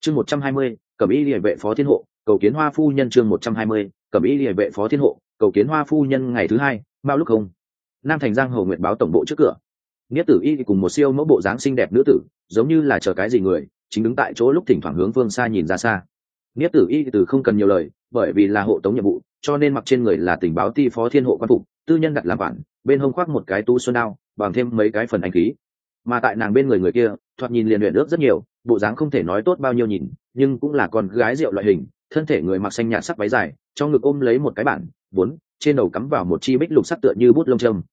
chương 120, cẩm y liề vệ phó thiên hộ cầu kiến hoa phu nhân. chương 120, cẩm y liề vệ phó thiên hộ cầu kiến hoa phu nhân. Ngày thứ hai, mao lúc không, nam thành giang hồ nguyệt báo tổng bộ trước cửa. Niết Tử Y cùng một siêu mẫu bộ dáng xinh đẹp nữ tử, giống như là chờ cái gì người, chính đứng tại chỗ lúc thỉnh thoảng hướng phương xa nhìn ra xa. Niết Tử Y từ không cần nhiều lời, bởi vì là hộ tống nhiệm vụ, cho nên mặc trên người là tình báo ti phó thiên hộ quan phục, tư nhân đặt làm bản, bên hông khoác một cái tu xuân đao, bằng thêm mấy cái phần anh khí. Mà tại nàng bên người kia, thoạt nhìn liền luyện ước rất nhiều, bộ dáng không thể nói tốt bao nhiêu nhìn, nhưng cũng là con gái rượu loại hình, thân thể người mặc xanh nhạt sắc váy dài, trong ngực ôm lấy một cái bản, vốn trên đầu cắm vào một chi bích lục sắc tựa như bút lông châm.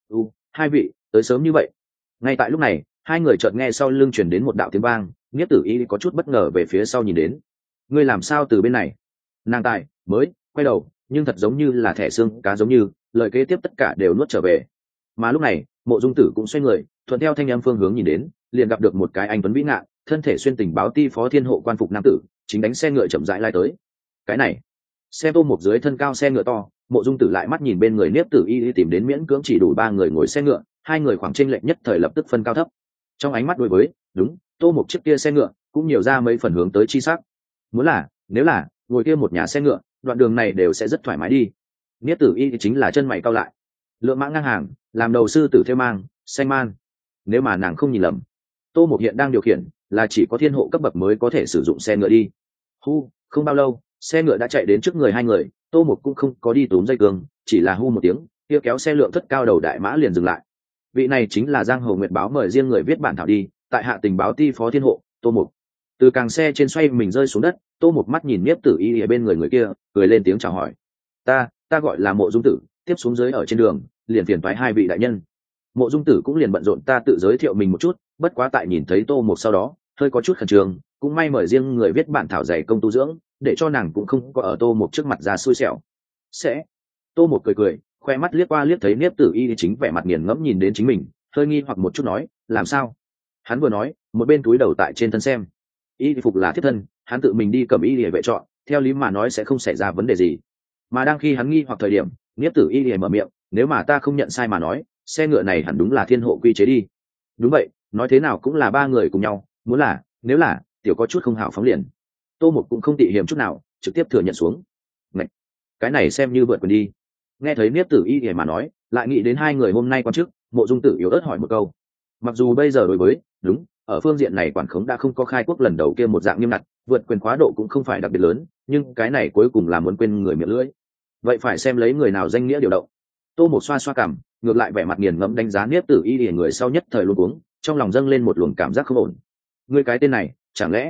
Hai vị tới sớm như vậy. Ngay tại lúc này, hai người chợt nghe sau lưng truyền đến một đạo tiếng vang. Niết Tử Y có chút bất ngờ về phía sau nhìn đến. Ngươi làm sao từ bên này? Nàng tài mới quay đầu, nhưng thật giống như là thẻ xương cá giống như, lời kế tiếp tất cả đều nuốt trở về. Mà lúc này, Mộ Dung Tử cũng xoay người, thuận theo thanh âm phương hướng nhìn đến, liền gặp được một cái anh tuấn vĩ ngạn, thân thể xuyên tình báo ti phó thiên hộ quan phục nam tử, chính đánh xe ngựa chậm rãi lai tới. Cái này, xe tô một dưới thân cao xe ngựa to, Mộ Dung Tử lại mắt nhìn bên người Niết Tử Y tìm đến miễn cưỡng chỉ đủ ba người ngồi xe ngựa, hai người khoảng chênh lệch nhất thời lập tức phân cao thấp. Trong ánh mắt đối với, đúng, tô một chiếc kia xe ngựa cũng nhiều ra mấy phần hướng tới chi sắc. Muốn là, nếu là ngồi kia một nhà xe ngựa, đoạn đường này đều sẽ rất thoải mái đi. Niết Tử Y thì chính là chân mày cau lại. Lượng mã ngang hàng, làm đầu sư tử theo mang, xanh man. Nếu mà nàng không nhìn lầm, tô một hiện đang điều khiển là chỉ có thiên hộ cấp bậc mới có thể sử dụng xe ngựa đi. Không bao lâu, xe ngựa đã chạy đến trước người hai người, tô một cũng không có đi túm dây cương, chỉ là hu một tiếng, kia kéo xe lượng thất cao đầu đại mã liền dừng lại. Vị này chính là giang hồ nguyệt báo mời riêng người viết bản thảo đi, tại hạ tình báo ti phó thiên hộ tô mục. Từ càng xe trên xoay mình rơi xuống đất, tô mục mắt nhìn Niếp Tử Y ở bên người kia, cười lên tiếng chào hỏi. Ta gọi là Mộ Dung Tử, tiếp xuống dưới ở trên đường liền phiền toái hai vị đại nhân. Mộ Dung Tử cũng liền bận rộn ta tự giới thiệu mình một chút, bất quá tại nhìn thấy tô mục sau đó hơi có chút khẩn trương, cũng may mời riêng người viết bản thảo dày công tu dưỡng, để cho nàng cũng không có ở tô mục trước mặt ra xui xẻo. Tô mục cười, khoe mắt liếc qua liếc thấy Niếp Tử Y chính vẻ mặt nghiền ngẫm nhìn đến chính mình, hơi nghi hoặc một chút nói, làm sao? Hắn vừa nói, một bên túi đầu tại trên thân xem. Y phục là thiết thân, hắn tự mình đi cầm y để vệ chọn, theo lý mà nói sẽ không xảy ra vấn đề gì. Mà đang khi hắn nghi hoặc thời điểm, Niếp Tử Y liền mở miệng, nếu mà ta không nhận sai mà nói, xe ngựa này hẳn đúng là thiên hộ quy chế đi. Đúng vậy, nói thế nào cũng là ba người cùng nhau, muốn là, nếu là, tiểu có chút không hảo phóng liền. Tô Mục cũng không tị hiểm chút nào, trực tiếp thừa nhận xuống. Ngậy, cái này xem như vượt quyền đi. Nghe thấy Niếp Tử Y mà nói, lại nghĩ đến hai người hôm nay quan chức, Mộ Dung Tử yếu ớt hỏi một câu. Mặc dù bây giờ đối với, đúng, ở phương diện này quản khống đã không có khai quốc lần đầu kia một dạng nghiêm ngặt, vượt quyền khóa độ cũng không phải đặc biệt lớn, nhưng cái này cuối cùng là muốn quên người miệng lưỡi. Vậy phải xem lấy người nào danh nghĩa điều động. Tô Mục xoa xoa cằm, ngược lại vẻ mặt nghiền ngẫm đánh giá Niếp Tử Y để người sau nhất thời luống cuống, trong lòng dâng lên một luồng cảm giác không ổn. Ngươi cái tên này, chẳng lẽ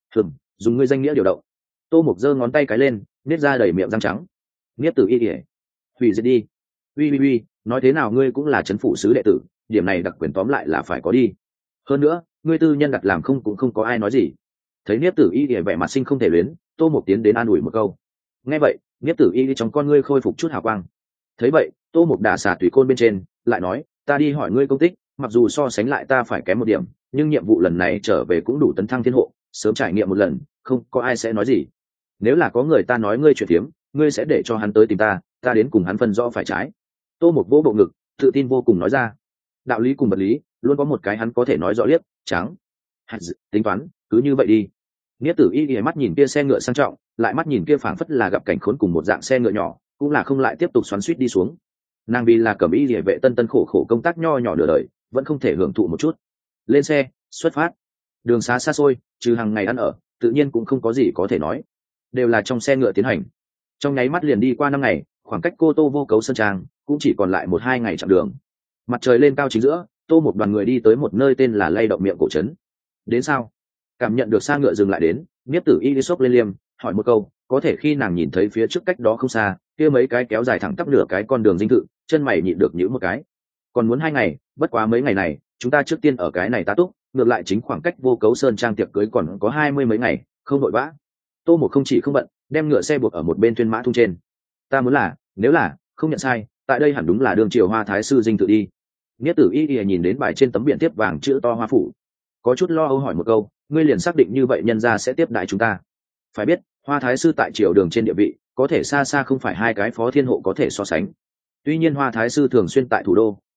dùng ngươi danh nghĩa điều động? Tô Mục giơ ngón tay cái lên, nết ra đầy miệng răng trắng. Niếp Tử Y hủy diệt đi. Uy, nói thế nào ngươi cũng là trấn phủ sứ đệ tử, điểm này đặc quyền tóm lại là phải có đi. Hơn nữa, ngươi tư nhân đặt làm không cũng không có ai nói gì. Thấy Niếp Tử Y vẻ mặt sinh không thể luyến, Tô Mục tiến đến an ủi một câu. Nghe vậy, Niếp Tử Y trong con ngươi khôi phục chút hào quang. Thấy vậy, Tô Mục đả xả tùy côn bên trên, lại nói, ta đi hỏi ngươi công tích, mặc dù so sánh lại ta phải kém một điểm, nhưng nhiệm vụ lần này trở về cũng đủ tấn thăng thiên hộ, sớm trải nghiệm một lần, không có ai sẽ nói gì. Nếu là có người ta nói ngươi chuyện thiếm, ngươi sẽ để cho hắn tới tìm ta đến cùng hắn phân rõ phải trái. Tô Mục vỗ bộ ngực, tự tin vô cùng nói ra. Đạo lý cùng vật lý, luôn có một cái hắn có thể nói rõ liếc trắng. Tính toán, cứ như vậy đi. Niếp Tử Y mắt nhìn kia xe ngựa sang trọng, lại mắt nhìn kia phảng phất là gặp cảnh khốn cùng một dạng xe ngựa nhỏ, cũng là không lại tiếp tục xoắn xuýt đi xuống. Nàng vì là cẩm y liề vệ tân khổ công tác nho nhỏ nửa đời, vẫn không thể hưởng thụ một chút. Lên xe, xuất phát. Đường xá xa xôi, trừ hàng ngày ăn ở, tự nhiên cũng không có gì có thể nói, đều là trong xe ngựa tiến hành. Trong nháy mắt liền đi qua 5 ngày, khoảng cách Cô Tô Vô Cấu Sơn Trang cũng chỉ còn lại 1-2 ngày chặng đường. Mặt trời lên cao chính giữa, Tô một đoàn người đi tới một nơi tên là Lay Động Miệng Cổ Trấn. Đến sao? Cảm nhận được xa ngựa dừng lại đến, Niếp Tử Y đi xốc lên liêm, hỏi một câu, có thể khi nàng nhìn thấy phía trước cách đó không xa, kia mấy cái kéo dài thẳng tắp nửa cái con đường dinh thự, chân mày nhịn được nhíu một cái. Còn muốn 2 ngày, bất quá mấy ngày này, chúng ta trước tiên ở cái này tá túc, ngược lại chính khoảng cách Vô Cấu Sơn Trang tiệc cưới còn có 20 mấy ngày, không vội vã. Tô một không chỉ không bận, đem ngựa xe buộc ở một bên tuyên mã thung trên. Ta muốn là, nếu là, không nhận sai, tại đây hẳn đúng là đường triều Hoa Thái sư dinh thự đi. Niếp Tử Y nhìn đến bài trên tấm biển tiếp vàng chữ to Hoa phủ, có chút lo âu hỏi một câu, ngươi liền xác định như vậy nhân gia sẽ tiếp đại chúng ta? Phải biết, Hoa Thái sư tại triều đường trên địa vị, có thể xa xa không phải hai cái phó thiên hộ có thể so sánh. Tuy nhiên Hoa Thái sư thường xuyên tại thủ đô,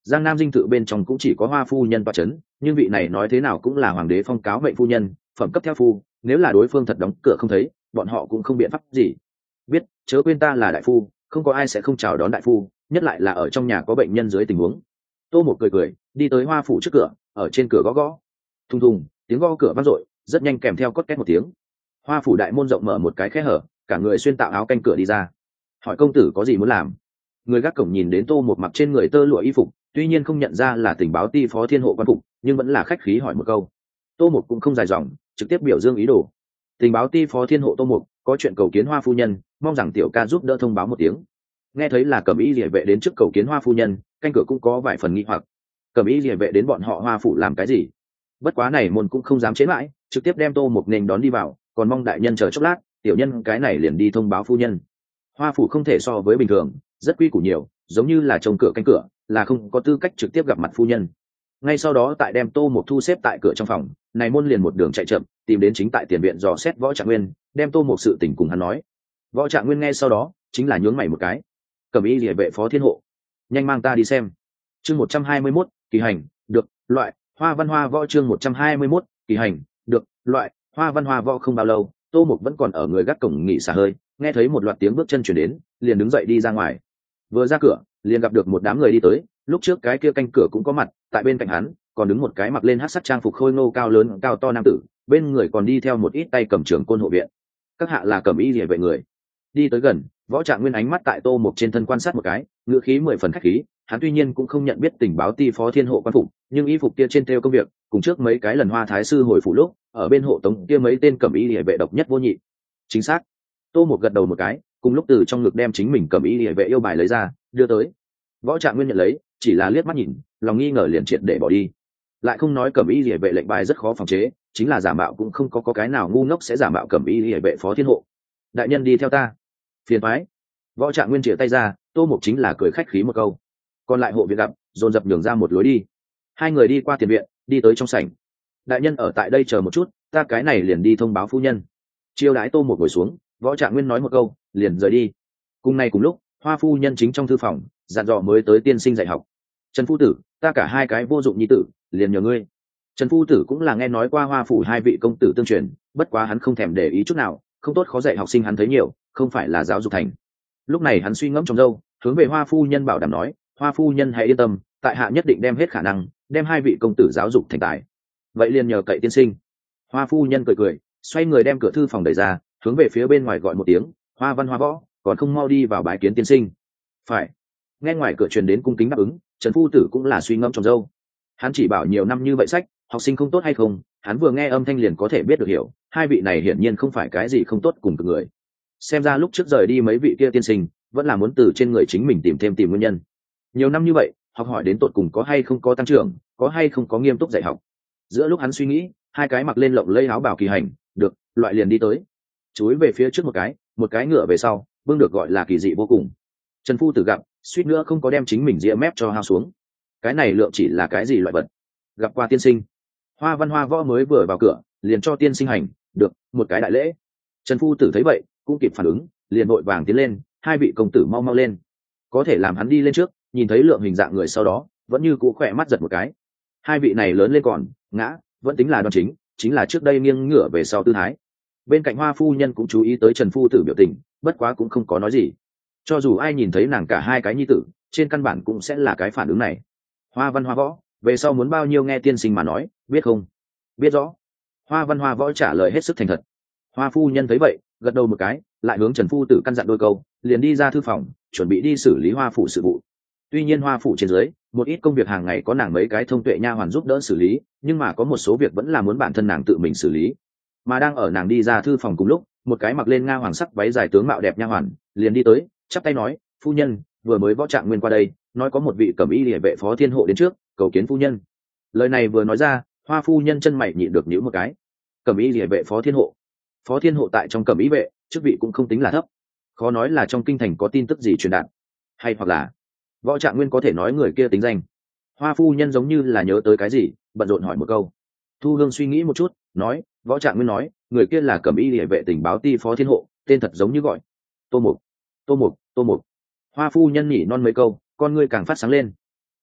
Giang Nam dinh thự bên trong cũng chỉ có Hoa phu nhân toa chấn, nhưng vị này nói thế nào cũng là hoàng đế phong cáo mệnh phu nhân, phẩm cấp theo phu, nếu là đối phương thật đóng cửa không thấy, bọn họ cũng không biện pháp gì. Biết, chớ quên ta là đại phu, không có ai sẽ không chào đón đại phu, nhất lại là ở trong nhà có bệnh nhân dưới tình huống. Tô Một cười đi tới Hoa phủ trước cửa, ở trên cửa gõ gõ. Thùng thùng, tiếng gõ cửa vang dội, rất nhanh kèm theo cốt két một tiếng. Hoa phủ đại môn rộng mở một cái khe hở, cả người xuyên tạo áo canh cửa đi ra. Hỏi công tử có gì muốn làm? Người gác cổng nhìn đến Tô Một mặc trên người tơ lụa y phục, tuy nhiên không nhận ra là tình báo ty phó thiên hộ quan phục, nhưng vẫn là khách khí hỏi một câu. Tô Một cũng không dài dòng, trực tiếp biểu dương ý đồ. Tình báo ty phó thiên hộ Tô Một có chuyện cầu kiến Hoa phu nhân, mong rằng tiểu ca giúp đỡ thông báo một tiếng. Nghe thấy là Cẩm Y Liễu vệ đến trước cầu kiến Hoa phu nhân, canh cửa cũng có vài phần nghi hoặc. Cẩm Y Liễu vệ đến bọn họ Hoa phủ làm cái gì? Bất quá này môn cũng không dám chế mãi, trực tiếp đem Tô Một nên đón đi vào, còn mong đại nhân chờ chốc lát, tiểu nhân cái này liền đi thông báo phu nhân. Hoa phủ không thể so với bình thường, rất quy củ nhiều, giống như là trông cửa canh cửa, là không có tư cách trực tiếp gặp mặt phu nhân. Ngay sau đó tại đem Tô Một thu xếp tại cửa trong phòng, này môn liền một đường chạy chậm, tìm đến chính tại tiền viện dò xét Võ Trạng Nguyên, đem Tô Một sự tình cùng hắn nói. Võ Trạng Nguyên nghe sau đó, chính là nhướng mày một cái. Cẩm Y Liễu vệ phó thiên hộ, nhanh mang ta đi xem. Chương 121, kỳ hành, được, loại, Hoa Văn Hoa Võ chương 121, kỳ hành, được, loại, Hoa Văn Hoa Võ không bao lâu, Tô Mục vẫn còn ở người gác cổng nghỉ xả hơi, nghe thấy một loạt tiếng bước chân chuyển đến, liền đứng dậy đi ra ngoài. Vừa ra cửa, liền gặp được một đám người đi tới, lúc trước cái kia canh cửa cũng có mặt, tại bên cạnh hắn, còn đứng một cái mặc lên hắc sắc trang phục khôi ngô cao lớn, cao to nam tử, bên người còn đi theo một ít tay cầm trường côn hộ viện. Các hạ là Cẩm Y Liễu vệ người. Đi tới gần, Võ Trạng Nguyên ánh mắt tại Tô Mục trên thân quan sát một cái, ngữ khí 10 phần khách khí, hắn tuy nhiên cũng không nhận biết tình báo ty phó thiên hộ quan phục, nhưng y phục kia trên theo công việc, cùng trước mấy cái lần Hoa thái sư hồi phủ lúc, ở bên hộ tống kia mấy tên Cẩm Y Liễu vệ độc nhất vô nhị. Chính xác. Tô Mục gật đầu một cái, cùng lúc từ trong ngực đem chính mình Cẩm Y Liễu vệ yêu bài lấy ra, đưa tới. Võ Trạng Nguyên nhận lấy, chỉ là liếc mắt nhìn, lòng nghi ngờ liền triệt để bỏ đi. Lại không nói Cẩm Y Liễu vệ lệnh bài rất khó phòng chế, chính là giả mạo cũng không có cái nào ngu ngốc sẽ giả mạo Cẩm Y Liễu vệ phó thiên hộ. Đại nhân đi theo ta. Phiền toái. Võ Trạng Nguyên chìa tay ra, Tô Mục chính là cười khách khí một câu. Còn lại hộ viện gặp, dồn dập nhường ra một lối đi. Hai người đi qua tiền viện, đi tới trong sảnh. Đại nhân ở tại đây chờ một chút, ta cái này liền đi thông báo phu nhân. Chiêu đãi Tô Mục ngồi xuống, Võ Trạng Nguyên nói một câu, liền rời đi. Cùng ngày cùng lúc, Hoa phu nhân chính trong thư phòng, dặn dò mới tới tiên sinh dạy học. Trần phu tử, ta cả hai cái vô dụng nhi tử, liền nhờ ngươi. Trần phu tử cũng là nghe nói qua Hoa phủ hai vị công tử tương truyền, bất quá hắn không thèm để ý chút nào, không tốt khó dạy học sinh hắn thấy nhiều, không phải là giáo dục thành. Lúc này hắn suy ngẫm trong dâu, hướng về Hoa phu nhân bảo đảm nói, Hoa phu nhân hãy yên tâm, tại hạ nhất định đem hết khả năng, đem hai vị công tử giáo dục thành tài. Vậy liền nhờ cậy tiên sinh. Hoa phu nhân cười, xoay người đem cửa thư phòng đẩy ra, hướng về phía bên ngoài gọi một tiếng, Hoa Văn Hoa Võ, còn không mau đi vào bái kiến tiên sinh. Phải. Nghe ngoài cửa truyền đến cung kính đáp ứng, Trần phu tử cũng là suy ngẫm trong dâu. Hắn chỉ bảo nhiều năm như vậy sách, học sinh không tốt hay không, hắn vừa nghe âm thanh liền có thể biết được hiểu, hai vị này hiển nhiên không phải cái gì không tốt cùng cực người. Xem ra lúc trước rời đi mấy vị kia tiên sinh, vẫn là muốn từ trên người chính mình tìm nguyên nhân. Nhiều năm như vậy, học hỏi đến tột cùng có hay không có tăng trưởng, có hay không có nghiêm túc dạy học. Giữa lúc hắn suy nghĩ, hai cái mặc lên lộng lẫy áo bào kỳ hành, được, loại liền đi tới. Chúi về phía trước một cái ngựa về sau, bưng được gọi là kỳ dị vô cùng. Trần phu tử gặp, suýt nữa không có đem chính mình ria mép cho hao xuống. Cái này lượng chỉ là cái gì loại vật? Gặp qua tiên sinh. Hoa Văn Hoa Võ mới vừa vào cửa, liền cho tiên sinh hành, được, một cái đại lễ. Trần phu tử thấy vậy, cũng kịp phản ứng, liền vội vàng tiến lên, hai vị công tử mau mau lên. Có thể làm hắn đi lên trước, nhìn thấy lượng hình dạng người sau đó, vẫn như cũ khỏe mắt giật một cái. Hai vị này lớn lên còn ngã, vẫn tính là đoan chính là trước đây nghiêng ngửa về sau tư thái. Bên cạnh Hoa phu nhân cũng chú ý tới Trần phu tử biểu tình, bất quá cũng không có nói gì. Cho dù ai nhìn thấy nàng cả hai cái nhi tử, trên căn bản cũng sẽ là cái phản ứng này. Hoa Văn Hoa Võ, về sau muốn bao nhiêu nghe tiên sinh mà nói, biết không? Biết rõ. Hoa Văn Hoa Võ trả lời hết sức thành thật. Hoa phu nhân thấy vậy, gật đầu một cái, lại hướng Trần phu tử căn dặn đôi câu, liền đi ra thư phòng, chuẩn bị đi xử lý Hoa phủ sự vụ. Tuy nhiên Hoa phủ trên dưới, một ít công việc hàng ngày có nàng mấy cái thông tuệ nha hoàn giúp đỡ xử lý, nhưng mà có một số việc vẫn là muốn bản thân nàng tự mình xử lý. Mà đang ở nàng đi ra thư phòng cùng lúc, một cái mặc lên nga hoàng sắc váy dài tướng mạo đẹp nha hoàn liền đi tới, chắp tay nói, phu nhân, vừa mới Võ Trạng Nguyên qua đây, nói có một vị Cẩm Y Liễu vệ phó thiên hộ đến trước, cầu kiến phu nhân. Lời này vừa nói ra, Hoa phu nhân chân mày nhịn được nhíu một cái. Cẩm Y Liễu vệ phó thiên hộ, phó thiên hộ tại trong Cẩm Y vệ, chức vị cũng không tính là thấp. Khó nói là trong kinh thành có tin tức gì truyền đạt, hay hoặc là Võ Trạng Nguyên có thể nói người kia tính danh. Hoa phu nhân giống như là nhớ tới cái gì, bận rộn hỏi một câu. Thu Hương suy nghĩ một chút, nói, Võ Trạng Nguyên nói, người kia là Cẩm Y Liễu vệ tình báo ty phó thiên hộ, tên thật giống như gọi Tô Mục. Hoa phu nhân nhỉ non mấy câu, con ngươi càng phát sáng lên.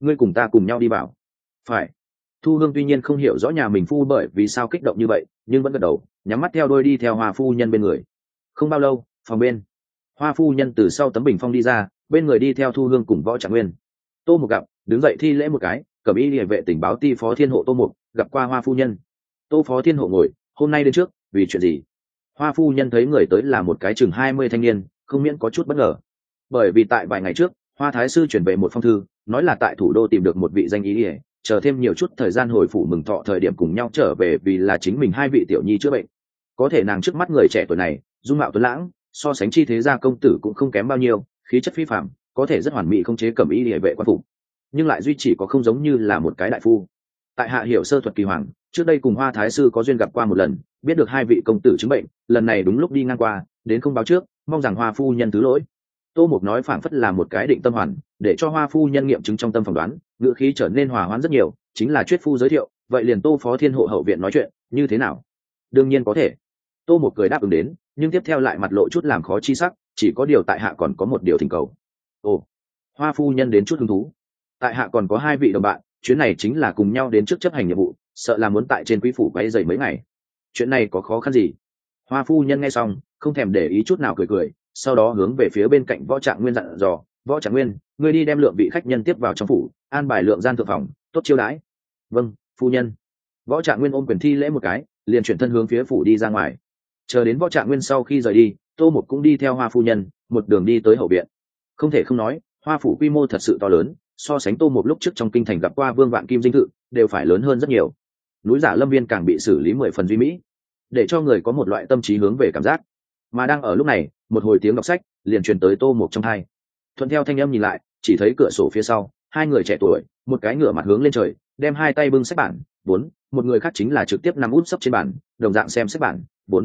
ngươi cùng ta cùng nhau đi vào. Phải. Thu Hương tuy nhiên không hiểu rõ nhà mình phu bởi vì sao kích động như vậy, nhưng vẫn gật đầu, nhắm mắt theo đôi đi theo Hoa phu nhân bên người. Không bao lâu, phòng bên, Hoa phu nhân từ sau tấm bình phong đi ra, bên người đi theo Thu Hương cùng Võ Trạng Nguyên. Tô Mục gặp, đứng dậy thi lễ một cái, cẩm y liề vệ tình báo ti phó thiên hộ Tô Mục gặp qua Hoa phu nhân. Tô phó thiên hộ ngồi, hôm nay đến trước, vì chuyện gì? Hoa phu nhân thấy người tới là một cái chừng 20 thanh niên, không miễn có chút bất ngờ. Bởi vì tại vài ngày trước, Hoa thái sư chuyển về một phong thư, nói là tại thủ đô tìm được một vị danh y liề, chờ thêm nhiều chút thời gian hồi phủ mừng thọ thời điểm cùng nhau trở về, vì là chính mình hai vị tiểu nhi chữa bệnh. Có thể nàng trước mắt người trẻ tuổi này, dung mạo tuấn lãng, so sánh chi thế gia công tử cũng không kém bao nhiêu, khí chất phi phàm, có thể rất hoàn mỹ không chế cẩm y liề vệ quan phục, nhưng lại duy chỉ có không giống như là một cái đại phu. Tại hạ hiểu sơ thuật kỳ hoàng, trước đây cùng Hoa thái sư có duyên gặp qua một lần, biết được hai vị công tử chứng bệnh, lần này đúng lúc đi ngang qua, đến không báo trước, mong rằng Hoa phu nhân thứ lỗi. Tô Mục nói phảng phất là một cái định tâm hoàn, để cho Hoa phu nhân nghiệm chứng trong tâm phỏng đoán, ngữ khí trở nên hòa hoãn rất nhiều, chính là chuyết phu giới thiệu, vậy liền Tô phó thiên hộ hậu viện nói chuyện, như thế nào? Đương nhiên có thể. Tô Mục cười đáp ứng đến, nhưng tiếp theo lại mặt lộ chút làm khó chi sắc, chỉ có điều tại hạ còn có một điều thỉnh cầu. Ồ. Hoa phu nhân đến chút hứng thú. Tại hạ còn có hai vị đồng bạn, chuyến này chính là cùng nhau đến trước chấp hành nhiệm vụ, sợ là muốn tại trên quý phủ quay dày mấy ngày. Chuyện này có khó khăn gì? Hoa phu nhân nghe xong, không thèm để ý chút nào, cười cười, sau đó hướng về phía bên cạnh Võ Trạng Nguyên dặn dò, Võ Trạng Nguyên, ngươi đi đem lượng vị khách nhân tiếp vào trong phủ, an bài lượng gian thượng phòng, tốt chiêu đãi. Vâng, phu nhân. Võ Trạng Nguyên ôm quyền thi lễ một cái, liền chuyển thân hướng phía phủ đi ra ngoài. Chờ đến Võ Trạng Nguyên sau khi rời đi, Tô Mục cũng đi theo Hoa phu nhân, một đường đi tới hậu viện. Không thể không nói, Hoa phủ quy mô thật sự to lớn, so sánh Tô Mục lúc trước trong kinh thành gặp qua Vương Vạn Kim dinh thự, đều phải lớn hơn rất nhiều. Núi Giả Lâm Viên càng bị xử lý 10 phần duy mỹ, để cho người có một loại tâm trí hướng về cảm giác. Mà đang ở lúc này, một hồi tiếng đọc sách liền truyền tới Tô Mục trong tai. Thuận theo thanh âm nhìn lại, chỉ thấy cửa sổ phía sau, hai người trẻ tuổi, một cái ngửa mặt hướng lên trời, đem hai tay bưng sách bản, một người khác chính là trực tiếp nằm úp sấp trên bàn, đồng dạng xem sách bản,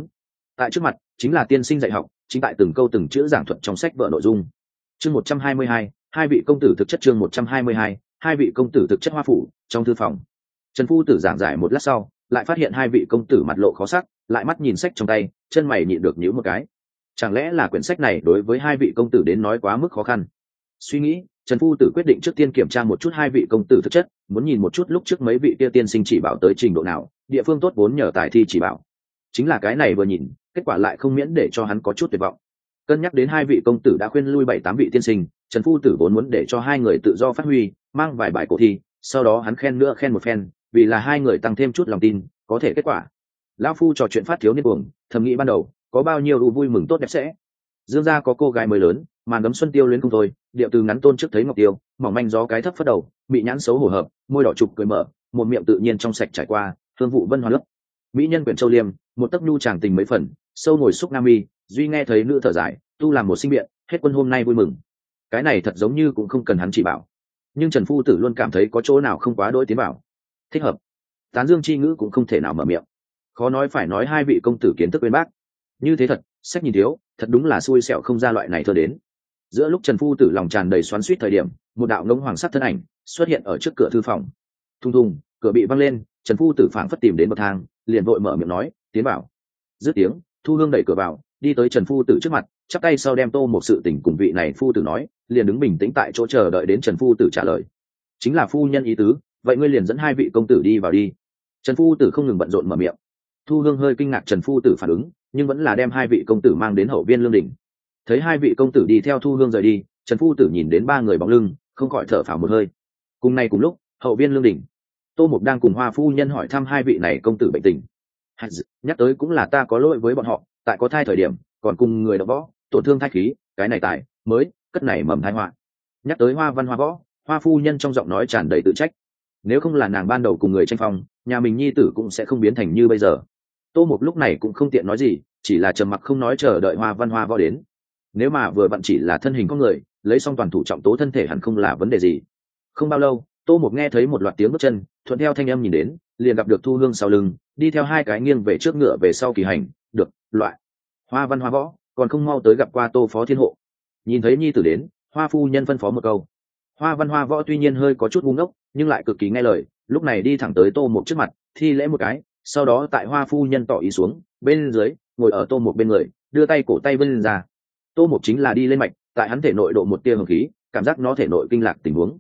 tại trước mặt chính là tiên sinh dạy học, chính tại từng câu từng chữ giảng thuật trong sách vở nội dung. Chương 122, hai vị công tử thực chất. Chương 122, hai vị công tử thực chất. Hoa phủ trong thư phòng, Trần phu tử giảng giải một lát sau, lại phát hiện hai vị công tử mặt lộ khó sắc, lại mắt nhìn sách trong tay, chân mày nhịn được nhíu một cái. Chẳng lẽ là quyển sách này đối với hai vị công tử đến nói quá mức khó khăn? Suy nghĩ, Trần phu tử quyết định trước tiên kiểm tra một chút hai vị công tử thực chất, muốn nhìn một chút lúc trước mấy vị kia tiên sinh chỉ bảo tới trình độ nào, địa phương tốt vốn nhờ tài thi chỉ bảo. Chính là cái này vừa nhìn, kết quả lại không miễn để cho hắn có chút tuyệt vọng. Cân nhắc đến hai vị công tử đã khuyên lui 7-8 vị tiên sinh, Trần phu tử vốn muốn để cho hai người tự do phát huy, mang vài bài cổ thi, sau đó hắn khen nữa khen một phen, vì là hai người tăng thêm chút lòng tin, có thể kết quả. Lão phu trò chuyện phát thiếu niên cuồng, thầm nghĩ ban đầu, có bao nhiêu ưu vui mừng tốt đẹp sẽ. Dương gia có cô gái mới lớn, màn đấm xuân tiêu luyến không thôi, điệu từ ngắn tôn trước thấy ngọc tiêu, mỏng manh gió cái thấp phất đầu, bị nhãn xấu hổ hợp, môi đỏ trục cười mở, một miệng tự nhiên trong sạch trải qua, hương vụ vân hoa lấp. Mỹ nhân quyển châu liêm, một tấc nhu chàng tình mấy phần, sâu ngồi xúc nam mi, duy nghe thấy nữ thở dài, tu làm một sinh biện, hết quân hôm nay vui mừng. Cái này thật giống như cũng không cần hắn chỉ bảo, nhưng Trần phu tử luôn cảm thấy có chỗ nào không quá đối tiến bảo. Thích hợp. Tán dương chi ngữ cũng không thể nào mở miệng. Khó nói phải nói hai vị công tử kiến thức bên bác. Như thế thật, sách nhìn thiếu, thật đúng là xui xẻo không ra loại này thơ đến. Giữa lúc Trần phu tử lòng tràn đầy xoắn xuýt thời điểm, một đạo ngông hoàng sắc thân ảnh xuất hiện ở trước cửa thư phòng. Thùng thùng, cửa bị văng lên, Trần phu tử phảng phất tìm đến bậc thang, liền vội mở miệng nói, tiến vào. Dứt tiếng, Thu Hương đẩy cửa vào, đi tới Trần phu tử trước mặt, chắp tay sau đem Tô một sự tình cùng vị này phu tử nói, liền đứng bình tĩnh tại chỗ chờ đợi đến Trần phu tử trả lời. Chính là phu nhân ý tứ, vậy ngươi liền dẫn hai vị công tử đi vào đi. Trần phu tử không ngừng bận rộn mở miệng. Thu Hương hơi kinh ngạc Trần phu tử phản ứng, nhưng vẫn là đem hai vị công tử mang đến hậu viên lương đình. Thấy hai vị công tử đi theo Thu Hương rời đi, Trần phu tử nhìn đến ba người bóng lưng, không khỏi thở phào một hơi. Cùng nay cùng lúc, hậu viên lương đình, Tô Mục đang cùng Hoa phu nhân hỏi thăm hai vị này công tử bệnh tình. Nhắc tới cũng là ta có lỗi với bọn họ, tại có thai thời điểm còn cùng người đọc võ, tổn thương thai khí, cái này tài mới cất nảy mầm thai họa. Nhắc tới Hoa văn Hoa võ, Hoa phu nhân trong giọng nói tràn đầy tự trách. Nếu không là nàng ban đầu cùng người tranh phong, nhà mình nhi tử cũng sẽ không biến thành như bây giờ. Tô Mục lúc này cũng không tiện nói gì, chỉ là trầm mặc không nói chờ đợi Hoa văn Hoa võ đến. Nếu mà vừa vặn chỉ là thân hình con người, lấy xong toàn thủ trọng tố thân thể hẳn không là vấn đề gì. Không bao lâu, Tô Mục nghe thấy một loạt tiếng bước chân, thuận theo thanh âm nhìn đến, liền gặp được Thu Hương sau lưng, đi theo hai cái nghiêng về trước ngựa về sau kỳ hành, được, loại. Hoa văn Hoa võ, còn không mau tới gặp qua Tô phó thiên hộ. Nhìn thấy nhi tử đến, Hoa phu nhân phân phó một câu. Hoa văn Hoa võ tuy nhiên hơi có chút ngu ngốc, nhưng lại cực kỳ nghe lời, lúc này đi thẳng tới Tô Mục trước mặt, thi lễ một cái, sau đó tại Hoa phu nhân tỏ ý xuống, bên dưới, ngồi ở Tô Mục bên người, đưa tay cổ tay vươn ra. Tô Mục chính là đi lên mạch, tại hắn thể nội độ một tia hồng khí, cảm giác nó thể nội kinh lạc tình huống.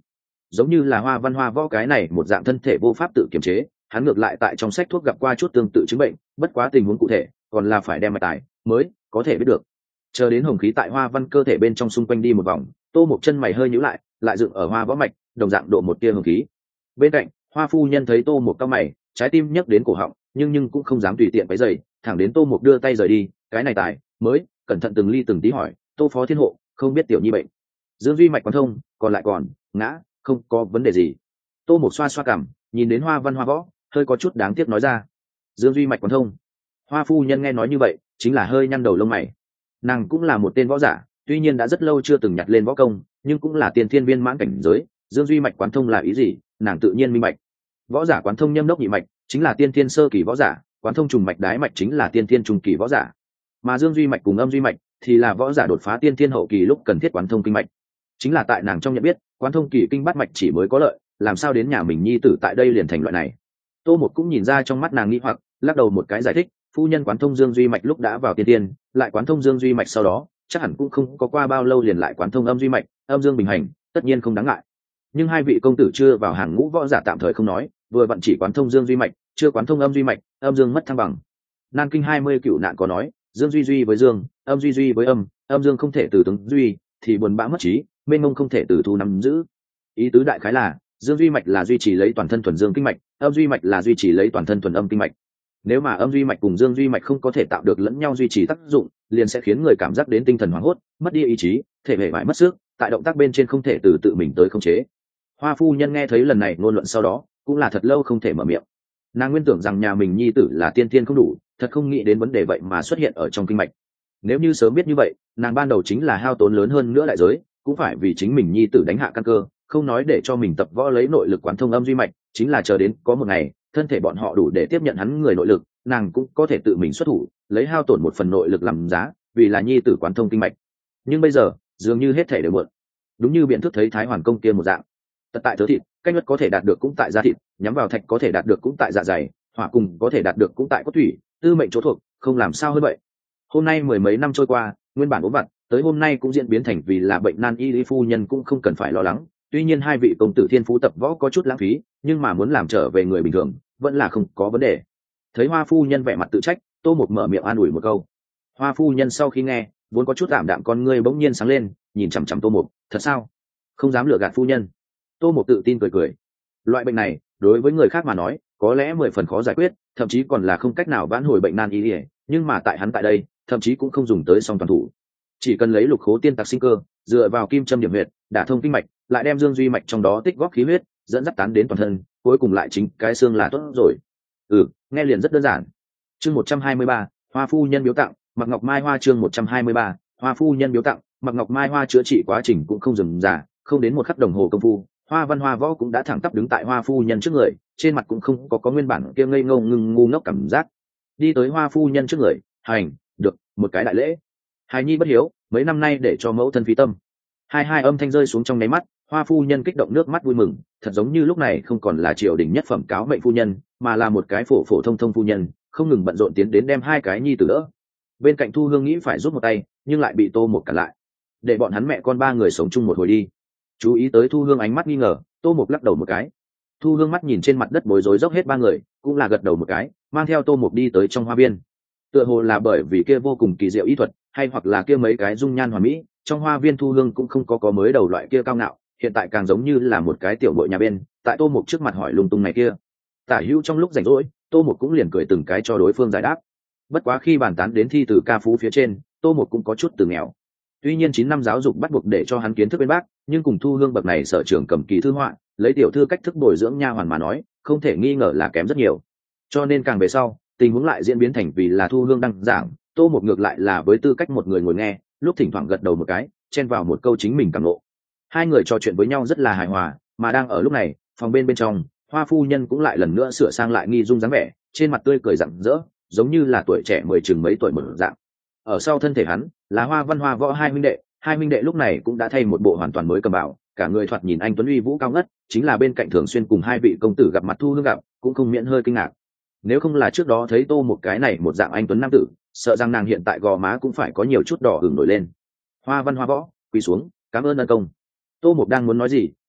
giống như là Hoa Văn Hoa Võ cái này một dạng thân thể vô pháp tự kiềm chế, hắn ngược lại tại trong sách thuốc gặp qua chút tương tự chứng bệnh, bất quá tình huống cụ thể còn là phải đem mạch tài mới có thể biết được. Chờ đến hồng khí tại Hoa Văn cơ thể bên trong xung quanh đi một vòng, Tô Mộc chân mày hơi nhíu lại dựng ở Hoa Võ mạch, đồng dạng độ một tia hồng khí. Bên cạnh, Hoa phu nhân thấy Tô Mộc cau mày, trái tim nhấc đến cổ họng, nhưng cũng không dám tùy tiện váy giày, thẳng đến Tô Mộc đưa tay rời đi, cái này tài mới cẩn thận từng ly từng tí hỏi, Tô phó thiên hộ, không biết tiểu nhi bệnh, dương duy mạch quán thông, còn lại còn ngã, không có vấn đề gì. Tô Mộc xoa xoa cằm, nhìn đến Hoa Văn Hoa Võ, hơi có chút đáng tiếc nói ra, dương duy mạch quán thông. Hoa phu nhân nghe nói như vậy, chính là hơi nhăn đầu lông mày. Nàng cũng là một tên võ giả, tuy nhiên đã rất lâu chưa từng nhặt lên võ công, nhưng cũng là tiên thiên viên mãn cảnh giới. Dương duy mạch quán thông là ý gì, nàng tự nhiên minh bạch. Võ giả quán thông nhâm đốc nhị mạch chính là tiên thiên sơ kỳ võ giả, quán thông trùng mạch đái mạch chính là tiên thiên trung kỳ võ giả, mà dương duy mạch cùng âm duy mạch thì là võ giả đột phá tiên thiên hậu kỳ lúc cần thiết quán thông kinh mạch. Chính là tại nàng trong nhận biết, quán thông kỳ kinh bát mạch chỉ mới có lợi, làm sao đến nhà mình nhi tử tại đây liền thành loại này. Tô Một cũng nhìn ra trong mắt nàng nghi hoặc, lắc đầu một cái giải thích, phu nhân quán thông dương duy mạch lúc đã vào tiên tiên, lại quán thông dương duy mạch sau đó chắc hẳn cũng không có qua bao lâu liền lại quán thông âm duy mạch, âm dương bình hành, tất nhiên không đáng ngại. Nhưng hai vị công tử chưa vào hàng ngũ võ giả tạm thời không nói, vừa vặn chỉ quán thông dương duy mạch, chưa quán thông âm duy mạch, âm dương mất thăng bằng. Nan kinh 20 cựu nạn có nói, dương duy duy với dương, âm duy duy với âm, âm dương không thể từ tướng duy, thì buồn bã mất trí, mênh mông không thể từ thu nắm giữ. Ý tứ đại khái là, dương duy mạch là duy trì lấy toàn thân thuần dương kinh mạch, âm duy mạch là duy trì lấy toàn thân thuần âm kinh mạch. Nếu mà âm duy mạch cùng dương duy mạch không có thể tạo được lẫn nhau duy trì tác dụng, liền sẽ khiến người cảm giác đến tinh thần hoảng hốt, mất đi ý chí, thể hệ vải mất sức, tại động tác bên trên không thể từ tự mình tới khống chế. Hoa phu nhân nghe thấy lần này ngôn luận sau đó, cũng là thật lâu không thể mở miệng. Nàng nguyên tưởng rằng nhà mình nhi tử là tiên tiên không đủ, thật không nghĩ đến vấn đề vậy mà xuất hiện ở trong kinh mạch. Nếu như sớm biết như vậy, nàng ban đầu chính là hao tốn lớn hơn nữa đại giới, cũng phải vì chính mình nhi tử đánh hạ căn cơ, không nói để cho mình tập võ lấy nội lực quán thông âm duy mạch, chính là chờ đến có một ngày thân thể bọn họ đủ để tiếp nhận hắn người nội lực, nàng cũng có thể tự mình xuất thủ, lấy hao tổn một phần nội lực làm giá, vì là nhi tử quán thông kinh mạch. Nhưng bây giờ dường như hết thể đều muộn. Đúng như biện thức thấy thái hoàn công kia một dạng, tật tại thớ thịt, cách nhất có thể đạt được cũng tại da thịt, nhắm vào thạch có thể đạt được cũng tại dạ dày, hỏa cùng có thể đạt được cũng tại cốt thủy, tư mệnh chỗ thuộc, không làm sao hơn vậy. Hôm nay mười mấy năm trôi qua, nguyên bản ốm vặt, tới hôm nay cũng diễn biến thành vì là bệnh nan y lý phu nhân cũng không cần phải lo lắng. Tuy nhiên hai vị công tử thiên phú tập võ có chút lãng phí, nhưng mà muốn làm trở về người bình thường vẫn là không có vấn đề. Thấy Hoa phu nhân vẻ mặt tự trách, Tô Mộc mở miệng an ủi một câu. Hoa phu nhân sau khi nghe, vốn có chút tạm đạm con ngươi bỗng nhiên sáng lên, nhìn chằm chằm Tô Mộc, thật sao? Không dám lừa gạt phu nhân. Tô Mộc tự tin cười cười. Loại bệnh này đối với người khác mà nói có lẽ 10 phần khó giải quyết, thậm chí còn là không cách nào vãn hồi bệnh nan y, nhưng mà tại hắn tại đây thậm chí cũng không dùng tới song toàn thủ, chỉ cần lấy lục khố tiên tặc sinh cơ, dựa vào kim châm điểm huyệt, đả thông kinh mạch, lại đem dương duy mạch trong đó tích góp khí huyết, dẫn dắt tán đến toàn thân, cuối cùng lại chính cái xương là tốt rồi. Nghe liền rất đơn giản. Chương 123, Hoa phu nhân biếu tặng, Mặc Ngọc Mai Hoa. Chương 123, Hoa phu nhân biếu tặng, Mặc Ngọc Mai Hoa. Chữa trị quá trình cũng không dừng dả, không đến một khắc đồng hồ công phu, Hoa Văn Hoa Võ cũng đã thẳng tắp đứng tại Hoa phu nhân trước người, trên mặt cũng không có nguyên bản kia ngây ngô ngưng ngu ngốc cảm giác. Đi tới Hoa phu nhân trước người, hành, được, một cái đại lễ. Hài nhi bất hiếu, mấy năm nay để cho mẫu thân phí tâm. Hai âm thanh rơi xuống trong nháy mắt, Hoa phu nhân kích động nước mắt vui mừng, thật giống như lúc này không còn là triều đình nhất phẩm cáo mệnh phu nhân, mà là một cái phổ phổ thông thông phu nhân, không ngừng bận rộn tiến đến đem hai cái nhi tử đỡ. Bên cạnh Thu Hương nghĩ phải giúp một tay, nhưng lại bị Tô Mộc cản lại. Để bọn hắn mẹ con ba người sống chung một hồi đi. Chú ý tới Thu Hương ánh mắt nghi ngờ, Tô Mộc lắc đầu một cái. Thu Hương mắt nhìn trên mặt đất bối rối dốc hết ba người, cũng là gật đầu một cái, mang theo Tô Mộc đi tới trong hoa viên. Tựa hồ là bởi vì kia vô cùng kỳ diệu y thuật, hay hoặc là kia mấy cái dung nhan hoàn mỹ, trong hoa viên Thu Hương cũng không có mới đầu loại kia cao ngạo, hiện tại càng giống như là một cái tiểu bội nhà bên, tại Tô Mộc trước mặt hỏi lung tung này kia. Tả hữu trong lúc rảnh rỗi, Tô Mộc cũng liền cười từng cái cho đối phương giải đáp. Bất quá khi bàn tán đến thi từ ca phú phía trên, Tô Mộc cũng có chút từ nghèo. Tuy nhiên 9 năm giáo dục bắt buộc để cho hắn kiến thức bên bác, nhưng cùng Thu Hương bậc này sở trường cầm kỳ thư họa, lấy tiểu thư cách thức bồi dưỡng nha hoàn mà nói, không thể nghi ngờ là kém rất nhiều. Cho nên càng về sau, tình huống lại diễn biến thành vì là Thu Hương đang giảng, Tô Mộc ngược lại là với tư cách một người ngồi nghe, lúc thỉnh thoảng gật đầu một cái, chen vào một câu chính mình cảm ngộ. Hai người trò chuyện với nhau rất là hài hòa, mà đang ở lúc này, phòng bên trong, Hoa phu nhân cũng lại lần nữa sửa sang lại nghi dung dáng vẻ, trên mặt tươi cười rạng rỡ, giống như là tuổi trẻ mười chừng mấy tuổi một dạng. Ở sau thân thể hắn là Hoa Văn Hoa Võ hai huynh đệ lúc này cũng đã thay một bộ hoàn toàn mới cầm bảo, cả người thoạt nhìn anh tuấn uy vũ cao ngất, chính là bên cạnh thường xuyên cùng hai vị công tử gặp mặt Thu Hương gặp, cũng không miễn hơi kinh ngạc. Nếu không là trước đó thấy Tô một cái này một dạng anh tuấn nam tử, sợ rằng nàng hiện tại gò má cũng phải có nhiều chút đỏ ửng nổi lên. Hoa Văn Hoa Võ, quỳ xuống, cảm ơn ân công. Tô Mộc đang muốn nói gì,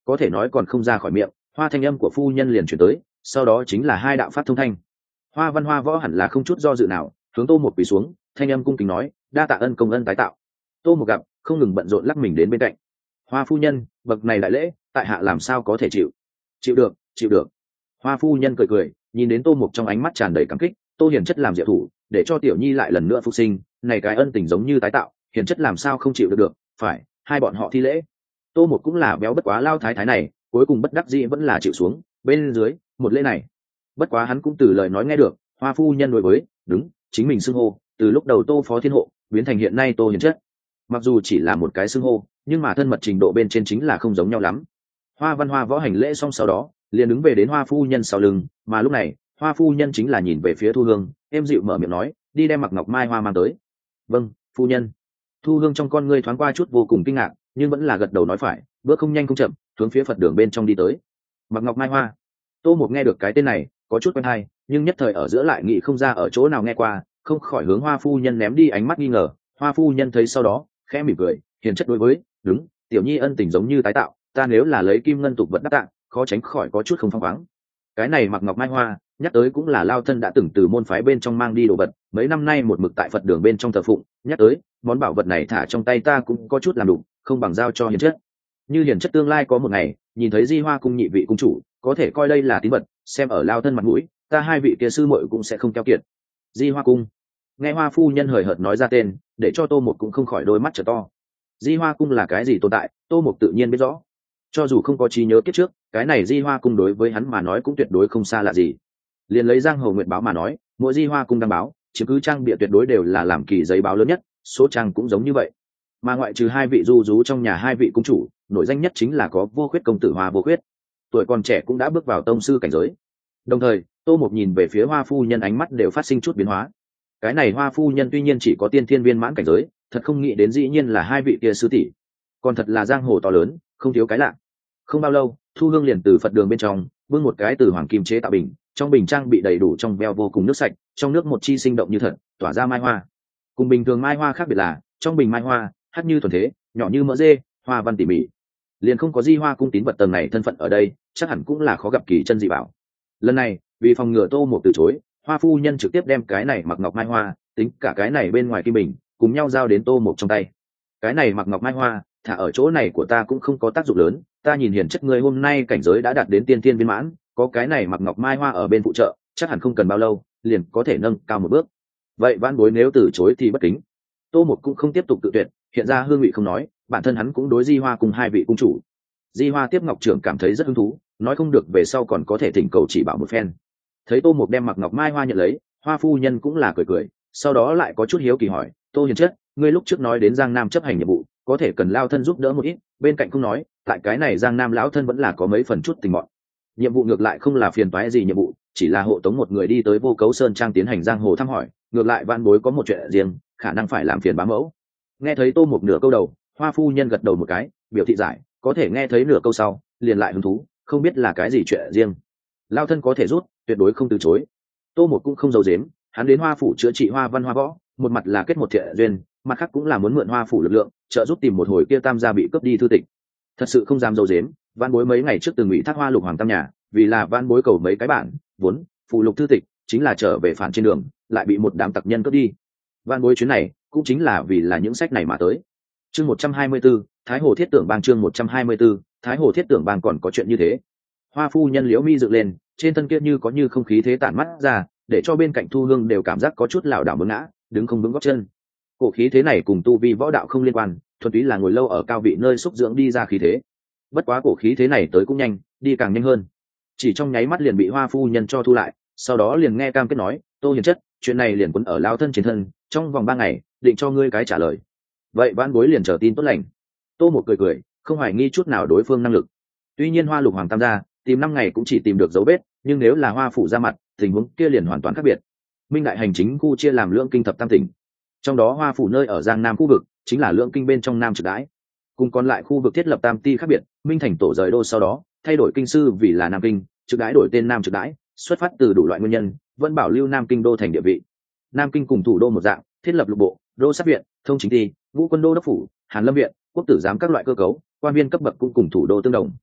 có thể nói còn không ra khỏi miệng, hoa thanh âm của phu nhân liền chuyển tới, sau đó chính là hai đạo pháp thông thanh. Hoa Văn Hoa Võ hẳn là không chút do dự nào, hướng Tô Một quỳ xuống, thanh âm cung kính nói, đa tạ ân công ân tái tạo. Tô Một gặp, không ngừng bận rộn lắc mình đến bên cạnh. Hoa phu nhân, bậc này đại lễ, tại hạ làm sao có thể chịu? Chịu được, chịu được. Hoa phu nhân cười cười, nhìn đến Tô Mục trong ánh mắt tràn đầy cảm kích, Tô Hiền chất làm diệu thủ, để cho tiểu nhi lại lần nữa phục sinh, này cái ân tình giống như tái tạo, Hiền chất làm sao không chịu được, phải, hai bọn họ thi lễ. Tô Mục cũng là béo bất quá lao thái thái này, cuối cùng bất đắc dĩ vẫn là chịu xuống, bên dưới, một lễ này. Bất quá hắn cũng từ lời nói nghe được, Hoa phu nhân đối với, đúng, chính mình xưng hô, từ lúc đầu Tô Phó Thiên Hộ, biến thành hiện nay Tô Hiền chất. Mặc dù chỉ là một cái xưng hô, nhưng mà thân mật trình độ bên trên chính là không giống nhau lắm. Hoa Văn Hoa Võ hành lễ xong sau đó, liền đứng về đến Hoa phu nhân sau lưng, mà lúc này, Hoa phu nhân chính là nhìn về phía Thu Hương, êm dịu mở miệng nói, đi đem mặc ngọc mai hoa mang tới. Vâng, phu nhân. Thu Hương trong con ngươi thoáng qua chút vô cùng kinh ngạc, nhưng vẫn là gật đầu nói phải, bước không nhanh không chậm, hướng phía Phật đường bên trong đi tới. Mặc ngọc mai hoa. Tô Mục nghe được cái tên này, có chút quen hay, nhưng nhất thời ở giữa lại nghĩ không ra ở chỗ nào nghe qua, không khỏi hướng Hoa phu nhân ném đi ánh mắt nghi ngờ. Hoa phu nhân thấy sau đó, khẽ mỉm cười, hiền chất đối với, đúng, tiểu nhi ân tình giống như tái tạo, ta nếu là lấy kim ngân tục vật đắc tạng, khó tránh khỏi có chút không phăng khoáng. Cái này mặc ngọc mai hoa, nhắc tới cũng là lao thân đã từng từ môn phái bên trong mang đi đồ vật, mấy năm nay một mực tại Phật đường bên trong thờ phụng, nhắc tới món bảo vật này thả trong tay ta cũng có chút làm đủ, không bằng giao cho hiền chất. Như hiền chất tương lai có một ngày nhìn thấy Di Hoa cung nhị vị cung chủ, có thể coi đây là tín vật, xem ở lao thân mặt mũi, ta hai vị kia sư muội cũng sẽ không keo kiệt. Di Hoa cung. Nghe Hoa phu nhân hời hợt nói ra tên, để cho Tô Mục cũng không khỏi đôi mắt trở to. Di Hoa cung là cái gì tồn tại, Tô Mục tự nhiên biết rõ. Cho dù không có trí nhớ kiếp trước, cái này Di Hoa cung đối với hắn mà nói cũng tuyệt đối không xa lạ gì. Liền lấy Giang Hồ Nguyệt báo mà nói, mỗi Di Hoa cung đăng báo, chiếm cứ trang bìa tuyệt đối đều là làm kỳ giấy báo lớn nhất, số trang cũng giống như vậy. Mà ngoại trừ hai vị du rú trong nhà hai vị cung chủ, nổi danh nhất chính là có Vô Khuyết công tử Hoa Vô Khuyết. Tuổi còn trẻ cũng đã bước vào tông sư cảnh giới. Đồng thời, Tô Mục nhìn về phía Hoa phu nhân ánh mắt đều phát sinh chút biến hóa. Cái này Hoa phu nhân tuy nhiên chỉ có tiên thiên viên mãn cảnh giới, thật không nghĩ đến dĩ nhiên là hai vị kia sư tỷ. Còn thật là giang hồ to lớn, không thiếu cái lạ. Không bao lâu, Thu Hương liền từ Phật đường bên trong bưng một cái từ hoàng kim chế tạo bình, trong bình trang bị đầy đủ trong veo vô cùng nước sạch, trong nước một chi sinh động như thật, tỏa ra mai hoa. Cùng bình thường mai hoa khác biệt là, trong bình mai hoa hắt như thuần thế, nhỏ như mỡ dê, hoa văn tỉ mỉ. Liền không có Di Hoa cung tín vật tầng này thân phận ở đây, chắc hẳn cũng là khó gặp kỳ chân dị bảo. Lần này, vì phòng ngừa Tô Mục từ chối, Hoa phu nhân trực tiếp đem cái này mặc ngọc mai hoa, tính cả cái này bên ngoài kim bình, cùng nhau giao đến Tô Mục trong tay. Cái này mặc ngọc mai hoa, thả ở chỗ này của ta cũng không có tác dụng lớn, ta nhìn hiền chất ngươi hôm nay cảnh giới đã đạt đến tiên thiên viên mãn, có cái này mặc ngọc mai hoa ở bên phụ trợ, chắc hẳn không cần bao lâu liền có thể nâng cao một bước. Vậy vãn bối nếu từ chối thì bất kính. Tô Mục cũng không tiếp tục tự tuyệt, hiện ra hương vị không nói, bản thân hắn cũng đối Di Hoa cùng hai vị cung chủ. Di Hoa tiếp ngọc trưởng cảm thấy rất hứng thú, nói không được về sau còn có thể thỉnh cầu chỉ bảo một phen. Thấy Tô Mục đem mặc ngọc mai hoa nhận lấy, Hoa phu nhân cũng là cười cười, sau đó lại có chút hiếu kỳ hỏi, Tô hiền chất, ngươi lúc trước nói đến Giang Nam chấp hành nhiệm vụ, có thể cần lao thân giúp đỡ một ít, bên cạnh không nói, tại cái này Giang Nam lão thân vẫn là có mấy phần chút tình mọn. Nhiệm vụ ngược lại không là phiền toái gì nhiệm vụ, chỉ là hộ tống một người đi tới Vô Cấu Sơn trang tiến hành giang hồ thăm hỏi, ngược lại vạn bối có một chuyện riêng, khả năng phải làm phiền bá mẫu. Nghe thấy Tô Mục nửa câu đầu, Hoa phu nhân gật đầu một cái, biểu thị giải, có thể nghe thấy nửa câu sau, liền lại hứng thú, không biết là cái gì chuyện riêng. Lao thân có thể rút, tuyệt đối không từ chối. Tô Mục cũng không giấu giếm, hắn đến Hoa phủ chữa trị Hoa Văn Hoa Võ, một mặt là kết một thiện duyên, mặt khác cũng là muốn mượn Hoa phủ lực lượng, trợ giúp tìm một hồi kia tam gia bị cướp đi thư tịch. Thật sự không dám giấu giếm, Vãn bối mấy ngày trước từng ủy thác Hoa Lục Hoàng tam nhà, vì là Vãn bối cầu mấy cái bản vốn phụ lục thư tịch, chính là trở về phản trên đường, lại bị một đám tặc nhân cướp đi. Vãn bối chuyến này cũng chính là vì là những sách này mà tới. Chương 124, Thái Hồ Thiết Tưởng Bang. Chương 124, Thái Hồ Thiết Tưởng Bang. Còn có chuyện như thế. Hoa phu nhân liễu mi dựng lên, trên thân kia như có như không khí thế tản mắt ra, để cho bên cạnh Thu Hương đều cảm giác có chút lảo đảo muốn ngã, đứng không vững gót chân. Cổ khí thế này cùng tu vi võ đạo không liên quan, thuần túy là ngồi lâu ở cao vị nơi xúc dưỡng đi ra khí thế. Bất quá cổ khí thế này tới cũng nhanh, đi càng nhanh hơn. Chỉ trong nháy mắt liền bị Hoa phu nhân cho thu lại, sau đó liền nghe cam kết nói, Tô hiền chất, chuyện này liền quấn ở lao thân trên thân, trong vòng 3 ngày định cho ngươi cái trả lời. Vậy vãn bối liền chờ tin tốt lành. Tô Một cười cười, không hoài nghi chút nào đối phương năng lực. Tuy nhiên Hoa Lục Hoàng tam gia tìm 5 ngày cũng chỉ tìm được dấu vết, nhưng nếu là Hoa phủ ra mặt, tình huống kia liền hoàn toàn khác biệt. Minh đại hành chính khu chia làm Lưỡng Kinh thập tam tỉnh, trong đó Hoa phủ nơi ở Giang Nam khu vực chính là Lưỡng Kinh bên trong Nam Trực Đãi, cùng còn lại khu vực thiết lập tam ti khác biệt. Minh thành tổ rời đô sau đó thay đổi kinh sư vì là Nam Kinh, Trực Đãi đổi tên Nam Trực Đãi, xuất phát từ đủ loại nguyên nhân, vẫn bảo lưu Nam Kinh đô thành địa vị. Nam Kinh cùng thủ đô một dạng, thiết lập lục bộ, đô sát viện, thông chính ty, vũ quân đô đốc phủ, Hàn Lâm viện, quốc tử giám các loại cơ cấu, quan viên cấp bậc cũng cùng thủ đô tương đồng.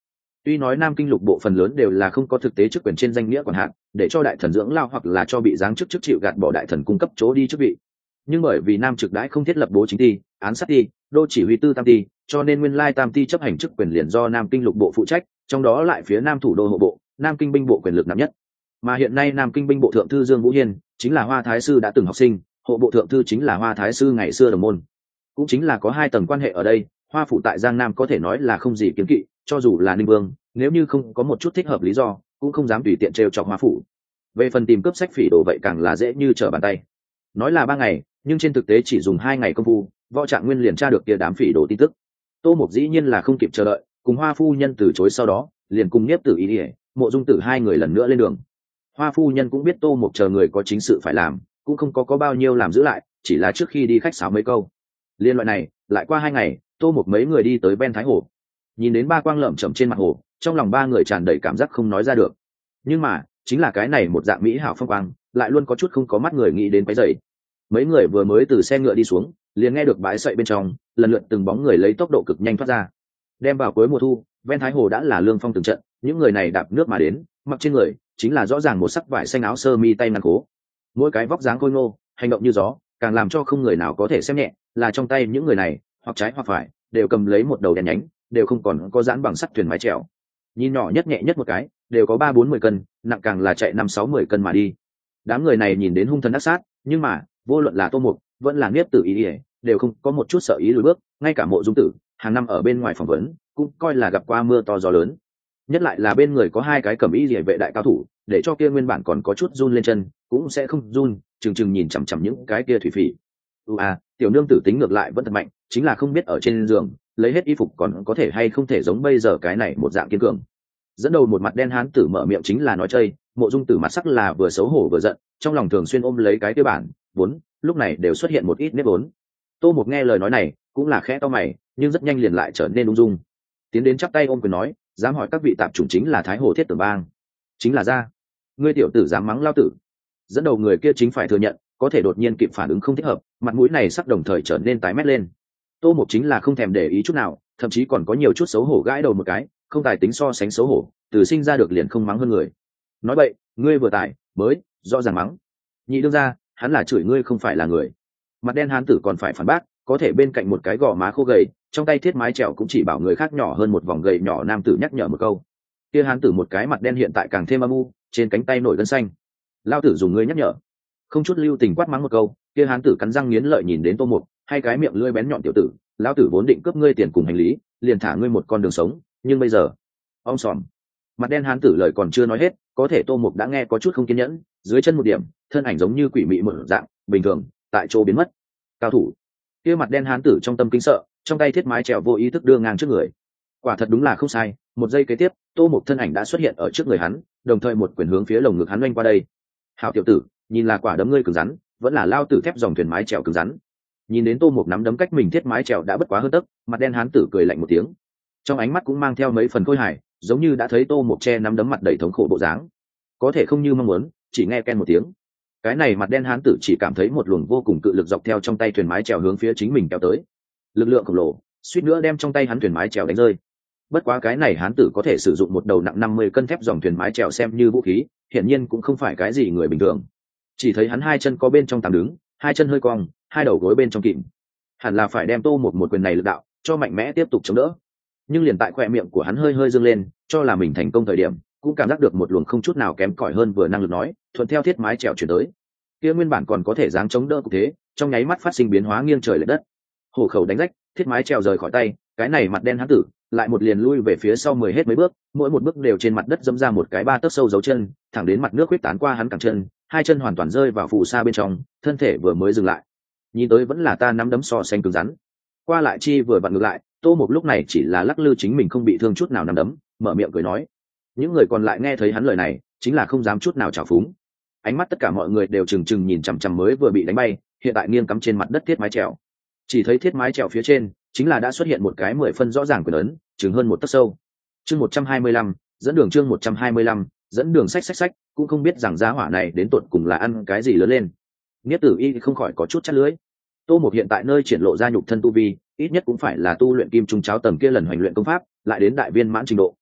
Tuy nói Nam Kinh lục bộ phần lớn đều là không có thực tế chức quyền trên danh nghĩa quản hạt, để cho đại thần dưỡng lao hoặc là cho bị giáng chức chịu gạt bỏ đại thần cung cấp chỗ đi chức vị. Nhưng bởi vì Nam trực đãi không thiết lập bố chính ty, án sát ty, đô chỉ huy tư tam ty, cho nên nguyên lai tam ty chấp hành chức quyền liền do Nam Kinh lục bộ phụ trách, trong đó lại phía Nam thủ đô hộ bộ, Nam Kinh binh bộ quyền lực nặng nhất. Mà hiện nay Nam Kinh binh bộ thượng thư Dương Vũ Hiên chính là Hoa Thái sư đã từng học sinh, hộ bộ thượng thư chính là Hoa Thái sư ngày xưa đồng môn. Cũng chính là có hai tầng quan hệ ở đây, Hoa phủ tại Giang Nam có thể nói là không gì kiến kỵ, cho dù là Ninh Vương, nếu như không có một chút thích hợp lý do, cũng không dám tùy tiện trêu chọc Hoa phủ. Về phần tìm cướp sách phỉ đồ vậy càng là dễ như trở bàn tay. Nói là 3 ngày, nhưng trên thực tế chỉ dùng 2 ngày công phu, Võ Trạng Nguyên liền tra được kia đám phỉ đồ tin tức. Tô Mục dĩ nhiên là không kịp chờ đợi, cùng Hoa phu nhân từ chối sau đó, liền cùng Niếp Tử Ý, Mộ Dung Tử hai người lần nữa lên đường. Hoa phu nhân cũng biết Tô Mục chờ người có chính sự phải làm, cũng không có bao nhiêu làm giữ lại, chỉ là trước khi đi khách sáo mấy câu. Liên loại này, lại qua 2 ngày, Tô Mục mấy người đi tới ven Thái Hồ. Nhìn đến ba quang lởm chởm trên mặt hồ, trong lòng ba người tràn đầy cảm giác không nói ra được. Nhưng mà, chính là cái này một dạng mỹ hảo phong quang, lại luôn có chút không có mắt người nghĩ đến cái dậy. Mấy người vừa mới từ xe ngựa đi xuống, liền nghe được bãi sậy bên trong, lần lượt từng bóng người lấy tốc độ cực nhanh thoát ra. Đem vào cuối mùa thu, ven Thái Hồ đã là lương phong từng trận, những người này đạp nước mà đến, mặc trên người chính là rõ ràng một sắc vải xanh áo sơ mi tay ngăn cố. Mỗi cái vóc dáng khôi ngô, hành động như gió, càng làm cho không người nào có thể xem nhẹ, là trong tay những người này, hoặc trái hoặc phải, đều cầm lấy một đầu đèn nhánh, đều không còn có dãn bằng sắt thuyền mái chèo. Nhìn nhỏ nhất nhẹ nhất một cái, đều có 3-4-10 cân, nặng càng là chạy 5-6-10 cân mà đi. Đám người này nhìn đến hung thần ác sát, nhưng mà, vô luận là Tô Mục, vẫn là Niếp Tử Ý, đều không có một chút sợ ý lùi bước, ngay cả Mộ Dung Tử, hàng năm ở bên ngoài phỏng vấn, cũng coi là gặp qua mưa to gió lớn. Nhất lại là bên người có 2 cái cẩm y liễu vệ đại cao thủ, để cho kia nguyên bản còn có chút run lên chân, cũng sẽ không run, chừng nhìn chằm chằm những cái kia thủy phỉ. Tiểu nương tử tính ngược lại vẫn thật mạnh, chính là không biết ở trên giường, lấy hết y phục còn có thể hay không thể giống bây giờ cái này một dạng kiên cường. Dẫn đầu một mặt đen hán tử mở miệng chính là nói chơi, Mộ Dung Tử mặt sắc là vừa xấu hổ vừa giận, trong lòng thường xuyên ôm lấy cái tiêu bản vốn, lúc này đều xuất hiện một ít nếp vốn. Tô Mục nghe lời nói này, cũng là khẽ to mày, nhưng rất nhanh liền lại trở nên ung dung, tiến đến chắp tay ôm quyền nói, dám hỏi các vị tạp chủng chính là Thái Hồ Thiết Tưởng Bang, chính là ra. Ngươi tiểu tử dám mắng lao tử. Dẫn đầu người kia chính phải thừa nhận, có thể đột nhiên kịp phản ứng không thích hợp, mặt mũi này sắc đồng thời trở nên tái mét lên. Tô Mục chính là không thèm để ý chút nào, thậm chí còn có nhiều chút xấu hổ gãi đầu một cái, không tài tính so sánh xấu hổ, từ sinh ra được liền không mắng hơn người. Nói vậy, ngươi vừa tài mới rõ ràng mắng. Nhị đương ra, hắn là chửi ngươi không phải là người. Mặt đen hán tử còn phải phản bác, có thể bên cạnh một cái gò má khô gầy, trong tay thiết mái chèo cũng chỉ bảo người khác nhỏ hơn một vòng gầy nhỏ nam tử nhắc nhở một câu. Kia hán tử một cái mặt đen hiện tại càng thêm âm u, trên cánh tay nổi gân xanh. Lao tử dùng ngươi nhắc nhở. Không chút lưu tình quát mắng một câu, kia hán tử cắn răng nghiến lợi nhìn đến Tô Mục, hai cái miệng lưỡi bén nhọn tiểu tử, lão tử vốn định cướp ngươi tiền cùng hành lý, liền thả ngươi một con đường sống, nhưng bây giờ, ông sòm. Mặt đen hán tử lời còn chưa nói hết, có thể Tô Mục đã nghe có chút không kiên nhẫn, dưới chân một điểm, thân ảnh giống như quỷ mị một dạng, bình thường, tại chỗ biến mất. Cao thủ. Kia mặt đen hán tử trong tâm kinh sợ, trong tay thiết mái chèo vô ý thức đưa ngang trước người. Quả thật đúng là không sai, một giây kế tiếp, Tô Mục thân ảnh đã xuất hiện ở trước người hắn, đồng thời một quyền hướng phía lồng ngực hắn oanh qua đây. Hảo tiểu tử, nhìn là quả đấm ngươi cứng rắn, vẫn là lao tử thép dòng thuyền mái chèo cứng rắn. Nhìn đến Tô Mục nắm đấm cách mình thiết mái chèo đã bất quá hơn tấc, mặt đen hán tử cười lạnh một tiếng, trong ánh mắt cũng mang theo mấy phần khôi hài, giống như đã thấy Tô Mục che nắm đấm mặt đầy thống khổ bộ dáng. Có thể không như mong muốn, chỉ nghe ken một tiếng, cái này mặt đen hán tử chỉ cảm thấy một luồng vô cùng cự lực dọc theo trong tay thuyền mái chèo hướng phía chính mình kéo tới, lực lượng khổng lồ suýt nữa đem trong tay hắn thuyền mái chèo đánh rơi. Bất quá cái này hán tử có thể sử dụng một đầu nặng 50 cân thép dòng thuyền mái chèo xem như vũ khí, hiển nhiên cũng không phải cái gì người bình thường. Chỉ thấy hắn hai chân có bên trong tàng đứng, hai chân hơi cong, hai đầu gối bên trong kịm, hẳn là phải đem Tô Mục một quyền này lực đạo cho mạnh mẽ tiếp tục chống đỡ. Nhưng liền tại khoe miệng của hắn hơi hơi dương lên, cho là mình thành công thời điểm, cũng cảm giác được một luồng không chút nào kém cỏi hơn vừa năng lực nói, thuận theo thiết mái chèo chuyển tới. Kia nguyên bản còn có thể dáng chống đỡ cục thế, trong nháy mắt phát sinh biến hóa nghiêng trời lệch đất. Hổ khẩu đánh rách, thiết mái chèo rời khỏi tay, cái này mặt đen hán tử lại một liền lui về phía sau 10 hết mấy bước, mỗi một bước đều trên mặt đất dẫm ra một cái 3 tấc sâu dấu chân, thẳng đến mặt nước huyết tán qua hắn cẳng chân, hai chân hoàn toàn rơi vào phù sa bên trong, thân thể vừa mới dừng lại. Nhìn tới vẫn là ta nắm đấm so sánh cứng rắn. Qua lại chi vừa vặn ngược lại, Tô Mục lúc này chỉ là lắc lư chính mình không bị thương chút nào nắm đấm, mở miệng cười nói. Những người còn lại nghe thấy hắn lời này, chính là không dám chút nào trào phúng. Ánh mắt tất cả mọi người đều trừng trừng nhìn chằm chằm mới vừa bị đánh bay, hiện tại nghiêng cắm trên mặt đất thiết mái chèo. Chỉ thấy thiết mái chèo phía trên, chính là đã xuất hiện một cái 10 phân rõ ràng quyền ấn, chừng hơn một tấc sâu. Chương 125, dẫn đường chương 125, dẫn đường sách, cũng không biết rằng giá hỏa này đến tột cùng là ăn cái gì lớn lên. Niếp Tử Y không khỏi có chút chát lưỡi. Tô Mục hiện tại nơi triển lộ ra nhục thân tu vi, ít nhất cũng phải là tu luyện kim trung cháo tầng kia lần hoành luyện công pháp, lại đến đại viên mãn trình độ.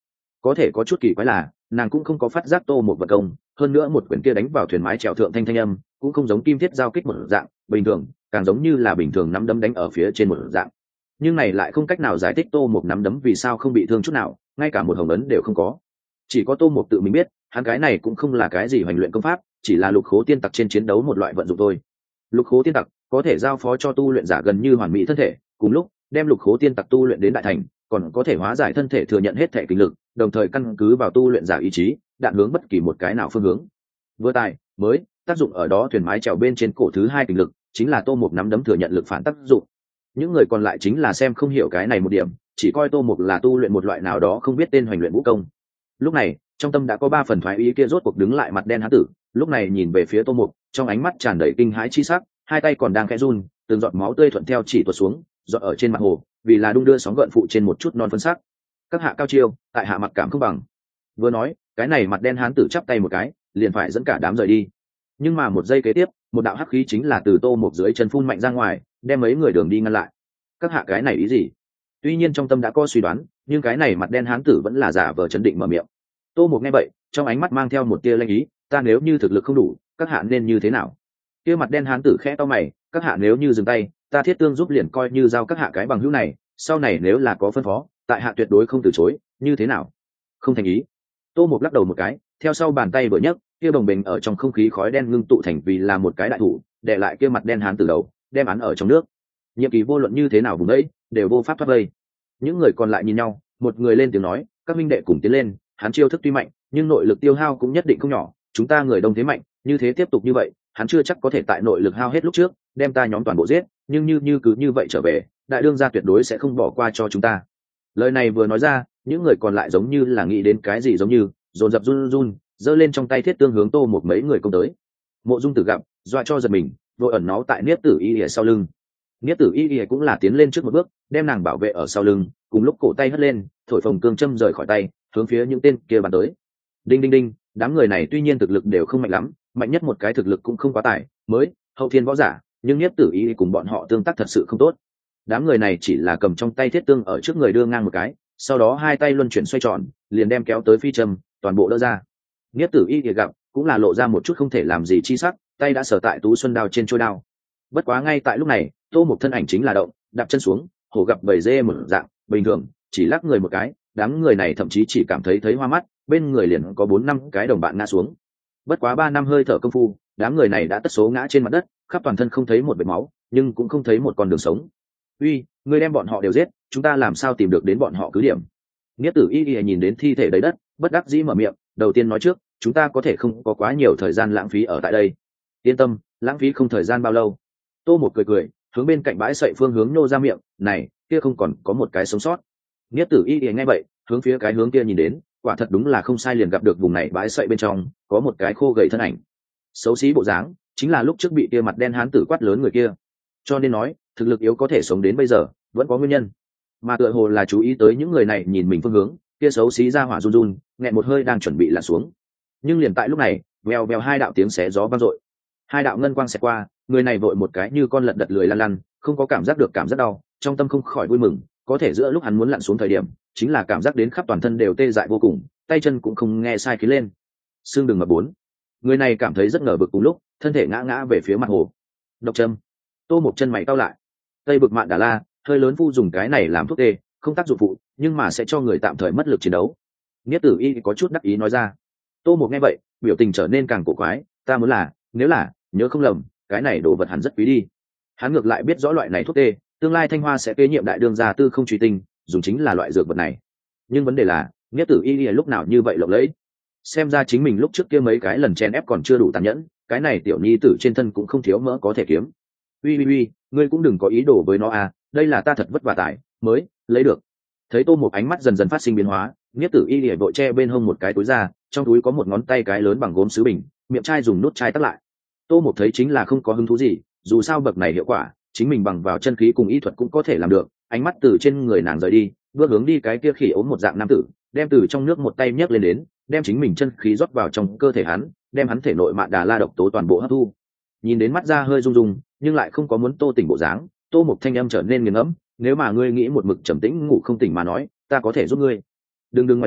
có thể có chút kỳ quái là nàng cũng không có phát giác tô một vật công, hơn nữa một quyển kia đánh vào thuyền mái chèo thượng thanh âm cũng không giống kim thiết giao kích một dạng bình thường, càng giống như là bình thường nắm đấm đánh ở phía trên một dạng. Nhưng này lại không cách nào giải thích tô một nắm đấm vì sao không bị thương chút nào, ngay cả một hồng ấn đều không có. Chỉ có tô một tự mình biết, hắn cái này cũng không là cái gì hoành luyện công pháp, chỉ là lục khố tiên tặc trên chiến đấu một loại vận dụng thôi. Lục khố tiên tặc có thể giao phó cho tu luyện giả gần như hoàn mỹ thân thể, cùng lúc đem lục khố tiên tặc tu luyện đến đại thành, còn có thể hóa giải thân thể thừa nhận hết thể kinh lực, đồng thời căn cứ vào tu luyện giả ý chí đạn hướng bất kỳ một cái nào phương hướng. Vừa tài mới tác dụng ở đó thuyền mái trèo bên trên cổ thứ hai kinh lực chính là tô một nắm đấm thừa nhận lực phản tác dụng. Những người còn lại chính là xem không hiểu cái này một điểm, chỉ coi tô một là tu luyện một loại nào đó không biết tên hoành luyện vũ công. Lúc này trong tâm đã có 3 phần thoái ý kia rốt cuộc đứng lại mặt đen hán tử, lúc này nhìn về phía tô một, trong ánh mắt tràn đầy kinh hãi chi sắc, hai tay còn đang khẽ run, từng giọt máu tươi thuận theo chỉ tuột xuống, giọt ở trên mặt hồ, vì là đung đưa sóng gợn phụ trên một chút non phân sắc. Các hạ cao chiêu, tại hạ mặc cảm không bằng. Vừa nói, cái này mặt đen hán tử chắp tay một cái, liền phải dẫn cả đám rời đi. Nhưng mà một giây kế tiếp, một đạo hắc khí chính là từ tô một dưới chân phun mạnh ra ngoài, đem mấy người đường đi ngăn lại. Các hạ cái này ý gì? Tuy nhiên trong tâm đã có suy đoán, nhưng cái này mặt đen hán tử vẫn là giả vờ chấn định mở miệng. Tô một nghe vậy, trong ánh mắt mang theo một tia lanh ý, ta nếu như thực lực không đủ, các hạ nên như thế nào? Kia mặt đen hán tử khẽ to mày, các hạ nếu như dừng tay, ta thiết tương giúp liền coi như giao các hạ cái bằng hữu này, sau này nếu là có phân phó, tại hạ tuyệt đối không từ chối, như thế nào? Không thành ý. Tô một lắc đầu một cái, theo sau bàn tay vừa nhấc, kia bồng bềnh ở trong không khí khói đen ngưng tụ thành vì là một cái đại thủ, đè lại kia mặt đen hán tử đầu, đem án ở trong nước. Nhiệm kỳ vô luận như thế nào vùng đấy, đều vô pháp thoát vây. Những người còn lại nhìn nhau, một người lên tiếng nói, các minh đệ cùng tiến lên, hắn chiêu thức tuy mạnh, nhưng nội lực tiêu hao cũng nhất định không nhỏ, chúng ta người đông thế mạnh, như thế tiếp tục như vậy, hắn chưa chắc có thể tại nội lực hao hết lúc trước, đem ta nhóm toàn bộ giết, nhưng như cứ như vậy trở về, đại đương gia tuyệt đối sẽ không bỏ qua cho chúng ta. Lời này vừa nói ra, những người còn lại giống như là nghĩ đến cái gì giống như, dồn dập run run, giơ lên trong tay thiết tương hướng tô một mấy người công tới. Mộ Dung Tử gặp, dọa cho giật mình, đội ẩn nó tại Niết Tử Y ở sau lưng. Niết Tử Y cũng là tiến lên trước một bước, đem nàng bảo vệ ở sau lưng, cùng lúc cổ tay hất lên, thổi phồng cương châm rời khỏi tay, hướng phía những tên kia bắn tới. Đinh đinh đinh, đám người này tuy nhiên thực lực đều không mạnh lắm, mạnh nhất một cái thực lực cũng không quá tài, mới hậu thiên võ giả, nhưng Niết Tử Y cùng bọn họ tương tác thật sự không tốt. Đám người này chỉ là cầm trong tay thiết tương ở trước người đưa ngang một cái, sau đó hai tay luân chuyển xoay tròn, liền đem kéo tới phi châm, toàn bộ đỡ ra. Niết Tử Y gặp, cũng là lộ ra một chút không thể làm gì chi sắc, tay đã sở tại Tú Xuân đao trên trôi đao. Bất quá ngay tại lúc này, tô một thân ảnh chính là động, đạp chân xuống, hổ gặp bầy dê một dạng bình thường, chỉ lắc người một cái, đám người này thậm chí chỉ cảm thấy hoa mắt, bên người liền có 4-5 cái đồng bạn ngã xuống. Bất quá 3 năm hơi thở công phu, đám người này đã tất số ngã trên mặt đất, khắp toàn thân không thấy một vệt máu, nhưng cũng không thấy một con đường sống. Uy, ngươi đem bọn họ đều giết, chúng ta làm sao tìm được đến bọn họ cứ điểm? Niết Tử Y nhìn đến thi thể đầy đất, bất đắc dĩ mở miệng, đầu tiên nói trước, chúng ta có thể không có quá nhiều thời gian lãng phí ở tại đây. Yên tâm, lãng phí không thời gian bao lâu. Tô một cười cười, hướng bên cạnh bãi sậy phương hướng nô ra miệng, này, kia không còn có một cái sống sót. Niết Tử Y nghe vậy, hướng phía cái hướng kia nhìn đến, quả thật đúng là không sai, liền gặp được vùng này bãi sậy bên trong có một cái khô gầy thân ảnh, xấu xí bộ dáng, chính là lúc trước bị kia mặt đen hán tử quát lớn người kia. Cho nên nói, thực lực yếu có thể sống đến bây giờ, vẫn có nguyên nhân. Mà tựa hồ là chú ý tới những người này nhìn mình phương hướng, kia xấu xí ra hỏa run run, nghẹn một hơi đang chuẩn bị lặn xuống. Nhưng liền tại lúc này, vèo vèo hai đạo tiếng xé gió vang dội, hai đạo ngân quang xẹt qua, người này vội một cái như con lật đật lười lăn lăn, không có cảm giác được cảm giác đau, trong tâm không khỏi vui mừng, có thể giữa lúc hắn muốn lặn xuống thời điểm, chính là cảm giác đến khắp toàn thân đều tê dại vô cùng, tay chân cũng không nghe sai khí lên. Xương đừng mà bốn. Người này cảm thấy rất ngờ vực, cùng lúc, thân thể ngã ngã về phía mặt hồ. Độc châm. Tô một chân mày cau lại. Tây Bực Mạn Đà La, hơi lớn phu dùng cái này làm thuốc tê, không tác dụng phụ, nhưng mà sẽ cho người tạm thời mất lực chiến đấu. Niết Tử Y có chút đắc ý nói ra. Tô một nghe vậy, biểu tình trở nên càng cổ quái, ta muốn là, nếu là, nhớ không lầm, cái này đồ vật hắn rất quý đi. Hắn ngược lại biết rõ loại này thuốc tê, tương lai Thanh Hoa sẽ kế nhiệm đại đương gia Tư Không Truy Tinh, dùng chính là loại dược vật này. Nhưng vấn đề là, Niết Tử Y lúc nào như vậy lộng lẫy? Xem ra chính mình lúc trước kia mấy cái lần chen ép còn chưa đủ tàn nhẫn, cái này tiểu nhi tử trên thân cũng không thiếu mỡ có thể kiếm. Uy, ngươi cũng đừng có ý đồ với nó à, đây là ta thật vất vả tải mới lấy được. Thấy Tô một ánh mắt dần dần phát sinh biến hóa, Niết Tử Y lìa vội che bên hông một cái túi ra, trong túi có một ngón tay cái lớn bằng gốm sứ bình, miệng chai dùng nút chai tắt lại. Tô một thấy chính là không có hứng thú gì, dù sao bậc này hiệu quả, chính mình bằng vào chân khí cùng y thuật cũng có thể làm được. Ánh mắt từ trên người nàng rời đi, bước hướng đi cái kia khỉ ốm một dạng nam tử, đem từ trong nước một tay nhấc lên đến, đem chính mình chân khí rót vào trong cơ thể hắn, đem hắn thể nội Mạn Đà La độc tố toàn bộ hấp thu. Nhìn đến mắt ra hơi rung rung, nhưng lại không có muốn Tô tỉnh bộ dáng, Tô một thanh âm trở nên nghiền ngẫm, nếu mà ngươi nghĩ một mực trầm tĩnh ngủ không tỉnh mà nói, ta có thể giúp ngươi. Đừng ngoài ra,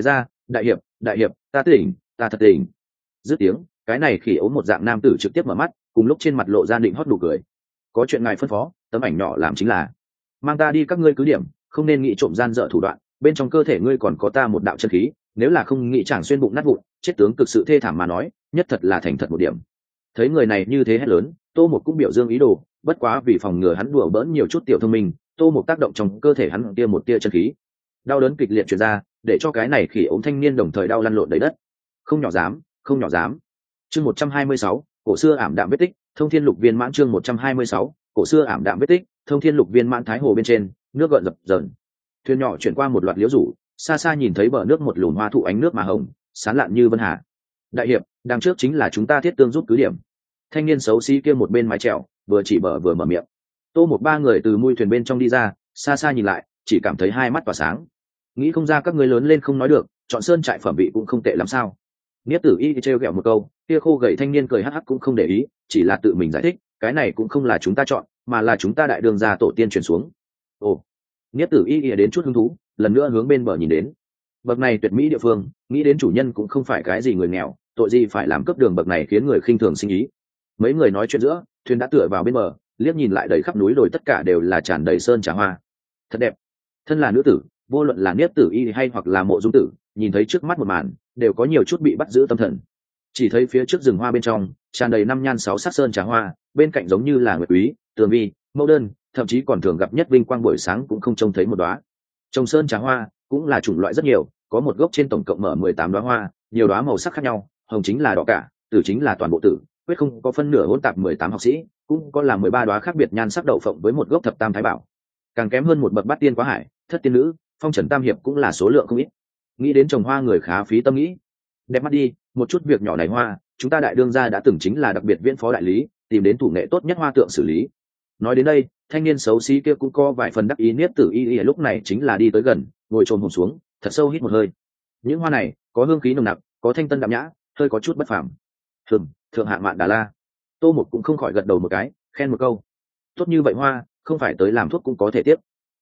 đại hiệp, ta tỉnh, ta thật tỉnh. Dứt tiếng, cái này khỉ ốm một dạng nam tử trực tiếp mở mắt, cùng lúc trên mặt lộ ra định hót nụ cười. Có chuyện ngài phân phó, tấm ảnh nhỏ làm chính là mang ta đi các ngươi cứ điểm, không nên nghĩ trộm gian dở thủ đoạn, bên trong cơ thể ngươi còn có ta một đạo chân khí, nếu là không nghĩ chẳng xuyên bụng nát vụn, chết tướng cực sự thê thảm mà nói, nhất thật là thành thật một điểm. Thấy người này như thế hét lớn, Tô Mục cũng biểu dương ý đồ, bất quá vì phòng ngừa hắn đùa bỡn nhiều chút tiểu thông minh, Tô Mục tác động trong cơ thể hắn kia một tia chân khí, đau đớn kịch liệt truyền ra, để cho cái này khỉ ốm thanh niên đồng thời đau lăn lộn đầy đất. Không nhỏ dám, không nhỏ dám. Chương 126, cổ xưa ảm đạm vết tích, thông thiên lục viên mãn. Chương 126, cổ xưa ảm đạm vết tích, thông thiên lục viên mãn. Thái hồ bên trên, nước gợn dập dờn. Thuyền nhỏ chuyển qua một loạt liễu rủ, xa xa nhìn thấy bờ nước một lùn hoa thụ ánh nước mà hồng, sáng lạn như vân hà. Đại hiệp, đằng trước chính là chúng ta thiết tương giúp cứ điểm. Thanh niên xấu xí kia một bên mái chèo, vừa chỉ bờ vừa mở miệng. Tô một ba người từ mui thuyền bên trong đi ra, xa xa nhìn lại, chỉ cảm thấy hai mắt tỏa sáng. Nghĩ không ra các ngươi lớn lên không nói được, chọn sơn trại phẩm vị cũng không tệ lắm sao? Niết Tử Y trêu ghẹo một câu, kia khô gầy thanh niên cười hắc hắc cũng không để ý, chỉ là tự mình giải thích, cái này cũng không là chúng ta chọn, mà là chúng ta đại đường gia tổ tiên truyền xuống. Ồ, Niết Tử Y đến chút hứng thú, lần nữa hướng bên bờ nhìn đến. Bậc này tuyệt mỹ địa phương, nghĩ đến chủ nhân cũng không phải cái gì người nghèo, tội gì phải làm cấp đường bậc này khiến người khinh thường sinh ý. Mấy người nói chuyện giữa, thuyền đã tựa vào bên bờ, liếc nhìn lại đầy khắp núi đồi tất cả đều là tràn đầy sơn trà hoa, thật đẹp. Thân là nữ tử, vô luận là Niết Tử Y hay hoặc là Mộ Dung Tử, nhìn thấy trước mắt một màn, đều có nhiều chút bị bắt giữ tâm thần. Chỉ thấy phía trước rừng hoa bên trong, tràn đầy năm nhan sáu sắc sơn trà hoa, bên cạnh giống như là nguyệt úy, tường vi, mẫu đơn, thậm chí còn thường gặp nhất vinh quang buổi sáng cũng không trông thấy một đóa. Trồng sơn trà hoa cũng là chủng loại rất nhiều, có một gốc trên tổng cộng mở 18 đóa hoa, nhiều đóa màu sắc khác nhau, hồng chính là đỏ cả, tử chính là toàn bộ tử, quyết không có phân nửa hỗn tạp 18 học sĩ, cũng có là 13 đóa khác biệt nhan sắc đậu phộng với một gốc thập tam thái bảo. Càng kém hơn một bậc bát tiên quá hải, thất tiên nữ, phong trần tam hiệp cũng là số lượng không ít. Nghĩ đến trồng hoa người khá phí tâm nghĩ. Đẹp mắt đi, một chút việc nhỏ này hoa, chúng ta đại đương gia đã từng chính là đặc biệt viễn phó đại lý, tìm đến thủ nghệ tốt nhất hoa tượng xử lý. Nói đến đây, thanh niên xấu xí kia cũng có vài phần đắc ý. Niết Tử Y lúc này chính là đi tới gần, ngồi chồm hổm xuống, thật sâu hít một hơi. Những hoa này có hương khí nồng nặc, có thanh tân đạm nhã, hơi có chút bất phàm. Thượng hạng Mạn Đà La. Tô Mục cũng không khỏi gật đầu một cái, khen một câu. Tốt như vậy hoa, không phải tới làm thuốc cũng có thể tiếp.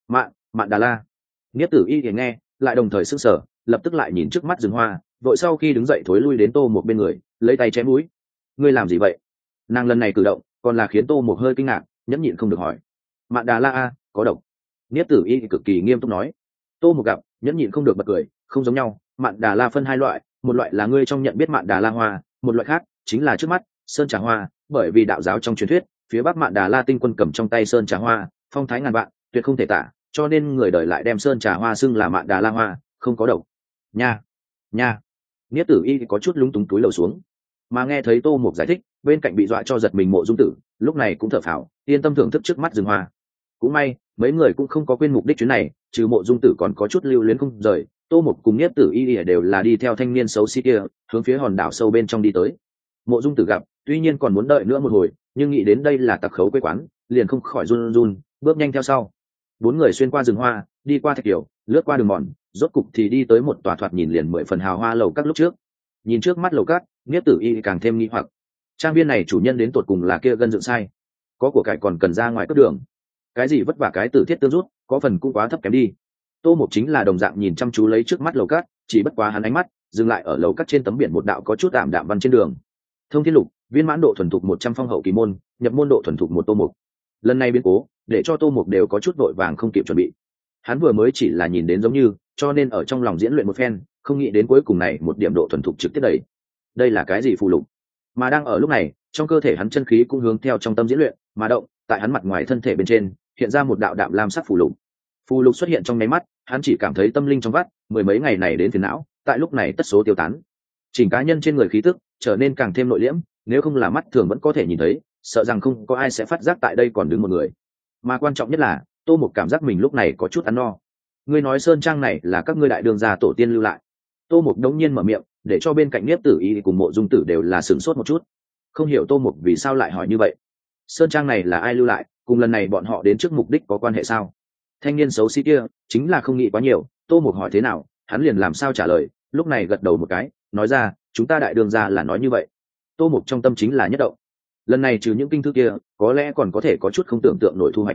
Mạn Đà La. Niết Tử Y thì nghe, lại đồng thời sững sờ, lập tức lại nhìn trước mắt rừng hoa, vội sau khi đứng dậy thối lui đến Tô Mục bên người, lấy tay chém mũi. Ngươi làm gì vậy? Nàng lần này cử động, còn là khiến Tô Mục hơi kinh ngạc, nhẫn nhịn không được hỏi. Mạn Đà La a, có độc. Niết Tử Y cực kỳ nghiêm túc nói. Tô Mục gặp, nhẫn nhịn không được bật cười, không giống nhau, Mạn Đà La phân hai loại, một loại là ngươi trong nhận biết Mạn Đà La hoa, một loại khác chính là trước mắt sơn trà hoa, bởi vì đạo giáo trong truyền thuyết, phía bắc Mạn Đà La tinh quân cầm trong tay sơn trà hoa, phong thái ngàn vạn, tuyệt không thể tả, cho nên người đời lại đem sơn trà hoa xưng là Mạn Đà La hoa, không có độc. Nha. Niết Tử Y có chút lúng túng túi lầu xuống, mà nghe thấy Tô Mục giải thích, bên cạnh bị dọa cho giật mình Mộ Dung Tử, lúc này cũng thở phào, yên tâm thưởng thức trước mắt rừng hoa. Cũng may, mấy người cũng không có quên mục đích chuyến này, trừ Mộ Dung Tử còn có chút lưu luyến không rời. Tô Mục cùng Niết Tử Y đều là đi theo thanh niên xấu xí kia, hướng phía hòn đảo sâu bên trong đi tới. Mộ Dung Tử gặp, tuy nhiên còn muốn đợi nữa một hồi, nhưng nghĩ đến đây là tặc khấu quê quán, liền không khỏi run run, bước nhanh theo sau. Bốn người xuyên qua rừng hoa, đi qua thạch kiều, lướt qua đường mòn, rốt cục thì đi tới một tòa thoạt nhìn liền 10 phần hào hoa lầu các lúc trước. Nhìn trước mắt lầu các, Niết Tử Y càng thêm nghi hoặc. Trang viên này chủ nhân đến tột cùng là kia gân dựng sai, có của cải còn cần ra ngoài cướp đường. Cái gì vất vả cái tử thiết tương rút, có phần cũng quá thấp kém đi. Tô Mục chính là đồng dạng nhìn chăm chú lấy trước mắt lầu cát, chỉ bất quá hắn ánh mắt dừng lại ở lầu cát trên tấm biển một đạo có chút tạm đạm văn trên đường. Thông thiên lục, viên mãn độ thuần thục 100 phong hậu kỳ môn, nhập môn độ thuần thục 1 Tô Mục. Lần này biến cố, để cho Tô Mục đều có chút vội vàng không kịp chuẩn bị. Hắn vừa mới chỉ là nhìn đến giống như, cho nên ở trong lòng diễn luyện một phen, không nghĩ đến cuối cùng này một điểm độ thuần thục trực tiếp đẩy. Đây là cái gì phù lục? Mà đang ở lúc này, trong cơ thể hắn chân khí cũng hướng theo trong tâm diễn luyện, mà động, tại hắn mặt ngoài thân thể bên trên, hiện ra một đạo đạm lam sắc phù lục. Phù lục xuất hiện trong nháy mắt, hắn chỉ cảm thấy tâm linh trong vắt, mười mấy ngày này đến phiền não, tại lúc này tất số tiêu tán. Chỉnh cá nhân trên người khí tức trở nên càng thêm nội liễm, nếu không là mắt thường vẫn có thể nhìn thấy, sợ rằng không có ai sẽ phát giác tại đây còn đứng một người. Mà quan trọng nhất là, Tô Mục cảm giác mình lúc này có chút ăn no. Ngươi nói sơn trang này là các ngươi đại đường gia tổ tiên lưu lại? Tô Mục đống nhiên mở miệng, để cho bên cạnh Niết Tử Y cùng Mộ Dung Tử đều là sửng sốt một chút. Không hiểu Tô Mục vì sao lại hỏi như vậy. Sơn trang này là ai lưu lại, cùng lần này bọn họ đến trước mục đích có quan hệ sao? Thanh niên xấu xí kia chính là không nghĩ quá nhiều, Tô Mục hỏi thế nào, hắn liền làm sao trả lời, lúc này gật đầu một cái, nói ra, chúng ta đại đường gia là nói như vậy. Tô Mục trong tâm chính là nhất động. Lần này trừ những kinh thư kia, có lẽ còn có thể có chút không tưởng tượng nổi thu hoạch.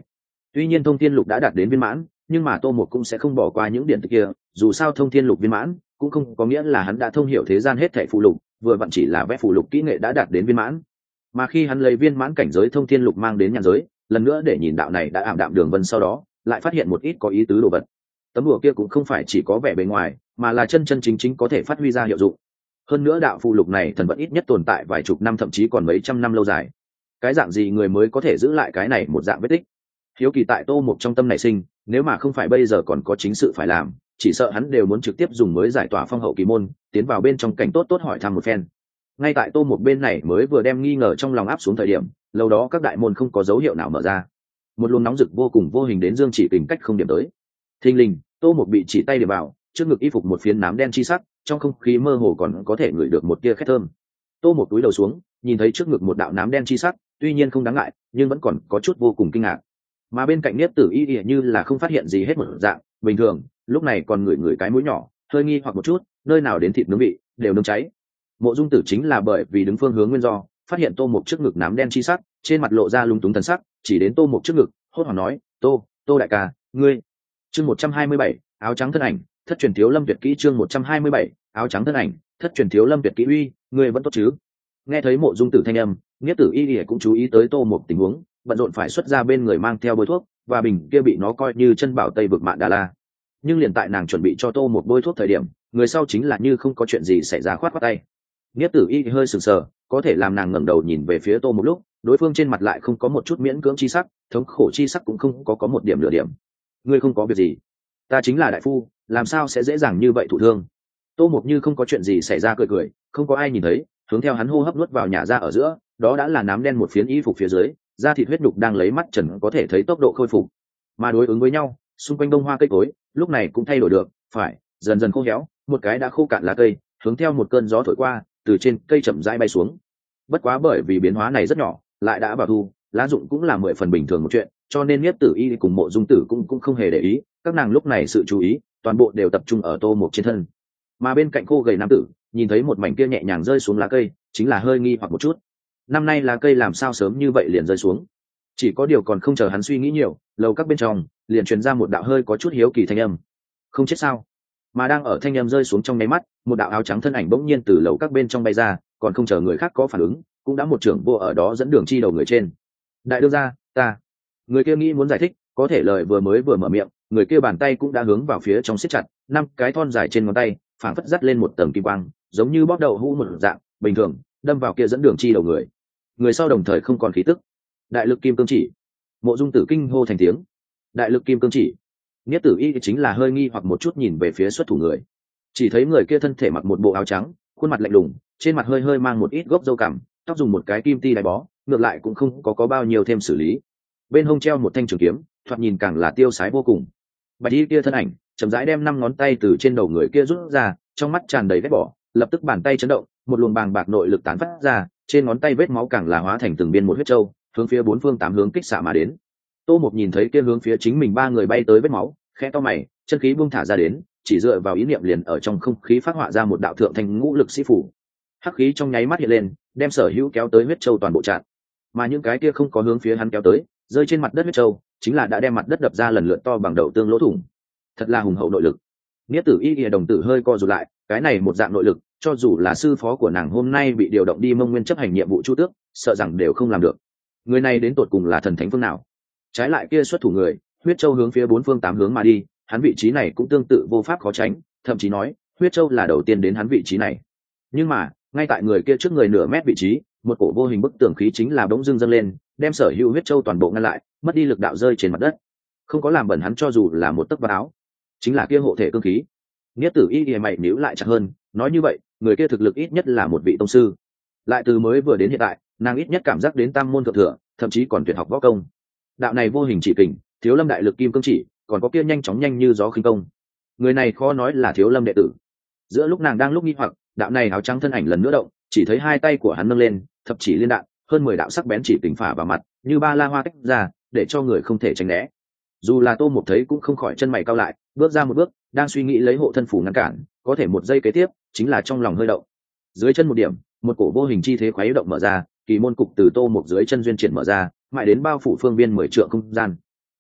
Tuy nhiên thông thiên lục đã đạt đến viên mãn, nhưng mà Tô Mộc cũng sẽ không bỏ qua những điển tịch kia, dù sao thông thiên lục viên mãn cũng không có nghĩa là hắn đã thông hiểu thế gian hết thảy phụ lục, vừa vặn chỉ là vẽ phụ lục kỹ nghệ đã đạt đến viên mãn. Mà khi hắn lấy viên mãn cảnh giới thông thiên lục mang đến nhàn giới, lần nữa để nhìn đạo này đã ảm đạm đường vân, sau đó lại phát hiện một ít có ý tứ đồ vật. Tấm đùa kia cũng không phải chỉ có vẻ bề ngoài, mà là chân chân chính chính có thể phát huy ra hiệu dụng. Hơn nữa đạo phụ lục này thần vẫn ít nhất tồn tại vài chục năm, thậm chí còn mấy trăm năm lâu dài. Cái dạng gì người mới có thể giữ lại cái này một dạng vết tích? Hiếu kỳ tại Tô Mộc trong tâm nảy sinh, nếu mà không phải bây giờ còn có chính sự phải làm, chỉ sợ hắn đều muốn trực tiếp dùng mới giải tỏa phong hậu kỳ môn, tiến vào bên trong cảnh tốt tốt hỏi thăm một phen. Ngay tại Tô Mộc bên này mới vừa đem nghi ngờ trong lòng áp xuống thời điểm, lâu đó các đại môn không có dấu hiệu nào mở ra. Một luồng nóng rực vô cùng vô hình đến Dương Chỉ Kình cách không điểm tới. Thình lình, Tô Mộc bị chỉ tay điểm vào, trước ngực y phục một phiến nám đen chi sắc, trong không khí mơ hồ còn có thể ngửi được một tia khét thơm. Tô Mộc túi đầu xuống, nhìn thấy trước ngực một đạo nám đen chi sắc, tuy nhiên không đáng ngại, nhưng vẫn còn có chút vô cùng kinh ngạc. Mà bên cạnh Niết Tử Y như là không phát hiện gì hết một dạng, bình thường, lúc này còn ngửi cái mũi nhỏ, hơi nghi hoặc một chút, nơi nào đến thịt nướng vị, đều nướng cháy. Mộ Dung Tử chính là bởi vì đứng phương hướng nguyên do, phát hiện Tô Mộc trước ngực nám đen chi sắc, trên mặt lộ ra lúng túng thần sắc, chỉ đến Tô Mộc trước ngực, hốt hoảng nói: Tô đại ca, ngươi." Chương 127, áo trắng thân ảnh, thất truyền thiếu lâm tuyệt kỹ. Chương 127, áo trắng thân ảnh, thất truyền thiếu lâm tuyệt kỹ. Uy, ngươi vẫn tốt chứ? Nghe thấy Mộ Dung Tử thanh âm, Niết Tử Y cũng chú ý tới Tô Mộc tình huống, bận rộn phải xuất ra bên người mang theo bôi thuốc, và bình kia bị nó coi như chân bảo Tây vực Mạn Đà La. Nhưng liền tại nàng chuẩn bị cho Tô Mộc bôi thuốc thời điểm, người sau chính là như không có chuyện gì xảy ra khoát khoát tay. Niết Tử Y hơi sừng sờ, có thể làm nàng ngẩng đầu nhìn về phía Tô Mộc lúc, đối phương trên mặt lại không có một chút miễn cưỡng chi sắc, thống khổ chi sắc cũng không có một điểm nửa điểm. "Ngươi không có việc gì? Ta chính là đại phu, làm sao sẽ dễ dàng như vậy thụ thương?" Tô Mộc như không có chuyện gì xảy ra cười cười, không có ai nhìn thấy, hướng theo hắn hô hấp nuốt vào nhả ra ở giữa, đó đã là nám đen một phiến y phục phía dưới, da thịt huyết nhục đang lấy mắt trần có thể thấy tốc độ khôi phục. Mà đối ứng với nhau, xung quanh bông hoa cây cối lúc này cũng thay đổi được, phải dần dần khô héo, một cái đã khô cạn lá cây, hướng theo một cơn gió thổi qua, từ trên cây chậm rãi bay xuống. Bất quá bởi vì biến hóa này rất nhỏ, lại đã vào thu, lá dụng cũng là 10 phần bình thường một chuyện, cho nên Niết Tử Y cùng Mộ Dung Tử cũng không hề để ý, các nàng lúc này sự chú ý toàn bộ đều tập trung ở Tô Mộc trên thân. Mà bên cạnh khô gầy nam tử, nhìn thấy một mảnh kia nhẹ nhàng rơi xuống lá cây, chính là hơi nghi hoặc một chút. Năm nay lá cây làm sao sớm như vậy liền rơi xuống? Chỉ có điều còn không chờ hắn suy nghĩ nhiều, lầu các bên trong liền truyền ra một đạo hơi có chút hiếu kỳ thanh âm. "Không chết sao?" Mà đang ở thanh âm rơi xuống trong nháy mắt, một đạo áo trắng thân ảnh bỗng nhiên từ lầu các bên trong bay ra, còn không chờ người khác có phản ứng, cũng đã một trưởng vô ở đó dẫn đường chi đầu người trên. "Đại đương gia, ta..." Người kia nghĩ muốn giải thích, có thể lời vừa mở miệng, người kia bàn tay cũng đã hướng vào phía trong siết chặt, 5 cái thon dài trên ngón tay phảng phất dắt lên một tầng kim quang, giống như bóp đầu hũ một dạng bình thường, đâm vào kia dẫn đường chi đầu người. Người sau đồng thời không còn khí tức. "Đại lực kim cương chỉ!" Mộ Dung Tử kinh hô thành tiếng. "Đại lực kim cương chỉ!" Niết Tử Y chính là hơi nghi hoặc một chút nhìn về phía xuất thủ người, chỉ thấy người kia thân thể mặc một bộ áo trắng, khuôn mặt lạnh lùng, trên mặt hơi mang một ít gốc râu cằm, tóc dùng một cái kim ti đai bó, ngược lại cũng không có bao nhiêu thêm xử lý. Bên hông treo một thanh trường kiếm, thoạt nhìn càng là tiêu sái vô cùng. Bạch Y kia thân ảnh chậm rãi đem 5 ngón tay từ trên đầu người kia rút ra, trong mắt tràn đầy ghét bỏ, lập tức bàn tay chấn động, một luồng bàng bạc nội lực tán phát ra, trên ngón tay vết máu càng là hóa thành từng viên một huyết châu, hướng phía 4 phương 8 hướng kích xạ mà đến. Tô Mộc nhìn thấy kia hướng phía chính mình 3 người bay tới vết máu, khẽ cau mày, chân khí buông thả ra đến, chỉ dựa vào ý niệm liền ở trong không khí phát họa ra một đạo thượng thành ngũ lực sĩ phủ. Hắc khí trong nháy mắt hiện lên, đem sở hữu kéo tới huyết châu toàn bộ chặn. Mà những cái kia không có hướng phía hắn kéo tới, rơi trên mặt đất huyết châu, chính là đã đem mặt đất đập ra lần lượt to bằng đậu tương lỗ thủng. Thật là hùng hậu nội lực. Niết Tử Y đồng tử hơi co rụt lại, cái này một dạng nội lực, cho dù là sư phó của nàng hôm nay bị điều động đi Mông Nguyên chấp hành nhiệm vụ Chu Tước, sợ rằng đều không làm được. Người này đến tột cùng là thần thánh phương nào? Trái lại kia xuất thủ người, huyết châu hướng phía 4 phương 8 hướng mà đi, hắn vị trí này cũng tương tự vô pháp khó tránh, thậm chí nói, huyết châu là đầu tiên đến hắn vị trí này. Nhưng mà, ngay tại người kia trước người nửa mét vị trí, một cổ vô hình bức tường khí chính là bỗng dưng dâng lên, đem sở hữu huyết châu toàn bộ ngăn lại, mất đi lực đạo rơi trên mặt đất. Không có làm bẩn hắn cho dù là một tấc vải áo, chính là kia hộ thể cương khí. Niết Tử Y mày nhíu lại chặt hơn, nói như vậy, người kia thực lực ít nhất là một vị tông sư. Lại từ mới vừa đến hiện tại, nàng ít nhất cảm giác đến tam môn thượng thừa, thậm chí còn tuyệt học võ công. Đạo này vô hình chỉ kình, Thiếu Lâm đại lực kim cương chỉ, còn có kia nhanh chóng nhanh như gió khinh công. Người này khó nói là Thiếu Lâm đệ tử. Giữa lúc nàng đang lúc nghi hoặc, đạo này áo trắng thân ảnh lần nữa động, chỉ thấy hai tay của hắn nâng lên, thập chỉ liên đạn, hơn 10 đạo sắc bén chỉ kình phả vào mặt, như ba la hoa tách ra, để cho người không thể tránh né. Dù là Tô Mộc thấy cũng không khỏi chân mày cau lại, bước ra một bước, đang suy nghĩ lấy hộ thân phủ ngăn cản, có thể một giây kế tiếp, chính là trong lòng hơi động. Dưới chân một điểm, một cổ vô hình chi thế khuấy động mở ra, kỳ môn cục từ Tô Mộc dưới chân duyên triển mở ra, mãi đến bao phủ phương viên 10 trượng không gian.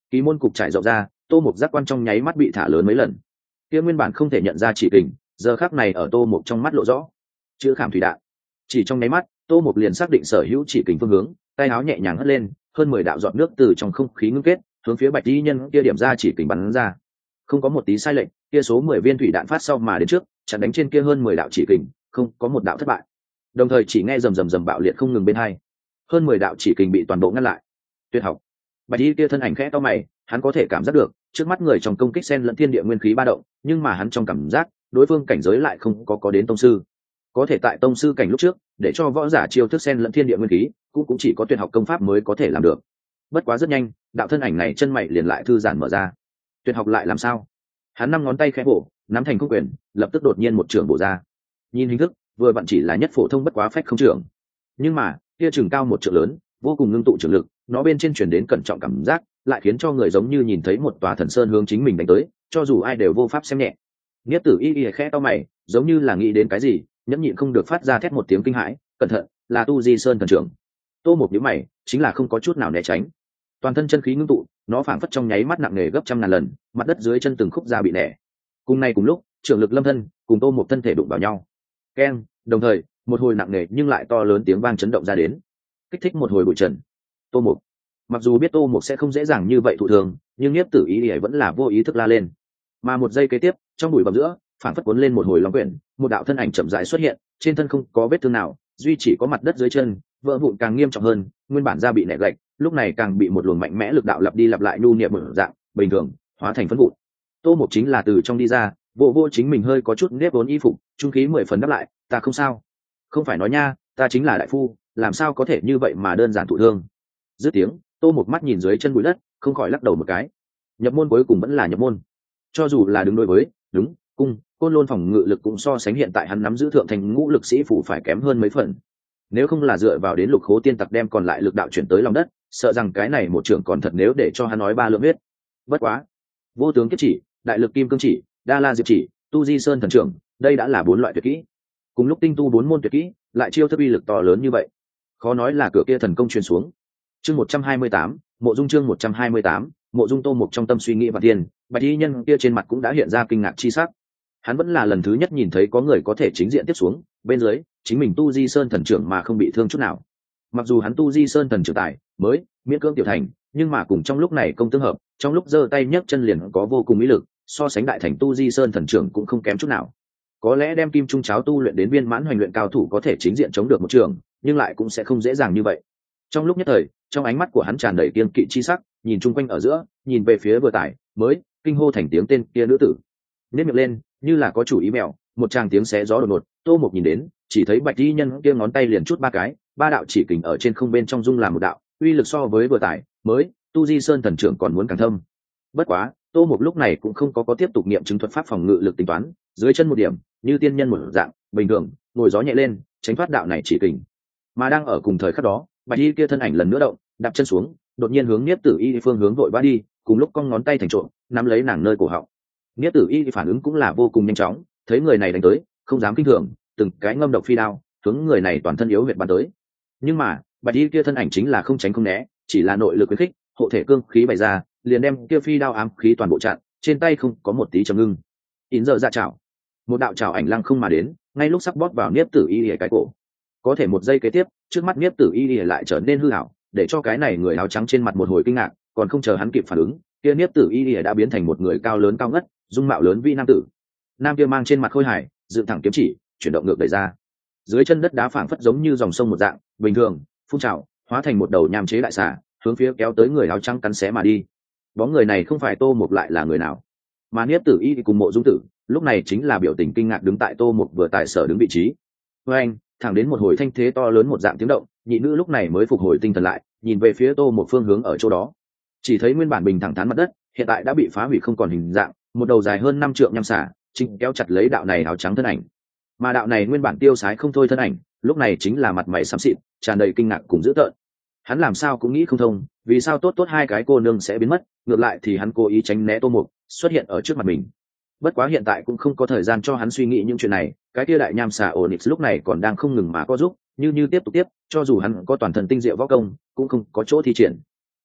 Kỳ môn cục trải rộng ra, Tô Mục giác quan trong nháy mắt bị thả lớn mấy lần. Kia nguyên bản không thể nhận ra chỉ kình, giờ khắc này ở Tô Mục trong mắt lộ rõ. Chữ khảm thủy đạn. Chỉ trong nháy mắt, Tô Mục liền xác định sở hữu chỉ kình phương hướng, tay áo nhẹ nhàng hất lên, hơn 10 đạo giọt nước từ trong không khí ngưng kết, hướng phía Bạch Y nhân kia điểm ra chỉ kình bắn ra. Không có một tí sai lệch, kia số 10 viên thủy đạn phát sau mà đến trước, chặn đánh trên kia hơn 10 đạo chỉ kình, không có một đạo thất bại. Đồng thời chỉ nghe rầm rầm rầm bạo liệt không ngừng bên hai. Hơn 10 đạo chỉ kình bị toàn bộ ngăn lại. Tuyệt học. Bạch Y kia thân ảnh khẽ to mày, hắn có thể cảm giác được, trước mắt người trong công kích xen lẫn thiên địa nguyên khí ba động, nhưng mà hắn trong cảm giác, đối phương cảnh giới lại không có đến tông sư. Có thể tại tông sư cảnh lúc trước, để cho võ giả chiêu thức xen lẫn thiên địa nguyên khí, cũng chỉ có tuyệt học công pháp mới có thể làm được. Bất quá rất nhanh, đạo thân ảnh này chân mày liền lại thư giãn mở ra. Tuyệt học lại làm sao? Hắn năm ngón tay khẽ bổ, nắm thành khúc quyền, lập tức đột nhiên một trường bổ ra. Nhìn hình thức, vừa vặn chỉ là nhất phổ thông bất quá phách không trưởng, nhưng mà kia trường cao một trượng lớn, vô cùng ngưng tụ trường lực, nó bên trên truyền đến cẩn trọng cảm giác, lại khiến cho người giống như nhìn thấy một tòa thần sơn hướng chính mình đánh tới, cho dù ai đều vô pháp xem nhẹ. Niết Tử Y khẽ to mày, giống như là nghĩ đến cái gì, nhẫn nhịn không được phát ra thét một tiếng kinh hãi, cẩn thận, là Tu Di Sơn thần trưởng. Tô Mục nhíu mày, chính là không có chút nào né tránh. Toàn thân chân khí ngưng tụ, nó phảng phất trong nháy mắt nặng nề gấp trăm ngàn lần, mặt đất dưới chân từng khúc ra bị nẻ. Cùng này cùng lúc, trường lực lâm thân, cùng Tô Mục thân thể đụng vào nhau. Keng, đồng thời, một hồi nặng nề nhưng lại to lớn tiếng vang chấn động ra đến, kích thích một hồi bụi trần. Tô Mục, mặc dù biết Tô Mục sẽ không dễ dàng như vậy thụ thường, nhưng Niếp Tử Y vẫn là vô ý thức la lên. Mà một giây kế tiếp, trong bụi bặm giữa, phảng phất cuốn lên một hồi long quyển, một đạo thân ảnh chậm rãi xuất hiện, trên thân không có vết thương nào, duy chỉ có mặt đất dưới chân vỡ vụn càng nghiêm trọng hơn, nguyên bản da bị nẻ gạch, lúc này càng bị một luồng mạnh mẽ lực đạo lặp đi lặp lại nhu niệm mở dạng bình thường hóa thành phân vụn. Tô Mục chính là từ trong đi ra, vô chính mình hơi có chút nếp vốn y phục, trung khí 10 phần đáp lại, ta không sao. Không phải nói nha, ta chính là đại phu, làm sao có thể như vậy mà đơn giản thụ thương. Dứt tiếng, Tô Mục mắt nhìn dưới chân bụi đất, không khỏi lắc đầu một cái. Nhập môn cuối cùng vẫn là nhập môn, cho dù là đứng đối với đúng cung côn lôn phòng ngự lực cũng so sánh hiện tại hắn nắm giữ thượng thành ngũ lực sĩ phủ phải kém hơn mấy phần. Nếu không là dựa vào đến lục khố tiên tặc đem còn lại lực đạo chuyển tới lòng đất, sợ rằng cái này một trưởng còn thật nếu để cho hắn nói ba lượng huyết. Bất quá, vô tướng kiếp chỉ, đại lực kim cương chỉ, đa la diệp chỉ, tu di sơn thần trưởng, đây đã là 4 loại tuyệt kỹ. Cùng lúc tinh tu 4 môn tuyệt kỹ, lại chiêu thức uy lực to lớn như vậy, khó nói là cửa kia thần công truyền xuống. Chương 128, mộ dung chương 128, mộ dung Tô Mục trong tâm suy nghĩ và tiền, Bạch Y nhân kia trên mặt cũng đã hiện ra kinh ngạc chi sắc. Hắn vẫn là lần thứ nhất nhìn thấy có người có thể chính diện tiếp xuống, bên dưới chính mình tu di sơn thần trưởng mà không bị thương chút nào. Mặc dù hắn tu di sơn thần trưởng tài mới miễn cưỡng tiểu thành, nhưng mà cùng trong lúc này công tương hợp, trong lúc giơ tay nhấc chân liền có vô cùng ý lực, so sánh đại thành tu di sơn thần trưởng cũng không kém chút nào. Có lẽ đem kim trung cháo tu luyện đến viên mãn hoành luyện cao thủ có thể chính diện chống được một trường, nhưng lại cũng sẽ không dễ dàng như vậy. Trong lúc nhất thời, trong ánh mắt của hắn tràn đầy kiên kỵ chi sắc, nhìn chung quanh ở giữa, nhìn về phía vừa tải mới kinh hô thành tiếng tên kia nữ tử, nếp miệng lên như là có chủ ý mèo, một tràng tiếng xé gió đột ngột. Tô Mục nhìn đến, chỉ thấy Bạch Y nhân kia ngón tay liền chút 3 cái, 3 đạo chỉ kình ở trên không bên trong dung làm một đạo, uy lực so với vừa tải mới tu di sơn thần trưởng còn muốn càng thâm. Bất quá, Tô Mục lúc này cũng không có tiếp tục nghiệm chứng thuật pháp phòng ngự lực tính toán, dưới chân một điểm, như tiên nhân một dạng, bình thường, ngồi gió nhẹ lên, tránh thoát đạo này chỉ kình. Mà đang ở cùng thời khắc đó, Bạch Y kia thân ảnh lần nữa động, đạp chân xuống, đột nhiên hướng Niếp Tử Y phương hướng vội vã đi, cùng lúc cong ngón tay thành trộm, nắm lấy nàng nơi cổ họng. Niếp Tử Y phản ứng cũng là vô cùng nhanh chóng, thấy người này đánh tới, không dám kinh thường, từng cái ngâm độc phi đao, hướng người này toàn thân yếu huyệt bắn tới. Nhưng mà, Bạch Y kia thân ảnh chính là không tránh không né, chỉ là nội lực khuyến khích, hộ thể cương khí bày ra, liền đem kia phi đao ám khí toàn bộ chặn, trên tay không có một tí trầm ngưng. In giờ ra chảo, một đạo chảo ảnh lăng không mà đến, ngay lúc sắp bóp vào Niếp Tử Y cái cổ. Có thể một giây kế tiếp, trước mắt Niếp Tử Y lại trở nên hư ảo, để cho cái này người áo trắng trên mặt một hồi kinh ngạc, còn không chờ hắn kịp phản ứng, kia Niếp Tử Y đã biến thành một người cao lớn cao ngất, dung mạo lớn vi nam tử. Nam kia mang trên mặt khôi hài, dựng thẳng kiếm chỉ, chuyển động ngược đẩy ra. Dưới chân đất đá phảng phất giống như dòng sông một dạng, bình thường, phun trào, hóa thành một đầu nham chế đại xà, hướng phía kéo tới người áo trắng cắn xé mà đi. Bóng người này không phải Tô Mục lại là người nào? Mà Niếp Tử Y cùng Mộ Dung Tử, lúc này chính là biểu tình kinh ngạc đứng tại Tô Mục vừa tại sở đứng vị trí. Với anh, thẳng đến một hồi thanh thế to lớn một dạng tiếng động, nhị nữ lúc này mới phục hồi tinh thần lại, nhìn về phía Tô Mục phương hướng ở chỗ đó. Chỉ thấy nguyên bản bình thẳng thắn mặt đất, hiện tại đã bị phá hủy không còn hình dạng, một đầu dài hơn 5 trượng nham xả, chính kéo chặt lấy đạo này áo trắng thân ảnh. Mà đạo này nguyên bản tiêu sái không thôi thân ảnh, lúc này chính là mặt mày xám xịt, tràn đầy kinh ngạc cùng dữ tợn. Hắn làm sao cũng nghĩ không thông, vì sao tốt hai cái cô nương sẽ biến mất, ngược lại thì hắn cố ý tránh né Tô Mục xuất hiện ở trước mặt mình. Bất quá hiện tại cũng không có thời gian cho hắn suy nghĩ những chuyện này, cái kia đại nham xà Onyx lúc này còn đang không ngừng mà có giúp, như tiếp tục tiếp, cho dù hắn có toàn thân tinh diệu võ công, cũng không có chỗ thi triển.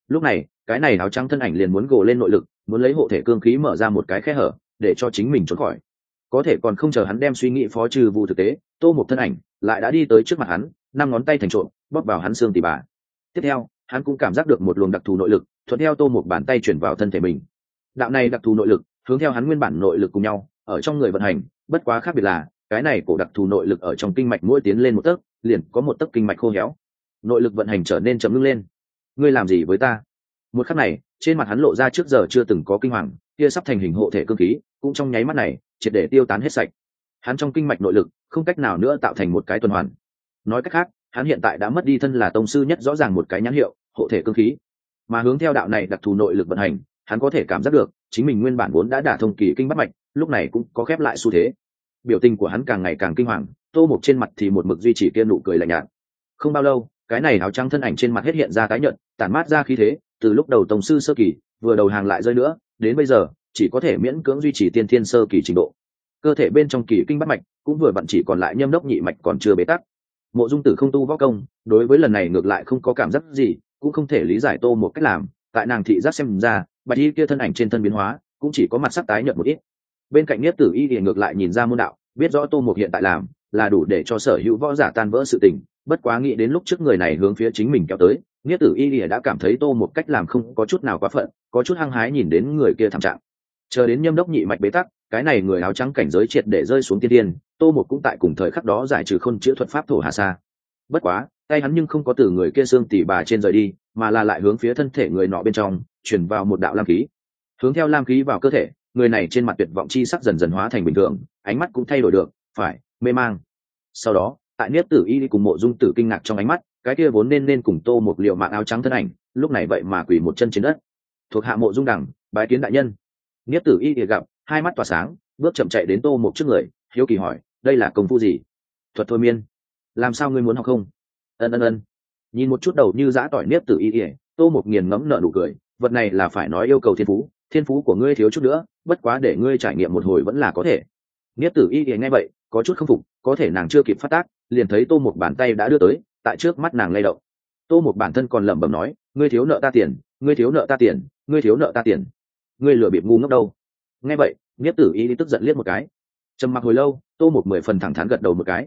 Lúc này cái này áo trắng thân ảnh liền muốn gồ lên nội lực, muốn lấy hộ thể cương khí mở ra một cái khe hở để cho chính mình trốn khỏi. Có thể còn không chờ hắn đem suy nghĩ phó trừ vụ thực tế, Tô Mục thân ảnh lại đã đi tới trước mặt hắn, năm ngón tay thành trộn bóp vào hắn xương tỉ bà. Tiếp theo hắn cũng cảm giác được một luồng đặc thù nội lực thuận theo Tô Mục bàn tay chuyển vào thân thể mình. Đạo này đặc thù nội lực hướng theo hắn nguyên bản nội lực cùng nhau ở trong người vận hành, bất quá khác biệt là cái này cổ đặc thù nội lực ở trong kinh mạch mỗi tiến lên một tấc liền có một tấc kinh mạch khô héo, nội lực vận hành trở nên chậm ngưng lên. Ngươi làm gì với ta? Một khắc này trên mặt hắn lộ ra trước giờ chưa từng có kinh hoàng, kia sắp thành hình hộ thể cương khí cũng trong nháy mắt này triệt để tiêu tán hết sạch. Hắn trong kinh mạch nội lực không cách nào nữa tạo thành một cái tuần hoàn. Nói cách khác, hắn hiện tại đã mất đi thân là tông sư nhất rõ ràng một cái nhãn hiệu hộ thể cương khí, mà hướng theo đạo này đặc thù nội lực vận hành, hắn có thể cảm giác được chính mình nguyên bản vốn đã đả thông kỳ kinh bắt mạch, lúc này cũng có khép lại xu thế. Biểu tình của hắn càng ngày càng kinh hoàng, Tô Mục trên mặt thì một mực duy trì kia nụ cười lạnh nhạt. Không bao lâu, cái này áo trắng thân ảnh trên mặt hết hiện ra tái nhợt, tản mát ra khí thế, từ lúc đầu tổng sư sơ kỳ, vừa đầu hàng lại rơi nữa, đến bây giờ chỉ có thể miễn cưỡng duy trì tiên thiên sơ kỳ trình độ. Cơ thể bên trong kỳ kinh bắt mạch cũng vừa vặn chỉ còn lại nhâm đốc nhị mạch còn chưa bế tắc. Mộ Dung Tử không tu võ công, đối với lần này ngược lại không có cảm giác gì, cũng không thể lý giải Tô một cách làm. Tại nàng thị giác xem ra, bạch y kia thân ảnh trên thân biến hóa cũng chỉ có mặt sắc tái nhợt một ít. Bên cạnh Niết Tử Y thì ngược lại nhìn ra môn đạo, biết rõ Tô một hiện tại làm là đủ để cho sở hữu võ giả tan vỡ sự tình. Bất quá nghĩ đến lúc trước người này hướng phía chính mình kéo tới, Niết Tử Y thì đã cảm thấy Tô một cách làm không có chút nào quá phận, có chút hăng hái nhìn đến người kia thảm trạng. Chờ đến nhâm đốc nhị mạch bế tắc, cái này người áo trắng cảnh giới triệt để rơi xuống tiên điên, Tô một cũng tại cùng thời khắc đó giải trừ khôn chữa thuật pháp thổ hà sa. Bất quá tay hắn nhưng không có từ người kia xương tỉ bà trên rời đi, mà là lại hướng phía thân thể người nọ bên trong chuyển vào một đạo lam khí. Hướng theo lam khí vào cơ thể, người này trên mặt tuyệt vọng chi sắc dần dần hóa thành bình thường, ánh mắt cũng thay đổi được, phải mê mang. Sau đó tại Niết Tử Y cùng Mộ Dung Tử kinh ngạc trong ánh mắt, cái kia vốn nên cùng Tô một liệu mạng áo trắng thân ảnh lúc này vậy mà quỳ một chân trên đất. Thuộc hạ Mộ Dung Đằng bái kiến đại nhân. Niết Tử Y gặp, hai mắt tỏa sáng, bước chậm chạy đến Tô một trước người, hiếu kỳ hỏi, đây là công phu gì? Thuật thôi miên. Làm sao ngươi muốn học không? Ân. Nhìn một chút đầu như giã tỏi Niết Tử Y, Tô một nghiền ngẫm nở nụ cười, vật này là phải nói yêu cầu thiên phú của ngươi thiếu chút nữa, bất quá để ngươi trải nghiệm một hồi vẫn là có thể. Niết Tử Y nghe vậy có chút không phục, có thể nàng chưa kịp phát tác, liền thấy Tô một bàn tay đã đưa tới, tại trước mắt nàng lay động. Tô một bản thân còn lẩm bẩm nói, ngươi thiếu nợ ta tiền, ngươi thiếu nợ ta tiền, ngươi thiếu nợ ta tiền, ngươi lừa bịp ngu ngốc đâu. Nghe vậy Niết Tử Y tức giận liếc một cái, trầm mặc hồi lâu, Tô một 10 phần thẳng thắn gật đầu một cái.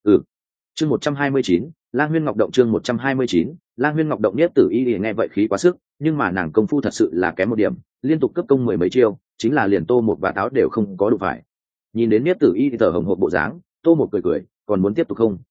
Chương 129, Lang Huyên Ngọc Động. Chương 129, Lang Huyên Ngọc Động. Niết Tử Y nghe vậy khí quá sức, nhưng mà nàng công phu thật sự là kém một điểm, liên tục cấp công 10 mấy chiêu, chính là liền Tô một và táo đều không có đụng phải. Nhìn đến Niết Tử Y thở hồng hộc bộ dáng, Tô một cười, còn muốn tiếp tục không?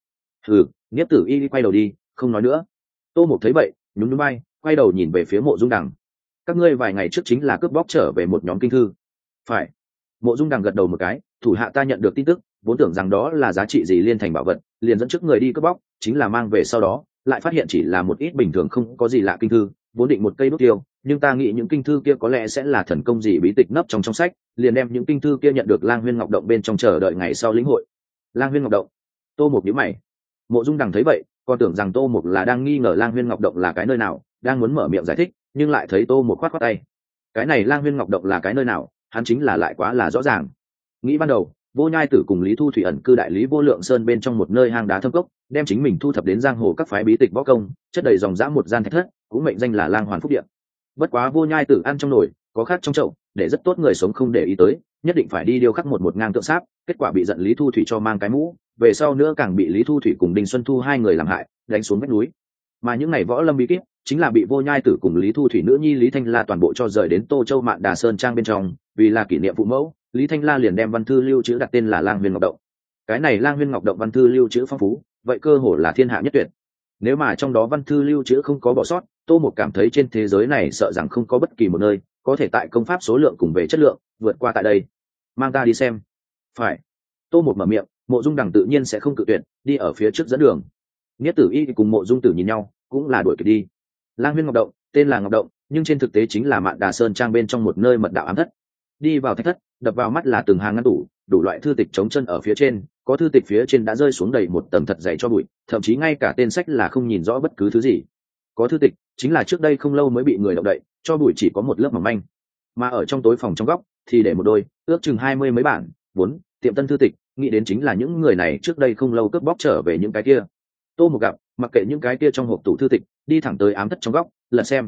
Niết Tử Y quay đầu đi, không nói nữa. Tô một thấy vậy nhún nhún vai, quay đầu nhìn về phía Mộ Dung Đằng. Các ngươi vài ngày trước chính là cướp bóc trở về một nhóm kinh thư. Phải. Mộ Dung Đằng gật đầu một cái, thủ hạ ta nhận được tin tức, vốn tưởng rằng đó là giá trị gì liên thành bảo vật, liền dẫn trước người đi cướp bóc, chính là mang về sau đó lại phát hiện chỉ là một ít bình thường không có gì lạ kinh thư, vốn định một cây đốt tiêu, nhưng ta nghĩ những kinh thư kia có lẽ sẽ là thần công gì bí tịch nấp trong sách, liền đem những kinh thư kia nhận được Lang Huyên Ngọc Động bên trong chờ đợi ngày sau lĩnh hội. Lang Huyên Ngọc Động. Tô một nhíu mày. Mộ Dung Đằng thấy vậy còn tưởng rằng Tô một là đang nghi ngờ Lang Huyên Ngọc Động là cái nơi nào, đang muốn mở miệng giải thích, nhưng lại thấy Tô một khoát tay. Cái này Lang Huyên Ngọc Động là cái nơi nào, hắn chính là lại quá là rõ ràng. Nghĩ ban đầu Vô Nhai Tử cùng Lý Thu Thủy ẩn cư đại lý Vô Lượng Sơn bên trong một nơi hang đá thâm cốc, đem chính mình thu thập đến giang hồ các phái bí tịch võ công, chất đầy dòng dã một gian thạch thất, cũng mệnh danh là Lang Hoàn Phúc Điện. Bất quá Vô Nhai Tử ăn trong nồi có khác trong chậu, để rất tốt người sống không để ý tới, nhất định phải đi điêu khắc một ngang tượng sáp, kết quả bị giận Lý Thu Thủy cho mang cái mũ, về sau nữa càng bị Lý Thu Thủy cùng Đinh Xuân Thu hai người làm hại, đánh xuống vách núi. Mà những ngày võ lâm bí kíp chính là bị Vô Nhai Tử cùng Lý Thu Thủy nữ nhi Lý Thanh La toàn bộ cho rời đến Tô Châu Mạn Đà Sơn trang bên trong, vì là kỷ niệm phụ mẫu, Lý Thanh La liền đem văn thư lưu trữ đặt tên là Lang Huyên Ngọc Động. Cái này Lang Huyên Ngọc Động văn thư lưu trữ phong phú, vậy cơ hồ là thiên hạ nhất tuyệt. Nếu mà trong đó văn thư lưu trữ không có bỏ sót, Tô một cảm thấy trên thế giới này sợ rằng không có bất kỳ một nơi có thể tại công pháp số lượng cùng về chất lượng vượt qua tại đây. Mang ta đi xem. Phải. Tô một mở miệng, Mộ Dung Đằng tự nhiên sẽ không cự tuyệt, đi ở phía trước dẫn đường. Niết Tử Y cùng Mộ Dung Tử nhìn nhau, cũng là đuổi kịp đi. Lang Huyên Ngọc Động tên là Ngọc Động, nhưng trên thực tế chính là Mạn Đà Sơn trang bên trong một nơi mật đạo ám thất. Đi vào thạch thất, đập vào mắt là từng hàng ngăn tủ, đủ loại thư tịch chống chân ở phía trên, có thư tịch phía trên đã rơi xuống đầy một tầng thật dày cho bụi, thậm chí ngay cả tên sách là không nhìn rõ bất cứ thứ gì. Có thư tịch chính là trước đây không lâu mới bị người động đậy, cho bụi chỉ có một lớp mỏng manh. Mà ở trong tối phòng trong góc thì để một đôi, ước chừng 20 mấy bản, vốn tiệm tân thư tịch, nghĩ đến chính là những người này trước đây không lâu cướp bóc trở về những cái kia. Tô một gặp, mặc kệ những cái kia trong hộp tủ thư tịch, đi thẳng tới ám thất trong góc, lật xem.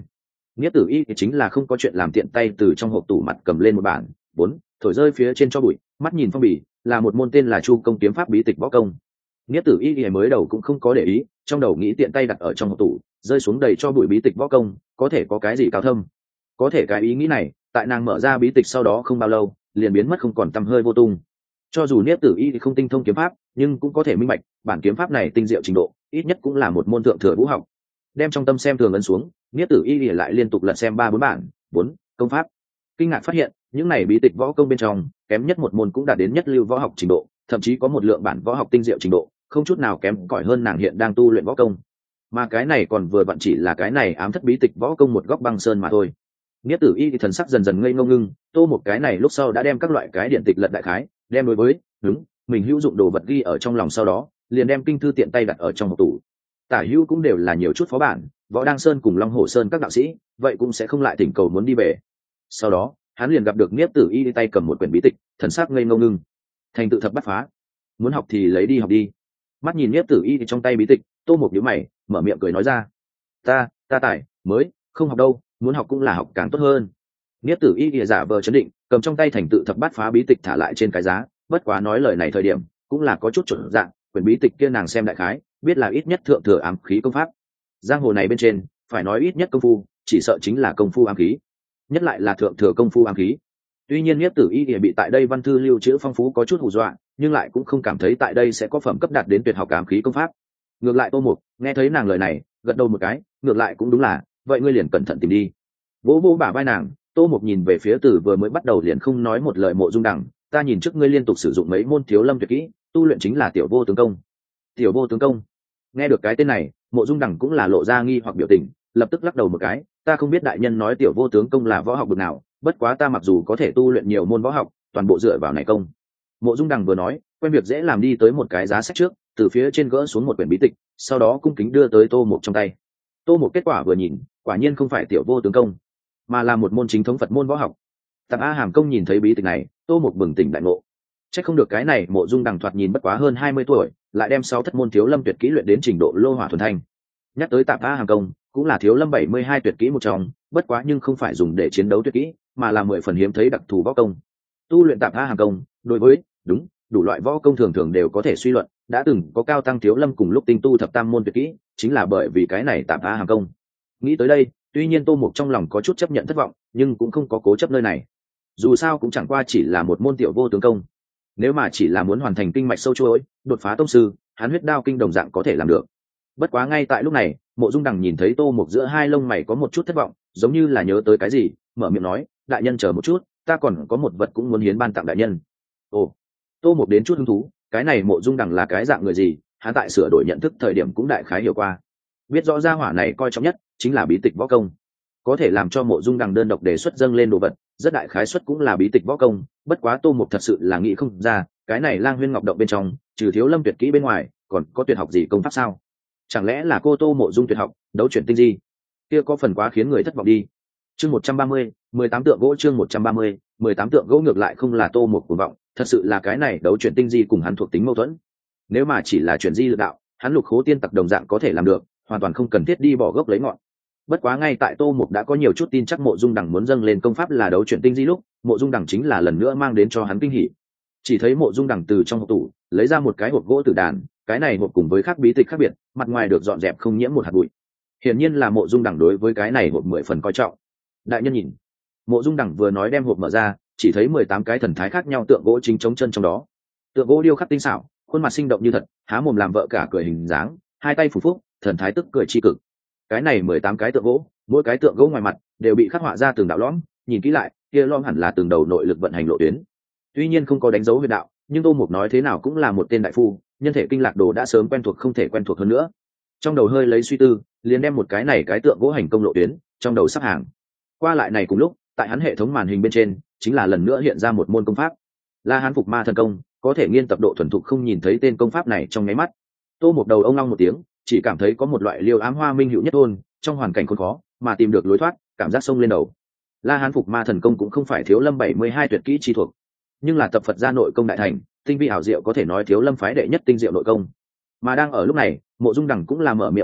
Nghĩa Tử Y thì chính là không có chuyện làm, tiện tay từ trong hộp tủ mặt cầm lên một bản vốn thổi rơi phía trên cho bụi, mắt nhìn phong bì, là một môn tên là Chu Công kiếm pháp bí tịch võ công. Nghĩa Tử Y thì mới đầu cũng không có để ý, trong đầu nghĩ tiện tay đặt ở trong hộp tủ, rơi xuống đầy cho bụi bí tịch võ công, có thể có cái gì cao thâm. Có thể cái ý nghĩ này, tại nàng mở ra bí tịch sau đó không bao lâu, liền biến mất không còn tăm hơi vô tung. Cho dù Niết Tử Y thì không tinh thông kiếm pháp, nhưng cũng có thể minh bạch, bản kiếm pháp này tinh diệu trình độ, ít nhất cũng là một môn thượng thừa vũ học. Đem trong tâm xem thường ấn xuống, Niết Tử Y thì lại liên tục lật xem 3-4 bản vốn công pháp. Kinh ngạc phát hiện, những này bí tịch võ công bên trong, kém nhất một môn cũng đạt đến nhất lưu võ học trình độ, thậm chí có một lượng bản võ học tinh diệu trình độ, không chút nào kém cỏi hơn nàng hiện đang tu luyện võ công. Mà cái này còn vừa vặn chỉ là cái này ám thất bí tịch võ công một góc băng sơn mà thôi. Niết Tử Y thì thần sắc dần dần ngây ngông ngưng, tô một cái này lúc sau đã đem các loại cái điện tịch lật đại khái, đem đối với đúng mình hữu dụng đồ vật ghi ở trong lòng, sau đó liền đem kinh thư tiện tay đặt ở trong hộp tủ. Tả hữu cũng đều là nhiều chút phó bản, Võ Đăng Sơn cùng Long Hổ Sơn các đạo sĩ, vậy cũng sẽ không lại thỉnh cầu muốn đi về. Sau đó hắn liền gặp được Niết Tử Y tay cầm một quyển bí tịch, thần sắc ngây ngông ngưng. Thành tự thập bắt phá, muốn học thì lấy đi học đi. Mắt nhìn Niết Tử Y trong tay bí tịch, tô một nhíu mày, mở miệng cười nói ra: ta tải mới không học đâu, muốn học cũng là học càng tốt hơn. Niết Tử Y giả vờ chấn định, cầm trong tay thành tự thập bát phá bí tịch thả lại trên cái giá, bất quá nói lời này thời điểm cũng là có chút chuẩn dạng, quyển bí tịch kia nàng xem đại khái, biết là ít nhất thượng thừa ám khí công pháp. Giang hồ này bên trên, phải nói ít nhất công phu, chỉ sợ chính là công phu ám khí, nhất lại là thượng thừa công phu ám khí. Tuy nhiên Niết Tử Y thì bị tại đây văn thư lưu trữ phong phú có chút hù dọa, nhưng lại cũng không cảm thấy tại đây sẽ có phẩm cấp đạt đến tuyệt học ám khí công pháp. Ngược lại Tô Mục nghe thấy nàng lời này, gật đầu một cái, ngược lại cũng đúng là, vậy ngươi liền cẩn thận tìm đi. Vỗ vỗ bả vai nàng, Tô Mục nhìn về phía Tử vừa mới bắt đầu liền không nói một lời Mộ Dung Đằng, ta nhìn trước ngươi liên tục sử dụng mấy môn thiếu lâm tuyệt kỹ, tu luyện chính là tiểu vô tướng công. Tiểu vô tướng công? Nghe được cái tên này, Mộ Dung Đằng cũng là lộ ra nghi hoặc biểu tình, lập tức lắc đầu một cái, ta không biết đại nhân nói tiểu vô tướng công là võ học bậc nào, bất quá ta mặc dù có thể tu luyện nhiều môn võ học, toàn bộ dựa vào này công. Mộ Dung Đằng vừa nói, quen việc dễ làm đi tới một cái giá sách trước, từ phía trên gỡ xuống một quyển bí tịch, sau đó cung kính đưa tới Tô Mục trong tay. Tô Mục kết quả vừa nhìn, quả nhiên không phải tiểu vô tướng công, mà là một môn chính thống Phật môn võ học. Tạp A Hàm Công nhìn thấy bí tịch này, Tô Mục bừng tỉnh đại ngộ. Chắc không được cái này Mộ Dung Đằng thoạt nhìn bất quá hơn 20 tuổi, lại đem 6 thất môn thiếu lâm tuyệt kỹ luyện đến trình độ lô hỏa thuần thanh. Nhắc tới Tạp A Hàm Công, cũng là thiếu lâm 72 tuyệt kỹ một trong, bất quá nhưng không phải dùng để chiến đấu tuyệt kỹ, mà là 10 phần hiếm thấy đặc thù võ công. Tu luyện Tạp A Hàm Công, đối với đủ loại võ công thường thường đều có thể suy luận, đã từng có cao tăng thiếu lâm cùng lúc tinh tu thập tam môn tuyệt kỹ, chính là bởi vì cái này Tạp A Hàm Công. Nghĩ tới đây, tuy nhiên Tô Mục trong lòng có chút chấp nhận thất vọng, nhưng cũng không có cố chấp nơi này. Dù sao cũng chẳng qua chỉ là một môn tiểu vô tướng công, nếu mà chỉ là muốn hoàn thành kinh mạch sâu chuỗi, đột phá tông sư, hắn huyết đao kinh đồng dạng có thể làm được. Bất quá ngay tại lúc này, Mộ Dung Đằng nhìn thấy Tô Mục giữa hai lông mày có một chút thất vọng, giống như là nhớ tới cái gì, mở miệng nói, đại nhân chờ một chút, ta còn có một vật cũng muốn hiến ban tặng đại nhân. Ồ. Tô Mục đến chút hứng thú, cái này Mộ Dung Đằng là cái dạng người gì, hắn tại sửa đổi nhận thức thời điểm cũng đại khái hiểu qua, biết rõ gia hỏa này coi trọng nhất chính là bí tịch võ công, có thể làm cho Mộ Dung Đằng đơn độc đề xuất dâng lên đồ vật, rất đại khái suất cũng là bí tịch võ công. Bất quá Tô Mục thật sự là nghĩ không ra, cái này Lang Huyên Ngọc Động bên trong, trừ thiếu lâm tuyệt kỹ bên ngoài, còn có tuyệt học gì công pháp sao? Chẳng lẽ là cô Tô Mộ Dung tuyệt học đấu chuyển tinh di? Kia có phần quá khiến người thất vọng đi. Chương 130, 18 tượng gỗ. Chương 130, 18 tượng gỗ. Ngược lại không là Tô Mục cuồng vọng, thật sự là cái này đấu chuyển tinh di cùng hắn thuộc tính mâu thuẫn. Nếu mà chỉ là chuyển di lực đạo, hắn Lục Khố Tiên Tặc đồng dạng có thể làm được, hoàn toàn không cần thiết đi bỏ gốc lấy ngọn. Bất quá ngay tại Tô Mục đã có nhiều chút tin chắc Mộ Dung Đằng muốn dâng lên công pháp là đấu chuyển tinh di lúc, Mộ Dung Đằng chính là lần nữa mang đến cho hắn kinh hỉ. Chỉ thấy Mộ Dung Đằng từ trong hộp tủ lấy ra một cái hộp gỗ tử đàn, cái này hộp cùng với các bí tịch khác biệt, mặt ngoài được dọn dẹp không nhiễm một hạt bụi. Hiển nhiên là Mộ Dung Đằng đối với cái này hộp 10 phần coi trọng. Đại nhân nhìn. Mộ Dung Đằng vừa nói đem hộp mở ra, chỉ thấy 18 cái thần thái khác nhau tượng gỗ chính chống chân trong đó. Tượng gỗ điêu khắc tinh xảo, khuôn mặt sinh động như thật, há mồm làm vợ cả cười hình dáng, hai tay phủ phúc, thần thái tức cười chi cực. Cái này 18 cái tượng gỗ, mỗi cái tượng gỗ ngoài mặt đều bị khắc họa ra từng đạo lõm, nhìn kỹ lại, kia lõm hẳn là từng đầu nội lực vận hành lộ tuyến. Tuy nhiên không có đánh dấu huyệt đạo, nhưng Tô Mục nói thế nào cũng là một tên đại phu, nhân thể kinh lạc đồ đã sớm quen thuộc không thể quen thuộc hơn nữa. Trong đầu hơi lấy suy tư, liền đem một cái này cái tượng gỗ hành công lộ tuyến, trong đầu sắp hàng. Qua lại này cùng lúc, tại hắn hệ thống màn hình bên trên, chính là lần nữa hiện ra một môn công pháp. La Hán Phục Ma Thần Công, có thể nghiên tập độ thuần thục không nhìn thấy tên công pháp này trong nháy mắt. Tô Mục đầu ông long một tiếng, chỉ cảm thấy có một loại liêu ám hoa minh hữu nhất thôn, trong hoàn cảnh khốn khó, mà tìm được lối thoát, cảm giác sông lên đầu. La Hán Phục Ma Thần Công cũng không phải thiếu lâm 72 tuyệt kỹ chi thuộc, nhưng là tập Phật gia nội công đại thành, tinh vi ảo diệu, có thể nói thiếu lâm phái đệ nhất tinh diệu nội công. Mà đang ở lúc này, Mộ Dung Đằng cũng là mở miệng giải thích,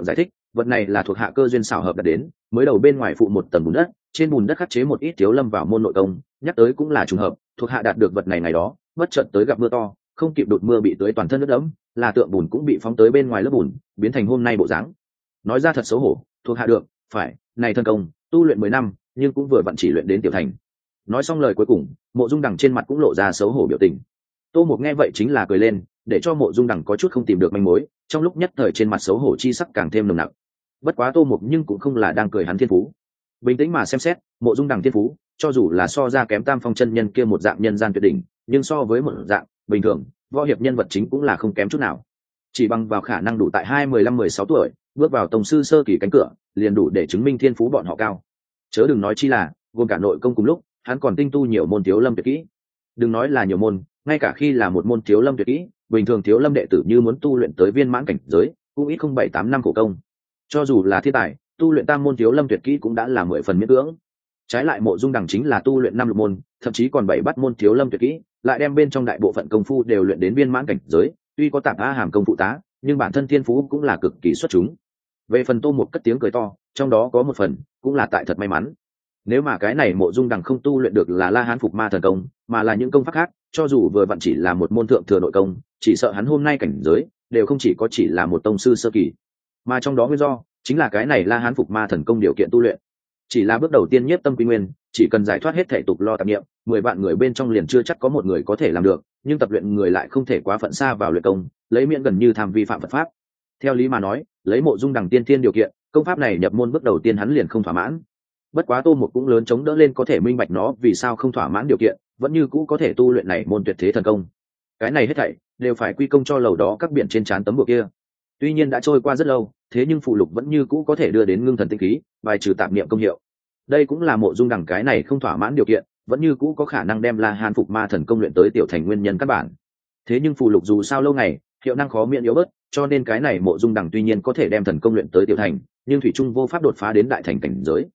vật này là thuộc hạ cơ duyên xảo hợp đạt đến, mới đầu bên ngoài phụ một tầng bùn đất, trên bùn đất khắc chế một ít thiếu lâm vào môn nội công, nhắc tới cũng là trùng hợp, thuộc hạ đạt được vật này ngày đó bất chợt tới gặp mưa to, không kịp đột mưa bị tưới toàn thân nước đẫm, là tượng bùn cũng bị phóng tới bên ngoài lớp bùn, biến thành hôm nay bộ dáng. Nói ra thật xấu hổ, thuộc hạ được phải này thân công tu luyện 10 năm nhưng cũng vừa vặn chỉ luyện đến tiểu thành. Nói xong lời cuối cùng, Mộ Dung Đằng trên mặt cũng lộ ra xấu hổ biểu tình. Tô Mục nghe vậy chính là cười lên, để cho Mộ Dung Đằng có chút không tìm được manh mối, trong lúc nhất thời trên mặt xấu hổ chi sắc càng thêm nồng nặc. Bất quá Tô Mục nhưng cũng không là đang cười hắn thiên phú. Bình tĩnh mà xem xét, Mộ Dung Đằng thiên phú, cho dù là so ra kém Tam Phong chân nhân kia một dạng nhân gian tuyệt đỉnh, nhưng so với một dạng bình thường, võ hiệp nhân vật chính cũng là không kém chút nào. Chỉ bằng vào khả năng đủ tại 15-16 tuổi, bước vào tổng sư sơ kỳ cánh cửa, liền đủ để chứng minh thiên phú bọn họ cao. Chớ đừng nói chi là, gồm cả nội công cùng lúc, hắn còn tinh tu nhiều môn thiếu lâm tuyệt kỹ. Đừng nói là nhiều môn, ngay cả khi là một môn thiếu lâm tuyệt kỹ, bình thường thiếu lâm đệ tử như muốn tu luyện tới viên mãn cảnh giới, cũng ít không 7-8 năm khổ công. Cho dù là thiên tài, tu luyện tam môn thiếu lâm tuyệt kỹ cũng đã là 10 phần miễn cưỡng. Trái lại Mộ Dung Đằng chính là tu luyện 5 lục môn, thậm chí còn 7 bắt môn thiếu lâm tuyệt kỹ, lại đem bên trong đại bộ phận công phu đều luyện đến viên mãn cảnh giới, tuy có tạp a hàm công phụ tá, nhưng bản thân thiên phú cũng là cực kỳ xuất chúng. Về phần Tô Mục cất tiếng cười to, trong đó có một phần cũng là tại thật may mắn. Nếu mà cái này Mộ Dung Đằng không tu luyện được là La Hán Phục Ma thần công, mà là những công pháp khác, cho dù vừa vặn chỉ là một môn thượng thừa nội công, chỉ sợ hắn hôm nay cảnh giới đều không chỉ là một tông sư sơ kỳ, mà trong đó nguyên do chính là cái này La Hán Phục Ma thần công điều kiện tu luyện. Chỉ là bước đầu tiên nhiếp tâm quy nguyên, chỉ cần giải thoát hết thể tục lo tạp niệm, 10 vạn người bên trong liền chưa chắc có một người có thể làm được, nhưng tập luyện người lại không thể quá phận xa vào luyện công, lấy miễn gần như tham vi phạm Phật pháp. Theo lý mà nói, lấy Mộ Dung Đằng tiên thiên điều kiện, công pháp này nhập môn bước đầu tiên hắn liền không thỏa mãn. Bất quá Tô Mục cũng lớn chống đỡ lên có thể minh bạch nó vì sao không thỏa mãn điều kiện, vẫn như cũ có thể tu luyện này môn tuyệt thế thần công. Cái này hết thảy đều phải quy công cho lầu đó các biển trên trán tấm bùa kia. Tuy nhiên đã trôi qua rất lâu, thế nhưng phụ lục vẫn như cũ có thể đưa đến ngưng thần tinh khí, bài trừ tạp niệm công hiệu. Đây cũng là Mộ Dung Đằng cái này không thỏa mãn điều kiện, vẫn như cũ có khả năng đem La Hán Phục Ma thần công luyện tới tiểu thành nguyên nhân căn bản. Thế nhưng phụ lục dù sao lâu ngày, hiệu năng khó miễn yếu bớt, cho nên cái này Mộ Dung Đằng tuy nhiên có thể đem thần công luyện tới tiểu thành, nhưng thủy trung vô pháp đột phá đến đại thành cảnh giới.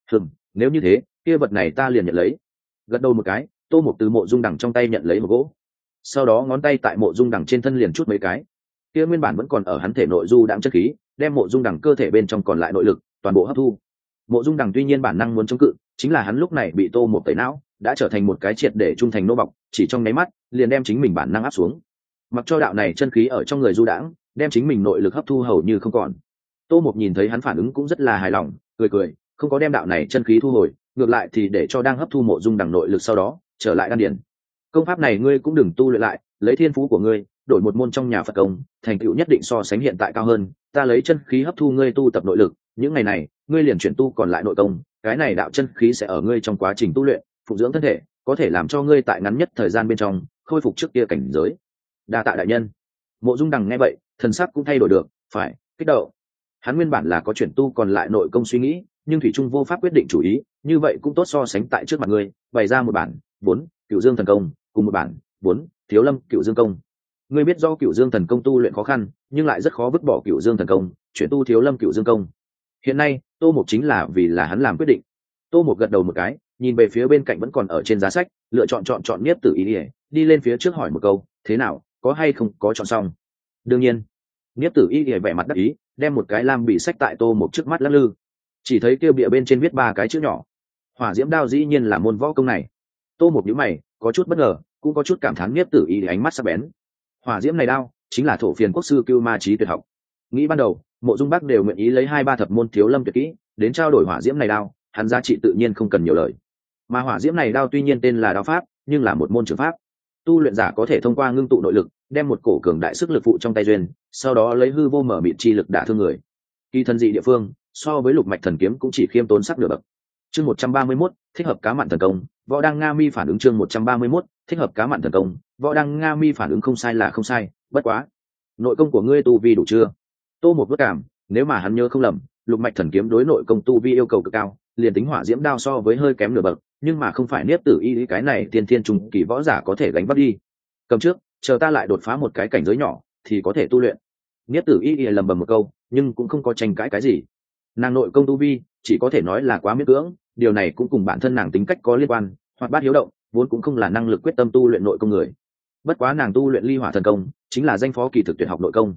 Nếu như thế, kia vật này ta liền nhận lấy. Gật đầu một cái, Tô Mục từ Mộ Dung Đằng trong tay nhận lấy một gỗ, sau đó ngón tay tại Mộ Dung Đằng trên thân liền chút mấy cái. Kia nguyên bản vẫn còn ở hắn thể nội du đãng chất khí, đem Mộ Dung Đằng cơ thể bên trong còn lại nội lực toàn bộ hấp thu. Mộ Dung Đằng tuy nhiên bản năng muốn chống cự, chính là hắn lúc này bị Tô Mục tẩy não, đã trở thành một cái triệt để trung thành nô bộc, chỉ trong nháy mắt liền đem chính mình bản năng áp xuống. Mặc cho đạo này chân khí ở trong người du đãng, đem chính mình nội lực hấp thu hầu như không còn. Tô Mục nhìn thấy hắn phản ứng cũng rất là hài lòng, cười, không có đem đạo này chân khí thu hồi, ngược lại thì để cho đang hấp thu Mộ Dung Đằng nội lực sau đó trở lại đan điền. Công pháp này ngươi cũng đừng tu luyện lại, lấy thiên phú của ngươi đổi một môn trong nhà Phật công, thành tựu nhất định so sánh hiện tại cao hơn. Ta lấy chân khí hấp thu ngươi tu tập nội lực, những ngày này ngươi liền chuyển tu còn lại nội công, cái này đạo chân khí sẽ ở ngươi trong quá trình tu luyện phục dưỡng thân thể, có thể làm cho ngươi tại ngắn nhất thời gian bên trong khôi phục trước kia cảnh giới. Đa tạ đại nhân. Mộ Dung Đằng nghe vậy, thần sắc cũng thay đổi được, phải kích động. Hắn nguyên bản là có chuyển tu còn lại nội công suy nghĩ, nhưng thủy trung vô pháp quyết định chủ ý, như vậy cũng tốt so sánh tại trước mặt ngươi bày ra một bản 4 Cửu Dương thần công cùng một bản 4 Thiếu Lâm Cửu Dương công. Ngươi biết do Cửu Dương thần công tu luyện khó khăn, nhưng lại rất khó vứt bỏ Cửu Dương thần công, chuyển tu Thiếu Lâm Cửu Dương công. Hiện nay Tô Mục chính là vì là hắn làm quyết định. Tô Mục gật đầu một cái, nhìn về phía bên cạnh vẫn còn ở trên giá sách, lựa chọn Niếp Tử Y, đi lên phía trước hỏi một câu, thế nào, có hay không có chọn xong? Đương nhiên. Niếp Tử Y vẻ mặt đắc ý, đem một cái lam bị sách tại Tô Mục trước mắt lắc lư. Chỉ thấy kêu bìa bên trên viết 3 cái chữ nhỏ. Hỏa Diễm Đao dĩ nhiên là môn võ công này. Tô Mục nhíu mày, có chút bất ngờ, cũng có chút cảm thán Niếp Tử Y ánh mắt sắc bén. Hỏa Diễm này đao chính là thổ phiền quốc sư Cưu Ma Chí tuyệt học. Nghĩ ban đầu, Mộ Dung Bắc đều nguyện ý lấy 2-3 thập môn Thiếu Lâm tuyệt kỹ đến trao đổi Hỏa Diễm này đao, hắn giá trị tự nhiên không cần nhiều lời. Mà Hỏa Diễm này đao tuy nhiên tên là đao pháp, nhưng là một môn trường pháp. Tu luyện giả có thể thông qua ngưng tụ nội lực, đem một cổ cường đại sức lực phụ trong tay duyên, sau đó lấy hư vô mở mịt chi lực đả thương người. Kỳ thần dị địa phương, so với Lục Mạch thần kiếm cũng chỉ khiêm tốn sắc nửa bậc. Chương 131, thích hợp cá mặn thần công, Võ Đăng Nga Mi phản ứng. Chương 131, thích hợp cá mặn thần công, Võ Đăng Nga Mi phản ứng. Không sai là không sai, bất quá, nội công của ngươi tu vi đủ chưa? Tô Mục bất cảm, nếu mà hắn nhớ không lầm, Lục Mạch thần kiếm đối nội công tu vi yêu cầu cực cao, liền tính Hỏa Diễm đao so với hơi kém nửa bậc, nhưng mà không phải Niếp Tử Y cái này tiên thiên trùng kỳ võ giả có thể gánh vác đi. Cầm trước, chờ ta lại đột phá một cái cảnh giới nhỏ thì có thể tu luyện. Niếp Tử Y lầm bầm một câu, nhưng cũng không có tranh cãi cái gì. Nàng nội công tu vi chỉ có thể nói là quá miễn cưỡng, điều này cũng cùng bản thân nàng tính cách có liên quan, hoạt bát hiếu động, vốn cũng không là năng lực quyết tâm tu luyện nội công người. Bất quá nàng tu luyện Ly Hỏa thần công, chính là danh phó kỳ thực tuyệt học nội công.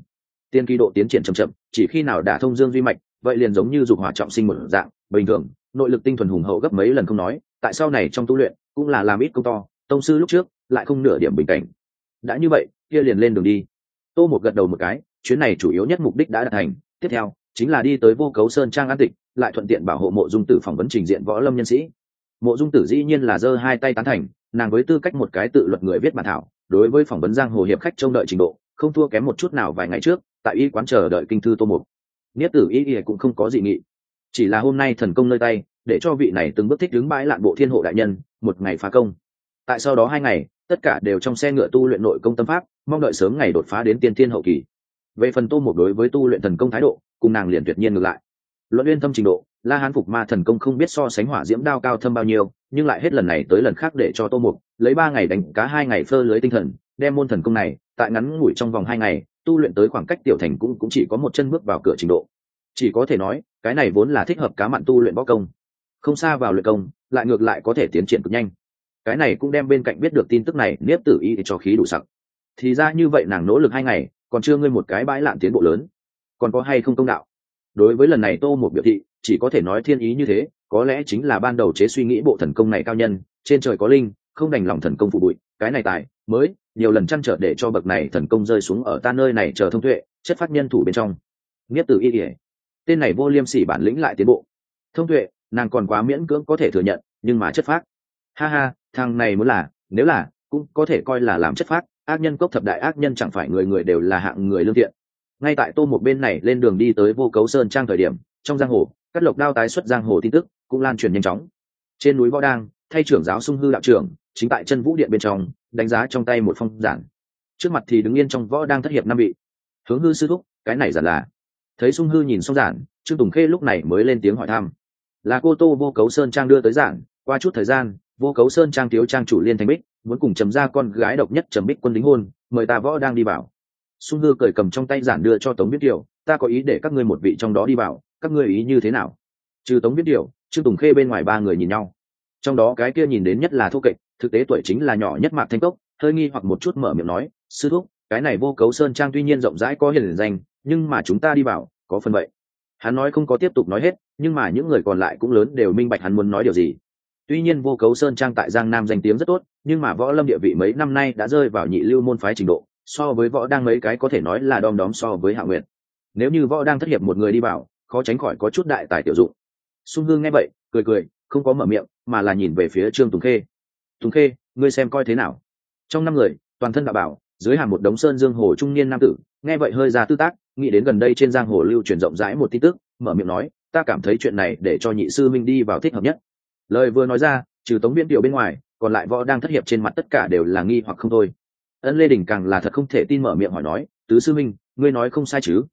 Tiên kỳ độ tiến triển chậm chậm, chỉ khi nào đả thông dương duy mạch, vậy liền giống như dục hỏa trọng sinh một dạng, bình thường, nội lực tinh thuần hùng hậu gấp mấy lần không nói, tại sau này trong tu luyện cũng là làm ít công to, tông sư lúc trước lại không nửa điểm bình cảnh. Đã như vậy, kia liền lên đường đi. Tô một gật đầu một cái, chuyến này chủ yếu nhất mục đích đã đạt thành, tiếp theo chính là đi tới Vô Cấu Sơn trang an tịch, lại thuận tiện bảo hộ Mộ Dung Tử phỏng vấn trình diện võ lâm nhân sĩ. Mộ Dung Tử dĩ nhiên là giơ hai tay tán thành, nàng với tư cách một cái tự luật người viết bản thảo, đối với phỏng vấn giang hồ hiệp khách trông đợi trình độ không thua kém một chút nào vài ngày trước tại y quán chờ đợi kinh thư Tô Mục. Niết Tử y cũng không có dị nghị, chỉ là hôm nay thần công nơi tay, để cho vị này từng bước thích đứng bãi lạn bộ thiên hộ đại nhân một ngày phá công. Tại sau đó 2 ngày, tất cả đều trong xe ngựa tu luyện nội công tâm pháp, mong đợi sớm ngày đột phá đến tiên thiên hậu kỳ. Về phần Tô Mục đối với tu luyện thần công thái độ, cùng nàng liền tuyệt nhiên ngược lại. Luận uyên thâm trình độ, La Hán phục ma thần công không biết so sánh hỏa diễm đao cao thâm bao nhiêu, nhưng lại hết lần này tới lần khác để cho Tô Mục lấy 3 ngày đánh cá 2 ngày phơ lưới tinh thần, đem môn thần công này tại ngắn ngủi trong vòng 2 ngày tu luyện tới khoảng cách tiểu thành cũng chỉ có một chân bước vào cửa trình độ. Chỉ có thể nói, cái này vốn là thích hợp cá mặn tu luyện võ công, không xa vào luyện công, lại ngược lại có thể tiến triển cực nhanh. Cái này cũng đem bên cạnh biết được tin tức này Niếp Tử y cho khí đủ sặc. Thì ra như vậy, nàng nỗ lực 2 ngày, còn chưa ngươi một cái bãi lạn tiến bộ lớn, còn có hay không công đạo? Đối với lần này Tô Mục biểu thị, chỉ có thể nói thiên ý như thế, có lẽ chính là ban đầu chế suy nghĩ bộ thần công này cao nhân, trên trời có linh, không đành lòng thần công phụ bụi, cái này tài mới nhiều lần chăn trở để cho bậc này thần công rơi xuống ở ta nơi này chờ thông tuệ, chất phát nhân thủ bên trong. Niếp Tử y, tên này vô liêm sỉ bản lĩnh lại tiến bộ. Thông tuệ, nàng còn quá miễn cưỡng có thể thừa nhận, nhưng mà chất phác, ha ha, thằng này muốn là, nếu là, cũng có thể coi là làm chất phác. Ác nhân cốc thập đại ác nhân chẳng phải người người đều là hạng người lương thiện. Ngay tại Tô Một bên này lên đường đi tới Vô Cấu Sơn trang thời điểm, trong giang hồ, Cát Lộc Đao tái xuất giang hồ tin tức cũng lan truyền nhanh chóng. Trên núi Võ Đang, thay trưởng giáo Sung Hư đạo trưởng, chính tại chân vũ điện bên trong, đánh giá trong tay một phong giản. Trước mặt thì đứng yên trong Võ Đang thất hiệp 5 vị. Hướng Hư sư thúc, cái này giản là. Thấy Sung Hư nhìn xong giản, Trương Tùng Khê lúc này mới lên tiếng hỏi thăm. Là cô Tô Vô Cấu Sơn trang đưa tới giản, qua chút thời gian, Vô Cấu Sơn trang thiếu trang chủ Liên Thanh Bích muốn cùng Trầm gia con gái độc nhất Trầm Bích Quân đính hôn, mời ta Võ Đang đi vào. Sung Hư cởi cầm trong tay giản đưa cho Tống Viễn Kiều, ta có ý để các ngươi một vị trong đó đi vào, các ngươi ý như thế nào? Trừ Tống Viễn Kiều, Trương Tùng Khê bên ngoài 3 người nhìn nhau. Trong đó cái kia nhìn đến nhất là Thu Kịch, thực tế tuổi chính là nhỏ nhất Mạc Thanh Cốc, hơi nghi hoặc một chút mở miệng nói, sư thúc, cái này Vô Cấu Sơn trang tuy nhiên rộng rãi có hiển danh, nhưng mà chúng ta đi vào, có phần vậy. Hắn nói không có tiếp tục nói hết, nhưng mà những người còn lại cũng lớn đều minh bạch hắn muốn nói điều gì. Tuy nhiên Vô Cấu Sơn trang tại Giang Nam danh tiếng rất tốt, nhưng mà võ lâm địa vị mấy năm nay đã rơi vào nhị lưu môn phái trình độ, so với Võ Đang mấy cái có thể nói là đom đóm so với Hạ Nguyệt. Nếu như Võ Đang thất hiệp một người đi vào, khó tránh khỏi có chút đại tài tiểu dụng. Sung Hương nghe vậy, cười cười, không có mở miệng, mà là nhìn về phía Trương Tùng Khê. Tùng Khê, ngươi xem coi thế nào? Trong 5 người, toàn thân đạo bảo, dưới hàm một đống sơn dương hồ trung niên nam tử, nghe vậy hơi ra tư tác, nghĩ đến gần đây trên giang hồ lưu truyền rộng rãi một tin tức, mở miệng nói, ta cảm thấy chuyện này để cho nhị sư minh đi vào thích hợp nhất. Lời vừa nói ra, trừ Tống Viễn Kiều bên ngoài, còn lại Võ Đang thất hiệp trên mặt tất cả đều là nghi hoặc không thôi. Ân Lê Đình càng là thật không thể tin mở miệng hỏi nói, tứ sư minh, ngươi nói không sai chứ,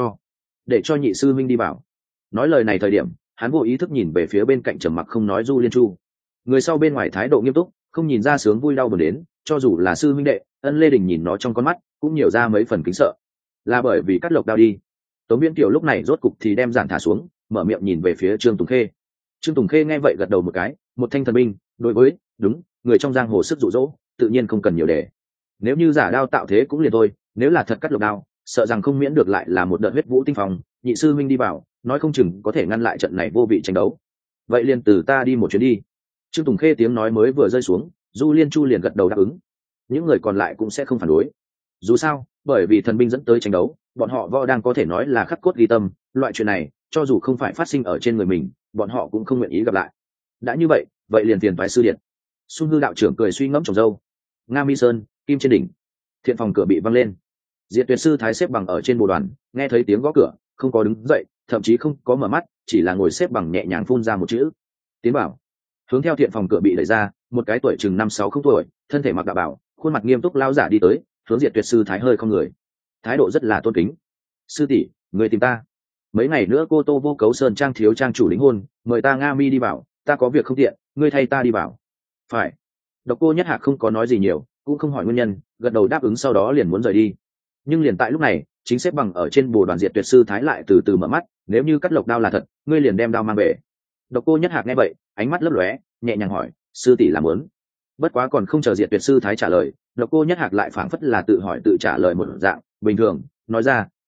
để cho nhị sư minh đi vào. Nói lời này thời điểm, hắn vô ý thức nhìn về phía bên cạnh trầm mặc không nói Du Liên Chu. Người sau bên ngoài thái độ nghiêm túc, không nhìn ra sướng vui đau buồn đến, cho dù là sư minh đệ, Ân Lê Đình nhìn nó trong con mắt cũng nhiều ra mấy phần kính sợ. Là bởi vì Cát Lộc Đao đi. Tống Viễn Kiều lúc này rốt cục thì đem giản thả xuống, mở miệng nhìn về phía Trương Tùng Khê. Trương Tùng Khê nghe vậy gật đầu một cái, một thanh thần binh, đối với, đúng, người trong giang hồ sức dụ dỗ, tự nhiên không cần nhiều để. Nếu như giả đao tạo thế cũng liền thôi, nếu là thật Cát Lộc Đao, sợ rằng không miễn được lại là một đợt huyết vũ tinh phong, nhị sư minh đi vào, nói không chừng có thể ngăn lại trận này vô vị tranh đấu. Vậy liền từ ta đi một chuyến đi. Trương Tùng Khê tiếng nói mới vừa rơi xuống, Du Liên Chu liền gật đầu đáp ứng. Những người còn lại cũng sẽ không phản đối. Dù sao, bởi vì thần binh dẫn tới tranh đấu, bọn họ Võ Đang có thể nói là khắc cốt ghi tâm, loại chuyện này, cho dù không phải phát sinh ở trên người mình, bọn họ cũng không nguyện ý gặp lại. Đã như vậy, vậy liền tiền phái sư điện. Sung Hư đạo trưởng cười suy ngẫm trồng dâu. Nga Mi Sơn, kim trên đỉnh. Thiện phòng cửa bị văng lên. Diệt Tuyệt sư thái xếp bằng ở trên bồ đoàn, nghe thấy tiếng gõ cửa, không có đứng dậy, thậm chí không có mở mắt, chỉ là ngồi xếp bằng nhẹ nhàng phun ra một chữ: tiến bảo. Hướng theo thiện phòng cửa bị đẩy ra, một cái tuổi chừng 5-6 không tuổi, thân thể mặc đạo bảo, khuôn mặt nghiêm túc lao giả đi tới, hướng Diệt Tuyệt sư thái hơi không người, thái độ rất là tôn kính. Sư tỷ, người tìm ta. Mấy ngày nữa cô Tô Vô Cấu Sơn trang thiếu trang chủ lĩnh hôn, mời ta Nga Mi đi vào, ta có việc không tiện, ngươi thay ta đi vào. Phải. Độc Cô Nhất Hạc không có nói gì nhiều, cũng không hỏi nguyên nhân, gật đầu đáp ứng, sau đó liền muốn rời đi. Nhưng liền tại lúc này, chính xếp bằng ở trên bồ đoàn Diệt Tuyệt sư thái lại từ từ mở mắt, nếu như Cát Lộc Đao là thật, ngươi liền đem đao mang về. Độc Cô Nhất Hạc nghe vậy, ánh mắt lấp lóe, nhẹ nhàng hỏi, sư tỷ làm muốn. Bất quá còn không chờ Diệt Tuyệt sư thái trả lời, Độc Cô Nhất Hạc lại phảng phất là tự hỏi tự trả lời một dạng, bình thường, nói ra,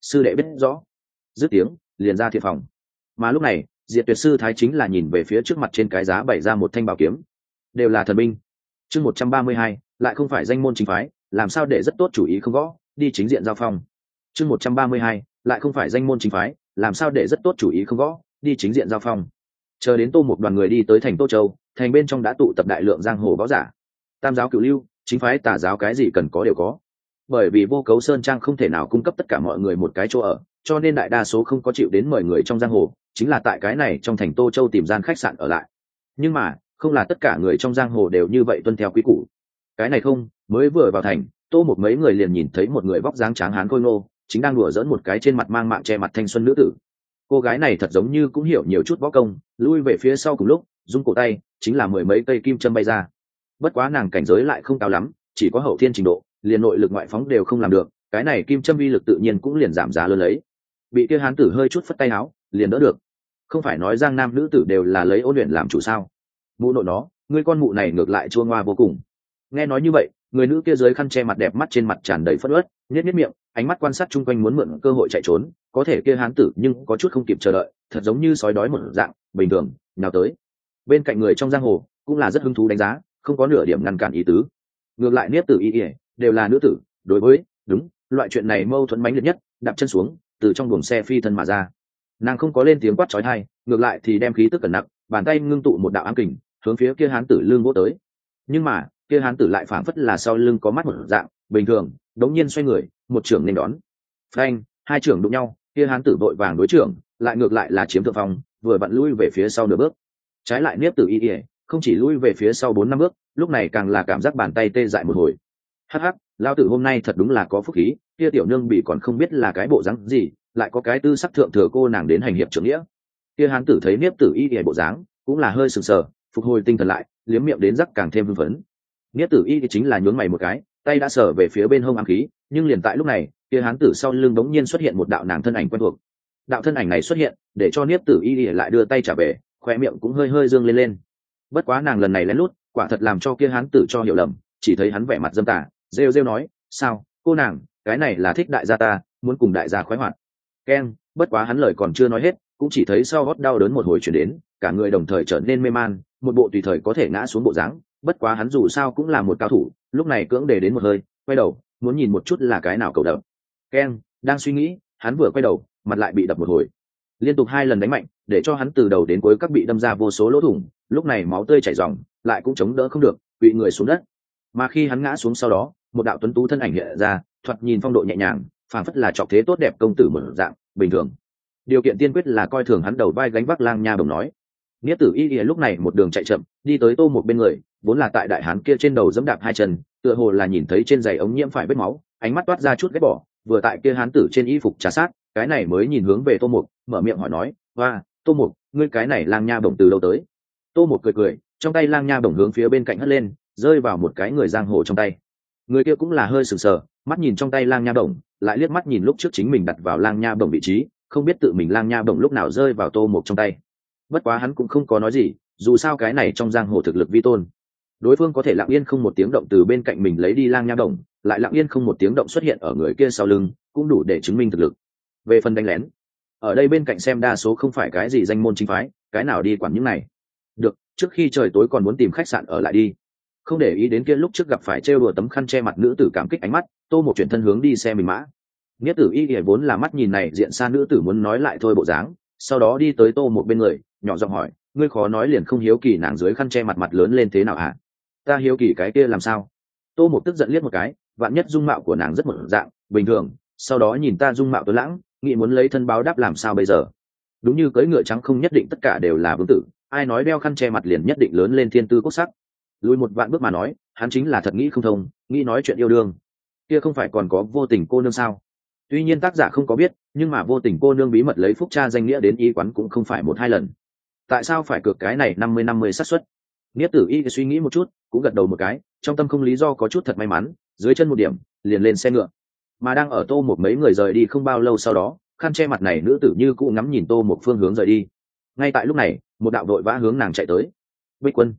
sư đệ biết rõ. Dứt tiếng liền ra thiện phòng. Mà lúc này Diệt Tuyệt sư thái chính là nhìn về phía trước mặt trên cái giá bày ra một thanh bảo kiếm, đều là thần binh. Chương 132, lại không phải danh môn chính phái, làm sao để rất tốt chủ ý không gõ, đi chính diện giao phong. Chương 132, lại không phải danh môn chính phái, làm sao để rất tốt chủ ý không gõ, đi chính diện giao phong. Chờ đến Tô một đoàn người đi tới thành Tô Châu, thành bên trong đã tụ tập đại lượng giang hồ võ giả. Tam giáo cửu lưu, chính phái tà giáo cái gì cần có đều có. Bởi vì Vô Cấu Sơn Trang không thể nào cung cấp tất cả mọi người một cái chỗ ở, cho nên đại đa số không có chịu đến mời người trong giang hồ, chính là tại cái này trong thành Tô Châu tìm gian khách sạn ở lại. Nhưng mà không là tất cả người trong giang hồ đều như vậy tuân theo quy củ. Cái này không, mới vừa vào thành, Tô một mấy người liền nhìn thấy một người vóc dáng tráng hán khôi ngô, chính đang đùa giỡn một cái trên mặt mang mạng che mặt thanh xuân nữ tử. Cô gái này thật giống như cũng hiểu nhiều chút võ công, lui về phía sau cùng lúc rung cổ tay chính là mười mấy cây kim châm bay ra. Bất quá nàng cảnh giới lại không cao lắm, chỉ có hậu thiên trình độ, liền nội lực ngoại phóng đều không làm được, cái này kim châm vi lực tự nhiên cũng liền giảm giá lớn lấy. Bị kia hán tử hơi chút phất tay áo liền đỡ được. Không phải nói giang nam nữ tử đều là lấy ôn luyện làm chủ sao? Mụ nội nó, ngươi con mụ này ngược lại chua ngoa vô cùng. Nghe nói như vậy, người nữ kia dưới khăn che mặt đẹp mắt trên mặt tràn đầy phẫn uất, nhếch nhếch miệng, ánh mắt quan sát chung quanh muốn mượn cơ hội chạy trốn, có thể kia hán tử nhưng có chút không kịp chờ đợi, thật giống như sói đói một dạng, bình thường, nhào tới. Bên cạnh người trong giang hồ cũng là rất hứng thú đánh giá, không có nửa điểm ngăn cản ý tứ. Ngược lại Niếp Tử Y đều là nữ tử, đối với đúng loại chuyện này mâu thuẫn mãnh liệt nhất, đạp chân xuống, từ trong buồng xe phi thân mà ra. Nàng không có lên tiếng quát chói tai, ngược lại thì đem khí tức cẩn nặng, bàn tay ngưng tụ một đạo ám kình, hướng phía kia hán tử lưng vỗ tới. Nhưng mà kia hán tử lại phảng phất là sau lưng có mắt một dạng, bình thường, đống nhiên xoay người, một trưởng nên đón. Phanh, hai trưởng đụng nhau, kia hán tử vội vàng đối trưởng, lại ngược lại là chiếm thượng phong, vừa vặn lui về phía sau nửa bước. Trái lại Niếp Tử Y không chỉ lui về phía sau 4-5 bước, lúc này càng là cảm giác bàn tay tê dại một hồi. Hắc hắc, lão tử hôm nay thật đúng là có phúc khí, kia tiểu nương bị còn không biết là cái bộ dáng gì, lại có cái tư sắc thượng thừa cô nàng đến hành hiệp trưởng nghĩa. Kia hán tử thấy Niếp Tử Y bộ dáng, cũng là hơi sừng sờ, phục hồi tinh thần lại, liếm miệng đến rắc càng thêm hưng phấn. Niếp Tử Y thì chính là nhướng mày một cái, tay đã sờ về phía bên hông ám khí, nhưng liền tại lúc này, kia hán tử sau lưng bỗng nhiên xuất hiện một đạo nàng thân ảnh quen thuộc. Đạo thân ảnh này xuất hiện, để cho Niếp Tử Y lại đưa tay trả về, khoe miệng cũng hơi hơi dương lên lên. Bất quá nàng lần này lén lút, quả thật làm cho kia hán tử cho hiểu lầm, chỉ thấy hắn vẻ mặt dâm tà, rêu rêu nói, sao, cô nàng, cái này là thích đại gia ta, muốn cùng đại gia khoái hoạt. Keng, bất quá hắn lời còn chưa nói hết, cũng chỉ thấy sau gót đau đớn một hồi chuyển đến, cả người đồng thời trở nên mê man, một bộ tùy thời có thể ngã xuống bộ dáng. Bất quá hắn dù sao cũng là một cao thủ, lúc này cưỡng để đến một hơi, quay đầu, muốn nhìn một chút là cái nào cầu đập. Keng, đang suy nghĩ, hắn vừa quay đầu, mặt lại bị đập một hồi, liên tục 2 lần đánh mạnh, để cho hắn từ đầu đến cuối các bị đâm ra vô số lỗ thủng, lúc này máu tươi chảy ròng, lại cũng chống đỡ không được, bị người xuống đất. Mà khi hắn ngã xuống sau đó, một đạo tuấn tú thân ảnh hiện ra, thoạt nhìn phong độ nhẹ nhàng, phảng phất là trọc thế tốt đẹp công tử một dạng, bình thường. Điều kiện tiên quyết là coi thường hắn đầu vai gánh vác lang nha bồng nói. Niếp Tử Y lúc này một đường chạy chậm, đi tới Tô một bên người, vốn là tại đại hán kia trên đầu giẫm đạp 2 chân, tựa hồ là nhìn thấy trên giày ống nhiễm phải vết máu, ánh mắt toát ra chút ghét bỏ, vừa tại kia hán tử trên y phục trà sát, cái này mới nhìn hướng về Tô Mục, mở miệng hỏi nói, "Oa, Tô Mục, ngươi cái này lang nha bổng từ đâu tới?" Tô Mục cười cười, trong tay lang nha bổng hướng phía bên cạnh hất lên, rơi vào một cái người giang hồ trong tay. Người kia cũng là hơi sừng sờ, mắt nhìn trong tay lang nha bổng, lại liếc mắt nhìn lúc trước chính mình đặt vào lang nha bổng vị trí, không biết tự mình lang nha bổng lúc nào rơi vào Tô Mục trong tay. Bất quá hắn cũng không có nói gì, dù sao cái này trong giang hồ thực lực vi tôn. Đối phương có thể lặng yên không một tiếng động từ bên cạnh mình lấy đi lang nha bổng, lại lặng yên không một tiếng động xuất hiện ở người kia sau lưng, cũng đủ để chứng minh thực lực. Về phần đánh lén, ở đây bên cạnh xem đa số không phải cái gì danh môn chính phái, cái nào đi quản những này. Được, trước khi trời tối còn muốn tìm khách sạn ở lại đi. Không để ý đến kia lúc trước gặp phải trêu đùa tấm khăn che mặt nữ tử cảm kích ánh mắt, Tô một chuyển thân hướng đi xe mình mã. Niếp Tử Y vốn là mắt nhìn này diện xa nữ tử muốn nói lại thôi bộ dáng, sau đó đi tới Tô một bên người, nhỏ giọng hỏi, ngươi khó nói liền không hiếu kỳ nàng dưới khăn che mặt mặt lớn lên thế nào hả? Ta hiếu kỳ cái kia làm sao? Tô một tức giận liếc một cái, vạn nhất dung mạo của nàng rất một dạng, bình thường, sau đó nhìn ta dung mạo tuấn lãng, nghĩ muốn lấy thân báo đáp làm sao bây giờ? Đúng như cưỡi ngựa trắng không nhất định tất cả đều là vương tử, ai nói đeo khăn che mặt liền nhất định lớn lên thiên tư quốc sắc. Lùi một vạn bước mà nói, hắn chính là thật nghĩ không thông, nghĩ nói chuyện yêu đương. Kia không phải còn có vô tình cô nương sao? Tuy nhiên tác giả không có biết, nhưng mà vô tình cô nương bí mật lấy phúc cha danh nghĩa đến y quán cũng không phải 1-2 lần. Tại sao phải cược cái này 50-50 xác suất? Niếp Tử Y suy nghĩ một chút, cũng gật đầu một cái, trong tâm không lý do có chút thật may mắn, dưới chân một điểm, liền lên xe ngựa. Mà đang ở Tô một mấy người rời đi không bao lâu sau đó, khăn che mặt này nữ tử như cũ ngắm nhìn Tô một phương hướng rời đi. Ngay tại lúc này, một đạo đội vã hướng nàng chạy tới. Bích Quân.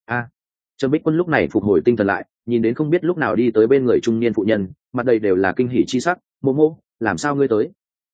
Trầm Bích Quân lúc này phục hồi tinh thần lại, nhìn đến không biết lúc nào đi tới bên người trung niên phụ nhân, mặt đầy đều là kinh hỉ chi sắc, "Mô mô, làm sao ngươi tới?"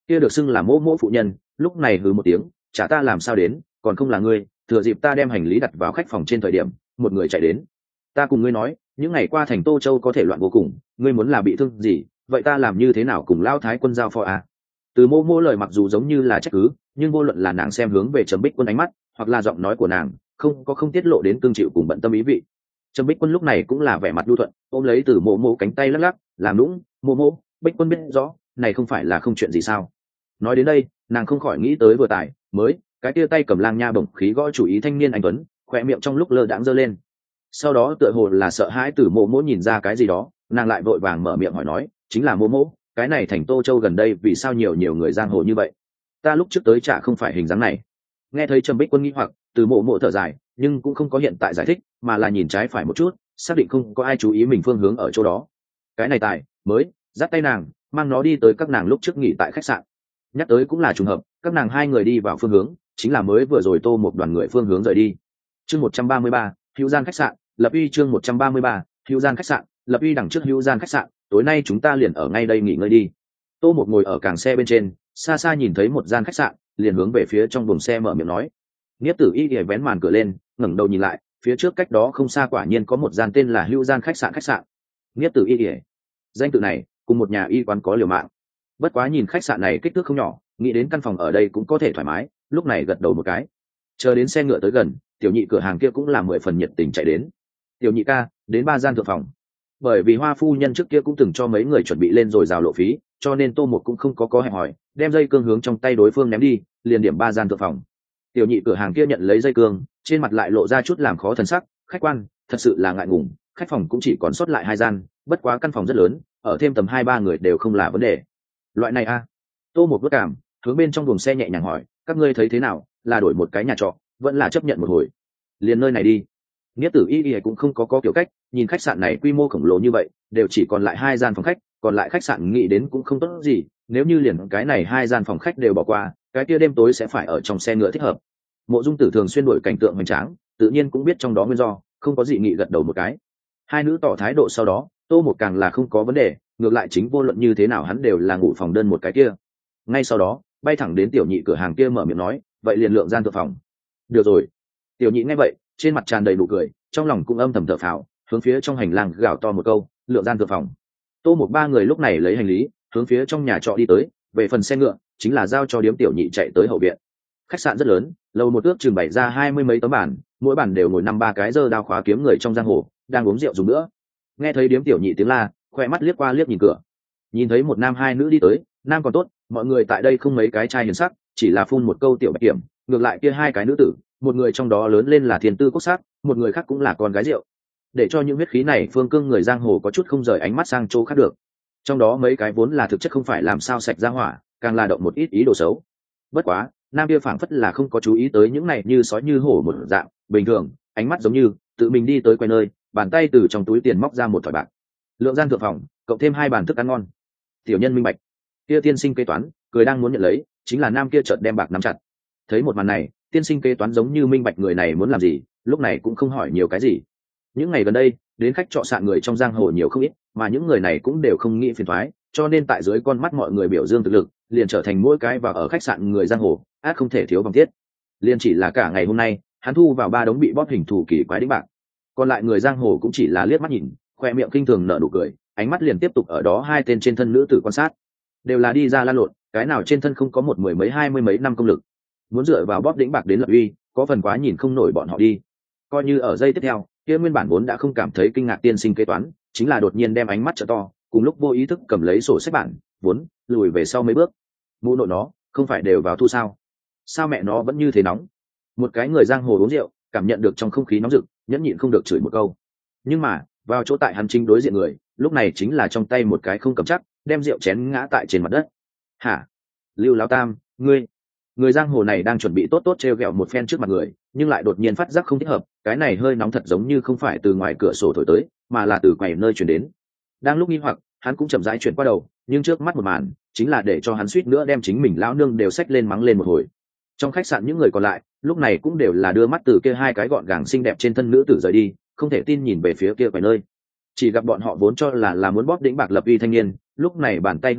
kia được xưng là mỗ mỗ phụ nhân lúc này hừ một tiếng, chả ta làm sao đến, còn không là ngươi, thừa dịp ta đem hành lý đặt vào khách phòng trên thời điểm một người chạy đến. Ta cùng ngươi nói những ngày qua thành Tô Châu có thể loạn vô cùng, ngươi muốn là bị thương gì vậy ta làm như thế nào cùng lao thái quân giao phó à? Từ mô mô lời mặc dù giống như là trách cứ, nhưng vô luận là nàng xem hướng về Trầm Bích Quân ánh mắt hoặc là giọng nói của nàng không tiết lộ đến tương chịu cùng bận tâm ý vị. Trầm Bích Quân lúc này cũng là vẻ mặt nhu thuận, ôm lấy từ mô mô cánh tay lắc lắc làm nũng, mô mô Bích Quân biết rõ này không phải là không chuyện gì sao. Nói đến đây nàng không khỏi nghĩ tới vừa tài mới cái tia tay cầm lang nha bổng khí gõ chủ ý thanh niên anh tuấn, khỏe miệng trong lúc lơ đãng giơ lên. Sau đó tựa hồ là sợ hãi từ mô mô nhìn ra cái gì đó, nàng lại vội vàng mở miệng hỏi nói, chính là mô mô, cái này thành Tô Châu gần đây vì sao nhiều người giang hồ như vậy, ta lúc trước tới chả không phải hình dáng này. Nghe thấy Trầm Bích Quân nghĩ hoặc, từ mộ mộ thở dài nhưng cũng không có hiện tại giải thích, mà là nhìn trái phải một chút, xác định không có ai chú ý mình phương hướng ở chỗ đó. Cái này tài mới dắt tay nàng mang nó đi tới các nàng lúc trước nghỉ tại khách sạn. Nhắc tới cũng là trùng hợp, các nàng hai người đi vào phương hướng chính là mới vừa rồi Tô một đoàn người phương hướng rời đi. Chương 133, hữu gian khách sạn lập uy. Chương 133, hữu gian khách sạn lập uy. Đằng trước hữu gian khách sạn, tối nay chúng ta liền ở ngay đây nghỉ ngơi đi. Tô một ngồi ở càng xe bên trên, xa xa nhìn thấy một gian khách sạn liền hướng về phía trong buồng xe mở miệng nói. Niếp Tử Y ghé vén màn cửa lên, ngẩng đầu nhìn lại, phía trước cách đó không xa quả nhiên có một gian tên là hữu gian khách sạn. Niếp Tử Y ghé, danh tự này cùng một nhà y quán có liều mạng. Bất quá nhìn khách sạn này kích thước không nhỏ, nghĩ đến căn phòng ở đây cũng có thể thoải mái, lúc này gật đầu một cái. Chờ đến xe ngựa tới gần, tiểu nhị cửa hàng kia cũng là 10 phần nhiệt tình chạy đến. Tiểu nhị ca, đến 3 gian thượng phòng. Bởi vì Hoa phu nhân trước kia cũng từng cho mấy người chuẩn bị lên rồi rào lộ phí, cho nên Tô Mục cũng không có hẹn hỏi, đem dây cương hướng trong tay đối phương ném đi, liền điểm 3 gian thượng phòng. Tiểu nhị cửa hàng kia nhận lấy dây cương, trên mặt lại lộ ra chút làm khó thần sắc, khách quan, thật sự là ngại ngùng, khách phòng cũng chỉ còn sót lại 2 gian, bất quá căn phòng rất lớn, ở thêm tầm 2-3 người đều không là vấn đề. Loại này a? Tô Mục bất cảm, hướng bên trong buồng xe nhẹ nhàng hỏi, các ngươi thấy thế nào, là đổi một cái nhà trọ, vẫn là chấp nhận một hồi? Liền nơi này đi. Niếp Tử Y cũng không có kiểu cách, nhìn khách sạn này quy mô khổng lồ như vậy, đều chỉ còn lại 2 gian phòng khách, còn lại khách sạn nghĩ đến cũng không tốt gì, nếu như liền cái này 2 gian phòng khách đều bỏ qua, cái kia đêm tối sẽ phải ở trong xe ngựa thích hợp. Mộ Dung Tử thường xuyên đổi cảnh tượng hoành tráng, tự nhiên cũng biết trong đó nguyên do, không có gì nghị gật đầu một cái. Hai nữ tỏ thái độ sau đó, Tô một càng là không có vấn đề, ngược lại chính vô luận như thế nào hắn đều là ngủ phòng đơn một cái kia. Ngay sau đó, bay thẳng đến tiểu nhị cửa hàng kia mở miệng nói, vậy liền lượng gian thượng phòng. Được rồi. Tiểu nhị nghe vậy, trên mặt tràn đầy nụ cười, trong lòng cũng âm thầm thở phào, hướng phía trong hành lang gào to một câu, lượng gian thượng phòng. Tô một 3 người lúc này lấy hành lý, hướng phía trong nhà trọ đi tới, về phần xe ngựa, chính là giao cho điếm tiểu nhị chạy tới hậu viện. Khách sạn rất lớn, lầu một ước chừng bày ra 20 mấy tấm bàn, mỗi bàn đều ngồi 5-3 cái giơ đao khóa kiếm người trong giang hồ, đang uống rượu dùng nữa. Nghe thấy điếm tiểu nhị tiếng la, khoe mắt liếc qua liếc nhìn cửa, nhìn thấy một nam hai nữ đi tới, nam còn tốt, mọi người tại đây không mấy cái trai hiền sắc, chỉ là phun một câu tiểu bạch kiểm, ngược lại kia 2 cái nữ tử, một người trong đó lớn lên là thiên tư quốc sắc, một người khác cũng là con gái rượu, để cho những huyết khí này phương cương người giang hồ có chút không rời ánh mắt sang chỗ khác được. Trong đó mấy cái vốn là thực chất không phải làm sao sạch ra hỏa, càng là động một ít ý đồ xấu. Bất quá nam kia phảng phất là không có chú ý tới những này như sói như hổ một dạng, bình thường ánh mắt giống như tự mình đi tới quay nơi, bàn tay từ trong túi tiền móc ra một thỏi bạc. Lượng gian thượng phòng, cộng thêm 2 bàn thức ăn ngon. Tiểu nhân minh bạch. Kia tiên sinh kế toán cười đang muốn nhận lấy, chính là nam kia chợt đem bạc nắm chặt. Thấy một màn này, tiên sinh kế toán giống như minh bạch người này muốn làm gì, lúc này cũng không hỏi nhiều cái gì. Những ngày gần đây đến khách trọ sạn người trong giang hồ nhiều không ít, mà những người này cũng đều không nghĩ phiền toái, cho nên tại dưới con mắt mọi người biểu dương thực lực, liền trở thành mỗi cái vào ở khách sạn người giang hồ át không thể thiếu bằng thiết. Liền chỉ là cả ngày hôm nay hắn thu vào 3 đống bị bóp hình thù kỳ quái đĩnh bạc, còn lại người giang hồ cũng chỉ là liếc mắt nhìn, khoe miệng kinh thường nở nụ cười, ánh mắt liền tiếp tục ở đó 2 tên trên thân nữ tử quan sát, đều là đi ra lan lộn, cái nào trên thân không có một 10 mấy 20 mấy năm công lực, muốn dựa vào bóp đĩnh bạc đến lập uy, có phần quá nhìn không nổi bọn họ đi. Coi như ở giây tiếp theo, kia nguyên bản vốn đã không cảm thấy kinh ngạc tiên sinh kế toán, chính là đột nhiên đem ánh mắt trợ to, cùng lúc vô ý thức cầm lấy sổ sách bản, vốn lùi về sau mấy bước. Mụ nội nó, không phải đều vào thu sao? Sao mẹ nó vẫn như thế nóng? Một cái người giang hồ uống rượu, cảm nhận được trong không khí nóng rực, nhẫn nhịn không được chửi một câu. Nhưng mà, vào chỗ tại hắn chính đối diện người, lúc này chính là trong tay một cái không cầm chắc, đem rượu chén ngã tại trên mặt đất. Hả? Lưu Lão Tam, ngươi? Người giang hồ này đang chuẩn bị tốt trêu ghẹo một phen trước mặt người, nhưng lại đột nhiên phát giác không thích hợp, cái này hơi nóng thật giống như không phải từ ngoài cửa sổ thổi tới, mà là từ quầy nơi truyền đến. Đang lúc nghi hoặc, hắn cũng chậm rãi chuyển qua đầu, nhưng trước mắt một màn chính là để cho hắn suýt nữa đem chính mình lão nương đều xách lên mắng lên một hồi. Trong khách sạn những người còn lại lúc này cũng đều là đưa mắt từ kia 2 cái gọn gàng xinh đẹp trên thân nữ tử rời đi, không thể tin nhìn về phía kia quầy nơi. Chỉ gặp bọn họ vốn cho là muốn bóp đĩnh bạc lập uy thanh niên, lúc này bàn tay hư nắm,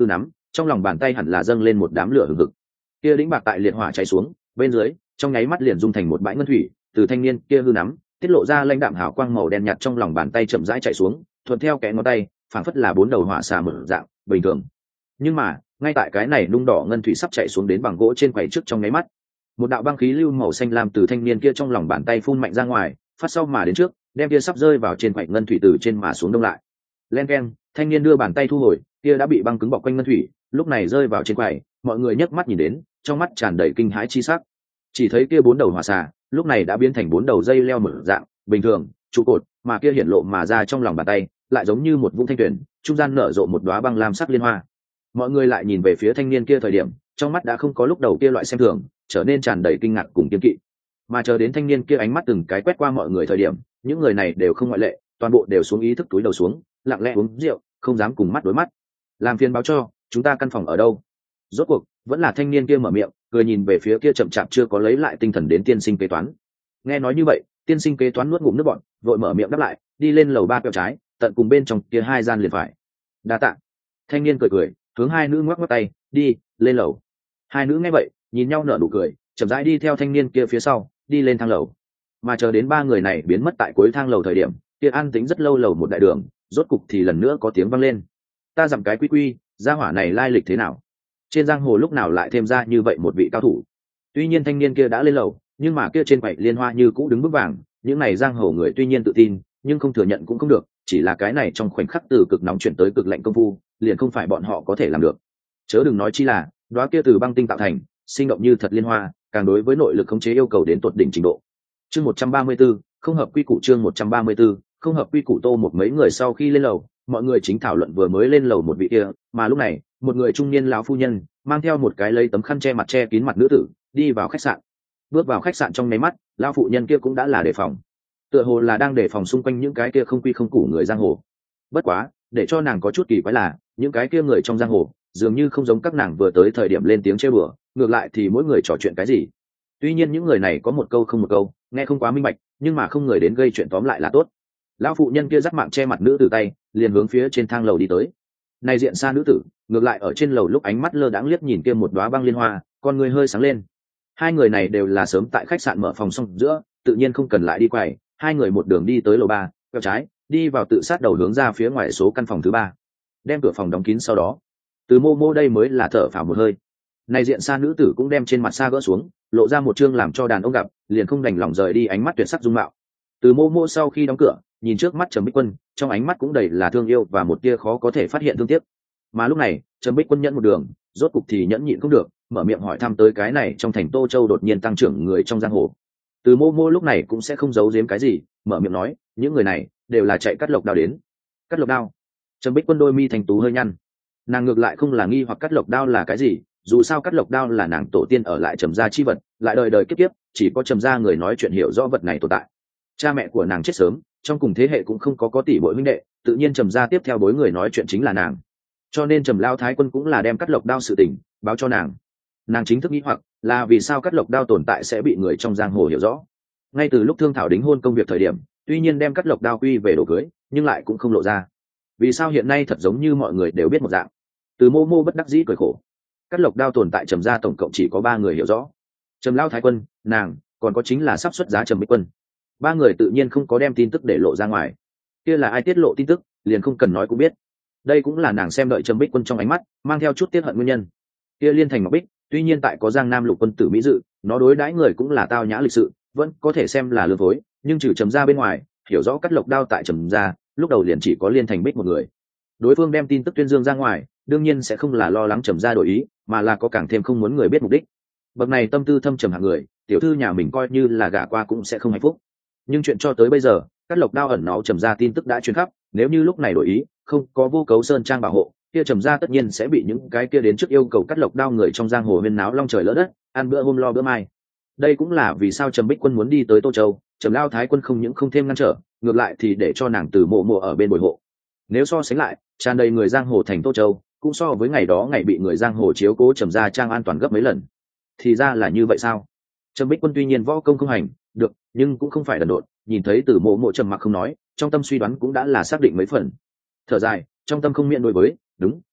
trong lòng bàn tay hẳn là dâng lên một đám lửa hừng hực. Kia đĩnh bạc tại liệt hỏa cháy xuống, bên dưới trong nháy mắt liền dung thành một bãi ngân thủy, từ thanh niên kia hư nắm tiết lộ ra lãnh đạm hào quang màu đen nhạt trong lòng bàn tay chậm rãi chạy xuống, thuận theo kẽ ngón tay, phảng phất là bốn đầu hỏa xà mở dạng bình thường. Nhưng mà ngay tại cái này nung đỏ ngân thủy sắp chạy xuống đến bằng gỗ trên quầy trước trong nháy mắt, một đạo băng khí lưu màu xanh lam từ thanh niên kia trong lòng bàn tay phun mạnh ra ngoài, phát sau mà đến trước, đem kia sắp rơi vào trên quầy ngân thủy từ trên mà xuống đông lại. Len keng, thanh niên đưa bàn tay thu hồi, kia đã bị băng cứng bọc quanh ngân thủy, lúc này rơi vào trên quầy, mọi người nhấc mắt nhìn đến, trong mắt tràn đầy kinh hãi chi sắc. Chỉ thấy kia bốn đầu hỏa xà, lúc này đã biến thành bốn đầu dây leo mở dạng bình thường trụ cột, mà kia hiển lộ mà ra trong lòng bàn tay, lại giống như một vũng thanh tuyển, trung gian nở rộ một đóa băng lam sắc liên hoa. Mọi người lại nhìn về phía thanh niên kia thời điểm, trong mắt đã không có lúc đầu kia loại xem thường, trở nên tràn đầy kinh ngạc cùng kiêng kỵ. Mà chờ đến thanh niên kia ánh mắt từng cái quét qua mọi người thời điểm, những người này đều không ngoại lệ, toàn bộ đều xuống ý thức túi đầu xuống, lặng lẽ uống rượu, không dám cùng mắt đối mắt. Làm phiền báo cho chúng ta căn phòng ở đâu. Rốt cuộc vẫn là thanh niên kia mở miệng, cười nhìn về phía kia chậm chạp chưa có lấy lại tinh thần đến tiên sinh kế toán. Nghe nói như vậy, tiên sinh kế toán nuốt ngụm nước bọt, vội mở miệng đáp lại, đi lên lầu 3 quẹo trái, tận cùng bên trong kia hai gian liền phải. Đa tạ. Thanh niên cười cười, hướng hai nữ ngoắc ngoắc tay, đi lên lầu. Hai nữ nghe vậy, nhìn nhau nở nụ cười, chậm rãi đi theo thanh niên kia phía sau, đi lên thang lầu. Mà chờ đến ba người này biến mất tại cuối thang lầu thời điểm, kia an tĩnh rất lâu lầu một đại đường, rốt cục thì lần nữa có tiếng vang lên. Ta dặm cái quy quy, gia hỏa này lai lịch thế nào? Trên giang hồ lúc nào lại thêm ra như vậy một vị cao thủ? Tuy nhiên thanh niên kia đã lên lầu, nhưng mà kia trên quầy liên hoa như cũ đứng bước vàng, những này giang hồ người tuy nhiên tự tin, nhưng không thừa nhận cũng không được, chỉ là cái này trong khoảnh khắc từ cực nóng chuyển tới cực lạnh công phu, liền không phải bọn họ có thể làm được. Chớ đừng nói chi là, đóa kia từ băng tinh tạo thành, sinh động như thật liên hoa, càng đối với nội lực khống chế yêu cầu đến tột đỉnh trình độ. Chương 134, không hợp quy củ. Chương 134, không hợp quy củ. Tô một mấy người sau khi lên lầu, mọi người chính thảo luận vừa mới lên lầu một vị kia, mà lúc này, một người trung niên lão phu nhân, mang theo một cái lấy tấm khăn che mặt che kín mặt nữ tử, đi vào khách sạn. Bước vào khách sạn trong nháy mắt, lão phụ nhân kia cũng đã là đề phòng. Tựa hồ là đang đề phòng xung quanh những cái kia không quy không củ người giang hồ. Bất quá, để cho nàng có chút kỳ quái là, những cái kia người trong giang hồ, dường như không giống các nàng vừa tới thời điểm lên tiếng trêu đùa, ngược lại thì mỗi người trò chuyện cái gì. Tuy nhiên những người này có một câu không một câu, nghe không quá minh bạch, nhưng mà không người đến gây chuyện tóm lại là tốt. Lão phụ nhân kia giắt mạng che mặt nữ tử tay, liền hướng phía trên thang lầu đi tới. Này diện xa nữ tử, ngược lại ở trên lầu lúc ánh mắt lơ đãng liếc nhìn kia một đóa băng liên hoa, con người hơi sáng lên. Hai người này đều là sớm tại khách sạn mở phòng xong giữa, tự nhiên không cần lại đi quầy, hai người một đường đi tới lầu 3, quẹo trái, đi vào tự sát đầu hướng ra phía ngoài số căn phòng thứ 3. Đem cửa phòng đóng kín sau đó, Từ Mô Mô đây mới là thở phào một hơi. Này diện xa nữ tử cũng đem trên mặt xa gỡ xuống, lộ ra một trương làm cho đàn ông gặp, liền không đành lòng rời đi ánh mắt tuyệt sắc dung mạo. Từ Mô Mô sau khi đóng cửa, nhìn trước mắt Trầm Bích Quân, trong ánh mắt cũng đầy là thương yêu và một tia khó có thể phát hiện thương tiếc. Mà lúc này, Trầm Bích Quân nhẫn một đường, rốt cục thì nhẫn nhịn không được, mở miệng hỏi thăm tới cái này trong thành Tô Châu đột nhiên tăng trưởng người trong giang hồ. Từ Mô Mô lúc này cũng sẽ không giấu giếm cái gì, mở miệng nói, những người này đều là chạy cắt lộc đao đến. Cắt lộc đao? Trầm Bích Quân đôi mi thành tú hơi nhăn. Nàng ngược lại không là nghi hoặc cắt lộc đao là cái gì, dù sao cắt lộc đao là nàng tổ tiên ở lại Trầm gia chi vật, lại đời đời kiếp kiếp chỉ có Trầm gia người nói chuyện hiểu rõ vật này tồn tại. Cha mẹ của nàng chết sớm, trong cùng thế hệ cũng không có tỷ muội huynh đệ, tự nhiên Trầm gia tiếp theo bối người nói chuyện chính là nàng. Cho nên Trầm Lao Thái Quân cũng là đem cắt lộc đao sự tình báo cho nàng. Nàng chính thức nghĩ hoặc là vì sao cắt lộc đao tồn tại sẽ bị người trong giang hồ hiểu rõ. Ngay từ lúc thương thảo đính hôn công việc thời điểm, tuy nhiên đem cắt lộc đao quy về đồ cưới, nhưng lại cũng không lộ ra. Vì sao hiện nay thật giống như mọi người đều biết một dạng. Từ Mô Mô bất đắc dĩ cười khổ. Cắt lộc đao tồn tại Trầm gia tổng cộng chỉ có 3 người hiểu rõ. Trầm Lao Thái Quân, nàng, còn có chính là sắp xuất giá Trầm Bích Quân. 3 người tự nhiên không có đem tin tức để lộ ra ngoài. Kia là ai tiết lộ tin tức, liền không cần nói cũng biết. Đây cũng là nàng xem đợi Trầm Bích Quân trong ánh mắt mang theo chút tiếc hận nguyên nhân. Kia Liên Thành Ngọc Bích, tuy nhiên tại có Giang Nam Lục Quân tử mỹ dự, nó đối đãi người cũng là tao nhã lịch sự, vẫn có thể xem là lương phối, nhưng trừ Trầm gia bên ngoài, hiểu rõ cắt lộc đao tại Trầm gia, lúc đầu liền chỉ có Liên Thành Bích một người. Đối phương đem tin tức tuyên dương ra ngoài, đương nhiên sẽ không là lo lắng Trầm gia đổi ý, mà là có càng thêm không muốn người biết mục đích. Bậc này tâm tư thâm trầm hạng người, tiểu thư nhà mình coi như là gả qua cũng sẽ không hạnh phúc. Nhưng chuyện cho tới bây giờ, cắt lộc đao ẩn náu Trầm gia tin tức đã truyền khắp, nếu như lúc này đổi ý, không có Vô Cấu Sơn trang bảo hộ, kia Trầm gia tất nhiên sẽ bị những cái kia đến trước yêu cầu cắt lộc đao người trong giang hồ huyên náo long trời lỡ đất, ăn bữa hôm lo bữa mai. Đây cũng là vì sao Trầm Bích Quân muốn đi tới Tô Châu, Trầm Lao Thái Quân không những không thêm ngăn trở, ngược lại thì để cho nàng Từ Mộ Mộ ở bên bồi hộ. Nếu so sánh lại, tràn đầy người giang hồ thành Tô Châu, cũng so với ngày đó ngày bị người giang hồ chiếu cố Trầm gia trang an toàn gấp mấy lần. Thì ra là như vậy sao? Trầm Bích Quân tuy nhiên võ công không hành được, nhưng cũng không phải đần độn, nhìn thấy Từ Mộ Mộ trầm mặc không nói, trong tâm suy đoán cũng đã là xác định mấy phần. Thở dài, trong tâm không miệng đối với, đúng,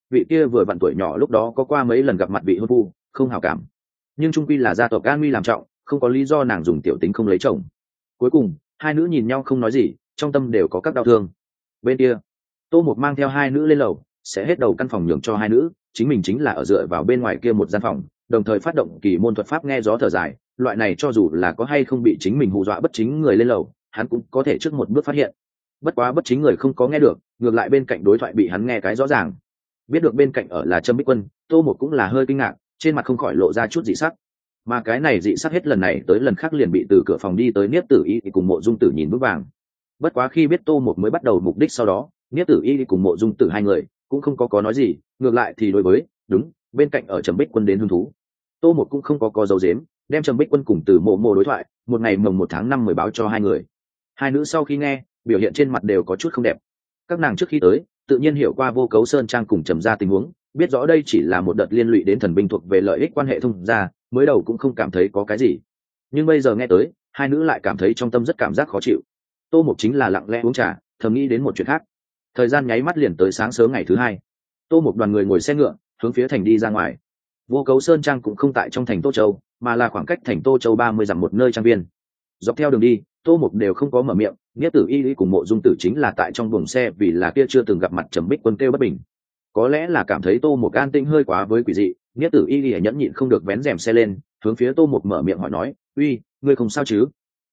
vị kia vừa vặn tuổi nhỏ lúc đó có qua mấy lần gặp mặt vị hôn phu không hảo cảm, nhưng trung quy là gia tộc an nguy làm trọng, không có lý do nàng dùng tiểu tính không lấy chồng. Cuối cùng hai nữ nhìn nhau không nói gì, trong tâm đều có các đau thương. Bên kia Tô Mục mang theo hai nữ lên lầu, sẽ hết đầu căn phòng nhường cho hai nữ, chính mình chính là ở dựa vào bên ngoài kia một gian phòng, đồng thời phát động kỳ môn thuật pháp nghe gió thở dài. Loại này cho dù là có hay không bị chính mình hù dọa bất chính người lên lầu, hắn cũng có thể trước một bước phát hiện. Bất quá bất chính người không có nghe được, ngược lại bên cạnh đối thoại bị hắn nghe cái rõ ràng. Biết được bên cạnh ở là Trâm Bích Quân, Tô Mục cũng là hơi kinh ngạc, trên mặt không khỏi lộ ra chút dị sắc. Mà cái này dị sắc hết lần này tới lần khác liền bị từ cửa phòng đi tới Niếp Tử Y cùng Mộ Dung Tử nhìn vững vàng. Bất quá khi biết Tô Mục mới bắt đầu mục đích sau đó, Niếp Tử Y cùng Mộ Dung Tử hai người cũng không có nói gì, ngược lại thì đối với đúng bên cạnh ở Trầm Bích Quân đến hứng thú. Tô Mục cũng không có dấu giếm, đem Trầm Bích Quân cùng Từ Mộ Mộ đối thoại một ngày mồng 1 tháng 5 mới báo cho hai người. Hai nữ sau khi nghe, biểu hiện trên mặt đều có chút không đẹp. Các nàng trước khi tới tự nhiên hiểu qua Vô Cấu Sơn Trang cùng Trầm gia tình huống, biết rõ đây chỉ là một đợt liên lụy đến thần binh thuộc về lợi ích quan hệ thông gia, mới đầu cũng không cảm thấy có cái gì. Nhưng bây giờ nghe tới, hai nữ lại cảm thấy trong tâm rất cảm giác khó chịu. Tô Mục chính là lặng lẽ uống trà, thầm nghĩ đến một chuyện khác. Thời gian nháy mắt liền tới sáng sớm ngày thứ hai. Tô Mục đoàn người ngồi xe ngựa hướng phía thành đi ra ngoài. Vô Cấu Sơn Trang cũng không tại trong thành Tô Châu, mà là khoảng cách thành Tô Châu 30 dặm một nơi trang viên. Dọc theo đường đi, Tô Mục đều không có mở miệng, Niếp Tử Y cùng Mộ Dung Tử chính là tại trong buồng xe, vì là kia chưa từng gặp mặt Trầm Bích Quân kêu bất bình. Có lẽ là cảm thấy Tô Mục an tĩnh hơi quá với quỷ dị, Niếp Tử Y nhẫn nhịn không được vén rèm xe lên, hướng phía Tô Mục mở miệng hỏi nói, "Uy, ngươi không sao chứ?"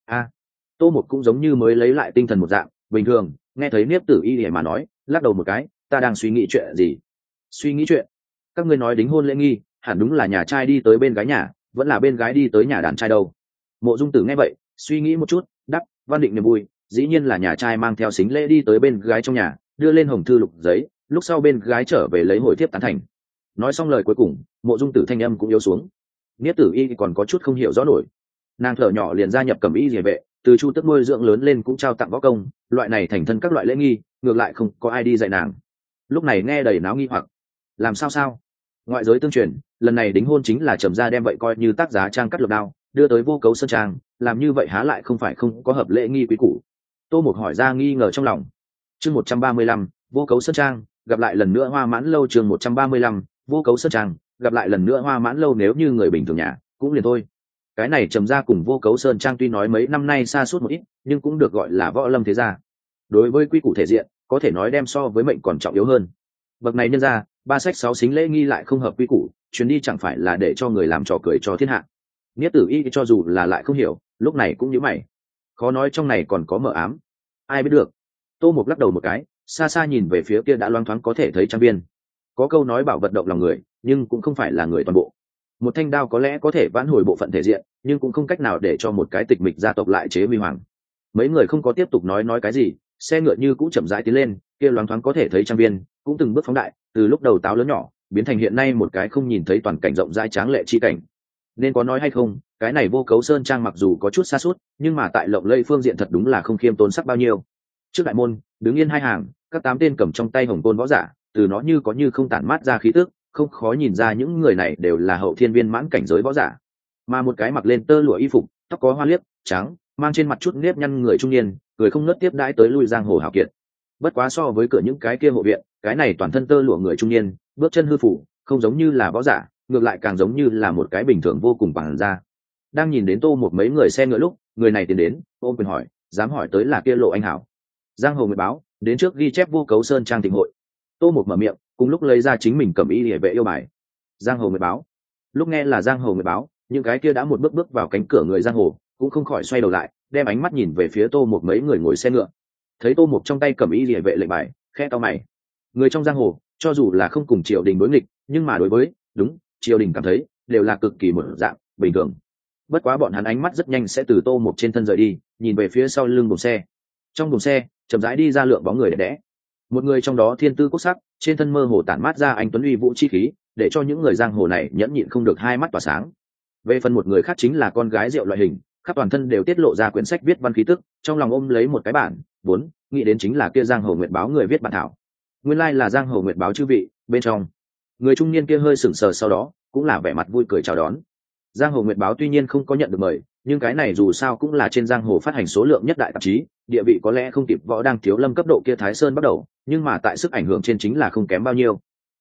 Tô Mục cũng giống như mới lấy lại tinh thần một dạng, bình thường, nghe thấy Niếp Tử Y mà nói, lắc đầu một cái, "Ta đang suy nghĩ chuyện gì?" "Suy nghĩ chuyện? Các ngươi nói đính hôn lễ nghi, hẳn đúng là nhà trai đi tới bên gái nhà, vẫn là bên gái đi tới nhà đàn trai đâu?" Mộ Dung Tử nghe vậy, suy nghĩ một chút, đáp, "Văn định niềm vui, dĩ nhiên là nhà trai mang theo xính lễ đi tới bên gái trong nhà, đưa lên hồng thư lục giấy, lúc sau bên gái trở về lấy hồi thiếp tán thành." Nói xong lời cuối cùng, Mộ Dung Tử thanh âm cũng yếu xuống. Niếp Tử Y còn có chút không hiểu rõ nổi. Nàng thở nhỏ liền gia nhập Cẩm Y Liề vệ, từ Chu Tước nuôi dưỡng lớn lên cũng trao tặng võ công, loại này thành thân các loại lễ nghi, ngược lại không có ai đi dạy nàng. Lúc này nghe đầy náo nghi hoặc. Làm sao? Ngoại giới tương truyền, lần này đính hôn chính là Trầm gia đem vậy coi như tác giá trang cắt lược đao, đưa tới Vô Cấu Sơn Trang, làm như vậy há lại không phải không có hợp lễ nghi quý củ. Tô Mục hỏi ra nghi ngờ trong lòng. Chương 135, Vô Cấu Sơn Trang, gặp lại lần nữa Hoa Mãn lâu. Chương 135, Vô Cấu Sơn Trang, gặp lại lần nữa Hoa Mãn lâu. Nếu như người bình thường nhà, cũng liền thôi. Cái này Trầm gia cùng Vô Cấu Sơn Trang tuy nói mấy năm nay xa suốt một ít, nhưng cũng được gọi là võ lâm thế gia. Đối với quy củ thể diện, có thể nói đem so với mệnh còn trọng yếu hơn. Bậc này nhân ra, 3 sách 6 xính lễ nghi lại không hợp quy củ, chuyến đi chẳng phải là để cho người làm trò cười cho thiên hạ. Niếp Tử Y cho dù là lại không hiểu, lúc này cũng nhíu mày. Khó nói trong này còn có mờ ám. Ai biết được. Tô Mục lắc đầu một cái, xa xa nhìn về phía kia đã loáng thoáng có thể thấy trang viên. Có câu nói bảo vật động lòng người, nhưng cũng không phải là người toàn bộ. Một thanh đao có lẽ có thể vãn hồi bộ phận thể diện, nhưng cũng không cách nào để cho một cái tịch mịch gia tộc lại chế huy hoàng. Mấy người không có tiếp tục nói cái gì, xe ngựa như cũ chậm rãi tiến lên, kia loáng thoáng có thể thấy trang viên cũng từng bước phóng đại, từ lúc đầu táo lớn nhỏ biến thành hiện nay một cái không nhìn thấy toàn cảnh rộng rãi tráng lệ chi cảnh. Nên có nói hay không, cái này Vô Cấu Sơn Trang mặc dù có chút xa suốt, nhưng mà tại lộng lẫy phương diện thật đúng là không khiêm tốn sắc bao nhiêu. Trước đại môn đứng yên hai hàng, các 8 tên cầm trong tay hồng côn võ giả, từ nó như có như không tản mát ra khí tức, không khó nhìn ra những người này đều là hậu thiên viên mãn cảnh giới võ giả. Mà một cái mặc lên tơ lụa y phục, tóc có hoa liếc trắng, mang trên mặt chút nếp nhăn người trung niên, người không ngớt tiếp đãi tới lui giang hồ hào kiệt. Bất quá so với cửa những cái kia hộ viện, cái này toàn thân tơ lụa người trung niên, bước chân hư phủ, không giống như là võ giả, ngược lại càng giống như là một cái bình thường vô cùng bằng da. Đang nhìn đến Tô Một mấy người xe ngựa lúc, người này tiến đến, ôm quyền hỏi, dám hỏi tới là kia Lộ Anh Hảo. Giang hồ người báo, đến trước ghi chép Vô Cấu Sơn Trang thịnh hội. Tô Một mở miệng, cùng lúc lấy ra chính mình cầm y liề vệ yêu bài. Giang hồ người báo. Lúc nghe là giang hồ người báo, những cái kia đã một bước bước vào cánh cửa người giang hồ, cũng không khỏi xoay đầu lại, đem ánh mắt nhìn về phía Tô Một mấy người ngồi xe ngựa. Thấy Tô Một trong tay cầm y liề vệ lệnh bài, khẽ cau mày. Người trong giang hồ, cho dù là không cùng triều đình đối nghịch, nhưng mà đối với đúng triều đình cảm thấy đều là cực kỳ một dạng bình thường. Bất quá bọn hắn ánh mắt rất nhanh sẽ từ Tô Một trên thân rời đi, nhìn về phía sau lưng buồng xe. Trong buồng xe chậm rãi đi ra lượng bóng người đẹp đẽ. Một người trong đó thiên tư quốc sắc, trên thân mơ hồ tản mát ra anh tuấn uy vũ chi khí, để cho những người giang hồ này nhẫn nhịn không được hai mắt tỏa sáng. Về phần một người khác chính là con gái rượu loại hình, khắp toàn thân đều tiết lộ ra quyển sách viết văn khí tức, trong lòng ôm lấy một cái bản, vốn nghĩ đến chính là kia giang hồ nguyệt báo người viết bản thảo. Nguyên lai là giang hồ nguyệt báo chư vị, bên trong người trung niên kia hơi sững sờ, sau đó cũng là vẻ mặt vui cười chào đón. Giang hồ nguyệt báo tuy nhiên không có nhận được mời, nhưng cái này dù sao cũng là trên giang hồ phát hành số lượng nhất đại tạp chí, địa vị có lẽ không kịp võ đang thiếu lâm cấp độ kia Thái Sơn bắt đầu, nhưng mà tại sức ảnh hưởng trên chính là không kém bao nhiêu.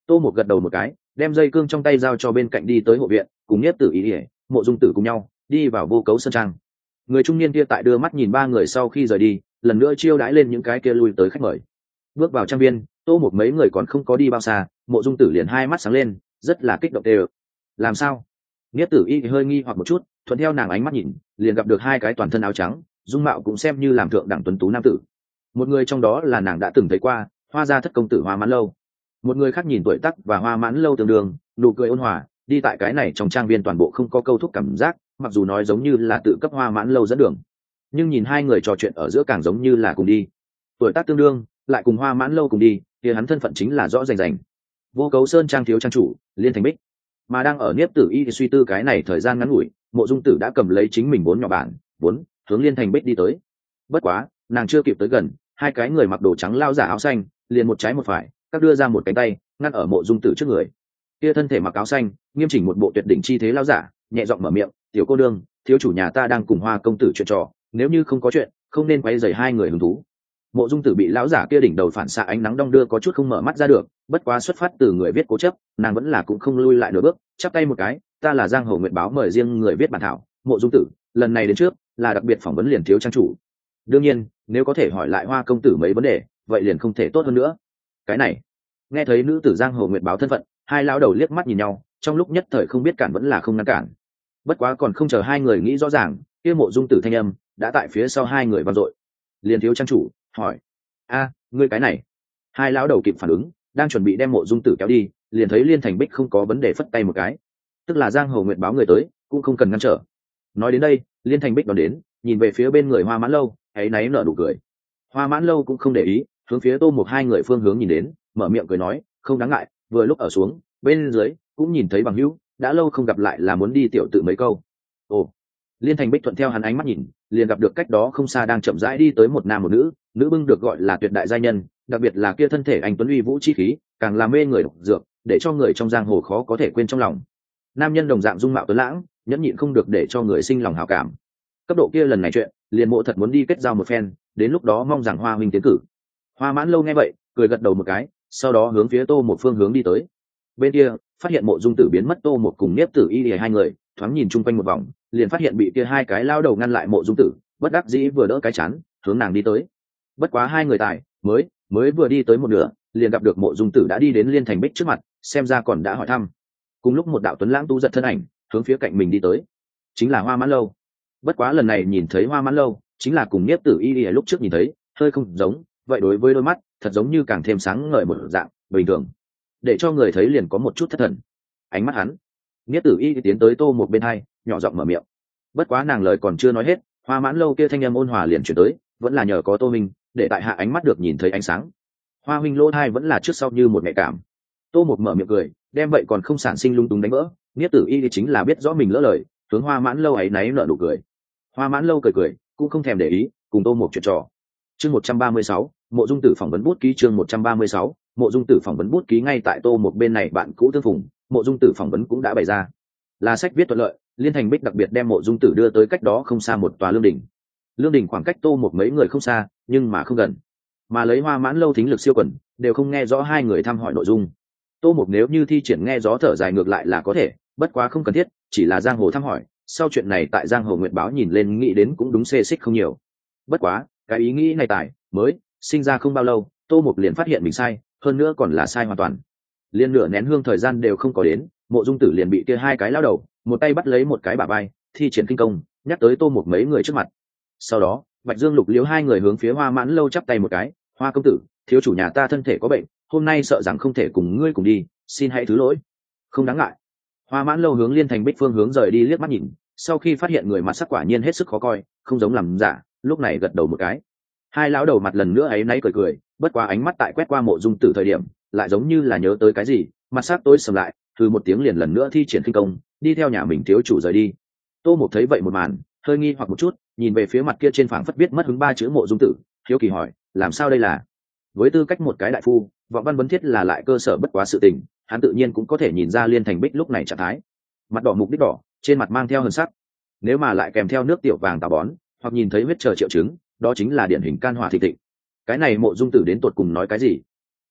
Tô một gật đầu một cái, đem dây cương trong tay giao cho bên cạnh đi tới hộ viện, cùng Nhiếp Tử Y, Mộ Dung Tử cùng nhau đi vào Vô Cấu sơn trang. Người trung niên kia tại đưa mắt nhìn ba người sau khi rời đi, lần nữa chiêu đãi lên những cái kia lui tới khách mời. Bước vào trang viên, Tô một mấy người còn không có đi bao xa, Mộ Dung Tử liền hai mắt sáng lên, rất là kích động đều. Làm sao? Nhiếp Tử Y thì hơi nghi hoặc một chút, thuận theo nàng ánh mắt nhìn, liền gặp được hai cái toàn thân áo trắng, dung mạo cũng xem như làm thượng đẳng tuấn tú nam tử. Một người trong đó là nàng đã từng thấy qua, Hoa gia thất công tử Hoa Mãn Lâu. Một người khác nhìn tuổi tác và Hoa Mãn Lâu tương đương, nụ cười ôn hòa, đi tại cái này trong trang viên toàn bộ không có câu thúc cảm giác, mặc dù nói giống như là tự cấp Hoa Mãn Lâu dẫn đường, nhưng nhìn hai người trò chuyện ở giữa càng giống như là cùng đi. Tuổi tác tương đương, lại cùng Hoa Mãn Lâu cùng đi, thì hắn thân phận chính là rõ rành rành. Vô Cấu sơn trang thiếu trang chủ, Liên Thành Bích. Mà đang ở Niếp Tử Y thì suy tư cái này thời gian ngắn ngủi, Mộ Dung Tử đã cầm lấy chính mình bốn nhỏ bản, bốn hướng Liên Thành Bích đi tới. Bất quá, nàng chưa kịp tới gần, hai cái người mặc đồ trắng lao giả áo xanh, liền một trái một phải, các đưa ra một cánh tay, ngăn ở Mộ Dung Tử trước người. Kia thân thể mặc áo xanh, nghiêm chỉnh một bộ tuyệt đỉnh chi thế lao giả, nhẹ giọng mở miệng, "Tiểu cô đương, thiếu chủ nhà ta đang cùng Hoa công tử chuyện trò, nếu như không có chuyện, không nên quấy rầy hai người hứng thú." Mộ Dung Tử bị lão giả kia đỉnh đầu phản xạ ánh nắng đong đưa có chút không mở mắt ra được, bất quá xuất phát từ người viết cố chấp, nàng vẫn là cũng không lui lại nửa bước, chắp tay một cái, "Ta là Giang Hồ Nguyệt báo mời riêng người viết bản thảo, Mộ Dung Tử, lần này đến trước là đặc biệt phỏng vấn liền thiếu trang chủ. Đương nhiên, nếu có thể hỏi lại Hoa công tử mấy vấn đề, vậy liền không thể tốt hơn nữa." Cái này, nghe thấy nữ tử Giang Hồ Nguyệt báo thân phận, hai lão đầu liếc mắt nhìn nhau, trong lúc nhất thời không biết cản vẫn là không ngăn cản. Bất quá còn không chờ hai người nghĩ rõ ràng, kia Mộ Dung Tử thanh âm đã tại phía sau hai người vang dội. "Liền thiếu trang chủ, hỏi." "A, ngươi cái này." Hai lão đầu kịp phản ứng, đang chuẩn bị đem Mộ Dung Tử kéo đi, liền thấy Liên Thành Bích không có vấn đề phất tay một cái. Tức là Giang Hồ Nguyệt báo người tới, cũng không cần ngăn trở. Nói đến đây, Liên Thành Bích đón đến, nhìn về phía bên người Hoa Mãn Lâu, ấy náy nở nụ cười. Hoa Mãn Lâu cũng không để ý, hướng phía Tô một hai người phương hướng nhìn đến, mở miệng cười nói, "Không đáng ngại, vừa lúc ở xuống, bên dưới cũng nhìn thấy bằng hữu, đã lâu không gặp lại là muốn đi tiểu tự mấy câu." Ồ. Liên Thành Bích thuận theo hắn ánh mắt nhìn, liền gặp được cách đó không xa đang chậm rãi đi tới một nam một nữ, nữ bưng được gọi là tuyệt đại giai nhân, đặc biệt là kia thân thể anh tuấn uy vũ chi khí, càng làm mê người độc dược, để cho người trong giang hồ khó có thể quên trong lòng. Nam nhân đồng dạng dung mạo tuấn lãng, nhẫn nhịn không được để cho người sinh lòng hảo cảm. Cấp độ kia lần này chuyện, liền Mộ thật muốn đi kết giao một phen, đến lúc đó mong rằng Hoa huynh tiến cử. Hoa Mãn Lâu nghe vậy, cười gật đầu một cái, sau đó hướng phía Tô một phương hướng đi tới. Bên kia, phát hiện Mộ Dung Tử biến mất, Tô một cùng Niếp Tử Y hai người thoáng nhìn chung quanh một vòng, liền phát hiện bị kia hai cái lao đầu ngăn lại Mộ Dung Tử, bất đắc dĩ vừa đỡ cái chán, hướng nàng đi tới. Bất quá hai người tài mới vừa đi tới một nửa, liền gặp được Mộ Dung Tử đã đi đến Liên Thành Bích trước mặt, xem ra còn đã hỏi thăm. Cùng lúc một đạo tuấn lãng tu giật thân ảnh hướng phía cạnh mình đi tới, chính là Hoa Mãn Lâu. Bất quá lần này nhìn thấy Hoa Mãn Lâu, chính là cùng Niếp Tử Y lúc trước nhìn thấy hơi không giống, vậy đối với đôi mắt thật giống như càng thêm sáng ngời một dạng bình thường, để cho người thấy liền có một chút thất thần. Ánh mắt hắn, Niếp Tử Y tiến tới Tô một bên hai, nhỏ giọng mở miệng. Bất quá nàng lời còn chưa nói hết, Hoa Mãn Lâu kia thanh âm ôn hòa liền chuyển tới, "Vẫn là nhờ có Tô minh, để tại hạ ánh mắt được nhìn thấy ánh sáng. Hoa huynh lỗ thai vẫn là trước sau như một nhạy cảm." Tô một mở miệng cười, đem vậy còn không sản sinh lung túng đánh vỡ. Niếp Tử Y chính là biết rõ mình lỡ lời, hướng Hoa Mãn Lâu ấy náy nở nụ cười. Hoa Mãn Lâu cười cười, cũng không thèm để ý, cùng Tô một chuyện trò. Chương 136, Mộ Dung Tử phỏng vấn bút ký. Chương 136, Mộ Dung Tử phỏng vấn bút ký. Ngay tại Tô một bên này bạn cũ tương phùng, Mộ Dung Tử phỏng vấn cũng đã bày ra. Là sách viết thuận lợi, Liên Thành Bích đặc biệt đem Mộ Dung Tử đưa tới cách đó không xa một tòa lương đình. Lương đình khoảng cách Tô một mấy người không xa, nhưng mà không gần. Mà lấy Hoa Mãn Lâu thính lực siêu quần, đều không nghe rõ hai người thăm hỏi nội dung. Tô một nếu như thi triển nghe gió thở dài ngược lại là có thể, bất quá không cần thiết, chỉ là giang hồ thăm hỏi, sau chuyện này tại Giang Hồ Nguyệt báo nhìn lên nghĩ đến cũng đúng xê xích không nhiều. Bất quá cái ý nghĩ này mới sinh ra không bao lâu, Tô Mục liền phát hiện mình sai, hơn nữa còn là sai hoàn toàn. Liên nửa nén hương thời gian đều không có đến, Mộ Dung Tử liền bị kia hai cái lao đầu một tay bắt lấy một cái bả vai, thi triển kinh công nhắc tới Tô Mục mấy người trước mặt. Sau đó Bạch Dương Lục Liễu hai người hướng phía Hoa Mãn Lâu chắp tay một cái, "Hoa công tử, thiếu chủ nhà ta thân thể có bệnh, hôm nay sợ rằng không thể cùng ngươi cùng đi, xin hãy thứ lỗi." "Không đáng ngại." Hoa Mãn Lâu hướng Liên Thành Bích phương hướng rời đi liếc mắt nhìn, sau khi phát hiện người mặt sắc quả nhiên hết sức khó coi, không giống làm giả, lúc này gật đầu một cái. Hai lão đầu mặt lần nữa ấy náy cười cười, bất quá ánh mắt tại quét qua Mộ Dung Tử thời điểm, lại giống như là nhớ tới cái gì, mặt sắc tối sầm lại, từ một tiếng liền lần nữa thi triển kinh công, đi theo nhà mình thiếu chủ rời đi. Tô Mục thấy vậy một màn, hơi nghi hoặc một chút, nhìn về phía mặt kia trên phảng phất viết mất hứng ba chữ Mộ Dung Tử, hiếu kỳ hỏi, làm sao đây là? Với tư cách một cái đại phu, Vọng Văn vấn thiết là lại cơ sở bất quá sự tình, hắn tự nhiên cũng có thể nhìn ra Liên Thành Bích lúc này trạng thái. Mặt đỏ mục đích đỏ, trên mặt mang theo hờn sắc. Nếu mà lại kèm theo nước tiểu vàng táo bón, hoặc nhìn thấy huyết chờ triệu chứng, đó chính là điển hình can hỏa thịnh thịnh. Cái này Mộ Dung Tử đến tột cùng nói cái gì?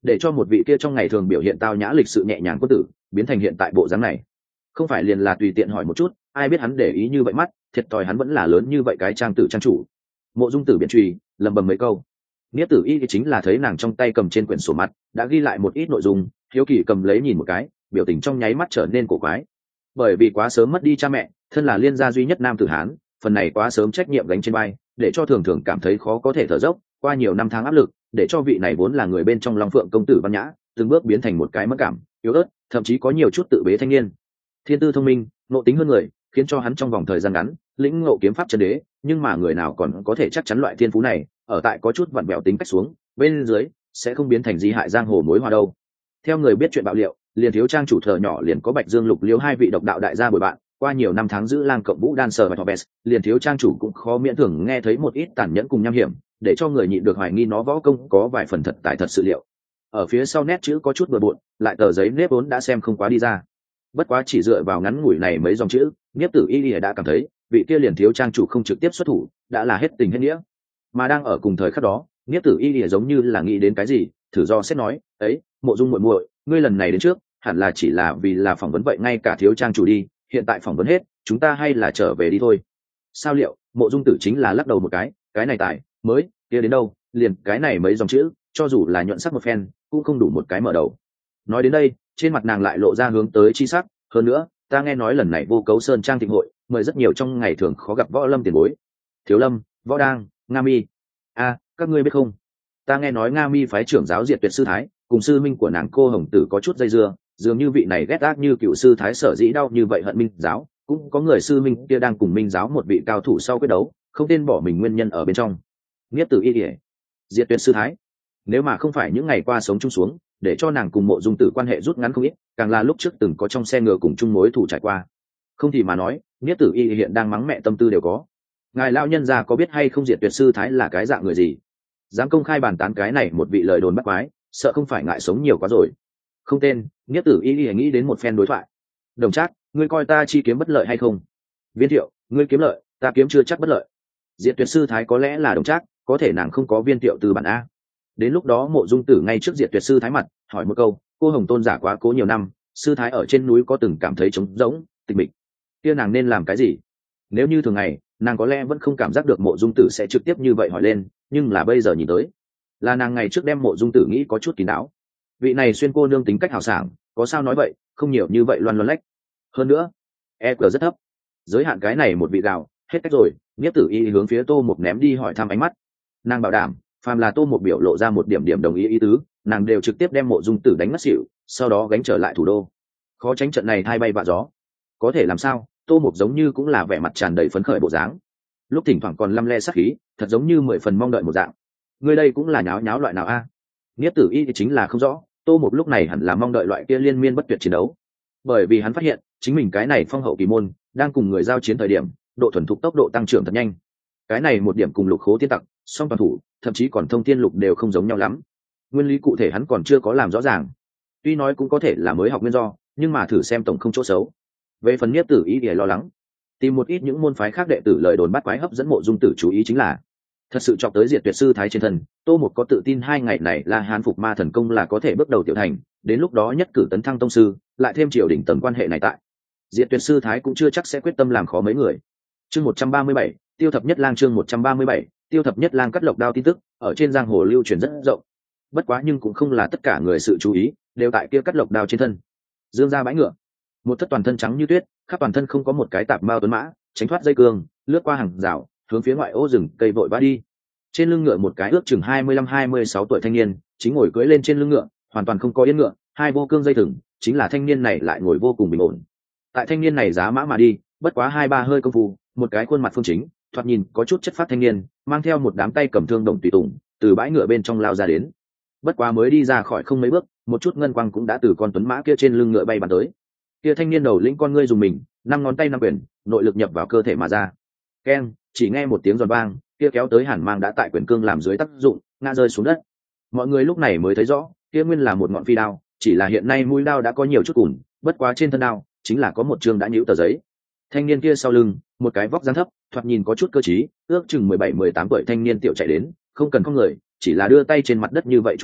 để cho một vị kia trong ngày thường biểu hiện tao nhã lịch sự nhẹ nhàng quân tử biến thành hiện tại bộ dáng này. Không phải liền là tùy tiện hỏi một chút, ai biết hắn để ý như vậy mắt, thiệt thòi hắn vẫn là lớn như vậy cái trang tử trang chủ. Mộ Dung Tử biện truy lầm bầm mấy câu. Nghĩa Tử Y thì chính là thấy nàng trong tay cầm trên quyển sổ mặt đã ghi lại một ít nội dung, hiếu kỳ cầm lấy nhìn một cái, biểu tình trong nháy mắt trở nên cổ quái. Bởi vì quá sớm mất đi cha mẹ, thân là liên gia duy nhất nam tử Hán, phần này quá sớm trách nhiệm gánh trên vai, để cho thường thường cảm thấy khó có thể thở dốc. Qua nhiều năm tháng áp lực, để cho vị này vốn là người bên trong Long Phượng công tử văn nhã, từng bước biến thành một cái mất cảm, yếu ớt, thậm chí có nhiều chút tự bế thanh niên. Thiên tư thông minh, ngộ tính hơn người, khiến cho hắn trong vòng thời gian ngắn lĩnh ngộ kiếm pháp chân đế, nhưng mà người nào còn có thể chắc chắn loại thiên phú này ở tại có chút vặn vẹo tính cách xuống bên dưới sẽ không biến thành di hại giang hồ mối hoa đâu. Theo người biết chuyện bạo liệu, liền thiếu trang chủ thờ nhỏ liền có Bạch Dương Lục Liễu hai vị độc đạo đại gia bồi bạn, qua nhiều năm tháng giữ lang cộng vũ đan sở và thọ bes, liền thiếu trang chủ cũng khó miễn thường nghe thấy một ít tàn nhẫn cùng nham hiểm, để cho người nhịn được hoài nghi nó võ công có vài phần thật tại thật sự liệu. Ở phía sau nét chữ có chút bừa bộn, lại tờ giấy nếp vốn đã xem không quá đi ra. Bất quá chỉ dựa vào ngắn ngủi này mấy dòng chữ, Niếp Tử Y đã cảm thấy vị kia liền thiếu trang chủ không trực tiếp xuất thủ đã là hết tình hết nghĩa. Mà đang ở cùng thời khắc đó, Niếp Tử Y giống như là nghĩ đến cái gì, thử do xét nói, ấy, Mộ Dung muội muội, ngươi lần này đến trước hẳn là chỉ là vì là phỏng vấn vậy, ngay cả thiếu trang chủ đi, hiện tại phỏng vấn hết, chúng ta hay là trở về đi thôi. Sao liệu? Mộ Dung Tử chính là lắc đầu một cái này tài mới kia đến đâu, liền cái này mấy dòng chữ, cho dù là nhuận sắc một phen cũng không đủ một cái mở đầu. Nói đến đây, trên mặt nàng lại lộ ra hướng tới chi sắc, hơn nữa ta nghe nói lần này Vô Cấu Sơn trang thịnh hội mời rất nhiều trong ngày thường khó gặp võ lâm tiền bối, Thiếu Lâm, Võ Đang, Nga Mi. Các ngươi biết không, ta nghe nói Nga Mi phái trưởng giáo Diệt Tuyệt sư thái cùng sư minh của nàng Cô Hồng Tử có chút dây dưa, dường như vị này ghét ác như cựu sư thái sở dĩ đau như vậy hận Minh giáo, cũng có người sư minh kia đang cùng Minh giáo một vị cao thủ sau quyết đấu, không tên bỏ mình nguyên nhân ở bên trong. Niếp Tử Y, Diệt Tuyệt sư thái, nếu mà không phải những ngày qua sống chung xuống để cho nàng cùng Mộ Dung Tử quan hệ rút ngắn không ít, càng là lúc trước từng có trong xe ngựa cùng chung mối thủ trải qua. Không thì mà nói, Niếp Tử Y hiện đang mắng mẹ tâm tư đều có. Ngài lão nhân gia có biết hay không Diệt Tuyệt sư thái là cái dạng người gì? Dám công khai bàn tán cái này một vị lời đồn bắt quái, sợ không phải ngại sống nhiều quá rồi. Không tên, Niếp Tử Y nghĩ đến một phen đối thoại. Đồng Trác, ngươi coi ta chi kiếm bất lợi hay không? Viên Thiệu, ngươi kiếm lợi, ta kiếm chưa chắc bất lợi. Diệt Tuyệt sư thái có lẽ là Đồng Trác, có thể nàng không có Viên Thiệu từ bản a. Đến lúc đó Mộ Dung Tử ngay trước Diệt Tuyệt sư thái mặt hỏi một câu, Cô Hồng tôn giả quá cố nhiều năm, sư thái ở trên núi có từng cảm thấy trống rỗng tịch mịch, kia nàng nên làm cái gì? Nếu như thường ngày nàng có lẽ vẫn không cảm giác được Mộ Dung Tử sẽ trực tiếp như vậy hỏi lên, nhưng là bây giờ nhìn tới là nàng ngày trước đem Mộ Dung Tử nghĩ có chút kín đáo. Vị này xuyên cô nương tính cách hào sảng, có sao nói vậy, không nhiều như vậy loan loan lách. Hơn nữa EQ rất thấp, giới hạn cái này một vị gạo hết cách rồi. Niếp Tử Y hướng phía Tô Mục ném đi hỏi thăm ánh mắt, nàng bảo đảm phàm là Tô Mục biểu lộ ra một điểm đồng ý ý tứ, nàng đều trực tiếp đem Mộ Dung Tử đánh ngất xỉu, sau đó gánh trở lại thủ đô. Khó tránh trận này thay bay vạ gió. Có thể làm sao? Tô Mục giống như cũng là vẻ mặt tràn đầy phấn khởi bộ dáng, lúc thỉnh thoảng còn lăm le sắc khí, thật giống như 10 phần mong đợi một dạng. Người đây cũng là nháo nháo loại nào a? Niếp Tử Y thì chính là không rõ, Tô Mục lúc này hẳn là mong đợi loại kia liên miên bất tuyệt chiến đấu, bởi vì hắn phát hiện chính mình cái này phong hậu kỳ môn đang cùng người giao chiến thời điểm, độ thuần thục tốc độ tăng trưởng thật nhanh. Cái này một điểm cùng Lục Khố tiên tặc, song toàn thủ, thậm chí còn Thông Thiên Lục đều không giống nhau lắm. Nguyên lý cụ thể hắn còn chưa có làm rõ ràng, tuy nói cũng có thể là mới học nguyên do, nhưng mà thử xem tổng không chỗ xấu. Về phần Niếp Tử Y thì lo lắng tìm một ít những môn phái khác đệ tử lời đồn bắt quái hấp dẫn Mộ Dung Tử chú ý chính là thật sự chọc tới Diệt Tuyệt sư thái trên thân. Tô Mục có tự tin 2 ngày này là Hán phục ma thần công là có thể bước đầu tiểu thành, đến lúc đó nhất cử tấn thăng tông sư, lại thêm triều đỉnh tầm quan hệ này tại, Diệt Tuyệt sư thái cũng chưa chắc sẽ quyết tâm làm khó mấy người. Chương 137, Tiêu Thập Nhất Lang. Chương 137, Tiêu Thập Nhất Lang cắt lộc đao tin tức ở trên giang hồ lưu truyền rất rộng. Bất quá nhưng cũng không là tất cả người sự chú ý đều tại kia cắt lộc đao trên thân. Dương ra bãi ngựa, một thất toàn thân trắng như tuyết, khắp toàn thân không có một cái tạp mao tuấn mã, tránh thoát dây cương, lướt qua hàng rào, hướng phía ngoại ô rừng cây vội vã đi. Trên lưng ngựa một cái ước chừng 25-26 tuổi thanh niên chính ngồi cưỡi lên trên lưng ngựa, hoàn toàn không có yên ngựa, hai vô cương dây thừng, chính là thanh niên này lại ngồi vô cùng bình ổn. Tại thanh niên này giá mã mà đi, bất quá 2-3 hơi công phu, một cái khuôn mặt phương chính, thoạt nhìn có chút chất phát thanh niên, mang theo một đám tay cầm thương đồng tùy tùng, từ bãi ngựa bên trong lao ra đến. Bất quá mới đi ra khỏi không mấy bước, một chút ngân quang cũng đã từ con tuấn mã kia trên lưng ngựa bay bắn tới. Kia thanh niên đầu lĩnh con ngươi dùng mình, 5 ngón tay 5 quyền, nội lực nhập vào cơ thể mà ra. Keng, chỉ nghe một tiếng giòn vang, kia kéo tới hàn mang đã tại quyền cương làm dưới tác dụng, ngã rơi xuống đất. Mọi người lúc này mới thấy rõ, kia nguyên là một ngọn phi đao, chỉ là hiện nay mũi đao đã có nhiều chút cùn, bất quá trên thân đao chính là có một chương đã nhũ tờ giấy. Thanh niên kia sau lưng, một cái vóc dáng thấp, thoạt nhìn có chút cơ trí, ước chừng 17-18 tuổi thanh niên tiểu chạy đến, không cần không người, chỉ là đưa tay trên mặt đất như vậy chụp tới,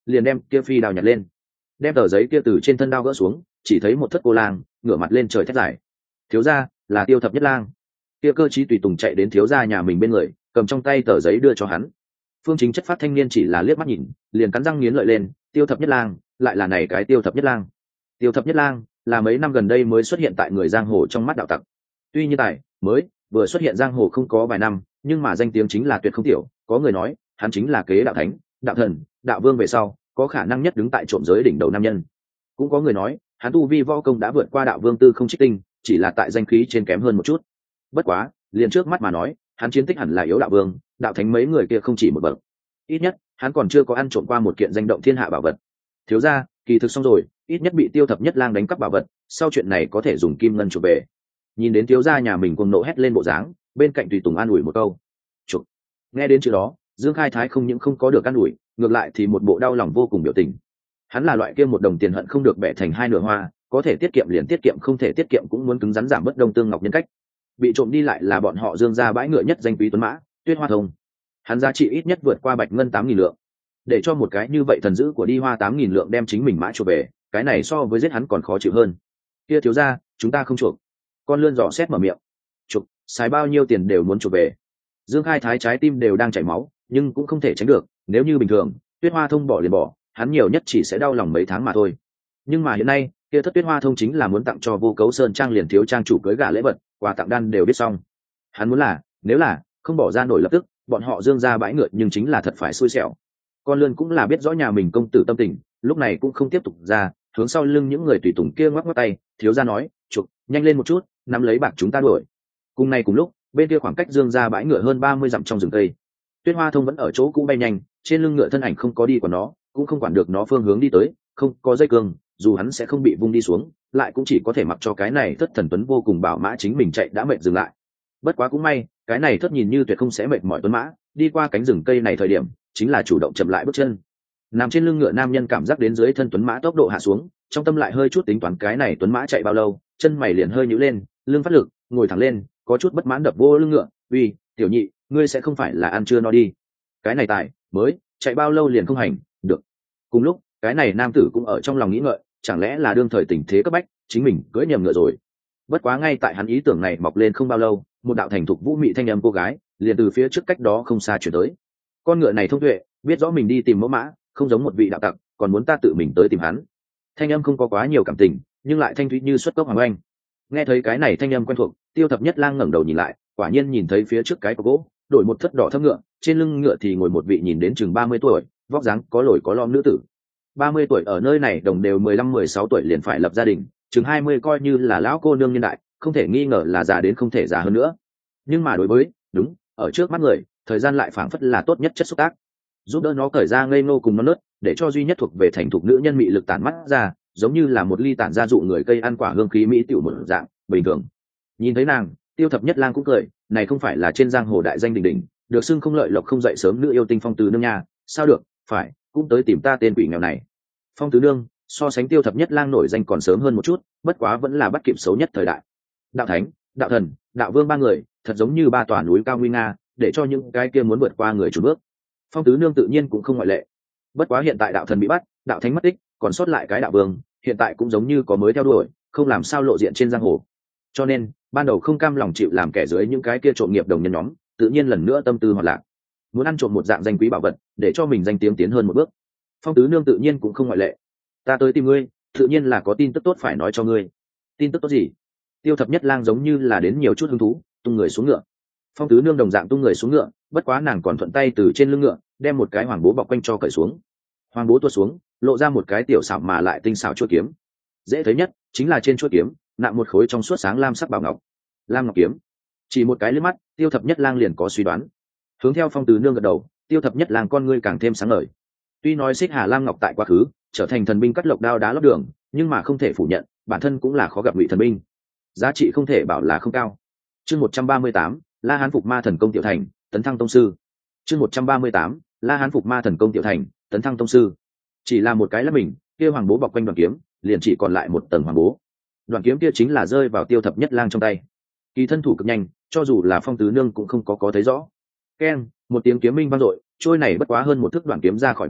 liền đem kia phi đao nhặt lên, đem tờ giấy kia từ trên thân đao gỡ xuống, chỉ thấy một thất cô lang ngửa mặt lên trời thét dài. Thiếu gia, là Tiêu Thập Nhất Lang. Kia cơ trí tùy tùng chạy đến thiếu gia nhà mình bên người, cầm trong tay tờ giấy đưa cho hắn. Phương Chính chất phát thanh niên chỉ là liếc mắt nhìn, liền cắn răng nghiến lợi lên, Tiêu Thập Nhất Lang, lại là này cái Tiêu Thập Nhất Lang. Tiêu Thập Nhất Lang là mấy năm gần đây mới xuất hiện tại người giang hồ trong mắt đạo tặc. Tuy như tài mới vừa xuất hiện giang hồ không có vài năm, nhưng mà danh tiếng chính là tuyệt không tiểu. Có người nói hắn chính là kế đạo thánh, đạo thần, đạo vương về sau có khả năng nhất đứng tại trộm giới đỉnh đầu nam nhân. Cũng có người nói hắn tu vi võ công đã vượt qua đạo vương Tư Không Trích Tinh, chỉ là tại danh khí trên kém hơn một chút. Bất quá liền trước mắt mà nói, hắn chiến tích hẳn là yếu đạo vương, đạo thánh mấy người kia không chỉ một bậc. Ít nhất hắn còn chưa có ăn trộm qua một kiện danh động thiên hạ bảo vật. Thiếu gia, kỳ thực xong rồi, ít nhất bị Tiêu Thập Nhất Lang đánh cắp bảo vật, sau chuyện này có thể dùng kim ngân chuộc về. Nhìn đến thiếu gia nhà mình cuồng nộ hét lên bộ dáng, bên cạnh tùy tùng an ủi một câu. Chuộc. Nghe đến chữ đó, Dương Khai Thái không những không có được an ủi, ngược lại thì một bộ đau lòng vô cùng biểu tình. Hắn là loại kia một đồng tiền hận không được bẻ thành hai nửa hoa, có thể tiết kiệm liền tiết kiệm, không thể tiết kiệm cũng muốn cứng rắn giảm bớt đông tương ngọc nhân cách. Bị trộm đi lại là bọn họ Dương gia bãi ngựa nhất danh quý tuấn mã, Tuyết Hoa Thông. Hắn giá trị ít nhất vượt qua bạch ngân 8.000 lượng. Để cho một cái như vậy thần dữ của đi hoa 8.000 lượng đem chính mình mã chuộc về, cái này so với giết hắn còn khó chịu hơn. Kia thiếu gia, chúng ta không chuộc. Con lươn dò xét mở miệng. Chuộc, xài bao nhiêu tiền đều muốn chuộc về. Dương Khai Thái trái tim đều đang chảy máu, nhưng cũng không thể tránh được, nếu như bình thường, Tuyết Hoa Thông bỏ liền bỏ, hắn nhiều nhất chỉ sẽ đau lòng mấy tháng mà thôi. Nhưng mà hiện nay, kia thất Tuyết Hoa Thông chính là muốn tặng cho Vô Cấu Sơn trang liền thiếu trang chủ cưới gả lễ vật, quà tặng đan đều biết xong. Hắn muốn là, nếu là không bỏ ra nổi lập tức, bọn họ Dương gia bãi ngựa nhưng chính là thật phải xui xẻo. Con lươn cũng là biết rõ nhà mình công tử tâm tình, lúc này cũng không tiếp tục ra, hướng sau lưng những người tùy tùng kia ngoắc ngoắc tay, thiếu gia nói, chuộc, nhanh lên một chút, nắm lấy bạc chúng ta đuổi. Cùng này cùng lúc, bên kia khoảng cách Dương gia bãi ngựa hơn 30 dặm trong rừng cây. Tuyết Hoa Thông vẫn ở chỗ cũ bay nhanh, trên lưng ngựa thân ảnh không có đi của nó, cũng không quản được nó phương hướng đi tới, không có dây cương, dù hắn sẽ không bị vung đi xuống, lại cũng chỉ có thể mặc cho cái này thất thần tuấn vô cùng bảo mã chính mình chạy đã mệt dừng lại. Bất quá cũng may, cái này thất nhìn như tuyệt không sẽ mệt mỏi tuấn mã, đi qua cánh rừng cây này thời điểm, chính là chủ động chậm lại bước chân. Nằm trên lưng ngựa nam nhân cảm giác đến dưới thân tuấn mã tốc độ hạ xuống, trong tâm lại hơi chút tính toán cái này tuấn mã chạy bao lâu, chân mày liền hơi nhíu lên, lưng phát lực, ngồi thẳng lên, có chút bất mãn đập vô lưng ngựa, "Uy, tiểu nhị, ngươi sẽ không phải là ăn chưa no đi? Cái này tài mới chạy bao lâu liền không hành, được." Cùng lúc, cái này nam tử cũng ở trong lòng nghĩ ngợi, chẳng lẽ là đương thời tình thế cấp bách, chính mình cưỡi nhầm ngựa rồi. Bất quá ngay tại hắn ý tưởng này mọc lên không bao lâu, một đạo thành thục vũ mị thanh âm cô gái liền từ phía trước cách đó không xa chuyển tới. Con ngựa này thông tuệ, biết rõ mình đi tìm mẫu mã, không giống một vị đạo tặc, còn muốn ta tự mình tới tìm hắn. Thanh âm không có quá nhiều cảm tình, nhưng lại thanh thúy như xuất cốc hoàng oanh. Nghe thấy cái này thanh âm quen thuộc, Tiêu Thập Nhất Lang ngẩng đầu nhìn lại, quả nhiên nhìn thấy phía trước cái cọc gỗ, đổi một thất đỏ thâm ngựa, trên lưng ngựa thì ngồi một vị nhìn đến chừng 30 tuổi, vóc dáng có lồi có lõm nữ tử. 30 tuổi ở nơi này đồng đều 15-16 tuổi liền phải lập gia đình, chừng 20 coi như là lão cô nương niên đại, không thể nghi ngờ là già đến không thể già hơn nữa. Nhưng mà đối với, đúng, ở trước mắt người, thời gian lại phảng phất là tốt nhất chất xúc tác, giúp đỡ nó cởi ra ngây ngô cùng non nớt, để cho duy nhất thuộc về thành thục nữ nhân mị lực tản mắt ra, giống như là một ly tản ra dụ người cây ăn quả hương khí mỹ tiểu một dạng bình thường. Nhìn thấy nàng, Tiêu Thập Nhất Lang cũng cười, này không phải là trên giang hồ đại danh đỉnh đỉnh, được xưng không lợi lộc không dậy sớm nữ yêu tinh Phong Tứ Nương nha, sao được, phải, cũng tới tìm ta tên quỷ nghèo này. Phong Tứ Nương so sánh Tiêu Thập Nhất Lang nổi danh còn sớm hơn một chút, bất quá vẫn là bắt kịp xấu nhất thời đại. Đạo thánh, đạo thần, đạo vương ba người, thật giống như ba tòa núi cao nguy nga, để cho những cái kia muốn vượt qua người chùn bước. Phong Tứ Nương tự nhiên cũng không ngoại lệ. Bất quá hiện tại đạo thần bị bắt, đạo thánh mất tích, còn sót lại cái đạo vương, hiện tại cũng giống như có mới theo đuổi, không làm sao lộ diện trên giang hồ. Cho nên, ban đầu không cam lòng chịu làm kẻ dưới những cái kia trộm nghiệp đồng nhân nhóm, tự nhiên lần nữa tâm tư hoạt lạc, muốn ăn trộm một dạng danh quý bảo vật, để cho mình danh tiếng tiến hơn một bước. Phong Tứ Nương tự nhiên cũng không ngoại lệ. Ta tới tìm ngươi, tự nhiên là có tin tức tốt phải nói cho ngươi. Tin tức tốt gì? Tiêu Thập Nhất Lang giống như là đến nhiều chút hứng thú, tung người xuống ngựa. Phong Tứ Nương đồng dạng tung người xuống ngựa, bất quá nàng còn thuận tay từ trên lưng ngựa đem một cái hoàng bố bọc quanh cho cởi xuống. Hoàng bố tuột xuống, lộ ra một cái tiểu xảo mà lại tinh xảo chuôi kiếm. Dễ thấy nhất chính là trên chuôi kiếm nạm một khối trong suốt sáng lam sắc bảo ngọc. Lam ngọc kiếm. Chỉ một cái liếc mắt, Tiêu Thập Nhất Lang liền có suy đoán. Hướng theo Phong Tứ Nương gật đầu, Tiêu Thập Nhất Lang con ngươi càng thêm sáng ngời. Tuy nói Xích Hà Lam ngọc tại quá khứ trở thành thần binh cắt lộc đao đá lót đường, nhưng mà không thể phủ nhận, bản thân cũng là khó gặp ngụy thần binh, giá trị không thể bảo là không cao. Chương 138, La Hán phục ma thần công tiểu thành, tấn thăng tông sư. Chương 138, La Hán phục ma thần công tiểu thành, tấn thăng tông sư. Chỉ là một cái là mình, kia hoàng bố bọc quanh đoàn kiếm, liền chỉ còn lại một tầng hoàng bố. Đoàn kiếm kia chính là rơi vào Tiêu Thập Nhất Lang trong tay. Kỳ thân thủ cực nhanh, cho dù là Phong Tứ Nương cũng không có thấy rõ. Keng, một tiếng kiếm minh vang dội, trôi này bất quá hơn một thước đoàn kiếm ra khỏi vỏ,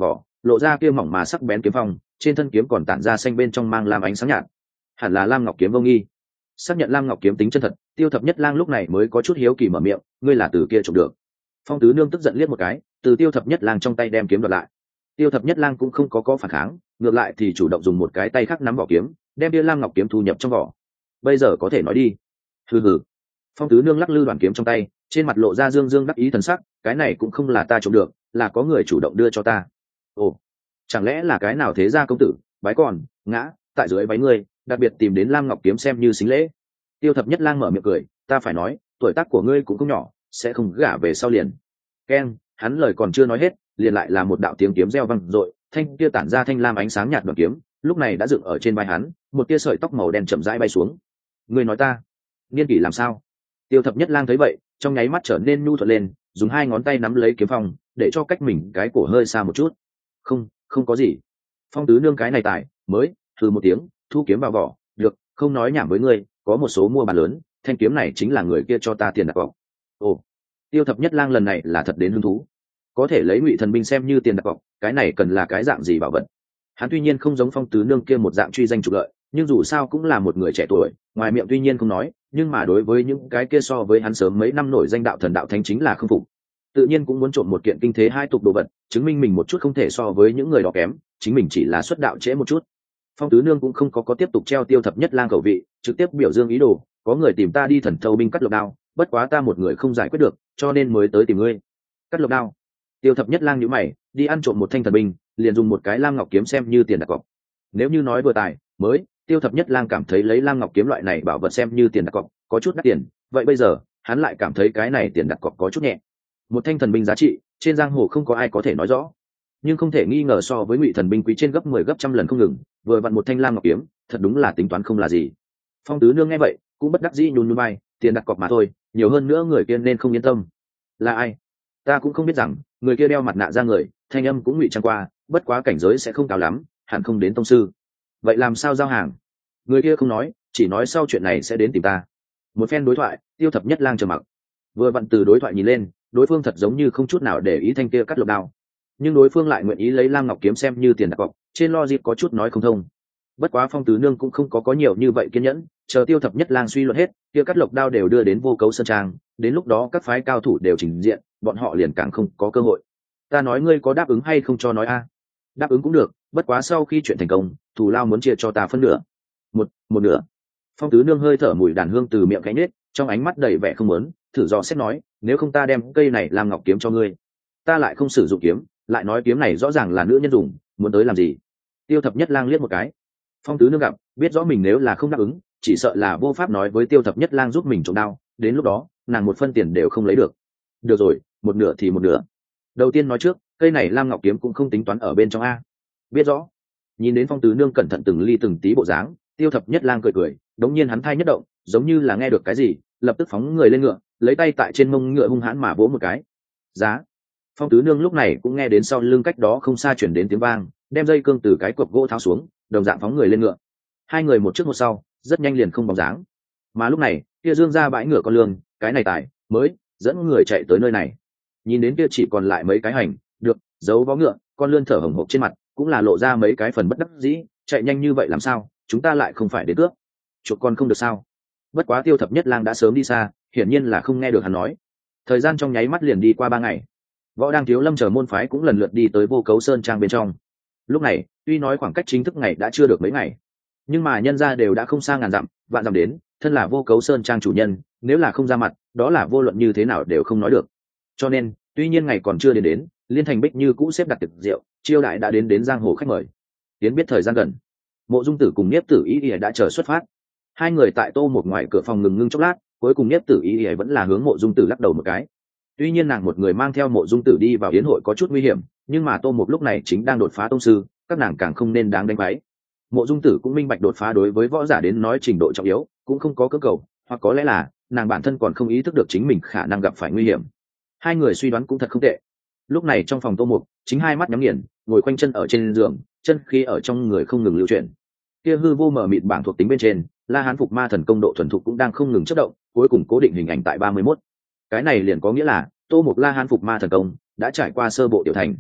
lộ ra kia mỏng mà sắc bén kiếm phong, trên thân kiếm còn tản ra xanh bên trong mang lam ánh sáng nhạt, hẳn là lam ngọc kiếm vô nghi. Xác nhận lam ngọc kiếm tính chân thật, Tiêu Thập Nhất Lang lúc này mới có chút hiếu kỳ mở miệng, ngươi là từ kia trộm được? Phong Tứ Nương tức giận liếc một cái, từ Tiêu Thập Nhất Lang trong tay đem kiếm đoạt lại. Tiêu Thập Nhất Lang cũng không có phản kháng, ngược lại thì chủ động dùng một cái tay khác nắm vỏ kiếm, đem kia lam ngọc kiếm thu nhập trong vỏ. Bây giờ có thể nói đi. Hừ hừ. Phong Tứ Nương lắc lư đoàn kiếm trong tay, trên mặt lộ ra dương dương đắc ý thần sắc, cái này cũng không là ta trộm được, là có người chủ động đưa cho ta. Ồ, chẳng lẽ là cái nào thế gia công tử, bái còn ngã tại dưới váy ngươi, đặc biệt tìm đến lam ngọc kiếm xem như xính lễ. Tiêu Thập Nhất Lang mở miệng cười, ta phải nói, tuổi tác của ngươi cũng không nhỏ, sẽ không gả về sau liền. Keng, hắn lời còn chưa nói hết, liền lại là một đạo tiếng kiếm reo vang dội, thanh kia tản ra thanh lam ánh sáng nhạt đoạn kiếm, lúc này đã dựng ở trên vai hắn, một tia sợi tóc màu đen chậm rãi bay xuống. Ngươi nói ta, niên kỷ làm sao? Tiêu Thập Nhất Lang thấy vậy, trong nháy mắt trở nên nhu thuận lên, dùng hai ngón tay nắm lấy kiếm phong, để cho cách mình cái cổ hơi xa một chút. Không có gì. Phong Tứ Nương cái này tài mới thử một tiếng, thu kiếm vào vỏ, được, không nói nhảm với ngươi, có một số mua bán lớn, thanh kiếm này chính là người kia cho ta tiền đặt cọc. Ồ, Tiêu Thập Nhất Lang lần này là thật đến hứng thú, có thể lấy Ngụy Thần binh xem như tiền đặt cọc, cái này cần là cái dạng gì bảo vật? Hắn tuy nhiên không giống Phong Tứ Nương kia một dạng truy danh trục lợi, nhưng dù sao cũng là một người trẻ tuổi, ngoài miệng tuy nhiên không nói, nhưng mà đối với những cái kia so với hắn sớm mấy năm nổi danh đạo thần đạo thánh chính là không phục, tự nhiên cũng muốn trộm một kiện kinh thế hai tục đồ vật, chứng minh mình một chút không thể so với những người đó kém, chính mình chỉ là xuất đạo trễ một chút. Phong Tứ Nương cũng không có tiếp tục treo Tiêu Thập Nhất Lang khẩu vị, trực tiếp biểu dương ý đồ, có người tìm ta đi Thần Thâu binh cắt lộc đao, bất quá ta một người không giải quyết được, cho nên mới tới tìm ngươi. Cắt lộc đao? Tiêu Thập Nhất Lang nhíu mày, đi ăn trộm một thanh thần binh, liền dùng một cái lam ngọc kiếm xem như tiền đặt cọc. Nếu như nói vừa tài mới, Tiêu Thập Nhất Lang cảm thấy lấy lam ngọc kiếm loại này bảo vật xem như tiền đặt cọc có chút đắt tiền, vậy bây giờ hắn lại cảm thấy cái này tiền đặt cọc có chút nhẹ. Một thanh thần binh giá trị trên giang hồ không có ai có thể nói rõ, nhưng không thể nghi ngờ so với Ngụy Thần binh quý trên gấp 10 gấp trăm lần không ngừng, vừa vặn một thanh lam ngọc kiếm, thật đúng là tính toán không là gì. Phong Tứ Nương nghe vậy cũng bất đắc dĩ nhún nhún vai, tiền đặt cọc mà thôi, nhiều hơn nữa người kia nên không yên tâm. Là ai? Ta cũng không biết, rằng người kia đeo mặt nạ ra người, thanh âm cũng ngụy trang qua, bất quá cảnh giới sẽ không cao lắm, hẳn không đến tông sư. Vậy làm sao giao hàng? Người kia không nói, chỉ nói sau chuyện này sẽ đến tìm ta. Một phen đối thoại, Tiêu Thập Nhất Lang trầm mặc. Vừa vặn từ đối thoại nhìn lên, đối phương thật giống như không chút nào để ý thanh kia cắt lộc đao, nhưng đối phương lại nguyện ý lấy lam ngọc kiếm xem như tiền đặt cọc, trên logic có chút nói không thông. Bất quá Phong Tứ Nương cũng không có nhiều như vậy kiên nhẫn, chờ Tiêu Thập Nhất Lang suy luận hết, kia cắt lộc đao đều đưa đến Vô Cấu Sơn Trang, đến lúc đó các phái cao thủ đều trình diện, bọn họ liền càng không có cơ hội. Ta nói ngươi có đáp ứng hay không cho nói a? Đáp ứng cũng được, bất quá sau khi chuyện thành công, thù lao muốn chia cho ta phân nửa. Một nửa. Phong Tứ Nương hơi thở mùi đàn hương từ miệng cánh nết, trong ánh mắt đầy vẻ không muốn, thử dò xét nói, nếu không ta đem cây này làm ngọc kiếm cho ngươi. Ta lại không sử dụng kiếm, lại nói kiếm này rõ ràng là nữ nhân dùng, muốn tới làm gì? Tiêu Thập Nhất Lang liếc một cái. Phong Tứ Nương gặp, biết rõ mình nếu là không đáp ứng, chỉ sợ là vô pháp nói với Tiêu Thập Nhất Lang giúp mình trộm đao, đến lúc đó, nàng một phân tiền đều không lấy được. Được rồi, một nửa thì một nửa. Đầu tiên nói trước, cây này lam ngọc kiếm cũng không tính toán ở bên trong a. Biết rõ. Nhìn đến Phong Tứ Nương cẩn thận từng ly từng tí bộ dáng, Tiêu Thập Nhất Lang cười cười, đống nhiên hắn thai nhất động, giống như là nghe được cái gì, lập tức phóng người lên ngựa, lấy tay tại trên mông ngựa hung hãn mà vỗ một cái. Giá. Phong Tứ Nương lúc này cũng nghe đến sau lưng cách đó không xa chuyển đến tiếng vang, đem dây cương từ cái cột gỗ tháo xuống, đồng dạng phóng người lên ngựa. Hai người một trước một sau, rất nhanh liền không bóng dáng. Mà lúc này, kia Dương ra bãi ngựa con lương, cái này tài mới dẫn người chạy tới nơi này. Nhìn đến kia chỉ còn lại mấy cái hành, được giấu vó ngựa, con lươn thở hổn hộc trên mặt, cũng là lộ ra mấy cái phần bất đắc dĩ, chạy nhanh như vậy làm sao, chúng ta lại không phải đến cướp. Chuột con không được sao? Bất quá Tiêu Thập Nhất Lang đã sớm đi xa, hiển nhiên là không nghe được hắn nói. Thời gian trong nháy mắt liền đi qua 3 ngày. Võ Đang Thiếu Lâm chờ môn phái cũng lần lượt đi tới Vô Cấu Sơn Trang bên trong. Lúc này, tuy nói khoảng cách chính thức ngày đã chưa được mấy ngày, nhưng mà nhân gia đều đã không xa ngàn dặm, vạn dặm đến, thân là Vô Cấu Sơn Trang chủ nhân, nếu là không ra mặt, đó là vô luận như thế nào đều không nói được. Cho nên, tuy nhiên ngày còn chưa đến, Liên Thành Bích như cũ xếp đặt tiệc rượu, chiêu đại đã đến giang hồ khách mời. Tiến biết thời gian gần, Mộ Dung Tử cùng Niếp Tử Y đã chờ xuất phát. Hai người tại Tô một ngoài cửa phòng ngừng chốc lát, cuối cùng Niếp Tử Y vẫn là hướng Mộ Dung Tử lắc đầu một cái. Tuy nhiên nàng một người mang theo Mộ Dung Tử đi vào yến hội có chút nguy hiểm, nhưng mà Tô một lúc này chính đang đột phá tông sư, các nàng càng không nên đáng đánh váy. Mộ Dung Tử cũng minh bạch đột phá đối với võ giả đến nói trình độ trọng yếu, cũng không có cơ cầu, hoặc có lẽ là nàng bản thân còn không ý thức được chính mình khả năng gặp phải nguy hiểm. Hai người suy đoán cũng thật không tệ. Lúc này trong phòng Tô Mục, chính hai mắt nhắm nghiền, ngồi khoanh chân ở trên giường, chân khí ở trong người không ngừng lưu chuyển. Kia hư vô mở mịt bảng thuộc tính bên trên, La Hán Phục Ma Thần công độ thuần thục cũng đang không ngừng chớp động, cuối cùng cố định hình ảnh tại 31. Cái này liền có nghĩa là Tô Mục La Hán Phục Ma Thần công đã trải qua sơ bộ tiểu thành.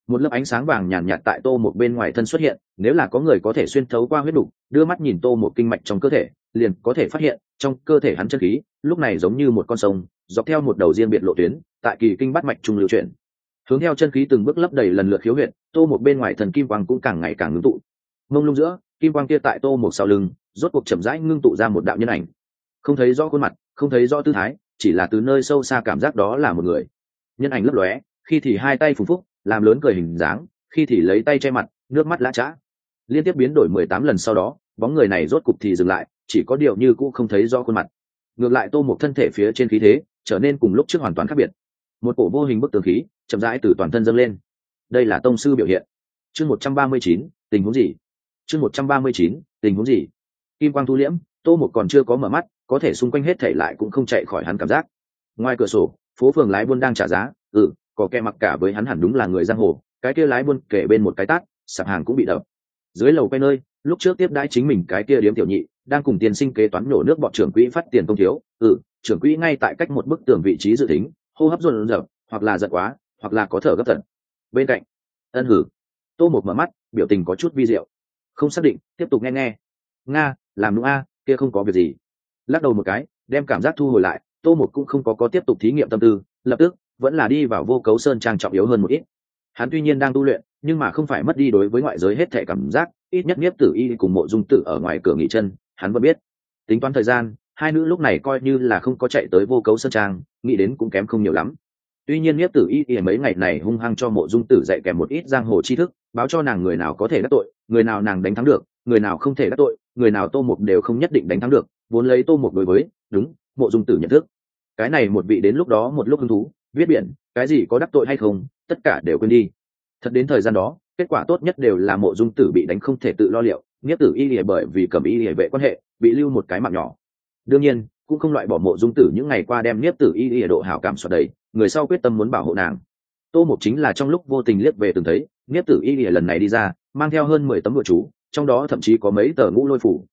một lớp ánh sáng vàng nhàn nhạt tại tô một bên ngoài thân xuất hiện, nếu là có người có thể xuyên thấu qua huyết đục đưa mắt nhìn tô một kinh mạch trong cơ thể, liền có thể phát hiện trong cơ thể hắn chân khí lúc này giống như một con sông dọc theo một đầu riêng biệt lộ tuyến tại kỳ kinh bát mạch trung lưu chuyển, hướng theo chân khí từng bước lấp đầy lần lượt khiếu huyệt. Tô một bên ngoài thần kim quang cũng càng ngày càng ngưng tụ, mông lung giữa kim quang kia tại tô một sau lưng rốt cuộc chậm rãi ngưng tụ ra một đạo nhân ảnh, không thấy rõ khuôn mặt, không thấy rõ tư thái, chỉ là từ nơi sâu xa cảm giác đó là một người. Nhân ảnh lấp lóe, khi thì hai tay phùng phúc làm lớn cười hình dáng, khi thì lấy tay che mặt nước mắt lã chã, liên tiếp biến đổi 18 lần sau đó bóng người này rốt cục thì dừng lại, chỉ có điều như cũ không thấy rõ khuôn mặt. Ngược lại tô một thân thể phía trên khí thế trở nên cùng lúc trước hoàn toàn khác biệt, một cổ vô hình bức tường khí chậm rãi từ toàn thân dâng lên. Đây là tông sư biểu hiện. Chương 139, tình huống gì? Chương 139, tình huống gì? Kim quang thu liễm, tô một còn chưa có mở mắt, có thể xung quanh hết thảy lại cũng không chạy khỏi hắn cảm giác. Ngoài cửa sổ phố phường lái buôn đang trả giá, có kẻ mặc cả với hắn hẳn đúng là người giang hồ, cái kia lái buôn kể bên một cái tát, sạp hàng cũng bị đập. Dưới lầu quay nơi lúc trước tiếp đãi chính mình cái kia điếm tiểu nhị đang cùng tiền sinh kế toán nổ nước bọn trưởng quỹ phát tiền công thiếu, trưởng quỹ ngay tại cách một bức tường vị trí dự tính, hô hấp dồn dập, hoặc là giận quá, hoặc là có thở gấp tận. Bên cạnh ân hử, tô một mở mắt, biểu tình có chút vi diệu, không xác định, tiếp tục nghe. Nga làm đúng a, kia không có việc gì. Lắc đầu một cái đem cảm giác thu hồi lại, tô một cũng không có tiếp tục thí nghiệm tâm tư, lập tức vẫn là đi vào Vô Cấu Sơn trang trọng yếu hơn một ít. Hắn tuy nhiên đang tu luyện, nhưng mà không phải mất đi đối với ngoại giới hết thể cảm giác, ít nhất Niếp Tử Y cùng Mộ Dung Tử ở ngoài cửa nghỉ chân, hắn vẫn biết. Tính toán thời gian, hai nữ lúc này coi như là không có chạy tới Vô Cấu Sơn trang, nghĩ đến cũng kém không nhiều lắm. Tuy nhiên Niếp Tử Y mấy ngày này hung hăng cho Mộ Dung Tử dạy kèm một ít giang hồ tri thức, báo cho nàng người nào có thể đắc tội, người nào nàng đánh thắng được, người nào không thể đắc tội, người nào Tô Mục đều không nhất định đánh thắng được, vốn lấy Tô Mục đối với, đúng, Mộ Dung Tử nhận thức. Cái này một vị đến lúc đó một lúc hứng thú, viết biển, cái gì có đắc tội hay không, tất cả đều quên đi. Thật đến thời gian đó, kết quả tốt nhất đều là Mộ Dung Tử bị đánh không thể tự lo liệu, Niếp Tử Y bởi vì Cẩm Y vệ quan hệ, bị lưu một cái mạng nhỏ. Đương nhiên, cũng không loại bỏ Mộ Dung Tử những ngày qua đem Niếp Tử Y độ hảo cảm xoạt đầy, người sau quyết tâm muốn bảo hộ nàng. Tô Mục chính là trong lúc vô tình liếc về từng thấy, Niếp Tử Y lần này đi ra, mang theo hơn 10 tấm bùa chú, trong đó thậm chí có mấy tờ ngũ lôi phủ.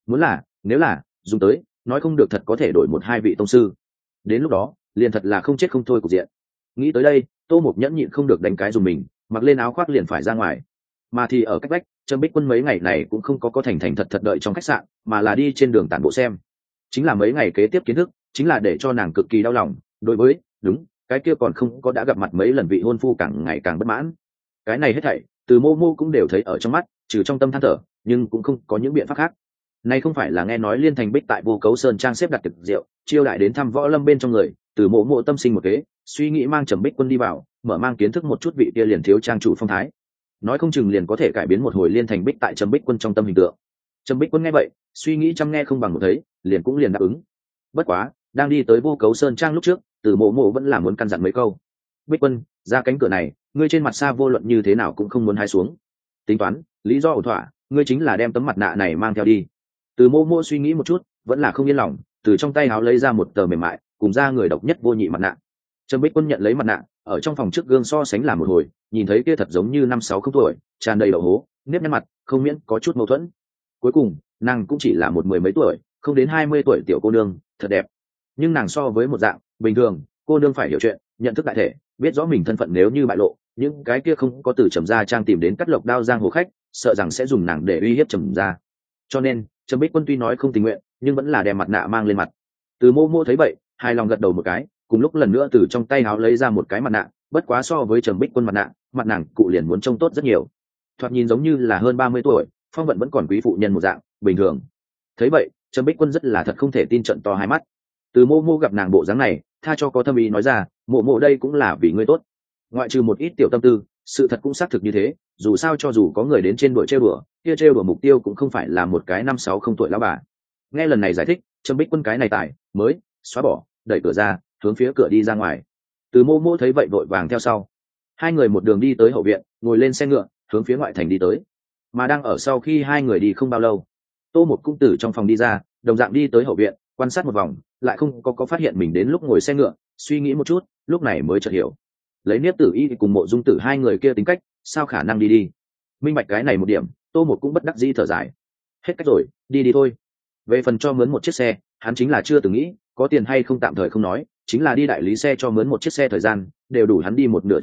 Nếu là dùng tới, nói không được thật có thể đổi một hai vị tông sư. Đến lúc đó, liền thật là không chết không thôi cục diện. Nghĩ tới đây, Tô Mục nhẫn nhịn không được đánh cái dùng mình, mặc lên áo khoác liền phải ra ngoài. Mà thì ở cách vách, Trâm Bích Quân mấy ngày này cũng không có thành thật đợi trong khách sạn, mà là đi trên đường tản bộ xem. Chính là mấy ngày kế tiếp kiến thức, chính là để cho nàng cực kỳ đau lòng, đối với, đúng, cái kia còn không có đã gặp mặt mấy lần vị hôn phu càng ngày càng bất mãn. Cái này hết thảy, từ Mô Mô cũng đều thấy ở trong mắt, trừ trong tâm than thở, nhưng cũng không có những biện pháp khác. Này không phải là nghe nói Liên Thành Bích tại Vô Cấu Sơn trang xếp đặt tiệc rượu, chiêu đại đến thăm võ lâm bên trong người, từ Mộ Mộ tâm sinh một kế, suy nghĩ mang Trầm Bích Quân đi vào, mở mang kiến thức một chút vị kia liền thiếu trang chủ phong thái, nói không chừng liền có thể cải biến một hồi Liên Thành Bích tại Trầm Bích Quân trong tâm hình tượng. Trầm Bích Quân nghe vậy, suy nghĩ chăm nghe không bằng một thấy, liền đáp ứng. Bất quá, đang đi tới Vô Cấu Sơn trang lúc trước, từ Mộ Mộ vẫn là muốn căn dặn mấy câu. Bích Quân, ra cánh cửa này, ngươi trên mặt xa vô luận như thế nào cũng không muốn hai xuống. Tính toán, lý do ổn thỏa, ngươi chính là đem tấm mặt nạ này mang theo đi. Từ Mộ Mộ suy nghĩ một chút, vẫn là không yên lòng, từ trong tay áo lấy ra một tờ mềm mại, cùng ra người độc nhất vô nhị mặt nạ. Trầm Bích Quân nhận lấy mặt nạ, ở trong phòng trước gương so sánh làm một hồi, nhìn thấy kia thật giống như 5-6 không tuổi, tràn đầy đậu hố, nếp nhăn mặt, không miễn có chút mâu thuẫn. Cuối cùng, nàng cũng chỉ là một mười mấy tuổi, không đến 20 tuổi tiểu cô nương, thật đẹp. Nhưng nàng so với một dạng bình thường, cô nương phải hiểu chuyện, nhận thức đại thể, biết rõ mình thân phận nếu như bại lộ, những cái kia không có từ Trầm gia trang tìm đến cắt lộc đao giang hồ khách, sợ rằng sẽ dùng nàng để uy hiếp Trầm gia. Cho nên, Trầm Bích Quân tuy nói không tình nguyện, nhưng vẫn là đem mặt nạ mang lên mặt. Từ Mô Mô thấy vậy, hài lòng gật đầu một cái, cùng lúc lần nữa từ trong tay áo lấy ra một cái mặt nạ, bất quá so với Trầm Bích Quân mặt nạ, mặt nàng cụ liền muốn trông tốt rất nhiều. Thoạt nhìn giống như là hơn 30 tuổi, phong vận vẫn còn quý phụ nhân một dạng, bình thường. Thấy vậy, Trầm Bích Quân rất là thật không thể tin, trận to hai mắt. Từ Mô Mô gặp nàng bộ dáng này, tha cho có thâm ý nói ra, Mộ Mộ đây cũng là vì ngươi tốt. Ngoại trừ một ít tiểu tâm tư, sự thật cũng xác thực như thế, dù sao cho dù có người đến trên đuổi trêu đùa, kia trêu đùa mục tiêu cũng không phải là một cái 5-6 không tuổi lão bà. Nghe lần này giải thích, Trầm Bích Quân cái này tài mới xóa bỏ, đẩy cửa ra, hướng phía cửa đi ra ngoài. Từ Mô Mô thấy vậy vội vàng theo sau. Hai người một đường đi tới hậu viện, ngồi lên xe ngựa, hướng phía ngoại thành đi tới. Mà đang ở sau khi hai người đi không bao lâu, Tô Một cũng từ trong phòng đi ra, đồng dạng đi tới hậu viện, quan sát một vòng, lại không có phát hiện mình đến lúc ngồi xe ngựa, suy nghĩ một chút, lúc này mới chợt hiểu. Lấy Niếp Tử Y cùng Mộ Dung Tử hai người kia tính cách, sao khả năng đi. Minh bạch cái này một điểm, Tô Một cũng bất đắc dĩ thở dài. Hết cách rồi, đi thôi. Về phần cho mướn một chiếc xe, hắn chính là chưa từng nghĩ, có tiền hay không tạm thời không nói, chính là đi đại lý xe cho mướn một chiếc xe thời gian, đều đủ hắn đi một nửa chặng đường,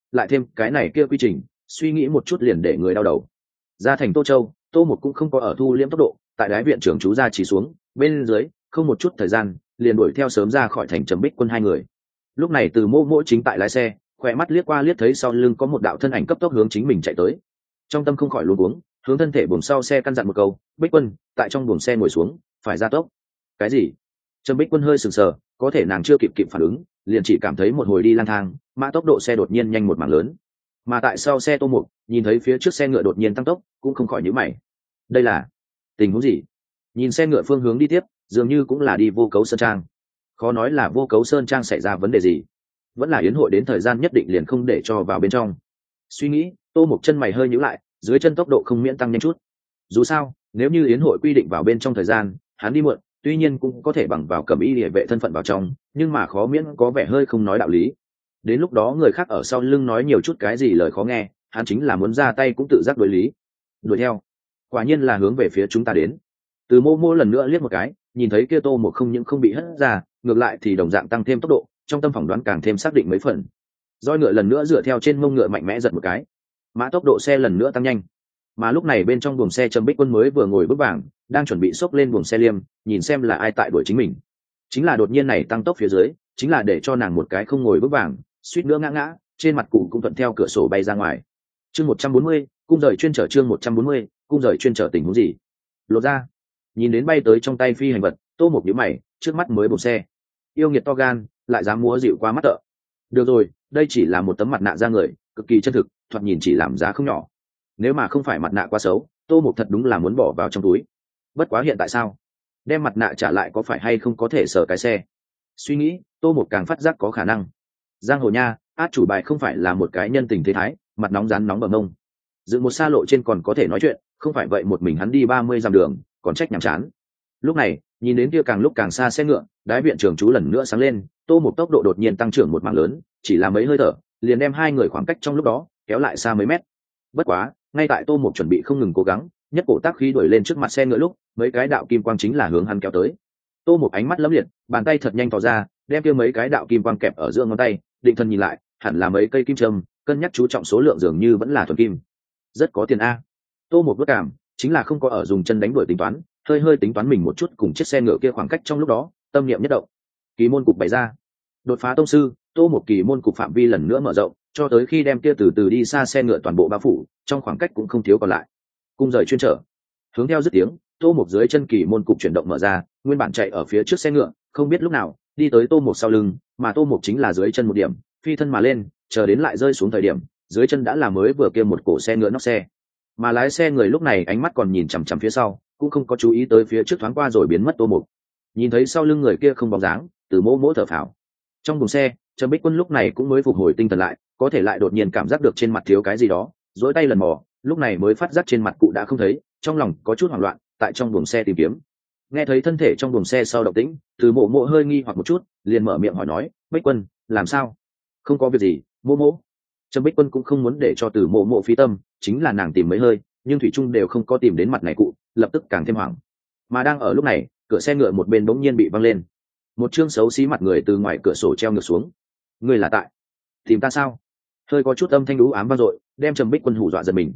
lại thêm cái này kia quy trình, suy nghĩ một chút liền để người đau đầu. Ra thành Tô Châu, Tô Mục cũng không có ở thu liễm tốc độ, tại đái viện trưởng chú ra chỉ xuống, bên dưới không một chút thời gian liền đuổi theo sớm ra khỏi thành Trầm Bích Quân hai người. Lúc này Từ Mỗ Mỗ chính tại lái xe, khỏe mắt liếc qua liếc thấy sau lưng có một đạo thân ảnh cấp tốc hướng chính mình chạy tới, trong tâm không khỏi luống cuống, hướng thân thể buồng sau xe căn dặn một câu: Bích Quân, tại trong buồng xe ngồi xuống, phải ra tốc. Cái gì? Trầm Bích Quân hơi sừng sờ, có thể nàng chưa kịp phản ứng, liền chỉ cảm thấy một hồi đi lang thang, mã tốc độ xe đột nhiên nhanh một mảng lớn. Mà tại sau xe Tô Mục nhìn thấy phía trước xe ngựa đột nhiên tăng tốc, cũng không khỏi nhíu mày. Đây là tình huống gì? Nhìn xe ngựa phương hướng đi tiếp, dường như cũng là đi Vô Cấu Sơn Trang. Khó nói là Vô Cấu Sơn Trang xảy ra vấn đề gì, vẫn là yến hội đến thời gian nhất định liền không để cho vào bên trong. Suy nghĩ, Tô Mục chân mày hơi nhíu lại, dưới chân tốc độ không miễn tăng nhanh chút. Dù sao, nếu như yến hội quy định vào bên trong thời gian, hắn đi muộn, tuy nhiên cũng có thể bằng vào Cẩm Y Liễu vệ thân phận vào trong, nhưng mà khó miễn có vẻ hơi không nói đạo lý. Đến lúc đó người khác ở sau lưng nói nhiều chút cái gì lời khó nghe, hắn chính là muốn ra tay cũng tự giác đối lý. Đuổi theo, quả nhiên là hướng về phía chúng ta đến. Từ Mô Mô lần nữa liếc một cái, nhìn thấy kia Tô Mục không những không bị hất ra, ngược lại thì đồng dạng tăng thêm tốc độ, trong tâm phỏng đoán càng thêm xác định mấy phần. Roi ngựa lần nữa dựa theo trên mông ngựa mạnh mẽ giật một cái, mã tốc độ xe lần nữa tăng nhanh. Mà lúc này bên trong buồng xe Trầm Bích Quân mới vừa ngồi bước vàng, đang chuẩn bị xốc lên buồng xe liêm, nhìn xem là ai tại đuổi chính mình. Chính là đột nhiên này tăng tốc phía dưới, chính là để cho nàng một cái không ngồi bước vàng, suýt nữa ngã ngã, trên mặt cụ cũng thuận theo cửa sổ bay ra ngoài. Chương 140, cung rời chuyên trở chương 140, cung rời chuyên trở tình huống gì? Lột ra, nhìn đến bay tới trong tay phi hành vật, Tô Mục nhíu mày, trước mắt mới buồng xe. Yêu nghiệt to gan, lại dám múa dịu qua mắt tợ. Được rồi, đây chỉ là một tấm mặt nạ da người, cực kỳ chân thực, thoạt nhìn chỉ làm giá không nhỏ. Nếu mà không phải mặt nạ quá xấu, Tô Mục thật đúng là muốn bỏ vào trong túi. Bất quá hiện tại sao? Đem mặt nạ trả lại có phải hay không có thể sờ cái xe? Suy nghĩ, Tô Mục càng phát giác có khả năng. Giang hồ nha, át chủ bài không phải là một cái nhân tình thế thái, mặt nóng rán nóng bờ ngông. Dựng một xa lộ trên còn có thể nói chuyện, không phải vậy một mình hắn đi 30 dặm đường, còn trách nhàm chán. Lúc này, nhìn đến kia càng lúc càng xa xe ngựa, đái viện trưởng chú lần nữa sáng lên, Tô Mục tốc độ đột nhiên tăng trưởng một mảng lớn, chỉ là mấy hơi thở, liền đem hai người khoảng cách trong lúc đó kéo lại xa mấy mét. Bất quá, ngay tại Tô Mục chuẩn bị không ngừng cố gắng, nhất cổ tác khí đuổi lên trước mặt xe ngựa lúc, mấy cái đạo kim quang chính là hướng hắn kéo tới. Tô Mục ánh mắt lấm liệt, bàn tay thật nhanh tỏ ra, đem kia mấy cái đạo kim quang kẹp ở giữa ngón tay, định thần nhìn lại, hẳn là mấy cây kim châm, cân nhắc chú trọng số lượng dường như vẫn là thuần kim. Rất có tiền a. Tô Mục bất cảm, chính là không có ở dùng chân đánh đuổi tính toán, hơi hơi tính toán mình một chút cùng chiếc xe ngựa kia khoảng cách trong lúc đó, tâm niệm nhất động. Kỳ môn cục bày ra, đột phá tông sư, Tô Mục kỳ môn cục phạm vi lần nữa mở rộng, cho tới khi đem kia từ từ đi xa xe ngựa toàn bộ bao phủ, trong khoảng cách cũng không thiếu còn lại. Cung rời chuyên trở, hướng theo dứt tiếng, Tô Mục dưới chân kỳ môn cục chuyển động mở ra, nguyên bản chạy ở phía trước xe ngựa, không biết lúc nào đi tới Tô Mục sau lưng, mà Tô Mục chính là dưới chân một điểm, phi thân mà lên, chờ đến lại rơi xuống thời điểm, dưới chân đã là mới vừa kia một cổ xe ngựa nóc xe. Mà lái xe người lúc này ánh mắt còn nhìn chằm chằm phía sau, cũng không có chú ý tới phía trước thoáng qua rồi biến mất Tô Mục. Nhìn thấy sau lưng người kia không bóng dáng, Từ Mỗ Mỗ thở phào. Trong buồng xe, Trầm Bích Quân lúc này cũng mới phục hồi tinh thần lại, có thể lại đột nhiên cảm giác được trên mặt thiếu cái gì đó, duỗi tay lần mò, lúc này mới phát giác trên mặt cụ đã không thấy, trong lòng có chút hoảng loạn, tại trong buồng xe tìm kiếm. Nghe thấy thân thể trong buồng xe sau động tĩnh, Từ Mộ Mộ hơi nghi hoặc một chút, liền mở miệng hỏi nói: "Bích Quân, làm sao?" "Không có việc gì, Mộ Mộ." Trầm Bích Quân cũng không muốn để cho Từ Mộ Mộ phí tâm, chính là nàng tìm mấy hơi, nhưng thủy trung đều không có tìm đến mặt này cụ, lập tức càng thêm hoảng. Mà đang ở lúc này, cửa xe ngựa một bên bỗng nhiên bị văng lên, một chương xấu xí mặt người từ ngoài cửa sổ treo ngược xuống. "Ngươi là tại tìm ta sao?" Hơi có chút âm thanh đú ám vang dội, đem Trầm Bích Quân hù dọa giật mình.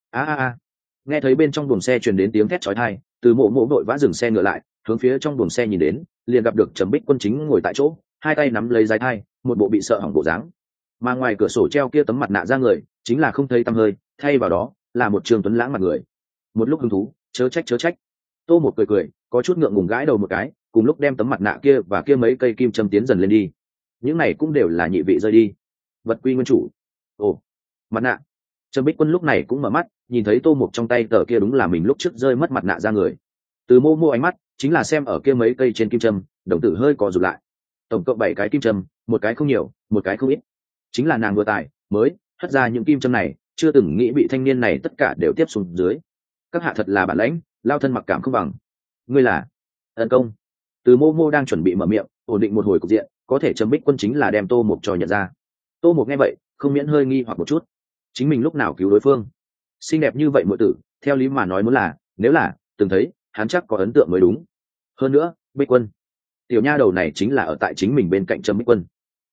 A. Nghe thấy bên trong buồng xe truyền đến tiếng thét chói tai, Từ Mộ Mộ vội vã dừng xe ngựa lại, hướng phía trong buồng xe nhìn đến, liền gặp được Trầm Bích Quân chính ngồi tại chỗ, hai tay nắm lấy dái thai, một bộ bị sợ hỏng bộ dáng. Mà ngoài cửa sổ treo kia tấm mặt nạ ra người, chính là không thấy tăm hơi, thay vào đó là một trường tuấn lãng mặt người. Một lúc hứng thú, chớ trách. Tô Một cười, có chút ngượng ngùng gãi đầu một cái, cùng lúc đem tấm mặt nạ kia và kia mấy cây kim châm tiến dần lên đi. Những này cũng đều là nhị vị rơi đi, vật quy nguyên chủ. Ồ, mặt nạ. Trầm Bích Quân lúc này cũng mở mắt, nhìn thấy Tô Mục trong tay tờ kia đúng là mình lúc trước rơi mất mặt nạ ra người. Từ Mô Mô ánh mắt chính là xem ở kia mấy cây trên kim châm, đồng tử hơi co rụt lại. Tổng cộng 7 cái kim châm, một cái không nhiều, một cái không ít. Chính là nàng vừa tài mới hất ra những kim châm này, chưa từng nghĩ bị thanh niên này tất cả đều tiếp xuống dưới. Các hạ thật là bản lãnh, lao thân mặc cảm không bằng. Ngươi là tấn công. Từ Mô Mô đang chuẩn bị mở miệng ổn định một hồi cục diện, có thể Trầm Bích Quân chính là đem Tô Mục cho nhận ra. Tô Mục nghe vậy không miễn hơi nghi hoặc một chút, chính mình lúc nào cứu đối phương? Xinh đẹp như vậy muội tử, theo lý mà nói muốn là, nếu là từng thấy, hắn chắc có ấn tượng mới đúng. Hơn nữa, Bích Quân, tiểu nha đầu này chính là ở tại chính mình bên cạnh Trầm Bích Quân.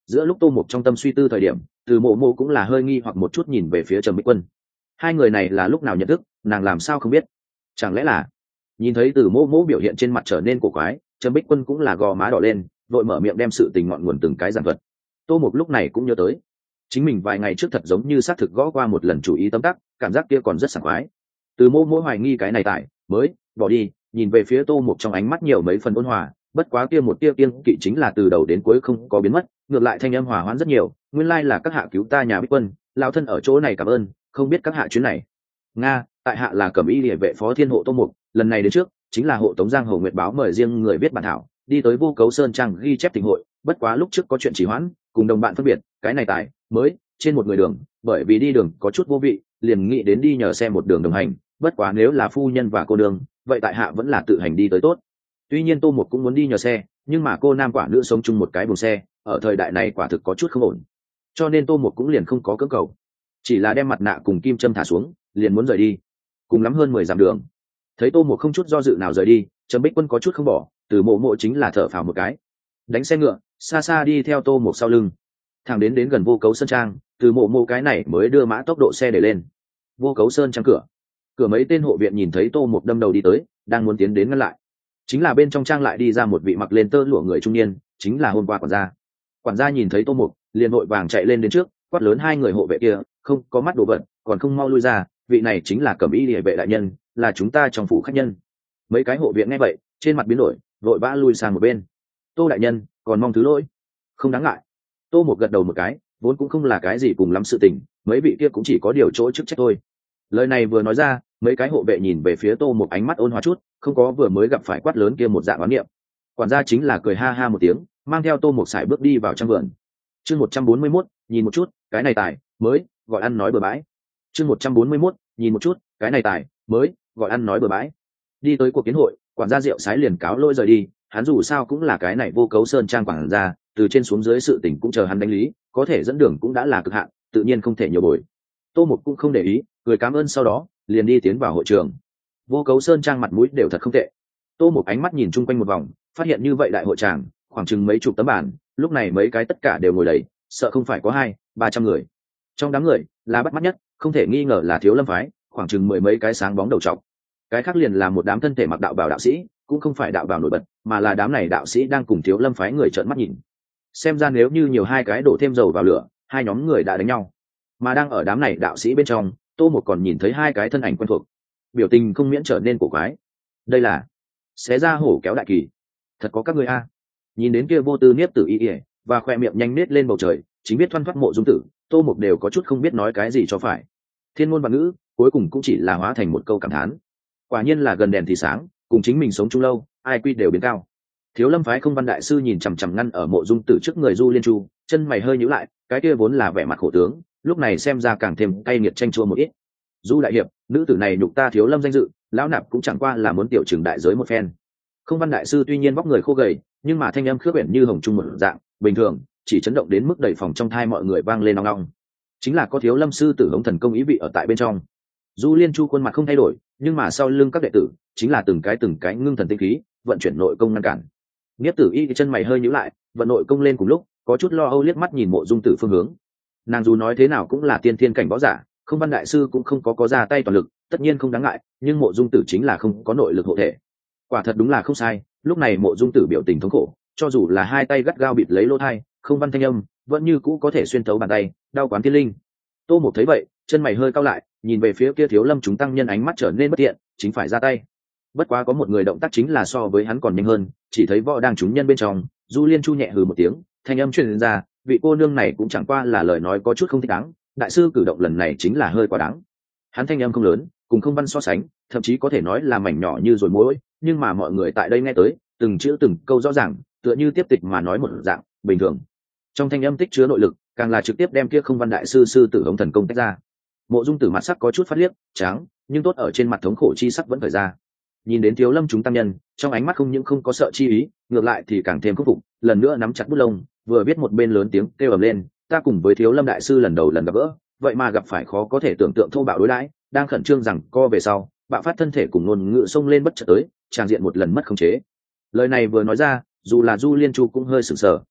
Giữa lúc tô mục trong tâm suy tư thời điểm, từ mộ mộ cũng là hơi nghi hoặc một chút nhìn về phía Trầm Bích Quân. Hai người này là lúc nào nhận thức, nàng làm sao không biết? Chẳng lẽ là... Nhìn thấy từ mộ mộ biểu hiện trên mặt trở nên cổ quái, Trầm Bích Quân cũng là gò má đỏ lên, vội mở miệng đem sự tình ngọn nguồn từng cái giảng thuật. Tô mục lúc này cũng nhớ tới chính mình vài ngày trước thật giống như xác thực gõ qua một lần chủ ý tấm tắc, cảm giác kia còn rất sảng khoái. Từ mộ mộ hoài nghi cái này tại mới bỏ đi, nhìn về phía tô mục trong ánh mắt nhiều mấy phần ôn hòa, bất quá kia một tia kiêng kỵ chính là từ đầu đến cuối không có biến mất, ngược lại thanh âm hòa hoãn rất nhiều. Nguyên lai là các hạ cứu ta nhà Bích Quân, lão thân ở chỗ này cảm ơn, không biết các hạ chuyến này. Nga, tại hạ là Cẩm Y Liễu vệ phó thiên hộ tô mục, lần này đến trước chính là hộ tống Giang Hồ Nguyệt báo mời riêng người viết bản thảo đi tới Vô Cấu Sơn trang ghi chép tình hội, bất quá lúc trước có chuyện trì hoãn, cùng đồng bạn phân biệt, cái này tại mới trên một người đường, bởi vì đi đường có chút vô vị, liền nghĩ đến đi nhờ xe một đường đồng hành, bất quá nếu là phu nhân và cô đường, vậy tại hạ vẫn là tự hành đi tới tốt. Tuy nhiên tô mục cũng muốn đi nhờ xe, nhưng mà cô nam quả nữ sống chung một cái buồng xe, ở thời đại này quả thực có chút không ổn, cho nên tô mục cũng liền không có cưỡng cầu, chỉ là đem mặt nạ cùng kim châm thả xuống, liền muốn rời đi. Cùng lắm hơn 10 dặm đường, thấy tô mục không chút do dự nào rời đi, Trầm Bích Quân có chút không bỏ, từ mộ mộ chính là thở phào một cái, đánh xe ngựa xa xa đi theo tô mục sau lưng, thẳng đến gần Vô Cấu Sơn trang, từ mộ mộ cái này mới đưa mã tốc độ xe để lên. Vô Cấu Sơn trang cửa mấy tên hộ viện nhìn thấy tô mục đâm đầu đi tới, đang muốn tiến đến ngăn lại, chính là bên trong trang lại đi ra một vị mặc lên tơ lụa người trung niên, chính là hôm qua quản gia nhìn thấy tô mục liền vội vàng chạy lên đến trước, quát lớn hai người hộ vệ kia, không có mắt đồ vật còn không mau lui ra, vị này chính là Cẩm Y Liễu vệ đại nhân, là chúng ta trong phủ khách nhân. Mấy cái hộ viện nghe vậy trên mặt biến đổi, vội vã lui sang một bên. Tô đại nhân còn mong thứ lỗi. Không đáng ngại. Tô mục gật đầu một cái, vốn cũng không là cái gì cùng lắm sự tình, mấy vị kia cũng chỉ có điều chỗ chức trách thôi. Lời này vừa nói ra, mấy cái hộ vệ nhìn về phía tô mục ánh mắt ôn hòa chút, không có vừa mới gặp phải quát lớn kia một dạng oán niệm. Quản gia chính là cười ha ha một tiếng, mang theo tô mục sải bước đi vào trong vườn. Chương 141, nhìn một chút cái này tài mới gọi ăn nói bừa bãi. Chương 141, nhìn một chút cái này tài mới gọi ăn nói bừa bãi. Đi tới cuộc kiến hội, quản gia rượu sái liền cáo lỗi rời đi, hắn dù sao cũng là cái này Vô Cấu Sơn trang quản gia, từ trên xuống dưới sự tình cũng chờ hắn đánh lý, có thể dẫn đường cũng đã là cực hạn, tự nhiên không thể nhiều bồi. Tô Mục cũng không để ý, cười cảm ơn sau đó liền đi tiến vào hội trường. Vô Cấu Sơn trang mặt mũi đều thật không tệ. Tô Mục ánh mắt nhìn chung quanh một vòng, phát hiện như vậy đại hội tràng khoảng chừng mấy chục tấm bàn, lúc này mấy cái tất cả đều ngồi đầy, sợ không phải có 200-300 người. Trong đám người là bắt mắt nhất, không thể nghi ngờ là Thiếu Lâm phái, khoảng chừng 10 mấy cái sáng bóng đầu trọc. Cái khác liền là một đám thân thể mặc đạo bào đạo sĩ, cũng không phải đạo bào nổi bật, mà là đám này đạo sĩ đang cùng Thiếu Lâm phái người trợn mắt nhìn. Xem ra nếu như nhiều hai cái đổ thêm dầu vào lửa, hai nhóm người đã đánh nhau. Mà đang ở đám này đạo sĩ bên trong, Tô Mục còn nhìn thấy hai cái thân ảnh quen thuộc, biểu tình không miễn trở nên cổ quái. Đây là xé ra hổ kéo đại kỳ, thật có các ngươi a. Nhìn đến kia vô tư niếp tử y và khoe miệng nhanh nết lên bầu trời, chính biết thoăn thoắt Mộ Dung Tử, Tô Mục đều có chút không biết nói cái gì cho phải. Thiên ngôn và ngữ cuối cùng cũng chỉ là hóa thành một câu cảm thán. Quả nhiên là gần đèn thì sáng, cùng chính mình sống chung lâu, ai quy đều biến cao. Thiếu Lâm phái Không Văn đại sư nhìn chằm chằm ngăn ở Mộ Dung Tử trước người Du Liên Chu, chân mày hơi nhíu lại, cái kia vốn là vẻ mặt khổ tướng, lúc này xem ra càng thêm cay nghiệt chanh chua một ít. Du đại hiệp, nữ tử này nhục ta Thiếu Lâm danh dự, lão nạp cũng chẳng qua là muốn tiểu trừng đại giới một phen. Không Văn đại sư tuy nhiên vóc người khô gầy, nhưng mà thanh âm khước quyển như hồng trung một dạng, bình thường, chỉ chấn động đến mức đầy phòng trong thai mọi người vang lên ong ong. Chính là có Thiếu Lâm sư tử Hống Thần công ý vị ở tại bên trong. Du Liên Chu khuôn mặt không thay đổi, nhưng mà sau lưng các đệ tử chính là từng cái ngưng thần tinh khí, vận chuyển nội công ngăn cản. Niếp Tử Y chân mày hơi nhíu lại, vận nội công lên cùng lúc, có chút lo âu liếc mắt nhìn Mộ Dung Tử phương hướng. Nàng dù nói thế nào cũng là tiên thiên cảnh võ giả, Không Văn đại sư cũng không có ra tay toàn lực, tất nhiên không đáng ngại, nhưng Mộ Dung Tử chính là không có nội lực hộ thể. Quả thật đúng là không sai, lúc này Mộ Dung Tử biểu tình thống khổ, cho dù là hai tay gắt gao bịt lấy lỗ tai, Không Văn thanh âm vẫn như cũ có thể xuyên thấu bàn tay, đau quán thiên linh. Tô Mục thấy vậy, chân mày hơi cau lại, nhìn về phía kia Thiếu Lâm chúng tăng nhân ánh mắt trở nên bất tiện, chính phải ra tay. Bất quá có một người động tác chính là so với hắn còn nhanh hơn, chỉ thấy võ đang chúng nhân bên trong, Du Liên Chu nhẹ hừ một tiếng, thanh âm truyền ra, vị cô nương này cũng chẳng qua là lời nói có chút không thích đáng, đại sư cử động lần này chính là hơi quá đáng. Hắn thanh âm không lớn, cùng Không Văn so sánh, thậm chí có thể nói là mảnh nhỏ như rồi muối, nhưng mà mọi người tại đây nghe tới, từng chữ từng câu rõ ràng, tựa như tiếp tịch mà nói một dạng, bình thường. Trong thanh âm tích chứa nội lực, càng là trực tiếp đem kia Không Văn đại sư sư tử Hống Thần công tách ra. Mộ Dung Tử mặt sắc có chút phát liếc, trắng, nhưng tốt ở trên mặt thống khổ chi sắc vẫn khởi ra. Nhìn đến Thiếu Lâm chúng tăng nhân, trong ánh mắt không những không có sợ chi ý, ngược lại thì càng thêm khâm phục, lần nữa nắm chặt bút lông, vừa viết một bên lớn tiếng kêu ầm lên, ta cùng với Thiếu Lâm đại sư lần gặp gỡ, vậy mà gặp phải khó có thể tưởng tượng thô bạo đối đãi, đang khẩn trương rằng co về sau, bạo phát thân thể cùng ngôn ngữ xông lên bất chợt tới, tràn diện một lần mất khống chế. Lời này vừa nói ra, dù là Du Liên Chu cũng hơi sửng sở.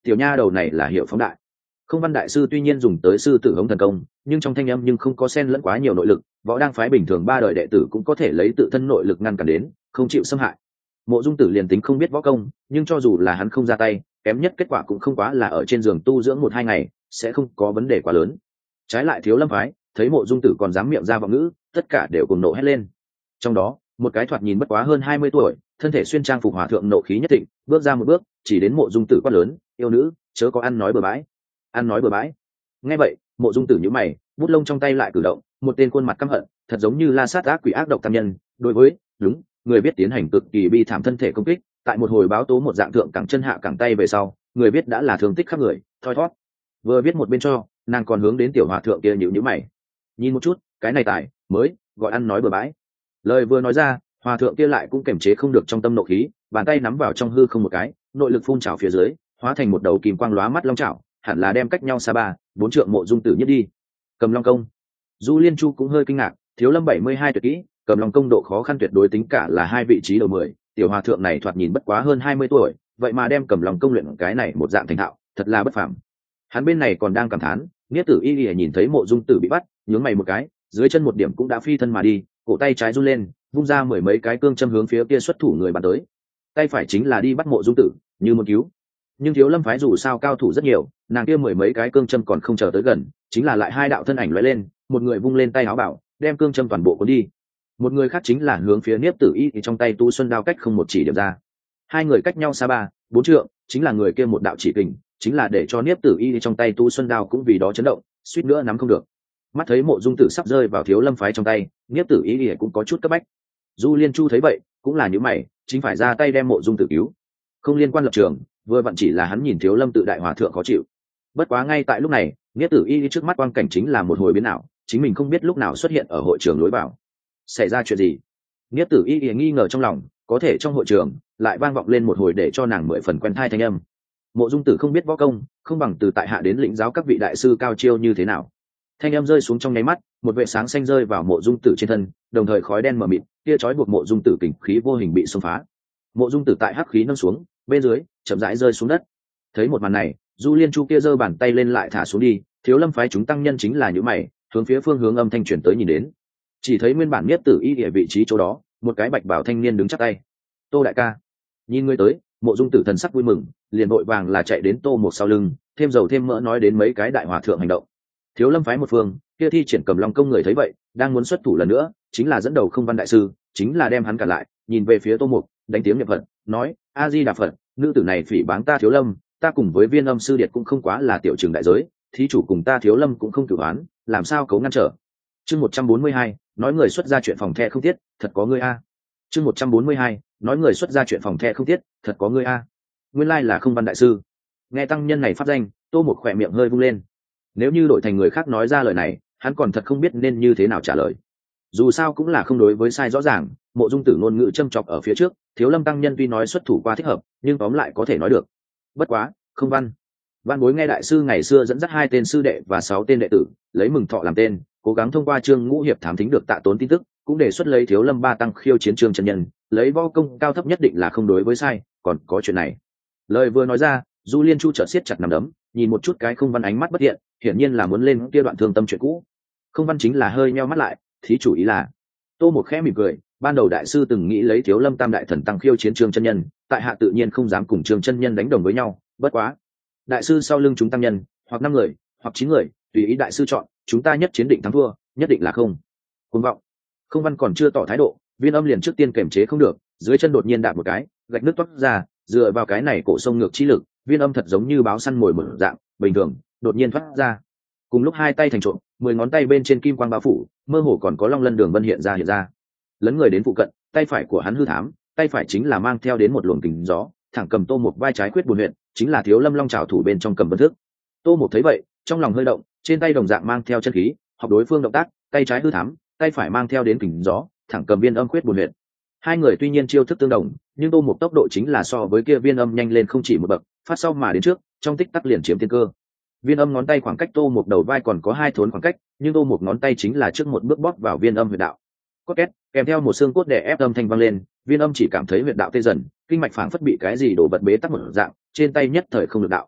tiểu nha đầu này là hiệu phóng đại. Không văn đại sư tuy nhiên dùng tới sư tử hống thần công, nhưng trong thanh âm nhưng không có xen lẫn quá nhiều nội lực, võ đang phái bình thường 3 đời đệ tử cũng có thể lấy tự thân nội lực ngăn cản đến, không chịu xâm hại. Mộ Dung Tử liền tính không biết võ công, nhưng cho dù là hắn không ra tay, kém nhất kết quả cũng không quá là ở trên giường tu dưỡng 1-2 ngày, sẽ không có vấn đề quá lớn. Trái lại Thiếu Lâm phái, thấy Mộ Dung Tử còn dám miệng ra vọng ngữ, tất cả đều cùng nộ hét lên. Trong đó, một cái thoạt nhìn bất quá hơn 20 tuổi, thân thể xuyên trang phục hòa thượng nộ khí nhất định, bước ra một bước, chỉ đến Mộ Dung Tử quát lớn, "Yêu nữ, chớ có ăn nói bừa bãi." Ăn nói bừa bãi. Nghe vậy, Mộ Dung Tử nhíu mày, bút lông trong tay lại cử động, một tên khuôn mặt căm hận, thật giống như la sát ác quỷ ác độc tam nhân, đối với, đúng, người biết tiến hành cực kỳ bi thảm thân thể công kích, tại một hồi báo tố một dạng thượng cẳng chân hạ cẳng tay về sau, người biết đã là thương tích khắp người, thoi thoát. Vừa viết một bên cho, nàng còn hướng đến tiểu hòa thượng kia nhíu mày. Nhìn một chút, cái này tài mới gọi ăn nói bừa bãi. Lời vừa nói ra, hòa thượng kia lại cũng kiềm chế không được trong tâm nộ khí, bàn tay nắm vào trong hư không một cái, nội lực phun trào phía dưới, hóa thành một đầu kim quang lóa mắt long trảo, hẳn là đem cách nhau xa 3-4 trượng Mộ Dung Tử nhất đi. Cầm Long công. Du Liên Chu cũng hơi kinh ngạc, Thiếu Lâm 72 tuyệt kỹ, Cầm Long công độ khó khăn tuyệt đối tính cả là 2 vị trí đầu 10, tiểu hòa thượng này thoạt nhìn bất quá hơn 20 tuổi, vậy mà đem Cầm Long công luyện cái này một dạng thành thạo, thật là bất phàm. Hắn bên này còn đang cảm thán, Niết Tử Y Lìa nhìn thấy Mộ Dung Tử bị bắt, nhướng mày một cái, dưới chân một điểm cũng đã phi thân mà đi, cổ tay trái run lên, vung ra 10 mấy cái cương châm hướng phía kia xuất thủ người bắn tới. Tay phải chính là đi bắt Mộ Dung Tử, như muốn cứu. Nhưng Thiếu Lâm phái dù sao cao thủ rất nhiều, nàng kia 10 mấy cái cương châm còn không chờ tới gần, chính là lại 2 đạo thân ảnh lóe lên, một người vung lên tay áo bảo, đem cương châm toàn bộ cuốn đi. Một người khác chính là hướng phía Niếp Tử Y thì trong tay Tu Xuân đao cách không một chỉ điểm ra. 2 người cách nhau xa 3-4 trượng, chính là người kia một đạo chỉ kình, chính là để cho Niếp Tử Y trong tay Tu Xuân đao cũng vì đó chấn động, suýt nữa nắm không được. Mắt thấy Mộ Dung Tử sắp rơi vào Thiếu Lâm phái trong tay, Niếp Tử Y cũng có chút cấp bách. Du Liên Chu thấy vậy, cũng là những mày, chính phải ra tay đem Mộ Dung Tử cứu. Không liên quan lập trường, vừa vặn chỉ là hắn nhìn Thiếu Lâm tự đại hòa thượng khó chịu. Bất quá ngay tại lúc này, Niếp Tử Y trước mắt quang cảnh chính là một hồi biến ảo, chính mình không biết lúc nào xuất hiện ở hội trường lối vào. Xảy ra chuyện gì? Niếp Tử Y nghi ngờ trong lòng, có thể trong hội trường lại vang vọng lên một hồi để cho nàng 10 phần quen thai thanh âm. Mộ Dung Tử không biết võ công, không bằng từ tại hạ đến lĩnh giáo các vị đại sư cao chiêu như thế nào. Thanh âm rơi xuống trong nháy mắt, một vệt sáng xanh rơi vào Mộ Dung Tử trên thân, đồng thời khói đen mờ mịt, kia trói buộc Mộ Dung Tử kình khí vô hình bị xông phá. Mộ Dung Tử tại hắc khí nâng xuống, bên dưới chậm rãi rơi xuống đất. Thấy một màn này, Du Liên Chu kia giơ bàn tay lên lại thả xuống đi, Thiếu Lâm phái chúng tăng nhân chính là những mày, hướng phía phương hướng âm thanh truyền tới nhìn đến. Chỉ thấy nguyên bản Niết Tử Y địa vị trí chỗ đó, một cái bạch bào thanh niên đứng chắp tay. Tô đại ca. Nhìn ngươi tới, Mộ Dung Tử thần sắc vui mừng, liền vội vàng là chạy đến Tô một sau lưng, thêm dầu thêm mỡ nói đến mấy cái đại hòa thượng hành động. Thiếu Lâm phái một phương, kia thi triển Cầm Long công người thấy vậy, đang muốn xuất thủ lần nữa, chính là dẫn đầu Không Văn đại sư, chính là đem hắn cản lại, nhìn về phía Tô Mục, đánh tiếng niệm Phật, nói: "A Di Đà Phật, nữ tử này phỉ báng ta Thiếu Lâm, ta cùng với Viên Âm sư điệt cũng không quá là tiểu trường đại giới, thí chủ cùng ta Thiếu Lâm cũng không cửu oán, làm sao cấu ngăn trở?" Chương 142, nói người xuất ra chuyện phòng the không tiết, thật có ngươi a. Chương 142, nói người xuất ra chuyện phòng the không tiết, thật có ngươi a. Nguyên lai là Không Văn đại sư. Nghe tăng nhân này phát danh, Tô Mục khỏe miệng hơi vung lên. Nếu như đổi thành người khác nói ra lời này, hắn còn thật không biết nên như thế nào trả lời. Dù sao cũng là không đối với sai rõ ràng, Mộ Dung Tử ngôn ngữ châm chọc ở phía trước, Thiếu Lâm tăng nhân tuy nói xuất thủ qua thích hợp, nhưng tóm lại có thể nói được. Bất quá, Không Văn Văn Bối nghe đại sư ngày xưa dẫn dắt 2 tên sư đệ và 6 tên đệ tử, lấy Mừng Thọ làm tên, cố gắng thông qua Trương Ngũ hiệp thám thính được Tạ Tốn tin tức, cũng đề xuất lấy Thiếu Lâm 3 tăng khiêu chiến Trương chân nhân, lấy võ công cao thấp nhất định là không đối với sai, còn có chuyện này. Lời vừa nói ra, Du Liên Chu chợt siết chặt nắm đấm, nhìn một chút cái Không Văn ánh mắt bất thiện, hiển nhiên là muốn lên kia đoạn thương tâm chuyện cũ. Không Văn chính là hơi nheo mắt lại, thí chủ ý là. Tô một khẽ mỉm cười, ban đầu đại sư từng nghĩ lấy Thiếu Lâm tam đại thần tăng khiêu chiến Trương chân nhân, tại hạ tự nhiên không dám cùng Trương chân nhân đánh đồng với nhau, bất quá đại sư sau lưng chúng tăng nhân, hoặc 5 người, hoặc 9 người, tùy ý đại sư chọn, chúng ta nhất chiến định thắng thua, nhất định là không. Cuồng vọng. Không Văn còn chưa tỏ thái độ, Viên Âm liền trước tiên kiềm chế không được, dưới chân đột nhiên đạp một cái, gạch nước toát ra, dựa vào cái này cổ sông ngược chi lực, Viên Âm thật giống như báo săn mồi mở dạng, bình thường, đột nhiên thoát ra. Cùng lúc 2 tay thành trộm, 10 ngón tay bên trên kim quang bao phủ, mơ hồ còn có long lân đường vân hiện ra. Lấn người đến phụ cận, tay phải của hắn hư thám, tay phải chính là mang theo đến một luồng kình gió, thẳng cầm Tô một vai trái khuyết buồn huyện, chính là Thiếu Lâm long trảo thủ bên trong cầm vân thức. Tô một thấy vậy, trong lòng hơi động, trên tay đồng dạng mang theo chân khí, học đối phương động tác, tay trái hư thám, tay phải mang theo đến kình gió, thẳng cầm Viên Âm khuyết buồn huyện. 2 người tuy nhiên chiêu thức tương đồng, nhưng Tô một tốc độ chính là so với kia Viên Âm nhanh lên không chỉ một bậc, phát sau mà đến trước, trong tích tắc liền chiếm tiên cơ. Viên Âm ngón tay khoảng cách Tô một đầu vai còn có 2 thốn khoảng cách, nhưng Tô một ngón tay chính là trước một bước bóp vào Viên Âm huyệt đạo. Cốt két, kèm theo một xương cốt đè ép âm thanh vang lên, Viên Âm chỉ cảm thấy huyệt đạo tê dần, kinh mạch phảng phất bị cái gì đổ vật bế tắc một dạng, trên tay nhất thời không được đạo.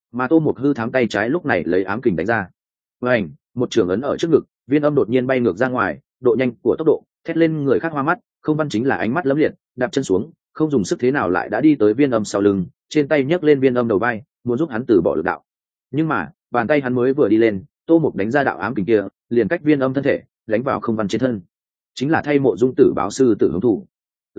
mà Tô Mục hư thám tay trái lúc này lấy ám kình đánh ra. Vành, một trường ấn ở trước ngực, viên âm đột nhiên bay ngược ra ngoài, độ nhanh của tốc độ thét lên người khác hoa mắt. Không Văn chính là ánh mắt lấm liệt, đạp chân xuống, không dùng sức thế nào lại đã đi tới viên âm sau lưng, trên tay nhấc lên viên âm đầu vai, muốn giúp hắn từ bỏ lực đạo. Nhưng mà bàn tay hắn mới vừa đi lên, Tô Mục đánh ra đạo ám kình kia liền cách viên âm thân thể đánh vào Không Văn trên thân, chính là thay Mộ Dung Tử báo sư tử hứng thủ.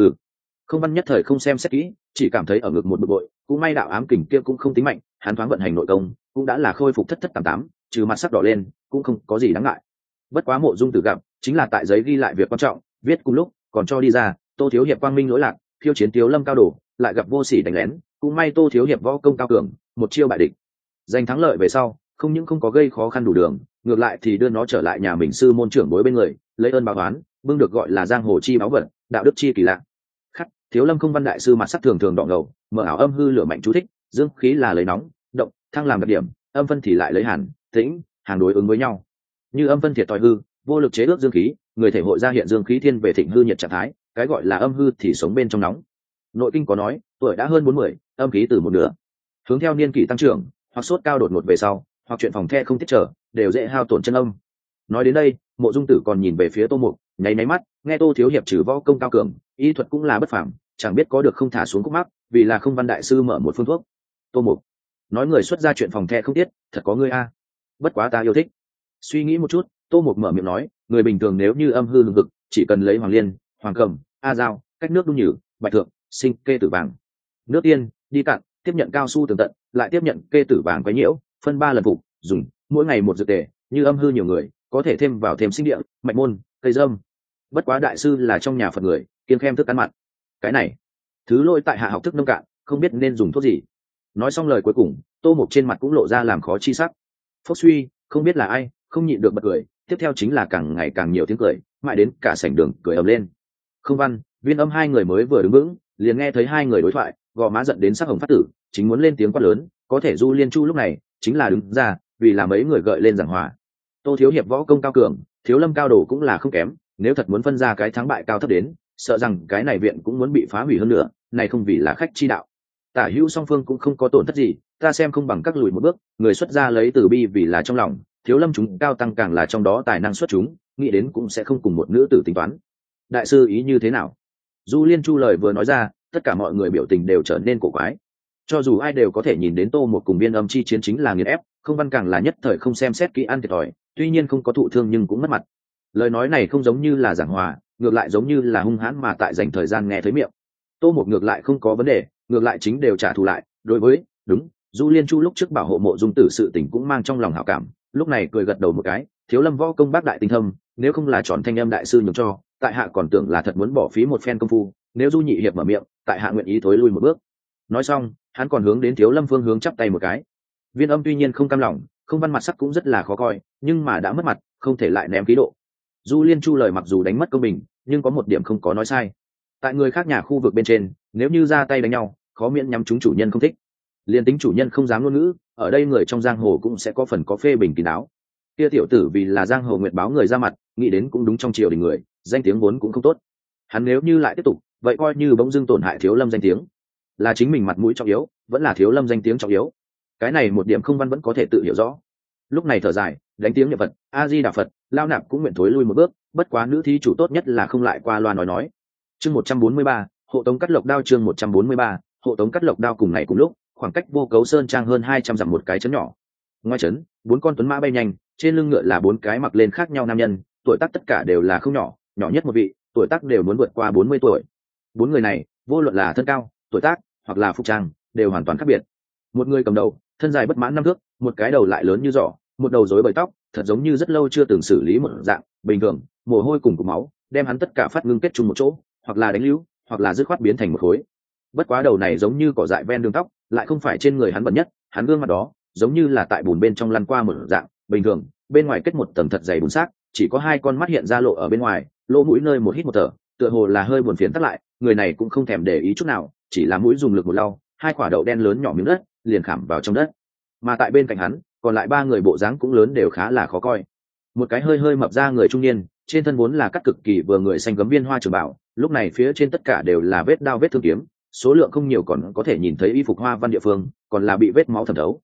Không Văn nhất thời không xem xét kỹ, chỉ cảm thấy ở ngực một bực bội, cũng may đạo ám kình kia cũng không tính mạnh, hắn thoáng vận hành nội công cũng đã là khôi phục thất thất tám tám, trừ mặt sắc đỏ lên cũng không có gì đáng ngại. Bất quá Mộ Dung Tử gặp chính là tại giấy ghi lại việc quan trọng, viết cùng lúc còn cho đi ra. Tô thiếu hiệp quang minh lỗi lạc, khiêu chiến Tiếu Lâm cao đồ, lại gặp vô sỉ đánh lén, cũng may Tô thiếu hiệp võ công cao cường, một chiêu bại địch, giành thắng lợi về sau không những không có gây khó khăn đủ đường, ngược lại thì đưa nó trở lại nhà mình sư môn trưởng bối bên người, lấy ơn báo oán, bưng được gọi là giang hồ chi báu vật, đạo đức chi kỳ lạ. Khắc Thiếu Lâm Không Văn đại sư mặt sắc thường thường đỏ ngầu, mở ảo âm hư lửa mạnh chú thích, dương khí là lấy nóng động thăng làm đặc điểm, âm phân thì lại lấy hàn tĩnh hàng đối ứng với nhau. Như âm phân thiệt thòi hư, vô lực chế ước dương khí, người thể hội ra hiện dương khí thiên về thịnh hư nhiệt trạng thái, cái gọi là âm hư thì sống bên trong nóng. Nội kinh có nói, tuổi đã hơn 40, âm khí từ một nửa, hướng theo niên kỷ tăng trưởng, hoặc sốt cao đột ngột về sau, hoặc chuyện phòng the không tiết trở, đều dễ hao tổn chân âm. Nói đến đây, Mộ Dung Tử còn nhìn về phía Tô Mục, nháy nháy mắt, nghe Tô thiếu hiệp trừ võ công cao cường, y thuật cũng là bất phàm, chẳng biết có được không thả xuống khúc mắc, vì là Không Văn đại sư mở một phương thuốc. Tô Mục nói, người xuất ra chuyện phòng the không tiết, thật có ngươi a. Bất quá ta yêu thích. Suy nghĩ một chút, Tô Mục mở miệng nói, người bình thường nếu như âm hư lương vực, chỉ cần lấy hoàng liên, hoàng cầm, a dao, cách nước đun nhử, bạch thượng, sinh kê tử vàng, nước tiên đi cạn, tiếp nhận cao su tường tận, lại tiếp nhận kê tử vàng quấy nhiễu, phân 3 lần phục dùng, mỗi ngày một dược tề. Như âm hư nhiều người, có thể thêm vào thêm sinh địa, mạch môn, cây dâm. Bất quá đại sư là trong nhà Phật người, kiêng khem thức ăn mặn, cái này thứ lỗi tại hạ học thức nông cạn, không biết nên dùng thuốc gì. Nói xong lời cuối cùng, Tô Mục trên mặt cũng lộ ra làm khó chi sắc. Phốc suy, không biết là ai không nhịn được bật cười, tiếp theo chính là càng ngày càng nhiều tiếng cười, mãi đến cả sảnh đường cười ầm lên. Không Văn, Viên Âm hai người mới vừa đứng vững, liền nghe thấy hai người đối thoại, gò má giận đến sắc hồng phát tử, chính muốn lên tiếng quát lớn, có thể Du Liên Chu lúc này chính là đứng ra, vì là mấy người gợi lên giảng hòa. Tô thiếu hiệp võ công cao cường, Thiếu Lâm cao đồ cũng là không kém, nếu thật muốn phân ra cái thắng bại cao thấp đến, sợ rằng cái này viện cũng muốn bị phá hủy hơn nữa, này không vì là khách chi đạo. Tả hữu song phương cũng không có tổn thất gì, ta xem không bằng các lùi một bước, người xuất gia lấy từ bi vì là trong lòng, Thiếu Lâm chúng cao tăng càng là trong đó tài năng xuất chúng, nghĩ đến cũng sẽ không cùng một nữ tử tính toán. Đại sư ý như thế nào? Du Liên Chu lời vừa nói ra, tất cả mọi người biểu tình đều trở nên cổ quái. Cho dù ai đều có thể nhìn đến Tô Một cùng Viên Âm chi chiến chính là nghiền ép, Không Văn càng là nhất thời không xem xét kỹ ăn thiệt thòi, tuy nhiên không có thụ thương nhưng cũng mất mặt. Lời nói này không giống như là giảng hòa, ngược lại giống như là hung hãn mà tại dành thời gian nghe thấy miệng. Tô Một ngược lại không có vấn đề, ngược lại chính đều trả thù lại. Đối với đúng, Du Liên Chu lúc trước bảo hộ Mộ Dung Tử sự tình cũng mang trong lòng hảo cảm, lúc này cười gật đầu một cái, Thiếu Lâm võ công bác đại tinh thâm, nếu không là chọn Thanh Âm đại sư nhường cho, tại hạ còn tưởng là thật muốn bỏ phí một phen công phu, nếu Du nhị hiệp mở miệng, tại hạ nguyện ý thối lui một bước. Nói xong, hắn còn hướng đến Thiếu Lâm phương hướng chắp tay một cái. Viên Âm tuy nhiên không cam lòng, Không Văn mặt sắc cũng rất là khó coi, nhưng mà đã mất mặt, không thể lại ném khí độ. Du Liên Chu lời mặc dù đánh mất công bình, nhưng có một điểm không có nói sai. Tại người khác nhà khu vực bên trên, nếu như ra tay đánh nhau, khó miễn nhắm chúng chủ nhân không thích. Liên tính chủ nhân không dám ngôn ngữ, ở đây người trong giang hồ cũng sẽ có phần có phê bình kín đáo. Kia tiểu tử vì là giang hồ nguyện báo người ra mặt, nghĩ đến cũng đúng trong triều đình người, danh tiếng vốn cũng không tốt. Hắn nếu như lại tiếp tục, vậy coi như bỗng dưng tổn hại Thiếu Lâm danh tiếng. Là chính mình mặt mũi trọng yếu, vẫn là Thiếu Lâm danh tiếng trọng yếu. Cái này một điểm Không Văn vẫn có thể tự hiểu rõ. Lúc này thở dài, đánh tiếng niệm Phật, A Di Đà Phật, lao nạp cũng nguyện thối lui một bước, bất quá nữ thí chủ tốt nhất là không lại qua loa nói. Chương 143, hộ tống cắt lộc đao. Chương 143, hộ tống cắt lộc đao. Cùng ngày cùng lúc, khoảng cách Vô Cấu Sơn trang hơn 200 dặm một cái trấn nhỏ. Ngoài trấn, 4 con tuấn mã bay nhanh, trên lưng ngựa là 4 cái mặc lên khác nhau nam nhân, tuổi tác tất cả đều là không nhỏ, nhỏ nhất một vị, tuổi tác đều muốn vượt qua 40 tuổi. 4 người này, vô luận là thân cao, tuổi tác, hoặc là phục trang, đều hoàn toàn khác biệt. Một người cầm đầu, thân dài bất mãn 5 thước, một cái đầu lại lớn như giỏ, một đầu rối bời tóc, thật giống như rất lâu chưa từng xử lý một dạng, bình thường, mồ hôi cùng cục máu, đem hắn tất cả phát ngưng kết chung một chỗ, hoặc là đánh lưu, hoặc là dứt khoát biến thành một khối. Bất quá đầu này giống như cỏ dại ven đường tóc, lại không phải trên người hắn bẩn nhất, hắn gương mặt đó, giống như là tại bùn bên trong lăn qua một dạng, bình thường, bên ngoài kết một tầng thật dày bùn xác, chỉ có 2 con mắt hiện ra lộ ở bên ngoài, lỗ mũi nơi một hít một thở, tựa hồ là hơi buồn phiền tắt lại, người này cũng không thèm để ý chút nào, chỉ là mũi dùng lực một lau, 2 quả đậu đen lớn nhỏ miếng đất, liền khảm vào trong đất. Mà tại bên cạnh hắn, còn lại 3 người bộ dáng cũng lớn đều khá là khó coi. Một cái hơi hơi mập ra người trung niên, trên thân vốn là cắt cực kỳ vừa người xanh gấm viên hoa trường bảo, lúc này phía trên tất cả đều là vết đao vết thương kiếm, số lượng không nhiều, còn có thể nhìn thấy y phục hoa văn địa phương, còn là bị vết máu thẩm thấu.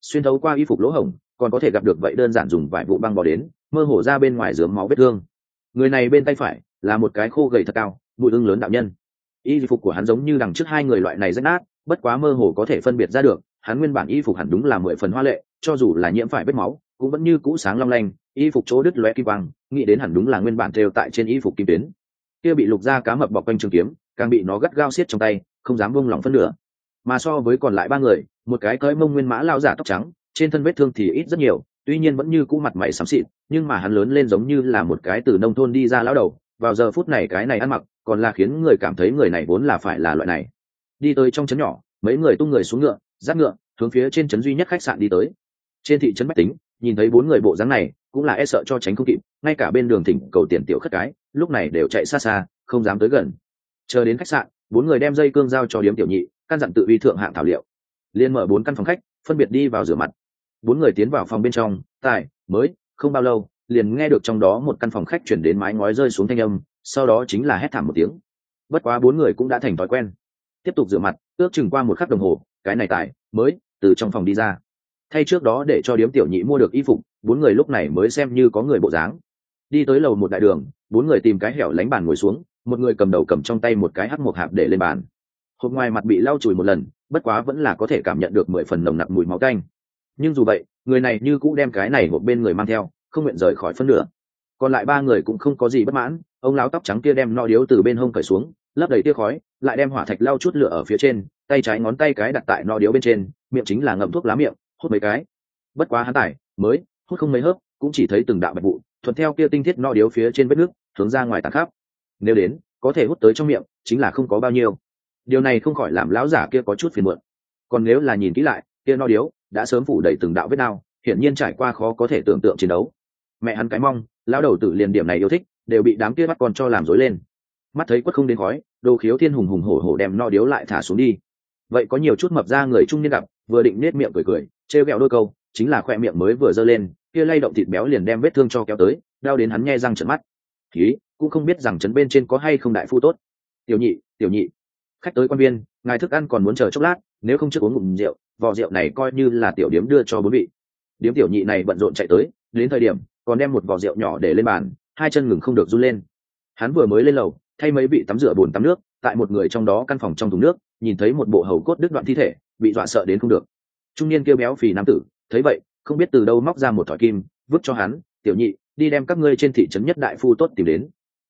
xuyên thấu qua y phục lỗ hổng còn có thể gặp được vậy đơn giản dùng vải vụ băng bó đến mơ hồ ra bên ngoài dướng máu vết thương. Người này bên tay phải là một cái khô gầy thật cao bụi ưng lớn đạo nhân. Y phục của hắn giống như đằng trước hai người loại này rách nát, bất quá mơ hồ có thể phân biệt ra được hắn nguyên bản y phục hẳn đúng là 10 phần hoa lệ, cho dù là nhiễm phải vết máu cũng vẫn như cũ sáng long lanh, y phục chỗ đứt lóe kim quang, nghĩ đến hẳn đúng là nguyên bản thêu tại trên y phục kim tuyến. Kia bị lục gia cá mập bọc quanh trường kiếm càng bị nó gắt gao siết trong tay, không dám buông lỏng phân nửa. Mà so với còn lại ba người, một cái cưỡi mông nguyên mã lao giả tóc trắng, trên thân vết thương thì ít rất nhiều, tuy nhiên vẫn như cũ mặt mày xám xịt, nhưng mà hắn lớn lên giống như là một cái từ nông thôn đi ra lão đầu, vào giờ phút này cái này ăn mặc còn là khiến người cảm thấy người này vốn là phải là loại này. Đi tới trong trấn nhỏ, mấy người tung người xuống ngựa, dắt ngựa hướng phía trên trấn duy nhất khách sạn đi tới. Trên thị trấn Bách Tính nhìn thấy bốn người bộ dáng này cũng là e sợ cho tránh không kịp, ngay cả bên đường thỉnh cầu tiền tiểu khất cái lúc này đều chạy xa xa không dám tới gần. Chờ đến khách sạn, bốn người đem dây cương giao cho điếm tiểu nhị, căn dặn tự uy thượng hạng thảo liệu, liên mở 4 căn phòng khách phân biệt đi vào rửa mặt. Bốn người tiến vào phòng bên trong, mới không bao lâu liền nghe được trong đó một căn phòng khách chuyển đến mái ngói rơi xuống thanh âm, sau đó chính là hét thảm một tiếng. Bất quá bốn người cũng đã thành thói quen, tiếp tục rửa mặt. Ước chừng qua 1 khắc đồng hồ, cái này mới từ trong phòng đi ra, thay trước đó để cho điếm tiểu nhị mua được y phục. Bốn người lúc này mới xem như có người bộ dáng. Đi tới lầu 1 đại đường, bốn người tìm cái hẻo lánh bàn ngồi xuống, một người cầm đầu cầm trong tay một cái hắc mộc hạp để lên bàn. Hộp ngoài mặt bị lau chùi một lần, bất quá vẫn là có thể cảm nhận được 10 phần nồng nặc mùi máu tanh. Nhưng dù vậy, người này như cũ đem cái này hộp bên người mang theo, không nguyện rời khỏi phân nửa. Còn lại ba người cũng không có gì bất mãn, ông lão tóc trắng kia đem nọ điếu từ bên hông cởi xuống, lấp đầy tia khói, lại đem hỏa thạch lau chút lửa ở phía trên, tay trái ngón tay cái đặt tại nọ điếu bên trên, miệng chính là ngậm thuốc lá miệng, hút mấy cái. Bất quá hắn mới hút không mấy hớp, cũng chỉ thấy từng đạo bạch vụ thuận theo kia tinh thiết nọ điếu phía trên vết nước hướng ra ngoài tàn khắp. Nếu đến có thể hút tới trong miệng, chính là không có bao nhiêu. Điều này không khỏi làm lão giả kia có chút phiền muộn. Còn nếu là nhìn kỹ lại, kia nọ điếu đã sớm phủ đầy từng đạo vết đao, hiển nhiên trải qua khó có thể tưởng tượng chiến đấu. Mẹ hắn cái mong, lão đầu tử liền điểm này yêu thích, đều bị đám kia bắt con cho làm rối lên. Mắt thấy quất không đến khói, Đồ Khiếu Thiên hùng hùng hổ hổ đem nọ điếu lại thả xuống đi. Vậy có nhiều chút mập ra người trung niên gặp, vừa định nết miệng cười, trêu ghẹo đôi câu, chính là khoe miệng mới vừa giơ lên, kia lay động thịt béo liền đem vết thương cho kéo tới, đau đến hắn nhe răng trợn mắt. Khí, cũng không biết rằng trấn bên trên có hay không đại phu tốt. Tiểu nhị, khách tới quan viên, ngài thức ăn còn muốn chờ chốc lát, nếu không trước uống ngụm rượu, vò rượu này coi như là tiểu điếm đưa cho bốn vị. Điếm tiểu nhị này bận rộn chạy tới, đến thời điểm còn đem một vò rượu nhỏ để lên bàn, hai chân ngừng không được run lên. Hắn vừa mới lên lầu, thay mấy vị tắm rửa bồn tắm nước, tại một người trong đó căn phòng trong thùng nước, nhìn thấy một bộ hầu cốt đứt đoạn thi thể, bị dọa sợ đến không được. Trung niên kêu béo phì nam tử, thấy vậy, không biết từ đâu móc ra một thỏi kim, vứt cho hắn, tiểu nhị, đi đem các ngươi trên thị trấn nhất đại phu tốt tìm đến.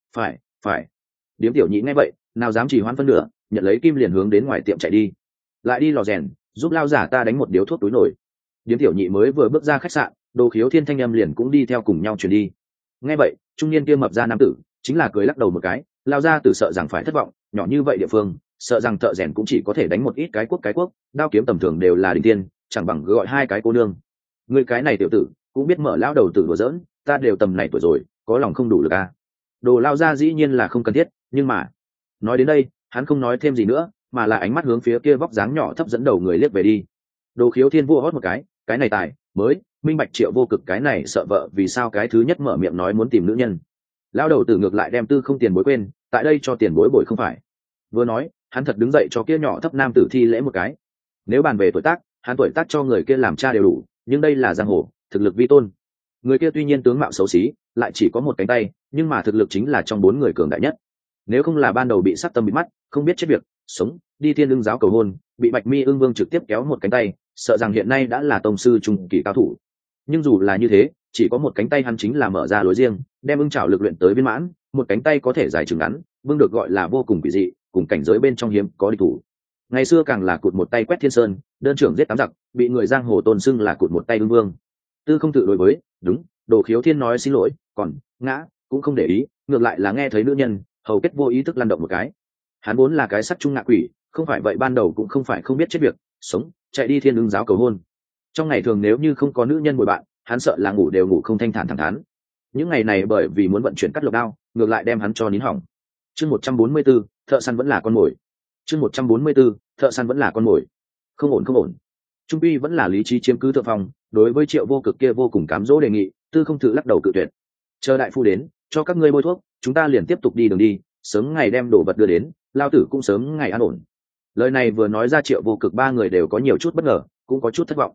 Phải. Điếm tiểu nhị nghe vậy, nào dám chỉ hoãn phân nửa, nhận lấy kim liền hướng đến ngoài tiệm chạy đi. Lại đi lò rèn, giúp lao giả ta đánh một điếu thuốc túi nổi. Điếm tiểu nhị mới vừa bước ra khách sạn, Đồ Khiếu Thiên thanh âm liền cũng đi theo cùng nhau chuyển đi. Nghe vậy, trung niên kia mập ra nam tử, chính là cười lắc đầu một cái, lao ra từ sợ rằng phải thất vọng, nhỏ như vậy địa phương, sợ rằng thợ rèn cũng chỉ có thể đánh một ít cái quốc, đao kiếm tầm thường đều là đỉnh tiên, chẳng bằng gọi hai cái cô nương. Người cái này tiểu tử, cũng biết mở lao đầu tử đùa giỡn, ta đều tầm này tuổi rồi, có lòng không đủ lực à. Đồ lao ra dĩ nhiên là không cần thiết, nhưng mà nói đến đây, hắn không nói thêm gì nữa, mà là ánh mắt hướng phía kia vóc dáng nhỏ thấp dẫn đầu người liếc về đi. Đồ Khiếu Thiên vua hót một cái này mới minh bạch Triệu Vô Cực cái này sợ vợ vì sao cái thứ nhất mở miệng nói muốn tìm nữ nhân. Lao đầu tử ngược lại đem tư không tiền bối quên, tại đây cho tiền bối bồi không phải. Vừa nói, hắn thật đứng dậy cho kia nhỏ thấp nam tử thi lễ một cái. Nếu bàn về tuổi tác, hắn tuổi tác cho người kia làm cha đều đủ, nhưng đây là giang hồ, thực lực vi tôn. Người kia tuy nhiên tướng mạo xấu xí, lại chỉ có một cánh tay, nhưng mà thực lực chính là trong 4 người cường đại nhất. Nếu không là ban đầu bị sát tâm bị mắt, không biết chết việc sống, đi Thiên Ưng giáo cầu hôn, bị Bạch Mi Ưng Vương trực tiếp kéo một cánh tay, sợ rằng hiện nay đã là tông sư trung kỳ cao thủ. Nhưng dù là như thế, chỉ có một cánh tay hắn chính là mở ra lối riêng, đem ưng trảo lực luyện tới viên mãn, một cánh tay có thể dài chừng ngắn, vương được gọi là vô cùng kỳ dị, cùng cảnh giới bên trong hiếm có địch thủ. Ngày xưa càng là cụt một tay quét thiên sơn, đơn trưởng giết 8 giặc, bị người giang hồ tôn xưng là cụt một tay ưng vương. Tư không tự đối với, đúng, Đồ Khiếu Thiên nói xin lỗi, còn ngã cũng không để ý, ngược lại là nghe thấy nữ nhân hầu kết vô ý thức lăn động một cái. Hắn vốn là cái sắc trung ngạ quỷ, không phải vậy ban đầu cũng không phải không biết chết việc sống, chạy đi Thiên Ưng giáo cầu hôn. Trong ngày thường nếu như không có nữ nhân bồi bạn, hắn sợ là ngủ đều ngủ không thanh thản thẳng thắn. Những ngày này bởi vì muốn vận chuyển cắt lộc đao, ngược lại đem hắn cho nín hỏng. Chương 144, thợ săn vẫn là con mồi. Chương 144, thợ săn vẫn là con mồi. Không ổn. Trung quy vẫn là lý trí chiếm cứ thượng phong, đối với Triệu Vô Cực kia vô cùng cám dỗ đề nghị, Tư không tự lắc đầu cự tuyệt. Chờ đại phu đến, cho các ngươi bôi thuốc, chúng ta liền tiếp tục đi đường đi, sớm ngày đem đồ vật đưa đến, lao tử cũng sớm ngày an ổn. Lời này vừa nói ra, Triệu Vô Cực 3 người đều có nhiều chút bất ngờ, cũng có chút thất vọng.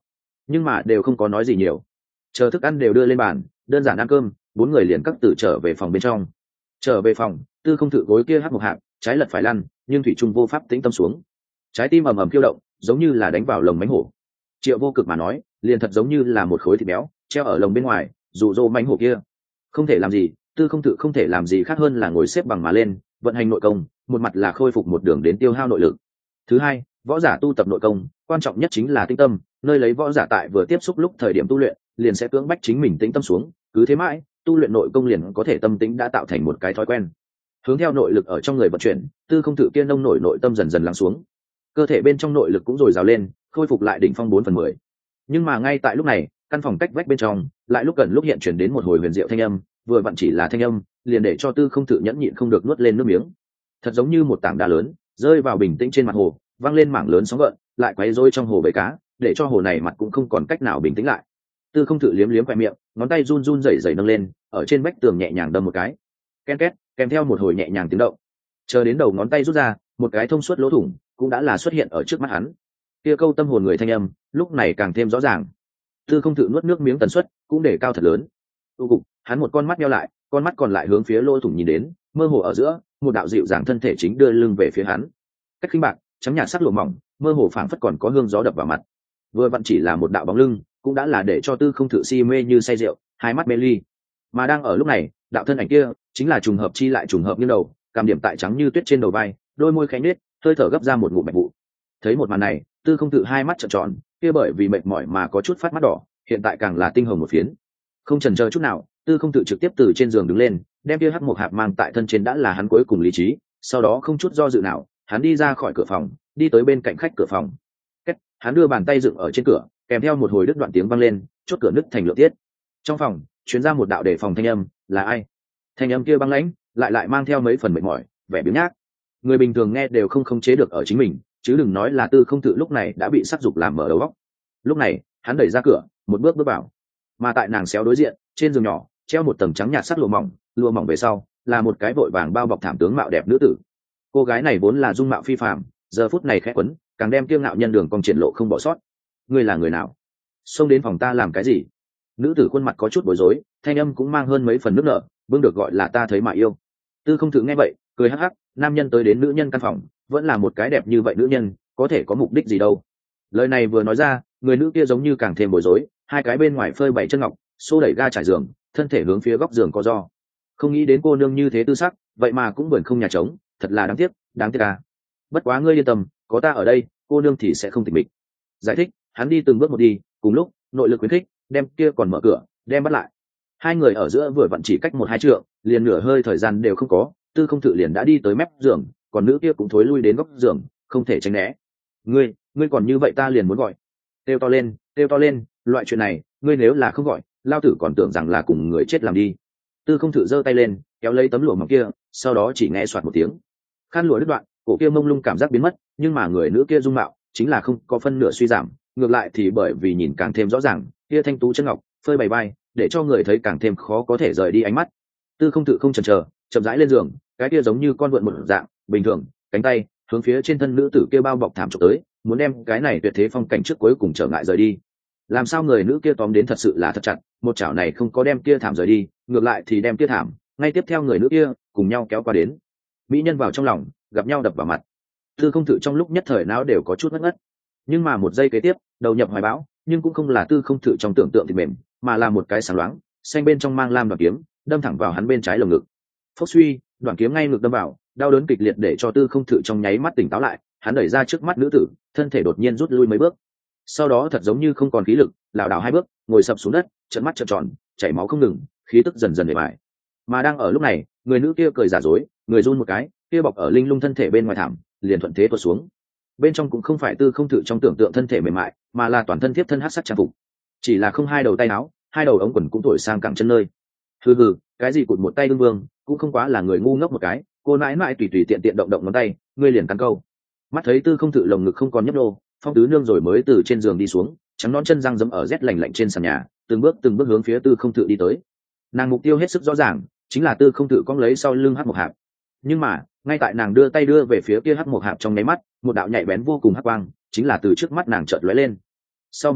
nhưng mà đều không có nói gì nhiều. Chờ thức ăn đều đưa lên bàn, đơn giản ăn cơm, bốn người liền cắt tử trở về phòng bên trong. Trở về phòng, Tư Không Thự gối kia hắc một hạp, trái lật phải lăn, nhưng thủy trung vô pháp tĩnh tâm xuống. Trái tim ầm ầm khiêu động, giống như là đánh vào lồng mánh hổ. Triệu Vô Cực mà nói, liền thật giống như là một khối thịt béo treo ở lồng bên ngoài, dụ dỗ mánh hổ kia. Không thể làm gì, Tư Không Thự không thể làm gì khác hơn là ngồi xếp bằng mà lên, vận hành nội công, một mặt là khôi phục một đường đến tiêu hao nội lực. Thứ hai, võ giả tu tập nội công, quan trọng nhất chính là tinh tâm, nơi lấy võ giả tại vừa tiếp xúc lúc thời điểm tu luyện, liền sẽ cưỡng bách chính mình tĩnh tâm xuống, cứ thế mãi, tu luyện nội công liền có thể tâm tĩnh đã tạo thành một cái thói quen. Hướng theo nội lực ở trong người vận chuyển, Tư Không Thự kia nông nổi nội tâm dần dần lắng xuống. Cơ thể bên trong nội lực cũng dồi dào lên, khôi phục lại đỉnh phong 4/10. Nhưng mà ngay tại lúc này, căn phòng cách vách bên trong, lại lúc gần lúc hiện chuyển đến một hồi huyền diệu thanh âm, vừa vặn chỉ là thanh âm, liền để cho Tư Không Thự nhẫn nhịn không được nuốt lên nước miếng. Thật giống như một tảng đá lớn rơi vào bình tĩnh trên mặt hồ, văng lên mảng lớn sóng gợn, lại quấy rối trong hồ bầy cá, để cho hồ này mặt cũng không còn cách nào bình tĩnh lại. Tư Không Thự liếm liếm khoe miệng, ngón tay run run rẩy rẩy nâng lên, ở trên vách tường nhẹ nhàng đâm một cái, ken két, kèm theo một hồi nhẹ nhàng tiếng động. Chờ đến đầu ngón tay rút ra, một cái thông suốt lỗ thủng cũng đã là xuất hiện ở trước mắt hắn. Kia câu tâm hồn người thanh âm, lúc này càng thêm rõ ràng. Tư Không Thự nuốt nước miếng tần suất cũng để cao thật lớn. Tu cục, hắn một con mắt nheo lại, con mắt còn lại hướng phía lỗ thủng nhìn đến, mơ hồ ở giữa, một đạo dịu dàng thân thể chính đưa lưng về phía hắn. Cách khinh bạc, trắng nhạt sắc lụa mỏng, mơ hồ phảng phất còn có hương gió đập vào mặt. Vừa vặn chỉ là một đạo bóng lưng, cũng đã là để cho Tư Không Thự si mê như say rượu, hai mắt mê ly. Mà đang ở lúc này, đạo thân ảnh kia chính là trùng hợp chi lại trùng hợp như đầu, cảm điểm tại trắng như tuyết trên đầu vai, đôi môi khẽ nhếch, hơi thở gấp ra một ngụm bạch vụ. Thấy một màn này, Tư Không Thự hai mắt trợn tròn, kia bởi vì mệt mỏi mà có chút phát mắt đỏ, hiện tại càng là tinh hồng một phiến. Không chần chờ chút nào, Tư Không Thự trực tiếp từ trên giường đứng lên, đem kia hắc một hạp mang tại thân trên đã là hắn cuối cùng lý trí, sau đó không chút do dự nào, hắn đi ra khỏi cửa phòng, đi tới bên cạnh khách cửa phòng. Kết, hắn đưa bàn tay dựng ở trên cửa, kèm theo một hồi đứt đoạn tiếng vang lên, chốt cửa nứt thành lượng tiết. Trong phòng truyền ra một đạo đề phòng thanh âm, là ai? Thanh âm kia băng lãnh, lại mang theo mấy phần mệt mỏi, vẻ biếng nhác. Người bình thường nghe đều không khống chế được ở chính mình, chứ đừng nói là Tư Không Thự lúc này đã bị sắc dục làm mở đầu óc. Lúc này, hắn đẩy ra cửa, một bước bước vào. Mà tại nàng xéo đối diện, trên giường nhỏ, treo một tầng trắng nhạt sắc lụa mỏng về sau, là một cái vội vàng bao bọc thảm tướng mạo đẹp nữ tử. Cô gái này vốn là dung mạo phi phàm, giờ phút này khẽ quấn, càng đem kiêu ngạo nhân đường cong triển lộ không bỏ sót. Ngươi là người nào? Xông đến phòng ta làm cái gì? Nữ tử khuôn mặt có chút bối rối, thanh âm cũng mang hơn mấy phần nước nở, vương được gọi là ta thấy mà yêu. Tư Không Thự nghe vậy, cười hắc hắc, nam nhân tới đến nữ nhân căn phòng, vẫn là một cái đẹp như vậy nữ nhân, có thể có mục đích gì đâu. Lời này vừa nói ra, người nữ kia giống như càng thêm bối rối, hai cái bên ngoài phơi bày chân ngọc, xô đẩy ga trải giường, thân thể hướng phía góc giường co do. Không nghĩ đến cô nương như thế tư sắc, vậy mà cũng vườn không nhà trống, thật là đáng tiếc à. Bất quá ngươi yên tâm, có ta ở đây, cô nương thì sẽ không tịch mịch. Giải thích, hắn đi từng bước một đi, cùng lúc nội lực khuyến khích, đem kia còn mở cửa, đem bắt lại. Hai người ở giữa vừa vặn chỉ cách 1-2 trượng, liền nửa hơi thời gian đều không có, Tư Không Thự liền đã đi tới mép giường, còn nữ kia cũng thối lui đến góc giường, không thể tránh né. Ngươi còn như vậy ta liền muốn gọi. Kêu to lên, loại chuyện này, ngươi nếu là không gọi, lao tử còn tưởng rằng là cùng người chết làm đi. Tư Không Thự giơ tay lên, kéo lấy tấm lụa mỏng kia, sau đó chỉ nghe xoạt một tiếng, khăn lụa đứt đoạn, cổ kia mông lung cảm giác biến mất, nhưng mà người nữ kia dung mạo chính là không có phân nửa suy giảm, ngược lại thì bởi vì nhìn càng thêm rõ ràng, kia thanh tú chân ngọc phơi bày bay, để cho người thấy càng thêm khó có thể rời đi ánh mắt. Tư Không Thự không chần chờ, chậm rãi lên giường, cái kia giống như con vượn một dạng bình thường, cánh tay hướng phía trên thân nữ tử kia bao bọc thảm chụp tới, muốn đem cái này tuyệt thế phong cảnh trước cuối cùng trở ngại rời đi. Làm sao người nữ kia tóm đến thật sự là thật chặt, một chảo này không có đem kia thảm rời đi, ngược lại thì đem kia thảm ngay tiếp theo người nữ kia cùng nhau kéo qua đến. Mỹ nhân vào trong lòng, gặp nhau đập vào mặt. Tư Không Thự trong lúc nhất thời não đều có chút ngất, nhưng mà một giây kế tiếp, đầu nhập hoài bão, nhưng cũng không là Tư Không Thự trong tưởng tượng thì mềm, mà là một cái sáng loáng, xanh bên trong mang lam đoạn kiếm, đâm thẳng vào hắn bên trái lồng ngực. Phốc suy, đoạn kiếm ngay ngực đâm vào, đau đớn kịch liệt để cho Tư Không Thự trong nháy mắt tỉnh táo lại, hắn đẩy ra trước mắt nữ tử, thân thể đột nhiên rút lui mấy bước. Sau đó thật giống như không còn khí lực, lảo đảo 2 bước, ngồi sập xuống đất, trợn mắt trợn tròn, chảy máu không ngừng, khí tức dần dần bề bại. Mà đang ở lúc này, người nữ kia cười giả dối, người run một cái, kia bọc ở linh lung thân thể bên ngoài thảm, liền thuận thế tuột xuống. Bên trong cũng không phải Tư Không Thự trong tưởng tượng thân thể mềm mại, mà là toàn thân thiếp thân hắc sắc trang phục, chỉ là không 2 đầu tay áo, 2 đầu ống quần cũng thổi sang cẳng chân nơi. Hừ, cái gì cụt một tay đương vương, cũng không quá là người ngu ngốc một cái, cô nãi nãi tùy tiện động ngón tay, ngươi liền cắn câu. Mắt thấy Tư Không Thự lồng ngực không còn nhấp nô, Phong Tứ Nương rồi mới từ trên giường đi xuống, trắng nón chân răng giẫm ở rét lạnh trên sàn nhà, từng bước hướng phía Tư Không Thự đi tới. Nàng mục tiêu hết sức rõ ràng, chính là Tư Không Thự cong lấy sau lưng hắc một hạp. Nhưng mà, ngay tại nàng đưa tay đưa về phía kia hắc một hạp trong nháy mắt, một đạo nhạy bén vô cùng hắc quang, chính là từ trước mắt nàng chợt lóe lên. Sau một khắc,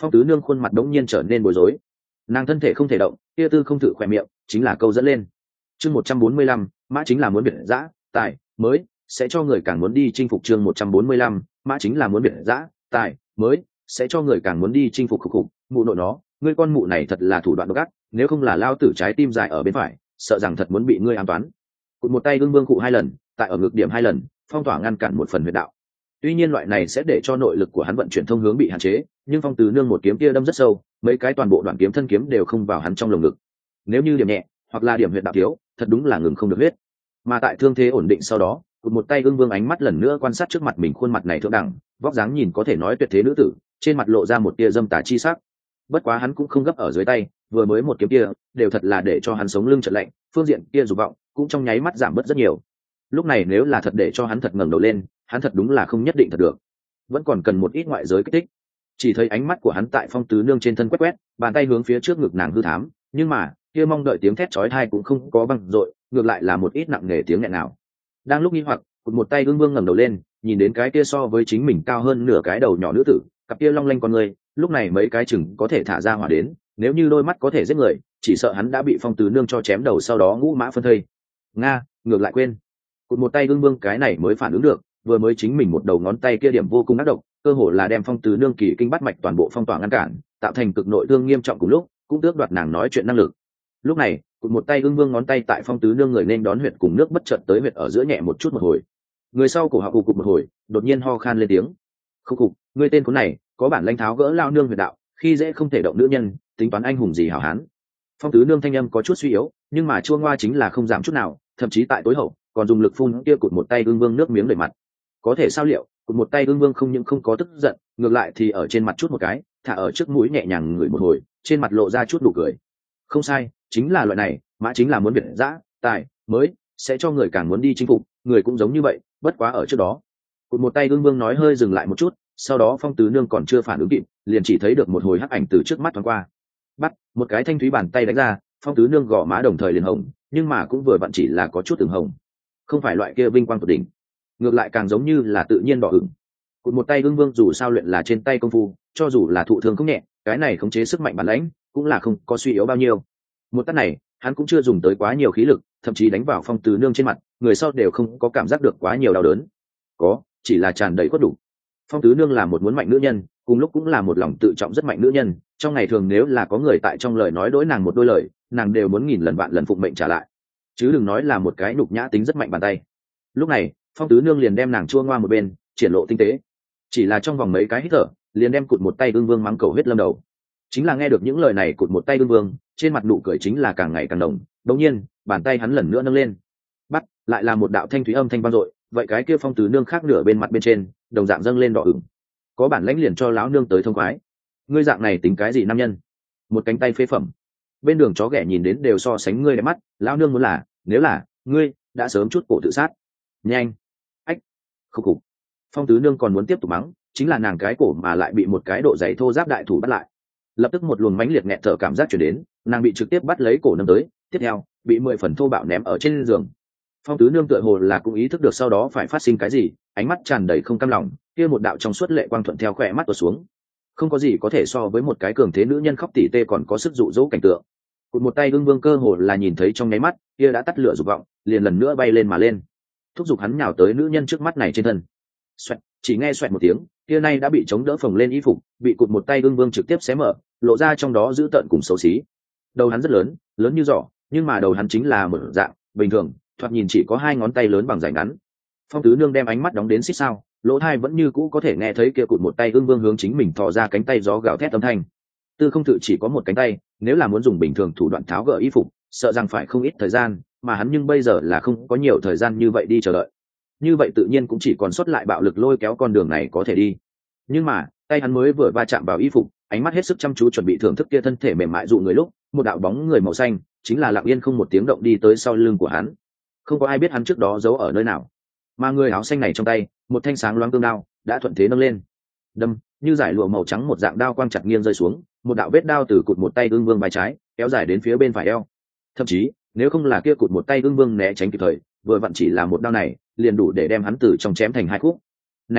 Phong tứ nương khuôn mặt đống nhiên trở nên bối rối, nàng thân thể không thể động, kia tư không thử khỏe miệng chính là câu dẫn lên. Chương 145, mã chính là muốn biệt dã, tài mới sẽ cho người càng muốn đi chinh phục. Chương 145, mã chính là muốn biệt dã, tài mới sẽ cho người càng muốn đi chinh phục. Khục khục, mụ nội nó, ngươi con mụ này thật là thủ đoạn độc ác, nếu không là lao tử trái tim dài ở bên phải, sợ rằng thật muốn bị ngươi ám toán. Cụt một tay ương vương cụ 2 lần, tại ở ngực điểm 2 lần, phong tỏa ngăn cản một phần huyệt đạo. Tuy nhiên loại này sẽ để cho nội lực của hắn vận chuyển thông hướng bị hạn chế, nhưng phong tứ nương một kiếm kia đâm rất sâu, mấy cái toàn bộ đoạn kiếm thân kiếm đều không vào hắn trong lồng ngực. Nếu như điểm nhẹ hoặc là điểm huyệt đạo thiếu, thật đúng là ngừng không được huyết. Mà tại thương thế ổn định sau đó, cụt một tay ương vương ánh mắt lần nữa quan sát trước mặt mình khuôn mặt này thượng đẳng, vóc dáng nhìn có thể nói tuyệt thế nữ tử, trên mặt lộ ra một tia dâm tà chi sắc. Bất quá hắn cũng không gấp ở dưới tay, vừa mới một kiếm kia đều thật là để cho hắn sống lưng chợt lạnh, phương diện kia dục vọng cũng trong nháy mắt giảm bớt rất nhiều. Lúc này nếu là thật để cho hắn thật ngẩng đầu lên, hắn thật đúng là không nhất định thật được, vẫn còn cần một ít ngoại giới kích thích. Chỉ thấy ánh mắt của hắn tại phong tứ nương trên thân quét quét, bàn tay hướng phía trước ngực nàng hư thám, nhưng mà kia mong đợi tiếng thét chói tai cũng không có vang dội, ngược lại là một ít nặng nề tiếng nghẹn nào. Đang lúc nghi hoặc, một tay ương vương ngẩng đầu lên, nhìn đến cái kia so với chính mình cao hơn nửa cái đầu nhỏ nữ tử, cặp kia long lanh con người, lúc này mấy cái chừng có thể thả ra hỏa đến, nếu như đôi mắt có thể giết người, chỉ sợ hắn đã bị phong tứ nương cho chém đầu sau đó ngũ mã phân thây. Nga, ngược lại quên. Một tay ương vương cái này mới phản ứng được, vừa mới chính mình một đầu ngón tay kia điểm vô cùng ác độc, cơ hồ là đem phong tứ nương kỳ kinh bắt mạch toàn bộ phong tỏa ngăn cản, tạo thành cực nội thương nghiêm trọng cùng lúc, cũng tước đoạt nàng nói chuyện năng lực. Lúc này, một tay ương vương ngón tay tại phong tứ nương người nên đón huyệt cùng nước bất chợt tới huyệt ở giữa nhẹ một chút một hồi. Người sau cổ họng cục một hồi, đột nhiên ho khan lên tiếng. Khúc cục, ngươi tên khốn này, có bản lãnh tháo gỡ lao nương huyệt đạo, khi dễ không thể động nữ nhân, tính toán anh hùng gì hảo hán. Phong tứ nương thanh âm có chút suy yếu, nhưng mà chua ngoa chính là không giảm chút nào, thậm chí tại tối hậu còn dùng lực phun kia cụt một tay ương vương nước miếng đầy mặt. Có thể sao liệu, cụt một tay ương vương không những không có tức giận, ngược lại thì ở trên mặt chút một cái, thả ở trước mũi nhẹ nhàng ngửi một hồi, trên mặt lộ ra chút nụ cười. Không sai, chính là loại này, mã chính là muốn biệt dã, tài mới sẽ cho người càng muốn đi chinh phục, người cũng giống như vậy, bất quá ở trước đó. Cụt một tay ương vương nói hơi dừng lại một chút, sau đó phong tứ nương còn chưa phản ứng kịp, liền chỉ thấy được một hồi hắc ảnh từ trước mắt thoáng qua. Bắt, một cái thanh thúy bàn tay đánh ra, phong tứ nương gò má đồng thời liền hồng, nhưng mà cũng vừa vặn chỉ là có chút từng hồng, không phải loại kia vinh quang tột đỉnh, ngược lại càng giống như là tự nhiên đỏ ửng. Cụt một tay ương vương dù sao luyện là trên tay công phu, cho dù là thụ thương không nhẹ, cái này khống chế sức mạnh bản lãnh cũng là không có suy yếu bao nhiêu. Một tát này hắn cũng chưa dùng tới quá nhiều khí lực, thậm chí đánh vào phong tứ nương trên mặt, người sau đều không có cảm giác được quá nhiều đau đớn, có chỉ là tràn đầy khuất đủ. Phong tứ nương là một muốn mạnh nữ nhân, cùng lúc cũng là một lòng tự trọng rất mạnh nữ nhân, trong ngày thường nếu là có người tại trong lời nói đối nàng một đôi lời, nàng đều muốn nghìn lần vạn lần phụng mệnh trả lại, chứ đừng nói là một cái nhục nhã tính rất mạnh bàn tay. Lúc này phong tứ nương liền đem nàng chua ngoa một bên, triển lộ tinh tế, chỉ là trong vòng mấy cái hít thở liền đem cụt một tay ương vương mắng cầu huyết lâm đầu. Chính là nghe được những lời này, cụt một tay ương vương trên mặt nụ cười chính là càng ngày càng đồng. Đột nhiên bàn tay hắn lần nữa nâng lên, bắt lại là một đạo thanh thúy âm thanh vang dội, vậy cái kia phong tứ nương khác nửa bên mặt bên trên đồng dạng dâng lên đỏ ửng. Có bản lãnh liền cho lão nương tới thông khoái, ngươi dạng này tính cái gì nam nhân, một cánh tay phế phẩm, bên đường chó ghẻ nhìn đến đều so sánh ngươi đẹp mắt, lão nương muốn là, nếu là ngươi đã sớm chút cổ tự sát. Nhanh, ách, khúc cục. Phong tứ nương còn muốn tiếp tục mắng, chính là nàng cái cổ mà lại bị một cái độ dày thô giáp đại thủ bắt lại, lập tức một luồng mãnh liệt nghẹt thở cảm giác chuyển đến, nàng bị trực tiếp bắt lấy cổ nâng tới, tiếp theo bị 10 phần thô bạo ném ở trên giường. Phong tứ nương tựa hồ là cũng ý thức được sau đó phải phát sinh cái gì, ánh mắt tràn đầy không cam lòng, kia một đạo trong suốt lệ quang thuận theo khỏe mắt tuột xuống. Không có gì có thể so với một cái cường thế nữ nhân khóc tỉ tê còn có sức dụ dỗ cảnh tượng. Cụt một tay ương vương cơ hồ là nhìn thấy trong nháy mắt, kia đã tắt lửa dục vọng, liền lần nữa bay lên mà lên, thúc giục hắn nhào tới nữ nhân trước mắt này trên thân. Xoẹt, chỉ nghe xoẹt một tiếng, kia nay đã bị chống đỡ phồng lên y phục, bị cụt một tay ương vương trực tiếp xé mở, lộ ra trong đó dữ tợn cùng xấu xí. Đầu hắn rất lớn, lớn như giỏ, nhưng mà đầu hắn chính là một dạng bình thường, thoạt nhìn chỉ có 2 ngón tay lớn bằng dài ngắn. Phong tứ nương đem ánh mắt đóng đến xít sao, lỗ tai vẫn như cũ có thể nghe thấy kia cụt một tay ương vương hướng chính mình thò ra cánh tay gió gào thét âm thanh. Tư không tự chỉ có một cánh tay, nếu là muốn dùng bình thường thủ đoạn tháo gỡ y phục, sợ rằng phải không ít thời gian, mà hắn nhưng bây giờ là không có nhiều thời gian như vậy đi chờ đợi. Như vậy tự nhiên cũng chỉ còn sót lại bạo lực lôi kéo con đường này có thể đi. Nhưng mà tay hắn mới vừa va chạm vào y phục, ánh mắt hết sức chăm chú chuẩn bị thưởng thức kia thân thể mềm mại dụ người lúc, một đạo bóng người màu xanh chính là lặng yên không một tiếng động đi tới sau lưng của hắn. Không có ai biết hắn trước đó giấu ở nơi nào, mà người áo xanh này trong tay một thanh sáng loáng cương đao đã thuận thế nâng lên, đâm như giải lụa màu trắng một dạng đao quang chặt nghiêng rơi xuống, một đạo vết đao từ cụt một tay ương vương vai trái kéo dài đến phía bên phải eo. Thậm chí nếu không là kia cụt một tay ương vương né tránh kịp thời, vừa vặn chỉ là một đao này liền đủ để đem hắn từ trong chém thành 2 khúc. Này hắc,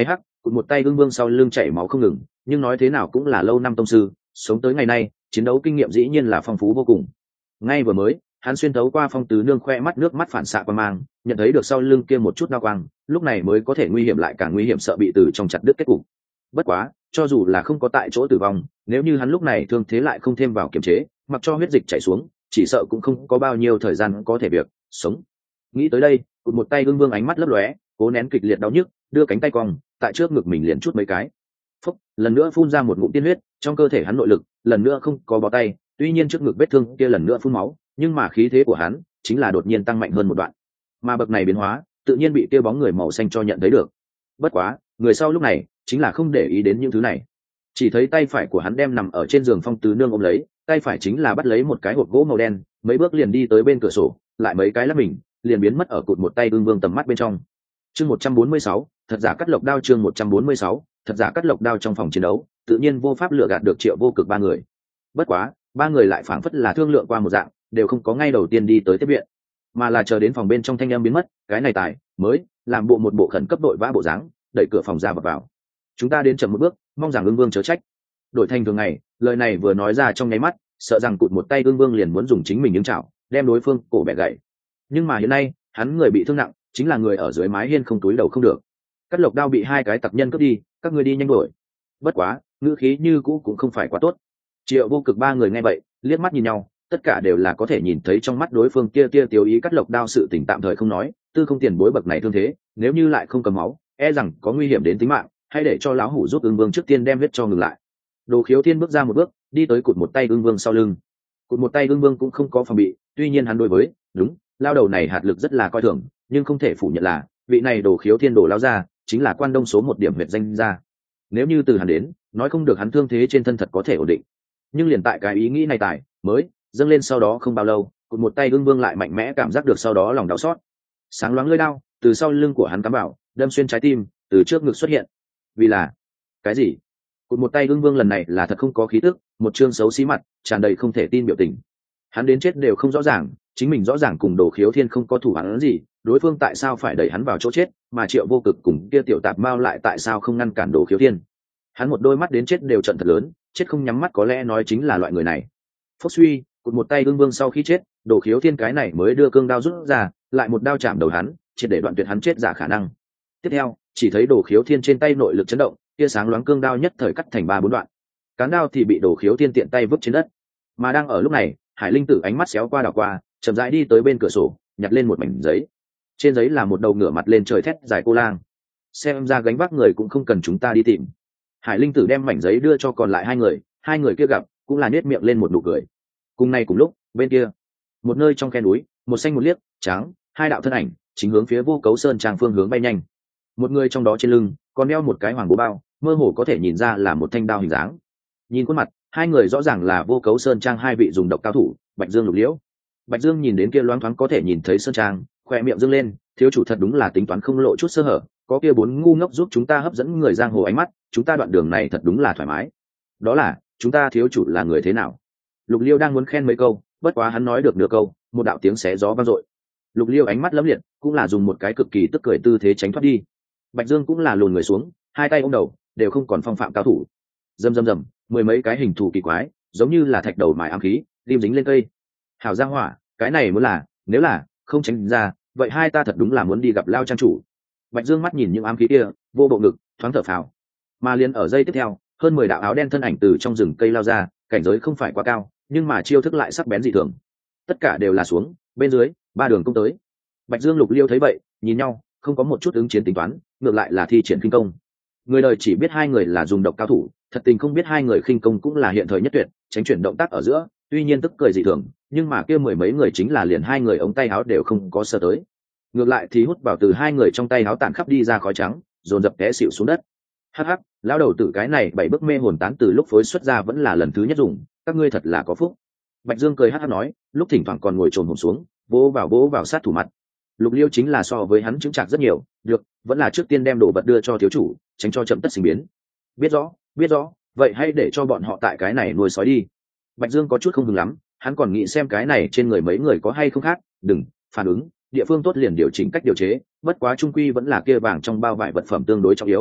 cụt một tay ương vương sau lưng chảy máu không ngừng, nhưng nói thế nào cũng là lâu năm tông sư, sống tới ngày nay chiến đấu kinh nghiệm dĩ nhiên là phong phú vô cùng. Ngay vừa mới hắn xuyên thấu qua Phong Tứ Nương khoe mắt nước mắt phản xạ qua mang, nhận thấy được sau lưng kia một chút đau quang, lúc này mới có thể nguy hiểm lại càng nguy hiểm, sợ bị từ trong chặt đứt kết cục. Bất quá cho dù là không có tại chỗ tử vong, nếu như hắn lúc này thương thế lại không thêm vào kiềm chế, mặc cho huyết dịch chảy xuống, chỉ sợ cũng không có bao nhiêu thời gian có thể việc sống. Nghĩ tới đây, cụt một tay ương vương ánh mắt lấp lóe, cố nén kịch liệt đau nhức, đưa cánh tay cong tại trước ngực mình liền chút mấy cái. Phúc, lần nữa phun ra một ngụm tiên huyết, trong cơ thể hắn nội lực lần nữa không có bó tay, tuy nhiên trước ngực vết thương kia lần nữa phun máu, nhưng mà khí thế của hắn chính là đột nhiên tăng mạnh hơn một đoạn, mà bậc này biến hóa tự nhiên bị kia bóng người màu xanh cho nhận thấy được. Bất quá người sau lúc này chính là không để ý đến những thứ này, chỉ thấy tay phải của hắn đem nằm ở trên giường Phong Tứ Nương ôm lấy, tay phải chính là bắt lấy một cái hộp gỗ màu đen, mấy bước liền đi tới bên cửa sổ, lại mấy cái lắp mình liền biến mất ở cụt một tay ương vương tầm mắt bên trong. Chương 146, thật giả cắt lộc đao. Chương 146, thật giả cắt lộc đao. Trong phòng chiến đấu tự nhiên vô pháp lựa gạt được Triệu Vô Cực ba người. Bất quá ba người lại phảng phất là thương lượng qua một dạng, đều không có ngay đầu tiên đi tới tiếp viện, mà là chờ đến phòng bên trong thanh em biến mất, cái này tài mới làm một bộ khẩn cấp đội vã bộ dáng, đẩy cửa phòng ra và vào. Chúng ta đến chậm một bước, mong rằng ương vương chớ trách. Đổi thành thường ngày, lời này vừa nói ra trong nháy mắt, sợ rằng cụt một tay ương vương liền muốn dùng chính mình những chảo đem đối phương cổ bẻ gãy. Nhưng mà hiện nay hắn người bị thương nặng, chính là người ở dưới mái hiên không túi đầu không được. Cắt lộc đao bị hai cái tặc nhân cướp đi, các ngươi đi nhanh đuổi. Bất quá ngữ khí như cũ cũng không phải quá tốt. Triệu Vô Cực ba người nghe vậy liếc mắt nhìn nhau, tất cả đều là có thể nhìn thấy trong mắt đối phương kia tiêu ý. Cắt lộc đao sự tình tạm thời không nói, tư không tiền bối bậc này thương thế, nếu như lại không cầm máu, e rằng có nguy hiểm đến tính mạng, hay để cho lão hủ giúp ương vương trước tiên đem huyết cho ngừng lại. Đồ Khiếu Thiên bước ra một bước, đi tới cụt một tay ương vương sau lưng. Cụt một tay ương vương cũng không có phòng bị, tuy nhiên hắn đối với lao đầu này hạt lực rất là coi thường, nhưng không thể phủ nhận là vị này Đồ Khiếu Thiên Đồ lao ra chính là quan đông số một điểm huyệt danh ra. Nếu như từ hắn đến, nói không được hắn thương thế trên thân thật có thể ổn định, nhưng liền tại cái ý nghĩ này tài mới dâng lên sau đó không bao lâu, cụt một tay ương vương lại mạnh mẽ cảm giác được sau đó lòng đau xót. Sáng loáng lưỡi đao từ sau lưng của hắn cắm vào, đâm xuyên trái tim, từ trước ngực xuất hiện. Vì là cái gì? Cụt một tay ương vương lần này là thật không có khí tức, một trương xấu xí mặt tràn đầy không thể tin biểu tình. Hắn đến chết đều không rõ ràng, chính mình rõ ràng cùng Đồ Khiếu Thiên không có thủ hắn gì, đối phương tại sao phải đẩy hắn vào chỗ chết, mà Triệu Vô Cực cùng kia tiểu tạp mao lại tại sao không ngăn cản Đồ Khiếu Thiên? Hắn một đôi mắt đến chết đều trận thật lớn, chết không nhắm mắt có lẽ nói chính là loại người này. Phốc suy, cụt một tay ương vương sau khi chết, Đồ Khiếu Thiên cái này mới đưa cương đao rút ra, lại một đao chạm đầu hắn, triệt để đoạn tuyệt hắn chết giả khả năng. Tiếp theo chỉ thấy Đồ Khiếu Thiên trên tay nội lực chấn động, tia sáng loáng cương đao nhất thời cắt thành 3-4 đoạn, cán đao thì bị Đồ Khiếu Thiên tiện tay vứt trên đất. Mà đang ở lúc này, Hải Linh Tử ánh mắt xéo qua đảo qua, chậm rãi đi tới bên cửa sổ, nhặt lên một mảnh giấy. Trên giấy là một đầu ngửa mặt lên trời thét dài cô lang. Xem ra gánh vác người cũng không cần chúng ta đi tìm. Hải Linh Tử đem mảnh giấy đưa cho còn lại hai người kia gặp cũng là nhếch miệng lên một nụ cười. Cùng nay cùng lúc, bên kia, một nơi trong khe núi, một xanh một liếc trắng, hai đạo thân ảnh chính hướng phía Vô Cấu Sơn trang phương hướng bay nhanh. Một người trong đó trên lưng còn đeo một cái hoàng bố bao, mơ hồ có thể nhìn ra là một thanh đao hình dáng. Nhìn khuôn mặt, hai người rõ ràng là Vô Cấu Sơn trang hai vị dùng độc cao thủ, Bạch Dương, Lục Liễu. Bạch Dương nhìn đến kia loáng thoáng có thể nhìn thấy sơn trang, khoe miệng dương lên, thiếu chủ thật đúng là tính toán không lộ chút sơ hở, có kia 4 ngu ngốc giúp chúng ta hấp dẫn người giang hồ ánh mắt, chúng ta đoạn đường này thật đúng là thoải mái. Đó là, chúng ta thiếu chủ là người thế nào? Lục Liêu đang muốn khen mấy câu, bất quá hắn nói được nửa câu, một đạo tiếng xé gió vang dội. Lục Liêu ánh mắt lấm liệt, cũng là dùng một cái cực kỳ tức cười tư thế tránh thoát đi. Bạch Dương cũng là lùn người xuống, hai tay ôm đầu, đều không còn phong phạm cao thủ. Rầm, mười mấy cái hình thù kỳ quái, giống như là thạch đầu mài ám khí, lim dính lên cây. Hảo gia hỏa, cái này muốn là, nếu là không tránh ra, vậy hai ta thật đúng là muốn đi gặp Lao trang chủ. Bạch Dương mắt nhìn những ám khí kia, vô bộ ngực, thoáng thở phào. Mà liền ở giây tiếp theo, hơn 10 đạo áo đen thân ảnh từ trong rừng cây lao ra, cảnh giới không phải quá cao, nhưng mà chiêu thức lại sắc bén dị thường. Tất cả đều là xuống, bên dưới, 3 đường công tới. Bạch Dương, Lục Liêu thấy vậy, nhìn nhau, không có một chút ứng chiến tính toán, ngược lại là thi triển khinh công. Người đời chỉ biết hai người là dùng độc cao thủ, thật tình không biết hai người khinh công cũng là hiện thời nhất tuyệt, tránh chuyển động tác ở giữa, tuy nhiên tức cười dị thường, nhưng mà kia mười mấy người chính là liền hai người ống tay áo đều không có sơ tới, ngược lại thì hút vào từ hai người trong tay áo tản khắp đi ra khói trắng, dồn dập té xỉu xuống đất. Hắc, lão đầu tử cái này 7 bước mê hồn tán từ lúc phối xuất ra vẫn là lần thứ nhất dùng, các ngươi thật là có phúc. Bạch Dương cười hắc nói, lúc thỉnh thoảng còn ngồi trồm hổm xuống, vỗ vào sát thủ mặt. Lục Liêu chính là so với hắn chứng chạc rất nhiều, được, vẫn là trước tiên đem đồ vật đưa cho thiếu chủ, tránh cho chậm tất sinh biến. Biết rõ, vậy hãy để cho bọn họ tại cái này nuôi sói đi. Bạch Dương có chút không hứng lắm, hắn còn nghĩ xem cái này trên người mấy người có hay không khác, đừng phản ứng, địa phương tốt liền điều chỉnh cách điều chế, bất quá trung quy vẫn là kia vàng trong bao vải vật phẩm tương đối trọng yếu.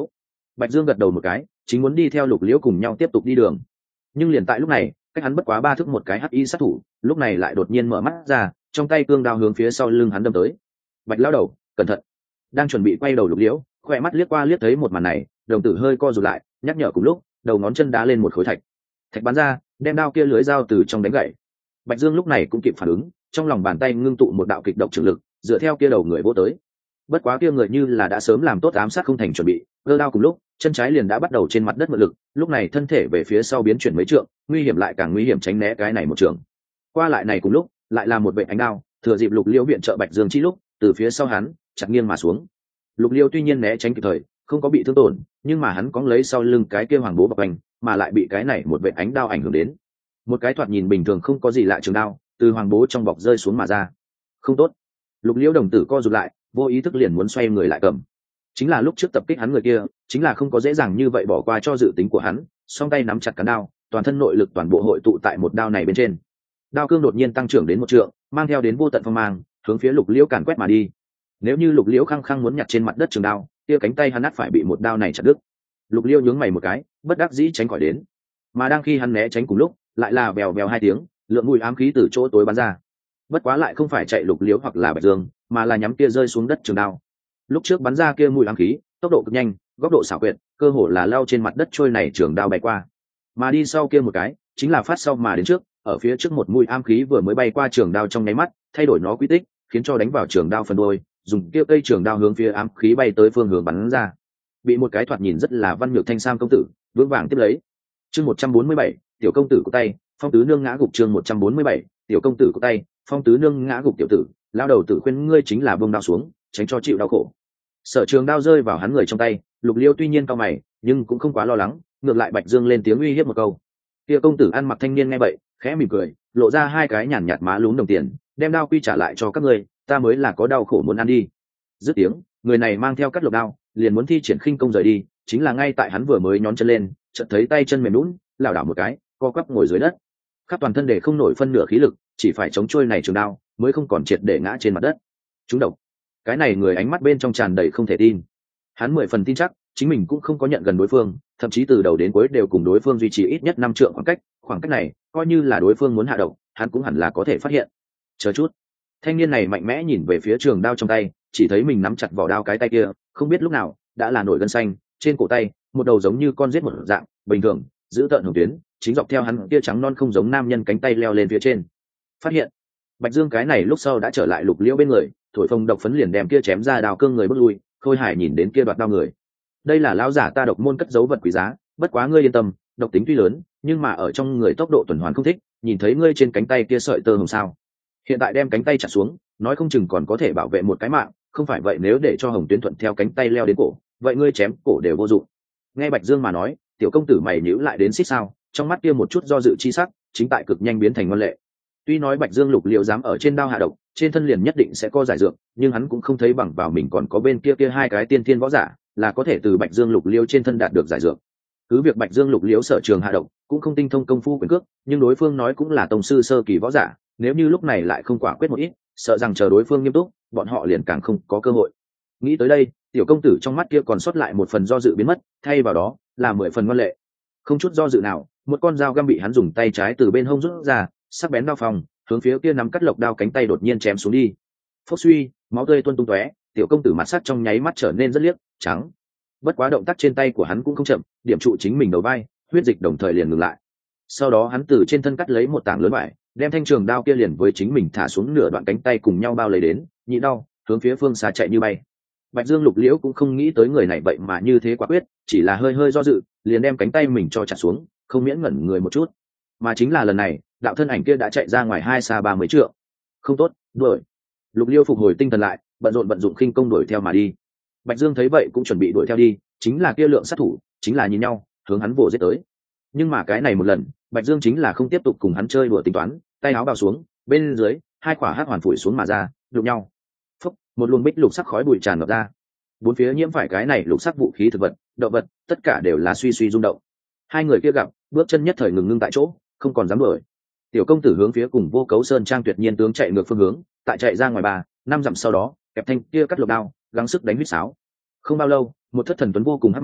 Bạch Dương gật đầu một cái, chính muốn đi theo Lục Liễu cùng nhau tiếp tục đi đường. Nhưng liền tại lúc này, cách hắn bất quá 3 thước một cái hắc y sát thủ, lúc này lại đột nhiên mở mắt ra, trong tay cương đao hướng phía sau lưng hắn đâm tới. Bạch lão đầu, cẩn thận! Đang chuẩn bị quay đầu Lục Liễu, khỏe mắt liếc qua liếc thấy một màn này, đồng tử hơi co rụt lại, nhắc nhở cùng lúc, đầu ngón chân đá lên một khối thạch. Thạch bắn ra, đem đao kia lưới dao từ trong đánh gãy. Bạch Dương lúc này cũng kịp phản ứng, trong lòng bàn tay ngưng tụ một đạo kịch độc trường lực, dựa theo kia đầu người vô tới. Bất quá kia người như là đã sớm làm tốt ám sát không thành chuẩn bị, giơ đao cùng lúc, chân trái liền đã bắt đầu trên mặt đất mượn lực, lúc này thân thể về phía sau biến chuyển mấy trượng, nguy hiểm lại càng nguy hiểm, tránh né cái này một trường. Qua lại này cùng lúc, lại là một vệ ánh đao, thừa dịp Lục Liễu viện trợ Bạch Dương chi lúc, từ phía sau hắn chặt nghiêng mà xuống. Lục Liễu tuy nhiên né tránh kịp thời, không có bị thương tổn, nhưng mà hắn cóng lấy sau lưng cái kia hoàng bố bọc quanh, mà lại bị cái này một vệ ánh đao ảnh hưởng đến. Một cái thoạt nhìn bình thường không có gì lạ trường đao, từ hoàng bố trong bọc rơi xuống mà ra. Không tốt! Lục Liễu đồng tử co rụt lại, vô ý thức liền muốn xoay người lại cầm. Chính là lúc trước tập kích hắn người kia, chính là không có dễ dàng như vậy bỏ qua cho dự tính của hắn, song tay nắm chặt cán đao, toàn thân nội lực toàn bộ hội tụ tại một đao này bên trên. Đao cương đột nhiên tăng trưởng đến 1 trượng, mang theo đến vô tận phong mang, hướng phía Lục Liễu càn quét mà đi. Nếu như Lục Liễu khăng khăng muốn nhặt trên mặt đất trường đao, kia cánh tay hắn ắt phải bị một đao này chặt đứt. Lục Liễu nhướng mày một cái, bất đắc dĩ tránh khỏi đến. Mà đang khi hắn né tránh cùng lúc, lại là vèo vèo 2 tiếng, lượng mùi ám khí từ chỗ tối bắn ra. Bất quá lại không phải chạy Lục Liễu hoặc là Bạch Dương, mà là nhắm kia rơi xuống đất trường đao. Lúc trước bắn ra kia mùi ám khí, tốc độ cực nhanh, góc độ xảo quyệt, cơ hồ là lao trên mặt đất trôi này trường đao bay qua. Mà đi sau kia một cái, chính là phát sau mà đến trước, ở phía trước một mũi ám khí vừa mới bay qua trường đao trong nháy mắt, thay đổi nó quy tích, khiến cho đánh vào trường đao phần đuôi, dùng kia cây trường đao hướng phía ám khí bay tới phương hướng bắn ra. Bị một cái thoạt nhìn rất là văn nhược thanh sam công tử vững vàng tiếp lấy. Chương 147, tiểu công tử của tay, phong tứ nương ngã gục. Chương 147, tiểu công tử của tay, phong tứ nương ngã gục. Tiểu tử, lao đầu tử khuyên ngươi chính là buông đao xuống, tránh cho chịu đau khổ. Sở trường đao rơi vào hắn người trong tay, Lục Liêu tuy nhiên cao mày, nhưng cũng không quá lo lắng, ngược lại Bạch Dương lên tiếng uy hiếp một câu. Kia công tử ăn mặc thanh niên nghe vậy, khẽ mỉm cười, lộ ra 2 cái nhàn nhạt má lúm đồng tiền, đem đao quy trả lại cho các ngươi, ta mới là có đau khổ muốn ăn đi. Dứt tiếng, người này mang theo cắt lục đao, liền muốn thi triển khinh công rời đi, chính là ngay tại hắn vừa mới nhón chân lên, chợt thấy tay chân mềm nhũn, lảo đảo một cái, co quắp ngồi dưới đất. Khắp toàn thân để không nổi phân nửa khí lực, chỉ phải chống trôi này trường đao, mới không còn triệt để ngã trên mặt đất. Trúng độc. Cái này người ánh mắt bên trong tràn đầy không thể tin. Hắn 10 phần tin chắc, chính mình cũng không có nhận gần đối phương, thậm chí từ đầu đến cuối đều cùng đối phương duy trì ít nhất 5 trượng khoảng cách này, coi như là đối phương muốn hạ độc, hắn cũng hẳn là có thể phát hiện. Chờ chút. Thanh niên này mạnh mẽ nhìn về phía trường đao trong tay, chỉ thấy mình nắm chặt vỏ đao cái tay kia, không biết lúc nào đã là nổi gân xanh, trên cổ tay, một đầu giống như con giết một dạng, bình thường, giữ tợn hồng tuyến, chính dọc theo hắn kia trắng non không giống nam nhân cánh tay leo lên phía trên. Phát hiện. Bạch Dương cái này lúc sau đã trở lại Lục Liễu bên người, thổi phồng độc phấn liền đem kia chém ra đao cương người bước lui, Khôi Hải nhìn đến kia đoạt đao người. Đây là lão giả ta độc môn cất giấu vật quý giá, bất quá ngươi yên tâm, độc tính tuy lớn, nhưng mà ở trong người tốc độ tuần hoàn không thích, nhìn thấy ngươi trên cánh tay kia sợi tơ hồng sao? Hiện tại đem cánh tay chặt xuống, nói không chừng còn có thể bảo vệ một cái mạng, không phải vậy nếu để cho Hồng Tuyến thuận theo cánh tay leo đến cổ, vậy ngươi chém cổ đều vô dụng. Nghe Bạch Dương mà nói, tiểu công tử mày nhíu lại đến xít sao, trong mắt kia một chút do dự chi sắc, chính tại cực nhanh biến thành ngoan lệ. Tuy nói Bạch Dương Lục Liễu dám ở trên đao hạ độc, trên thân liền nhất định sẽ có giải dược, nhưng hắn cũng không thấy bằng vào mình còn có bên kia 2 cái tiên thiên võ giả, là có thể từ Bạch Dương Lục Liễu trên thân đạt được giải dược. Cứ việc Bạch Dương Lục Liễu sở trường hạ độc, cũng không tinh thông công phu quyền cước, nhưng đối phương nói cũng là tông sư sơ kỳ võ giả, nếu như lúc này lại không quả quyết một ít, sợ rằng chờ đối phương nghiêm túc, bọn họ liền càng không có cơ hội. Nghĩ tới đây, tiểu công tử trong mắt kia còn sót lại một phần do dự biến mất, thay vào đó là 10 phần ngoan lệ. Không chút do dự nào, một con dao găm bị hắn dùng tay trái từ bên hông rút ra, sắc bén đao phòng, hướng phía kia nắm cắt lộc đao cánh tay đột nhiên chém xuống đi. Phốc suy, máu tươi tuôn tung tóe, tiểu công tử mặt sắc trong nháy mắt trở nên rất liếc trắng. Bất quá động tác trên tay của hắn cũng không chậm, điểm trụ chính mình đầu vai, huyết dịch đồng thời liền ngừng lại. Sau đó hắn từ trên thân cắt lấy một tảng lớn vải, đem thanh trường đao kia liền với chính mình thả xuống nửa đoạn cánh tay cùng nhau bao lấy đến, nhị đau, hướng phía phương xa chạy như bay. Bạch Dương Lục Liễu cũng không nghĩ tới người này vậy mà như thế quả quyết, chỉ là hơi hơi do dự, liền đem cánh tay mình cho chặt xuống, không miễn ngẩn người một chút. Mà chính là lần này, đạo thân ảnh kia đã chạy ra ngoài 2 xa 30 trượng. Không tốt, đuổi. Lục Liêu phục hồi tinh thần lại, bận rộn vận dụng khinh công đuổi theo mà đi. Bạch Dương thấy vậy cũng chuẩn bị đuổi theo đi, chính là kia lượng sát thủ, chính là nhìn nhau, hướng hắn vồ giết tới. Nhưng mà cái này một lần, Bạch Dương chính là không tiếp tục cùng hắn chơi đùa tính toán, tay áo bào xuống, bên dưới, 2 quả hắc hoàn phủi xuống mà ra, đụng nhau. Phốc, một luồng bích lục sắc khói bụi tràn ngập ra. Bốn phía nhiễm phải cái này lục sắc vũ khí thực vật, động vật, tất cả đều là suy suy rung động. 2 người kia gặp, bước chân nhất thời ngừng tại chỗ, không còn dám đuổi. Tiểu công tử hướng phía cùng Vô Cấu Sơn trang tuyệt nhiên tướng chạy ngược phương hướng, tại chạy ra ngoài 3-5 dặm sau đó, kẹp thanh kia cắt lục đao, gắng sức đánh huýt sáo. Không bao lâu, một thất thần tuấn vô cùng hắc mã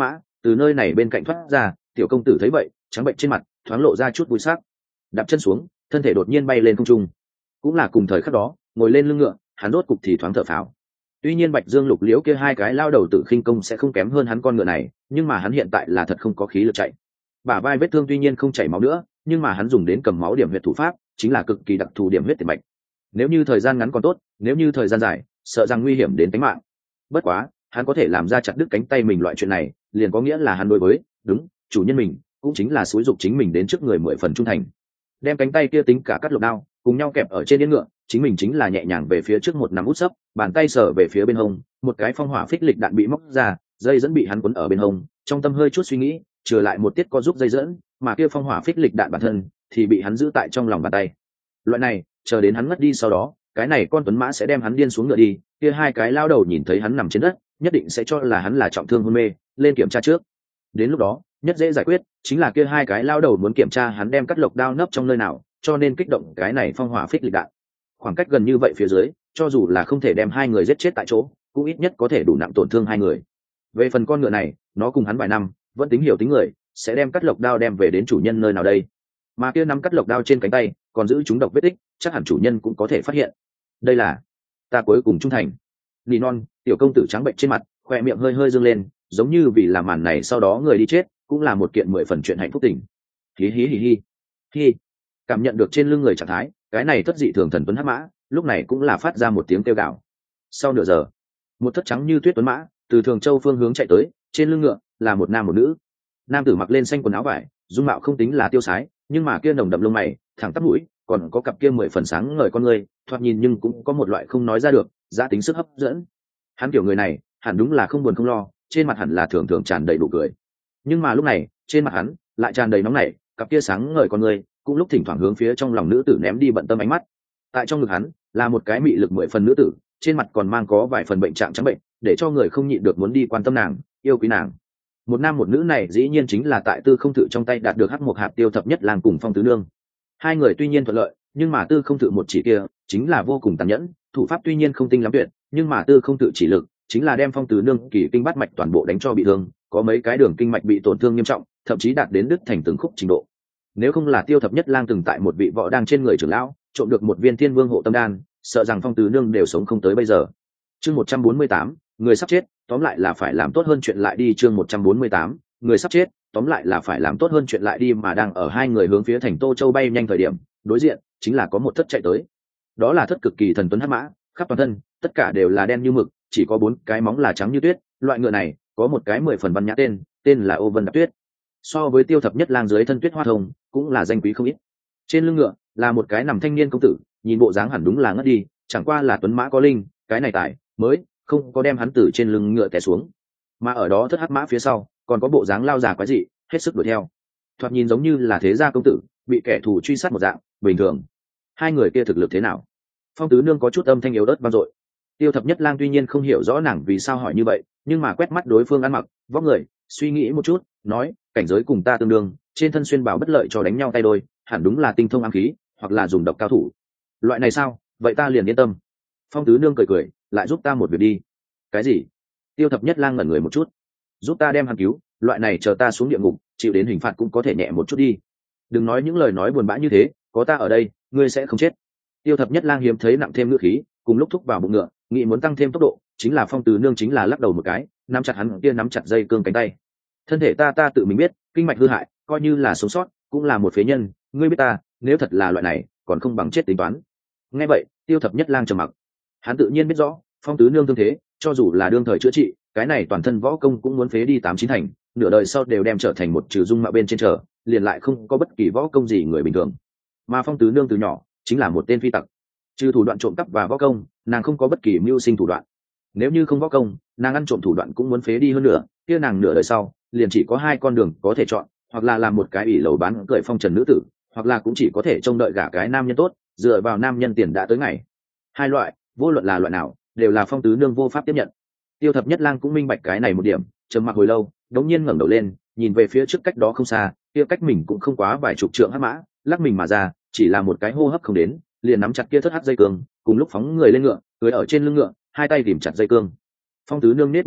từ nơi này bên cạnh thoát ra. Tiểu công tử thấy vậy trắng bệnh trên mặt thoáng lộ ra chút vui sắc, đạp chân xuống, thân thể đột nhiên bay lên không trung. Cũng là cùng thời khắc đó, ngồi lên lưng ngựa, hắn rốt cục thì thoáng thở phào. Tuy nhiên Bạch Dương Lục Liễu kia hai cái lao đầu tử khinh công sẽ không kém hơn hắn con ngựa này, nhưng mà hắn hiện tại là thật không có khí lực chạy. Bả vai vết thương tuy nhiên không chảy máu nữa, nhưng mà hắn dùng đến cầm máu điểm huyết thủ pháp, chính là cực kỳ đặc thù điểm huyết tiền mạch. Nếu như thời gian ngắn còn tốt, nếu như thời gian dài, sợ rằng nguy hiểm đến tính mạng. Bất quá, hắn có thể làm ra chặt đứt cánh tay mình loại chuyện này, liền có nghĩa là hắn đối với, đúng, chủ nhân mình, cũng chính là xúi dục chính mình đến trước người 10 phần trung thành. Đem cánh tay kia tính cả cắt lục đao, cùng nhau kẹp ở trên yên ngựa, chính mình chính là nhẹ nhàng về phía trước một nắm út sấp, bàn tay sờ về phía bên hông, một cái phong hỏa phích lịch đạn bị móc ra, dây dẫn bị hắn quấn ở bên hông, trong tâm hơi chút suy nghĩ, trừ lại một tiết co giúp dây dẫn, mà kia phong hỏa phích lịch đạn bản thân thì bị hắn giữ tại trong lòng bàn tay. Loại này, chờ đến hắn ngất đi sau đó, cái này con tuấn mã sẽ đem hắn điên xuống ngựa đi, kia hai cái lao đầu nhìn thấy hắn nằm trên đất, nhất định sẽ cho là hắn là trọng thương hôn mê, lên kiểm tra trước. Đến lúc đó, nhất dễ giải quyết chính là kia hai cái lao đầu muốn kiểm tra hắn đem cắt lộc đao nấp trong nơi nào, cho nên kích động cái này phong hỏa phích lịch đạn. Khoảng cách gần như vậy phía dưới, cho dù là không thể đem hai người giết chết tại chỗ, cũng ít nhất có thể đủ nặng tổn thương hai người. Về phần con ngựa này, nó cùng hắn vài năm, vẫn tính hiểu tính người, sẽ đem cắt lộc đao đem về đến chủ nhân nơi nào đây. Mà kia nắm cắt lộc đao trên cánh tay, còn giữ chúng độc vết tích, chắc hẳn chủ nhân cũng có thể phát hiện. Đây là ta cuối cùng trung thành. Nỉ non, tiểu công tử trắng bệnh trên mặt, khoe miệng hơi hơi dương lên, giống như vì làm màn này sau đó người đi chết, cũng là một kiện 10 phần chuyện hạnh phúc tình. Hí hí hí hí. Hí. Cảm nhận được trên lưng người trạng thái, cái này thất dị thường thần tuấn hắc mã, lúc này cũng là phát ra một tiếng kêu gào. Sau nửa giờ, một thất trắng như tuyết tuấn mã từ Thường Châu phương hướng chạy tới, trên lưng ngựa là một nam một nữ. Nam tử mặc lên xanh quần áo vải, dung mạo không tính là tiêu sái, nhưng mà kia nồng đậm lông mày, thẳng tắp mũi, còn có cặp kia 10 phần sáng ngời con người, thoạt nhìn nhưng cũng có một loại không nói ra được, giá tính sức hấp dẫn. Hắn kiểu người này, hẳn đúng là không buồn không lo, trên mặt hẳn là thường thường tràn đầy nụ cười. Nhưng mà lúc này, trên mặt hắn lại tràn đầy nóng nảy, cặp kia sáng ngời con người, cũng lúc thỉnh thoảng hướng phía trong lòng nữ tử ném đi bận tâm ánh mắt. Tại trong ngực hắn là một cái mị lực 10 phần nữ tử, trên mặt còn mang có vài phần bệnh trạng trắng bệnh, để cho người không nhịn được muốn đi quan tâm nàng, yêu quý nàng. Một nam một nữ này dĩ nhiên chính là tại Tư Không Thự trong tay đạt được hắc một hạp tiêu thập nhất lang cùng Phong Tứ Nương. Hai người tuy nhiên thuận lợi, nhưng mà Tư Không Thự một chỉ kia chính là vô cùng tàn nhẫn, thủ pháp tuy nhiên không tinh lắm tuyệt, nhưng mà Tư Không Thự chỉ lực chính là đem Phong Tứ Nương kỳ kinh bát mạch toàn bộ đánh cho bị thương, có mấy cái đường kinh mạch bị tổn thương nghiêm trọng, thậm chí đạt đến đứt thành từng khúc trình độ. Nếu không là tiêu thập nhất lang từng tại một vị võ đang trên người trưởng lão trộm được một viên thiên vương hộ tâm đan, sợ rằng Phong Tứ Nương đều sống không tới bây giờ. Chương 148, người sắp chết, tóm lại là phải làm tốt hơn chuyện lại đi. Chương 148, người sắp chết, tóm lại là phải làm tốt hơn chuyện lại đi. Mà đang ở hai người hướng phía thành Tô Châu bay nhanh thời điểm, đối diện chính là có một thất chạy tới. Đó là thất cực kỳ thần tuấn hắc mã, khắp toàn thân tất cả đều là đen như mực, chỉ có 4 cái móng là trắng như tuyết. Loại ngựa này có một cái 10 phần văn nhã tên là Ô Vân Đạp Tuyết. So với tiêu thập nhất lang dưới thân Tuyết Hoa Thông, cũng là danh quý không ít. Trên lưng ngựa là một cái nằm thanh niên công tử, nhìn bộ dáng hẳn đúng là ngất đi, chẳng qua là tuấn mã có linh, cái này tài mới không có đem hắn từ trên lưng ngựa té xuống. Mà ở đó thất hắc mã phía sau còn có bộ dáng lao già quái dị, hết sức đuổi theo, thoạt nhìn giống như là thế gia công tử bị kẻ thù truy sát một dạng. Bình thường hai người kia thực lực thế nào? Phong Tứ Nương có chút âm thanh yếu ớt vang dội. Tiêu thập nhất lang tuy nhiên không hiểu rõ nàng vì sao hỏi như vậy, nhưng mà quét mắt đối phương ăn mặc vóc người, suy nghĩ một chút, nói cảnh giới cùng ta tương đương, trên thân xuyên bảo bất lợi cho đánh nhau tay đôi, hẳn đúng là tinh thông ám khí hoặc là dùng độc cao thủ. Loại này sao? Vậy ta liền yên tâm. Phong Tứ Nương cười cười, lại giúp ta một việc đi. Cái gì? Tiêu thập nhất lang ngẩn người một chút. Giúp ta đem hắn cứu, loại này chờ ta xuống địa ngục chịu đến hình phạt cũng có thể nhẹ một chút đi. Đừng nói những lời nói buồn bã như thế, có ta ở đây ngươi sẽ không chết. Tiêu thập nhất lang hiếm thấy nặng thêm ngữ khí, cùng lúc thúc vào bụng ngựa, nghĩ muốn tăng thêm tốc độ. Chính là Phong Tứ Nương chính là lắc đầu một cái, nắm chặt hắn kia nắm chặt dây cương cánh tay. Thân thể ta tự mình biết, kinh mạch hư hại, coi như là sống sót cũng là một phế nhân, ngươi biết ta, nếu thật là loại này còn không bằng chết tính toán. Nghe vậy, Tiêu thập nhất lang trầm mặc. Hắn tự nhiên biết rõ Phong Tứ Nương thương thế, cho dù là đương thời chữa trị, cái này toàn thân võ công cũng muốn phế đi 8-9 thành, nửa đời sau đều đem trở thành một trừ dung mạo bên trên trở, liền lại không có bất kỳ võ công gì người bình thường. Mà Phong Tứ Nương từ nhỏ chính là một tên phi tặc, trừ thủ đoạn trộm cắp và võ công, nàng không có bất kỳ mưu sinh thủ đoạn. Nếu như không võ công, nàng ăn trộm thủ đoạn cũng muốn phế đi hơn nữa, kia nàng nửa đời sau liền chỉ có 2 con đường có thể chọn, hoặc là làm một cái ủy lầu bán cười phong trần nữ tử, hoặc là cũng chỉ có thể trông đợi gả cái nam nhân tốt, dựa vào nam nhân tiền đã tới ngày. 2 loại, vô luận là loại nào, đều là Phong Tứ Nương vô pháp tiếp nhận. Tiêu thập nhất lang cũng minh bạch cái này một điểm, trầm mặc hồi lâu, đống nhiên ngẩng đầu lên, nhìn về phía trước cách đó không xa, kia cách mình cũng không quá vài chục trượng hắc mã, lắc mình mà ra, chỉ là một cái hô hấp không đến, liền nắm chặt kia thất hắc dây cương, cùng lúc phóng người lên ngựa, cưỡi ở trên lưng ngựa, 2 tay tìm chặt dây cương. Phong Tứ Nương nhếch miệng lên,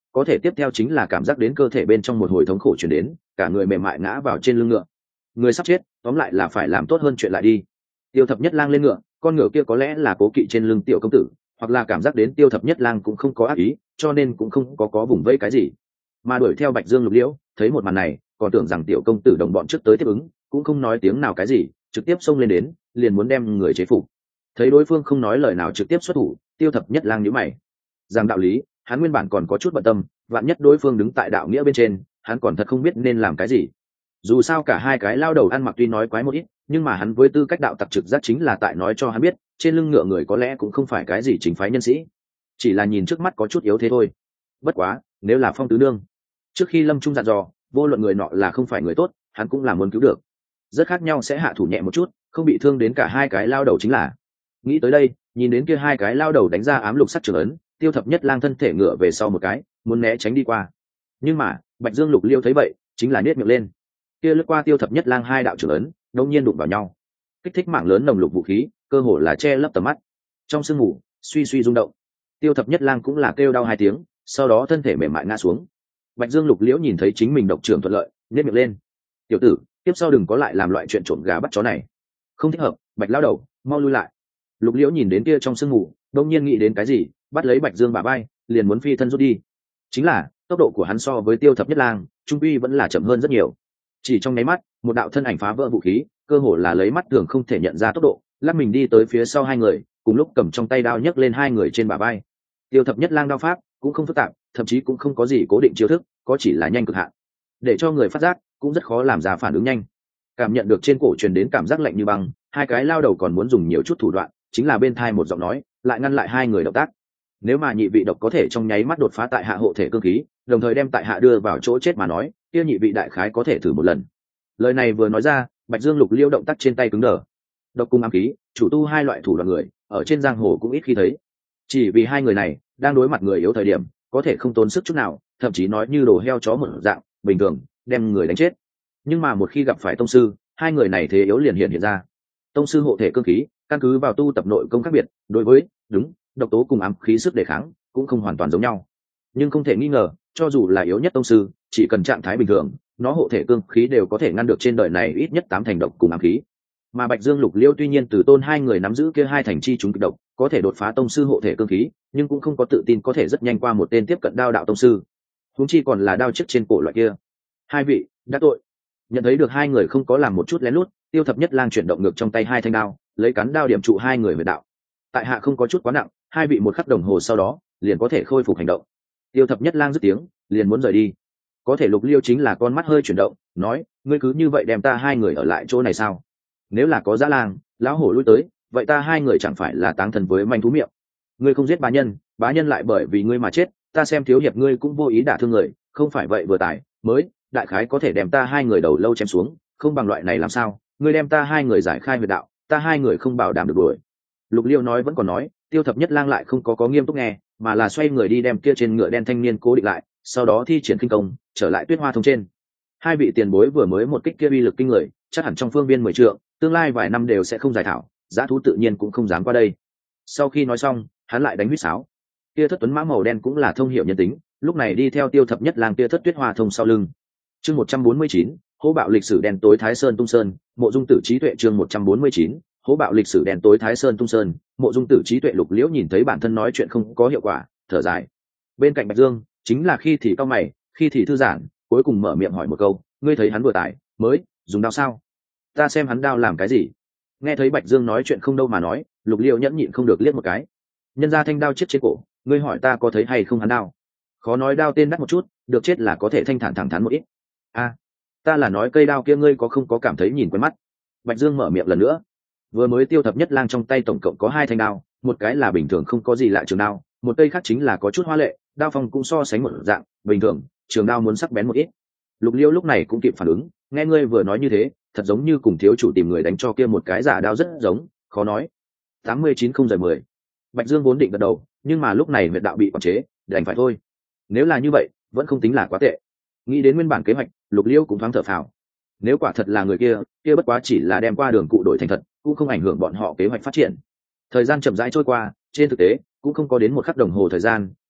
có thể tiếp theo chính là cảm giác đến cơ thể bên trong một hồi thống khổ chuyển đến, cả người mềm mại ngã vào trên lưng ngựa. Người sắp chết, tóm lại là phải làm tốt hơn chuyện lại đi. Tiêu Thập Nhất Lang lên ngựa, con ngựa kia có lẽ là cố kỵ trên lưng tiểu công tử, hoặc là cảm giác đến Tiêu Thập Nhất Lang cũng không có ác ý, cho nên cũng không có vùng vẫy cái gì, mà đuổi theo Bạch Dương Lục Liễu. Thấy một màn này, còn tưởng rằng tiểu công tử đồng bọn trước tới tiếp ứng, cũng không nói tiếng nào cái gì, trực tiếp xông lên đến, liền muốn đem người chế phục. Thấy đối phương không nói lời nào trực tiếp xuất thủ, Tiêu Thập Nhất Lang nhíu mày. Rằng đạo lý, hắn nguyên bản còn có chút bận tâm, vạn nhất đối phương đứng tại đạo nghĩa bên trên, hắn còn thật không biết nên làm cái gì. Dù sao cả hai cái lao đầu ăn mặc tuy nói quái một ít, nhưng mà hắn với tư cách đạo tặc trực giác chính là tại nói cho hắn biết, trên lưng ngựa người có lẽ cũng không phải cái gì chính phái nhân sĩ, chỉ là nhìn trước mắt có chút yếu thế thôi. Bất quá, nếu là Phong tứ nương, trước khi Lâm Trung dặn dò, vô luận người nọ là không phải người tốt, hắn cũng là muốn cứu được. Rất khác nhau sẽ hạ thủ nhẹ một chút, không bị thương đến cả hai cái lao đầu chính là. Nghĩ tới đây, nhìn đến kia hai cái lao đầu đánh ra ám lục sắc trường ấn, Tiêu Thập Nhất Lang thân thể ngựa về sau một cái, muốn né tránh đi qua. Nhưng mà, Bạch Dương Lục Liêu thấy vậy, chính là nhếch miệng lên. Kia lướt qua Tiêu Thập Nhất Lang hai đạo trường ấn, đột nhiên đụng vào nhau, kích thích mạng lớn nồng lục vũ khí, cơ hồ là che lấp tầm mắt. Trong sương mù, suy suy rung động. Tiêu Thập Nhất Lang cũng là kêu đau hai tiếng, sau đó thân thể mềm mại ngã xuống. Bạch Dương Lục Liễu nhìn thấy chính mình độc trưởng thuận lợi, nhếch miệng lên. Tiểu tử, tiếp sau đừng có lại làm loại chuyện trộm gà bắt chó này, không thích hợp. Bạch lão đầu, mau lui lại. Lục Liễu nhìn đến kia trong sương mù, đông nhiên nghĩ đến cái gì, bắt lấy Bạch Dương bả vai, liền muốn phi thân rút đi. Chính là tốc độ của hắn so với Tiêu Thập Nhất Lang, trung quy vẫn là chậm hơn rất nhiều. Chỉ trong nháy mắt, một đạo thân ảnh phá vỡ vũ khí, cơ hồ là lấy mắt thường không thể nhận ra tốc độ, lắc mình đi tới phía sau hai người, cùng lúc cầm trong tay đao nhấc lên hai người trên bả vai. Tiêu Thập Nhất Lang đao pháp cũng không phức tạp, thậm chí cũng không có gì cố định chiêu thức, có chỉ là nhanh cực hạn, để cho người phát giác cũng rất khó làm ra phản ứng nhanh. Cảm nhận được trên cổ truyền đến cảm giác lạnh như băng, hai cái lao đầu còn muốn dùng nhiều chút thủ đoạn, chính là bên thai một giọng nói lại ngăn lại hai người động tác. Nếu mà nhị vị độc có thể trong nháy mắt đột phá tại hạ hộ thể cương khí, đồng thời đem tại hạ đưa vào chỗ chết mà nói, kia nhị vị đại khái có thể thử một lần. Lời này vừa nói ra, Bạch Dương Lục Liêu động tác trên tay cứng đờ. Độc cung ám khí, chủ tu hai loại thủ đoạn người, ở trên giang hồ cũng ít khi thấy. Chỉ vì hai người này đang đối mặt người yếu thời điểm, có thể không tốn sức chút nào, thậm chí nói như đồ heo chó một dạng, bình thường đem người đánh chết. Nhưng mà một khi gặp phải tông sư, hai người này thế yếu liền hiện ra. Tông sư hộ thể cương khí, căn cứ vào tu tập nội công khác biệt, đối với độc tố cùng ám khí sức đề kháng cũng không hoàn toàn giống nhau. Nhưng không thể nghi ngờ, cho dù là yếu nhất tông sư, chỉ cần trạng thái bình thường, nó hộ thể cương khí đều có thể ngăn được trên đời này ít nhất 8 thành độc cùng ám khí. Mà Bạch Dương Lục Liêu tuy nhiên từ tôn hai người nắm giữ kia hai thành chi chúng kịch độc, có thể đột phá tông sư hộ thể cương khí, nhưng cũng không có tự tin có thể rất nhanh qua một tên tiếp cận đao đạo tông sư. Huống chi còn là đao chiếc trên cổ loại kia. Hai vị, đã tội. Nhận thấy được hai người không có làm một chút lén lút, Tiêu Thập Nhất Lang chuyển động ngược trong tay hai thanh đao, lấy cán đao điểm trụ hai người huyệt đạo. Tại hạ không có chút quá nặng, hai vị một khắc đồng hồ sau đó liền có thể khôi phục hành động. Tiêu Thập Nhất Lang dứt tiếng, liền muốn rời đi. Có thể Lục Liêu chính là con mắt hơi chuyển động, nói: ngươi cứ như vậy đem ta hai người ở lại chỗ này sao? Nếu là có dã lang, lão hổ lui tới, vậy ta hai người chẳng phải là táng thần với manh thú miệng? Ngươi không giết bá nhân lại bởi vì ngươi mà chết, ta xem thiếu hiệp ngươi cũng vô ý đả thương người, không phải vậy vừa tải mới đại khái có thể đem ta hai người đầu lâu chém xuống, không bằng loại này làm sao? Ngươi đem ta hai người giải khai huyệt đạo, ta hai người không bảo đảm được đuổi. Lục Liêu nói vẫn còn nói, Tiêu Thập Nhất Lang lại không có nghiêm túc nghe, mà là xoay người đi đem kia trên ngựa đen thanh niên cố định lại, sau đó thi triển kinh công trở lại Tuyết Hoa Thông trên. Hai vị tiền bối vừa mới một kích kia uy lực kinh người, chắc hẳn trong phương viên 10 trượng, tương lai vài năm đều sẽ không giải thảo, dã thú tự nhiên cũng không dám qua đây. Sau khi nói xong, hắn lại đánh huýt sáo. Kia thất tuấn mã màu đen cũng là thông hiểu nhân tính, lúc này đi theo Tiêu Thập Nhất Lang kia thất Tuyết Hoa Thông sau lưng. Chương 149, hố bạo lịch sử đen tối Thái Sơn Tung Sơn, mộ dung tử trí tuệ. Chương 149, hố bạo lịch sử đen tối Thái Sơn Tung Sơn, mộ dung tử trí tuệ. Lục Liễu nhìn thấy bản thân nói chuyện không có hiệu quả, thở dài. Bên cạnh Bạch Dương, chính là khi thì cao mày, khi thì thư giãn, cuối cùng mở miệng hỏi một câu: ngươi thấy hắn vừa tải mới dùng đao sao? Ta xem hắn đao làm cái gì? Nghe thấy Bạch Dương nói chuyện không đâu mà nói, Lục Liễu nhẫn nhịn không được liếc một cái. Nhân ra thanh đao chết trên cổ, ngươi hỏi ta có thấy hay không hắn đao? Khó nói đao tên đắt một chút, được chết là có thể thanh thản thẳng thắn một ít. A, ta là nói cây đao kia ngươi có không có cảm thấy nhìn quen mắt? Bạch Dương mở miệng lần nữa. Vừa mới Tiêu Thập Nhất Lang trong tay tổng cộng có hai thanh đao, một cái là bình thường không có gì lạ trường đao, một cây khác chính là có chút hoa lệ, đao phong cũng so sánh một dạng, bình thường, trường đao muốn sắc bén một ít. Lục Liêu lúc này cũng kịp phản ứng, nghe ngươi vừa nói như thế, thật giống như cùng thiếu chủ tìm người đánh cho kia một cái giả đao rất giống, khó nói. 89 không rời 10. Bạch Dương vốn định gật đầu, nhưng mà lúc này huyệt đạo bị quản chế, đành phải thôi. Nếu là như vậy, vẫn không tính là quá tệ. Nghĩ đến nguyên bản kế hoạch, Lục Liêu cũng thoáng thở phào. Nếu quả thật là người kia, kia bất quá chỉ là đem qua đường cụ đổi thành thật, cũng không ảnh hưởng bọn họ kế hoạch phát triển. Thời gian chậm rãi trôi qua, trên thực tế cũng không có đến một khắc đồng hồ thời gian,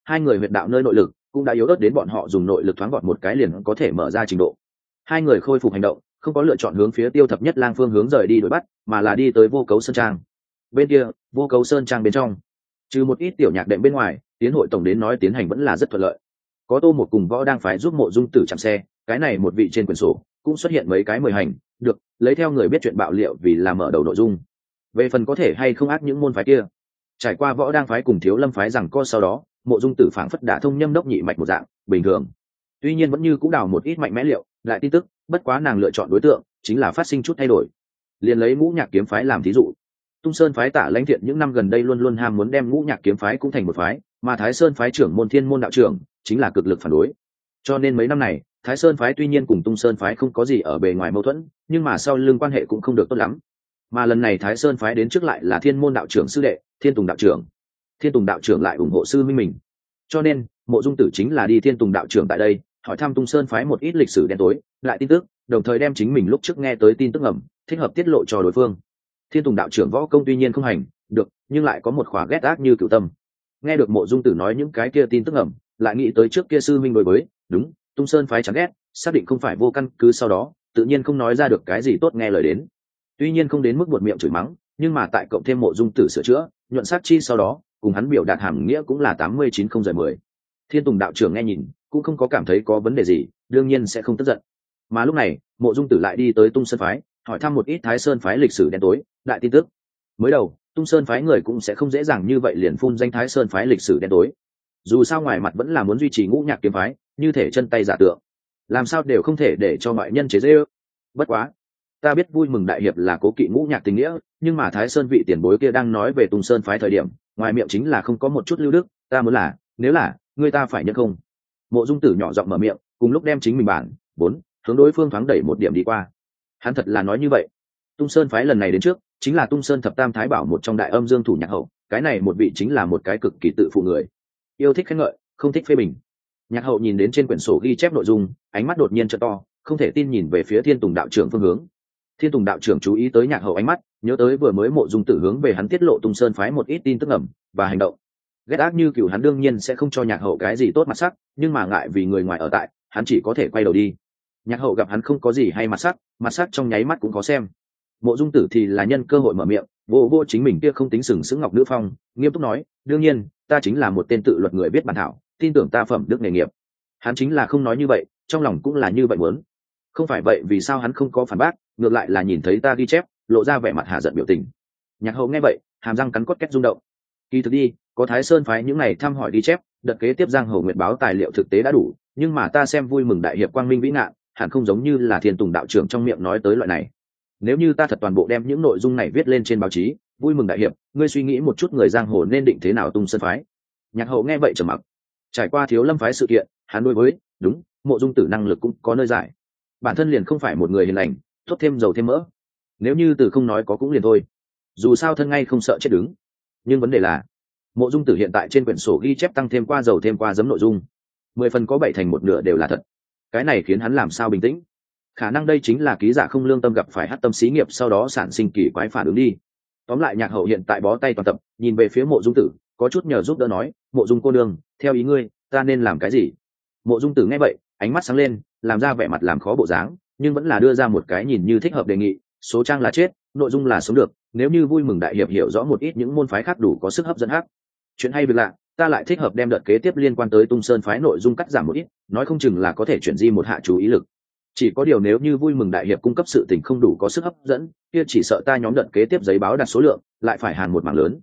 hai người huyệt đạo nơi nội lực cũng đã yếu ớt đến bọn họ dùng nội lực thoáng gọt một cái liền có thể mở ra trình độ. Hai người khôi phục hành động, không có lựa chọn hướng phía Tiêu Thập Nhất Lang phương hướng rời đi đuổi bắt, mà là đi tới Vô Cấu Sơn Trang. Bên kia, Vô Cấu Sơn Trang bên trong, trừ một ít tiểu nhạc đệm bên ngoài, tiến hội tổng đến nói tiến hành vẫn là rất thuận lợi. Có Tô một cùng Võ đang phải giúp Mộ Dung Tử chạm xe, cái này một vị trên quyển sổ cũng xuất hiện mấy cái mời hành, được lấy theo người biết chuyện bạo liệu vì là mở đầu nội dung. Về phần có thể hay không ác những môn phái kia, trải qua Võ đang phái cùng Thiếu Lâm phái rằng co sau đó, Mộ Dung Tử phảng phất đã thông nhâm đốc nhị mạch một dạng bình thường. Tuy nhiên vẫn như cũng đào một ít mạnh mẽ liệu, lại tin tức, bất quá nàng lựa chọn đối tượng chính là phát sinh chút thay đổi. Liền lấy Ngũ Nhạc kiếm phái làm thí dụ, Tung Sơn phái Tả Lãnh Thiện những năm gần đây luôn luôn ham muốn đem Ngũ Nhạc kiếm phái cũng thành một phái, mà Thái Sơn phái trưởng môn Thiên môn đạo trưởng chính là cực lực phản đối. Cho nên mấy năm này, Thái Sơn phái tuy nhiên cùng Tung Sơn phái không có gì ở bề ngoài mâu thuẫn, nhưng mà sau lưng quan hệ cũng không được tốt lắm. Mà lần này Thái Sơn phái đến trước lại là Thiên môn đạo trưởng sư đệ, Thiên Tùng đạo trưởng. Thiên Tùng đạo trưởng lại ủng hộ sư minh mình. Cho nên, Mộ Dung Tử chính là đi Thiên Tùng đạo trưởng tại đây, hỏi thăm Tung Sơn phái một ít lịch sử đen tối, lại tin tức, đồng thời đem chính mình lúc trước nghe tới tin tức ngầm, thích hợp tiết lộ cho đối phương. Thiên Tùng đạo trưởng võ công tuy nhiên không hành được, nhưng lại có một khóa ghét ác như cửu tâm. Nghe được Mộ Dung Tử nói những cái kia tin tức ngầm, lại nghĩ tới trước kia sư minh đối với, đúng, Tung Sơn phái chán ghét, xác định không phải vô căn cứ, sau đó, tự nhiên không nói ra được cái gì tốt nghe lời đến. Tuy nhiên không đến mức buột miệng chửi mắng, nhưng mà tại cộng thêm Mộ Dung Tử sửa chữa, nhuận sát chi sau đó, cùng hắn biểu đạt hàm nghĩa cũng là 89 không rời 10. Thiên Tùng đạo trưởng nghe nhìn, cũng không có cảm thấy có vấn đề gì, đương nhiên sẽ không tức giận. Mà lúc này, Mộ Dung Tử lại đi tới Tung Sơn phái, hỏi thăm một ít Thái Sơn phái lịch sử đen tối, đại tin tức. Mới đầu, Tung Sơn phái người cũng sẽ không dễ dàng như vậy liền phun danh Thái Sơn phái lịch sử đen tối. Dù sao ngoài mặt vẫn là muốn duy trì Ngũ Nhạc kiếm phái, như thể chân tay giả tượng, làm sao đều không thể để cho ngoại nhân chế giễu. Bất quá, ta biết Vui Mừng đại hiệp là cố kỵ Ngũ Nhạc tình nghĩa, nhưng mà Thái Sơn vị tiền bối kia đang nói về Tung Sơn phái thời điểm, ngoài miệng chính là không có một chút lưu đức, ta muốn là, nếu là, người ta phải nhận không. Mộ Dung Tử nhỏ giọng mở miệng, cùng lúc đem chính mình bản 4 hướng đối phương thoáng đẩy một điểm đi qua. Hắn thật là nói như vậy. Tung Sơn phái lần này đến trước, chính là Tung Sơn thập tam thái bảo một trong Đại Âm Dương thủ nhạc hậu, cái này một vị chính là một cái cực kỳ tự phụ người, yêu thích khen ngợi, không thích phê bình. Nhạc hậu nhìn đến trên quyển sổ ghi chép nội dung, ánh mắt đột nhiên trợ to, không thể tin nhìn về phía Thiên Tùng đạo trưởng phương hướng. Thiên Tùng đạo trưởng chú ý tới Nhạc hậu ánh mắt, nhớ tới vừa mới Mộ Dung Tử hướng về hắn tiết lộ Tung Sơn phái một ít tin tức ẩm và hành động. Ghét ác như cừu hắn đương nhiên sẽ không cho Nhạc hậu cái gì tốt mặt sắc, nhưng mà ngại vì người ngoài ở tại, hắn chỉ có thể quay đầu đi. Nhạc hậu gặp hắn không có gì hay mặt sắc trong nháy mắt cũng có xem. Mộ Dung Tử thì là nhân cơ hội mở miệng, vô chính mình kia không tính sừng sững ngọc nữ phong, nghiêm túc nói, đương nhiên, ta chính là một tên tự luật người biết bản thảo, tin tưởng ta phẩm đức nghề nghiệp. Hắn chính là không nói như vậy, trong lòng cũng là như vậy muốn. Không phải vậy vì sao hắn không có phản bác, ngược lại là nhìn thấy ta ghi chép, lộ ra vẻ mặt hạ giận biểu tình. Nhạc hậu nghe vậy, hàm răng cắn cốt két rung động. Kỳ thực đi, có Thái Sơn phái những này thăm hỏi ghi chép, đợt kế tiếp Giang Hồ Nguyệt báo tài liệu thực tế đã đủ, nhưng mà ta xem Vui Mừng đại hiệp quang minh vĩ ngạn, hẳn không giống như là Thiên Tùng đạo trưởng trong miệng nói tới loại này. Nếu như ta thật toàn bộ đem những nội dung này viết lên trên báo chí, Vui Mừng đại hiệp, ngươi suy nghĩ một chút người giang hồ nên định thế nào Tung Sơn phái. Nhạc hậu nghe vậy trầm mặc. Trải qua Thiếu Lâm phái sự kiện, hắn đối với, đúng, Mộ Dung Tử năng lực cũng có nơi giải. Bản thân liền không phải một người hiền lành, tốt thêm dầu thêm mỡ. Nếu như từ không nói có cũng liền thôi. Dù sao thân ngay không sợ chết đứng. Nhưng vấn đề là, Mộ Dung Tử hiện tại trên quyển sổ ghi chép tăng thêm qua dầu thêm qua giấm nội dung, 10 phần có 7 thành một nửa đều là thật. Cái này khiến hắn làm sao bình tĩnh? Khả năng đây chính là ký giả không lương tâm gặp phải hắc tâm xí nghiệp sau đó sản sinh kỳ quái phản ứng đi. Tóm lại Nhạc hậu hiện tại bó tay toàn tập, nhìn về phía Mộ Dung Tử, có chút nhờ giúp đỡ nói, Mộ Dung cô nương, theo ý ngươi, ta nên làm cái gì? Mộ Dung Tử nghe vậy, ánh mắt sáng lên, làm ra vẻ mặt làm khó bộ dáng, nhưng vẫn là đưa ra một cái nhìn như thích hợp đề nghị. Số trang là chết, nội dung là sống được. Nếu như Vui Mừng đại hiệp hiểu rõ một ít những môn phái khác đủ có sức hấp dẫn hắc chuyện hay việc lạ, ta lại thích hợp đem đợt kế tiếp liên quan tới Tung Sơn phái nội dung cắt giảm một ít, nói không chừng là có thể chuyển di một hạ chú ý lực. Chỉ có điều nếu như Vui Mừng đại hiệp cung cấp sự tình không đủ có sức hấp dẫn, kia chỉ sợ ta nhóm đợt kế tiếp giấy báo đặt số lượng lại phải hàn một mảng lớn.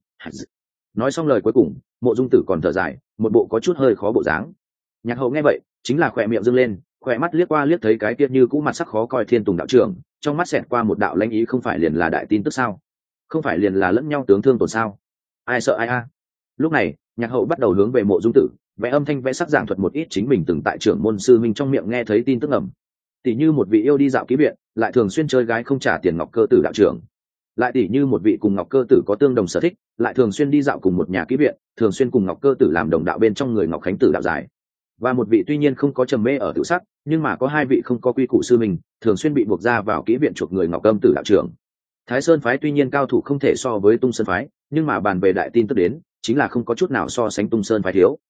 Nói xong lời cuối cùng, Mộ Dung Tử còn thở dài, một bộ có chút hơi khó bộ dáng. Nhạc hậu nghe vậy, chính là khỏe miệng dương lên, khỏe mắt liếc qua liếc thấy cái kia như cũ mặt sắc khó coi Thiên Tùng đạo trưởng, trong mắt xẹt qua một đạo lãnh ý, không phải liền là đại tin tức sao? Không phải liền là lẫn nhau tướng thương tổn sao? Ai sợ ai a? Lúc này, Nhạc hậu bắt đầu hướng về Mộ Dung Tử vẽ âm thanh vẽ sắc giảng thuật một ít chính mình từng tại trưởng môn sư minh trong miệng nghe thấy tin tức ẩm. Tỷ như một vị yêu đi dạo ký viện, lại thường xuyên chơi gái không trả tiền Ngọc Cơ Tử đạo trưởng. Lại tỷ như một vị cùng Ngọc Cơ Tử có tương đồng sở thích, lại thường xuyên đi dạo cùng một nhà ký viện, thường xuyên cùng Ngọc Cơ Tử làm đồng đạo bên trong người Ngọc Khánh Tử đạo giải. Và một vị tuy nhiên không có trầm mê ở tự sắc, nhưng mà có hai vị không có quy củ sư mình, thường xuyên bị buộc ra vào ký viện chuộc người Ngọc Âm Tử đạo trưởng. Thái Sơn phái tuy nhiên cao thủ không thể so với Tung Sơn phái, nhưng mà bàn về đại tin tức đến, chính là không có chút nào so sánh Tung Sơn phái thiếu.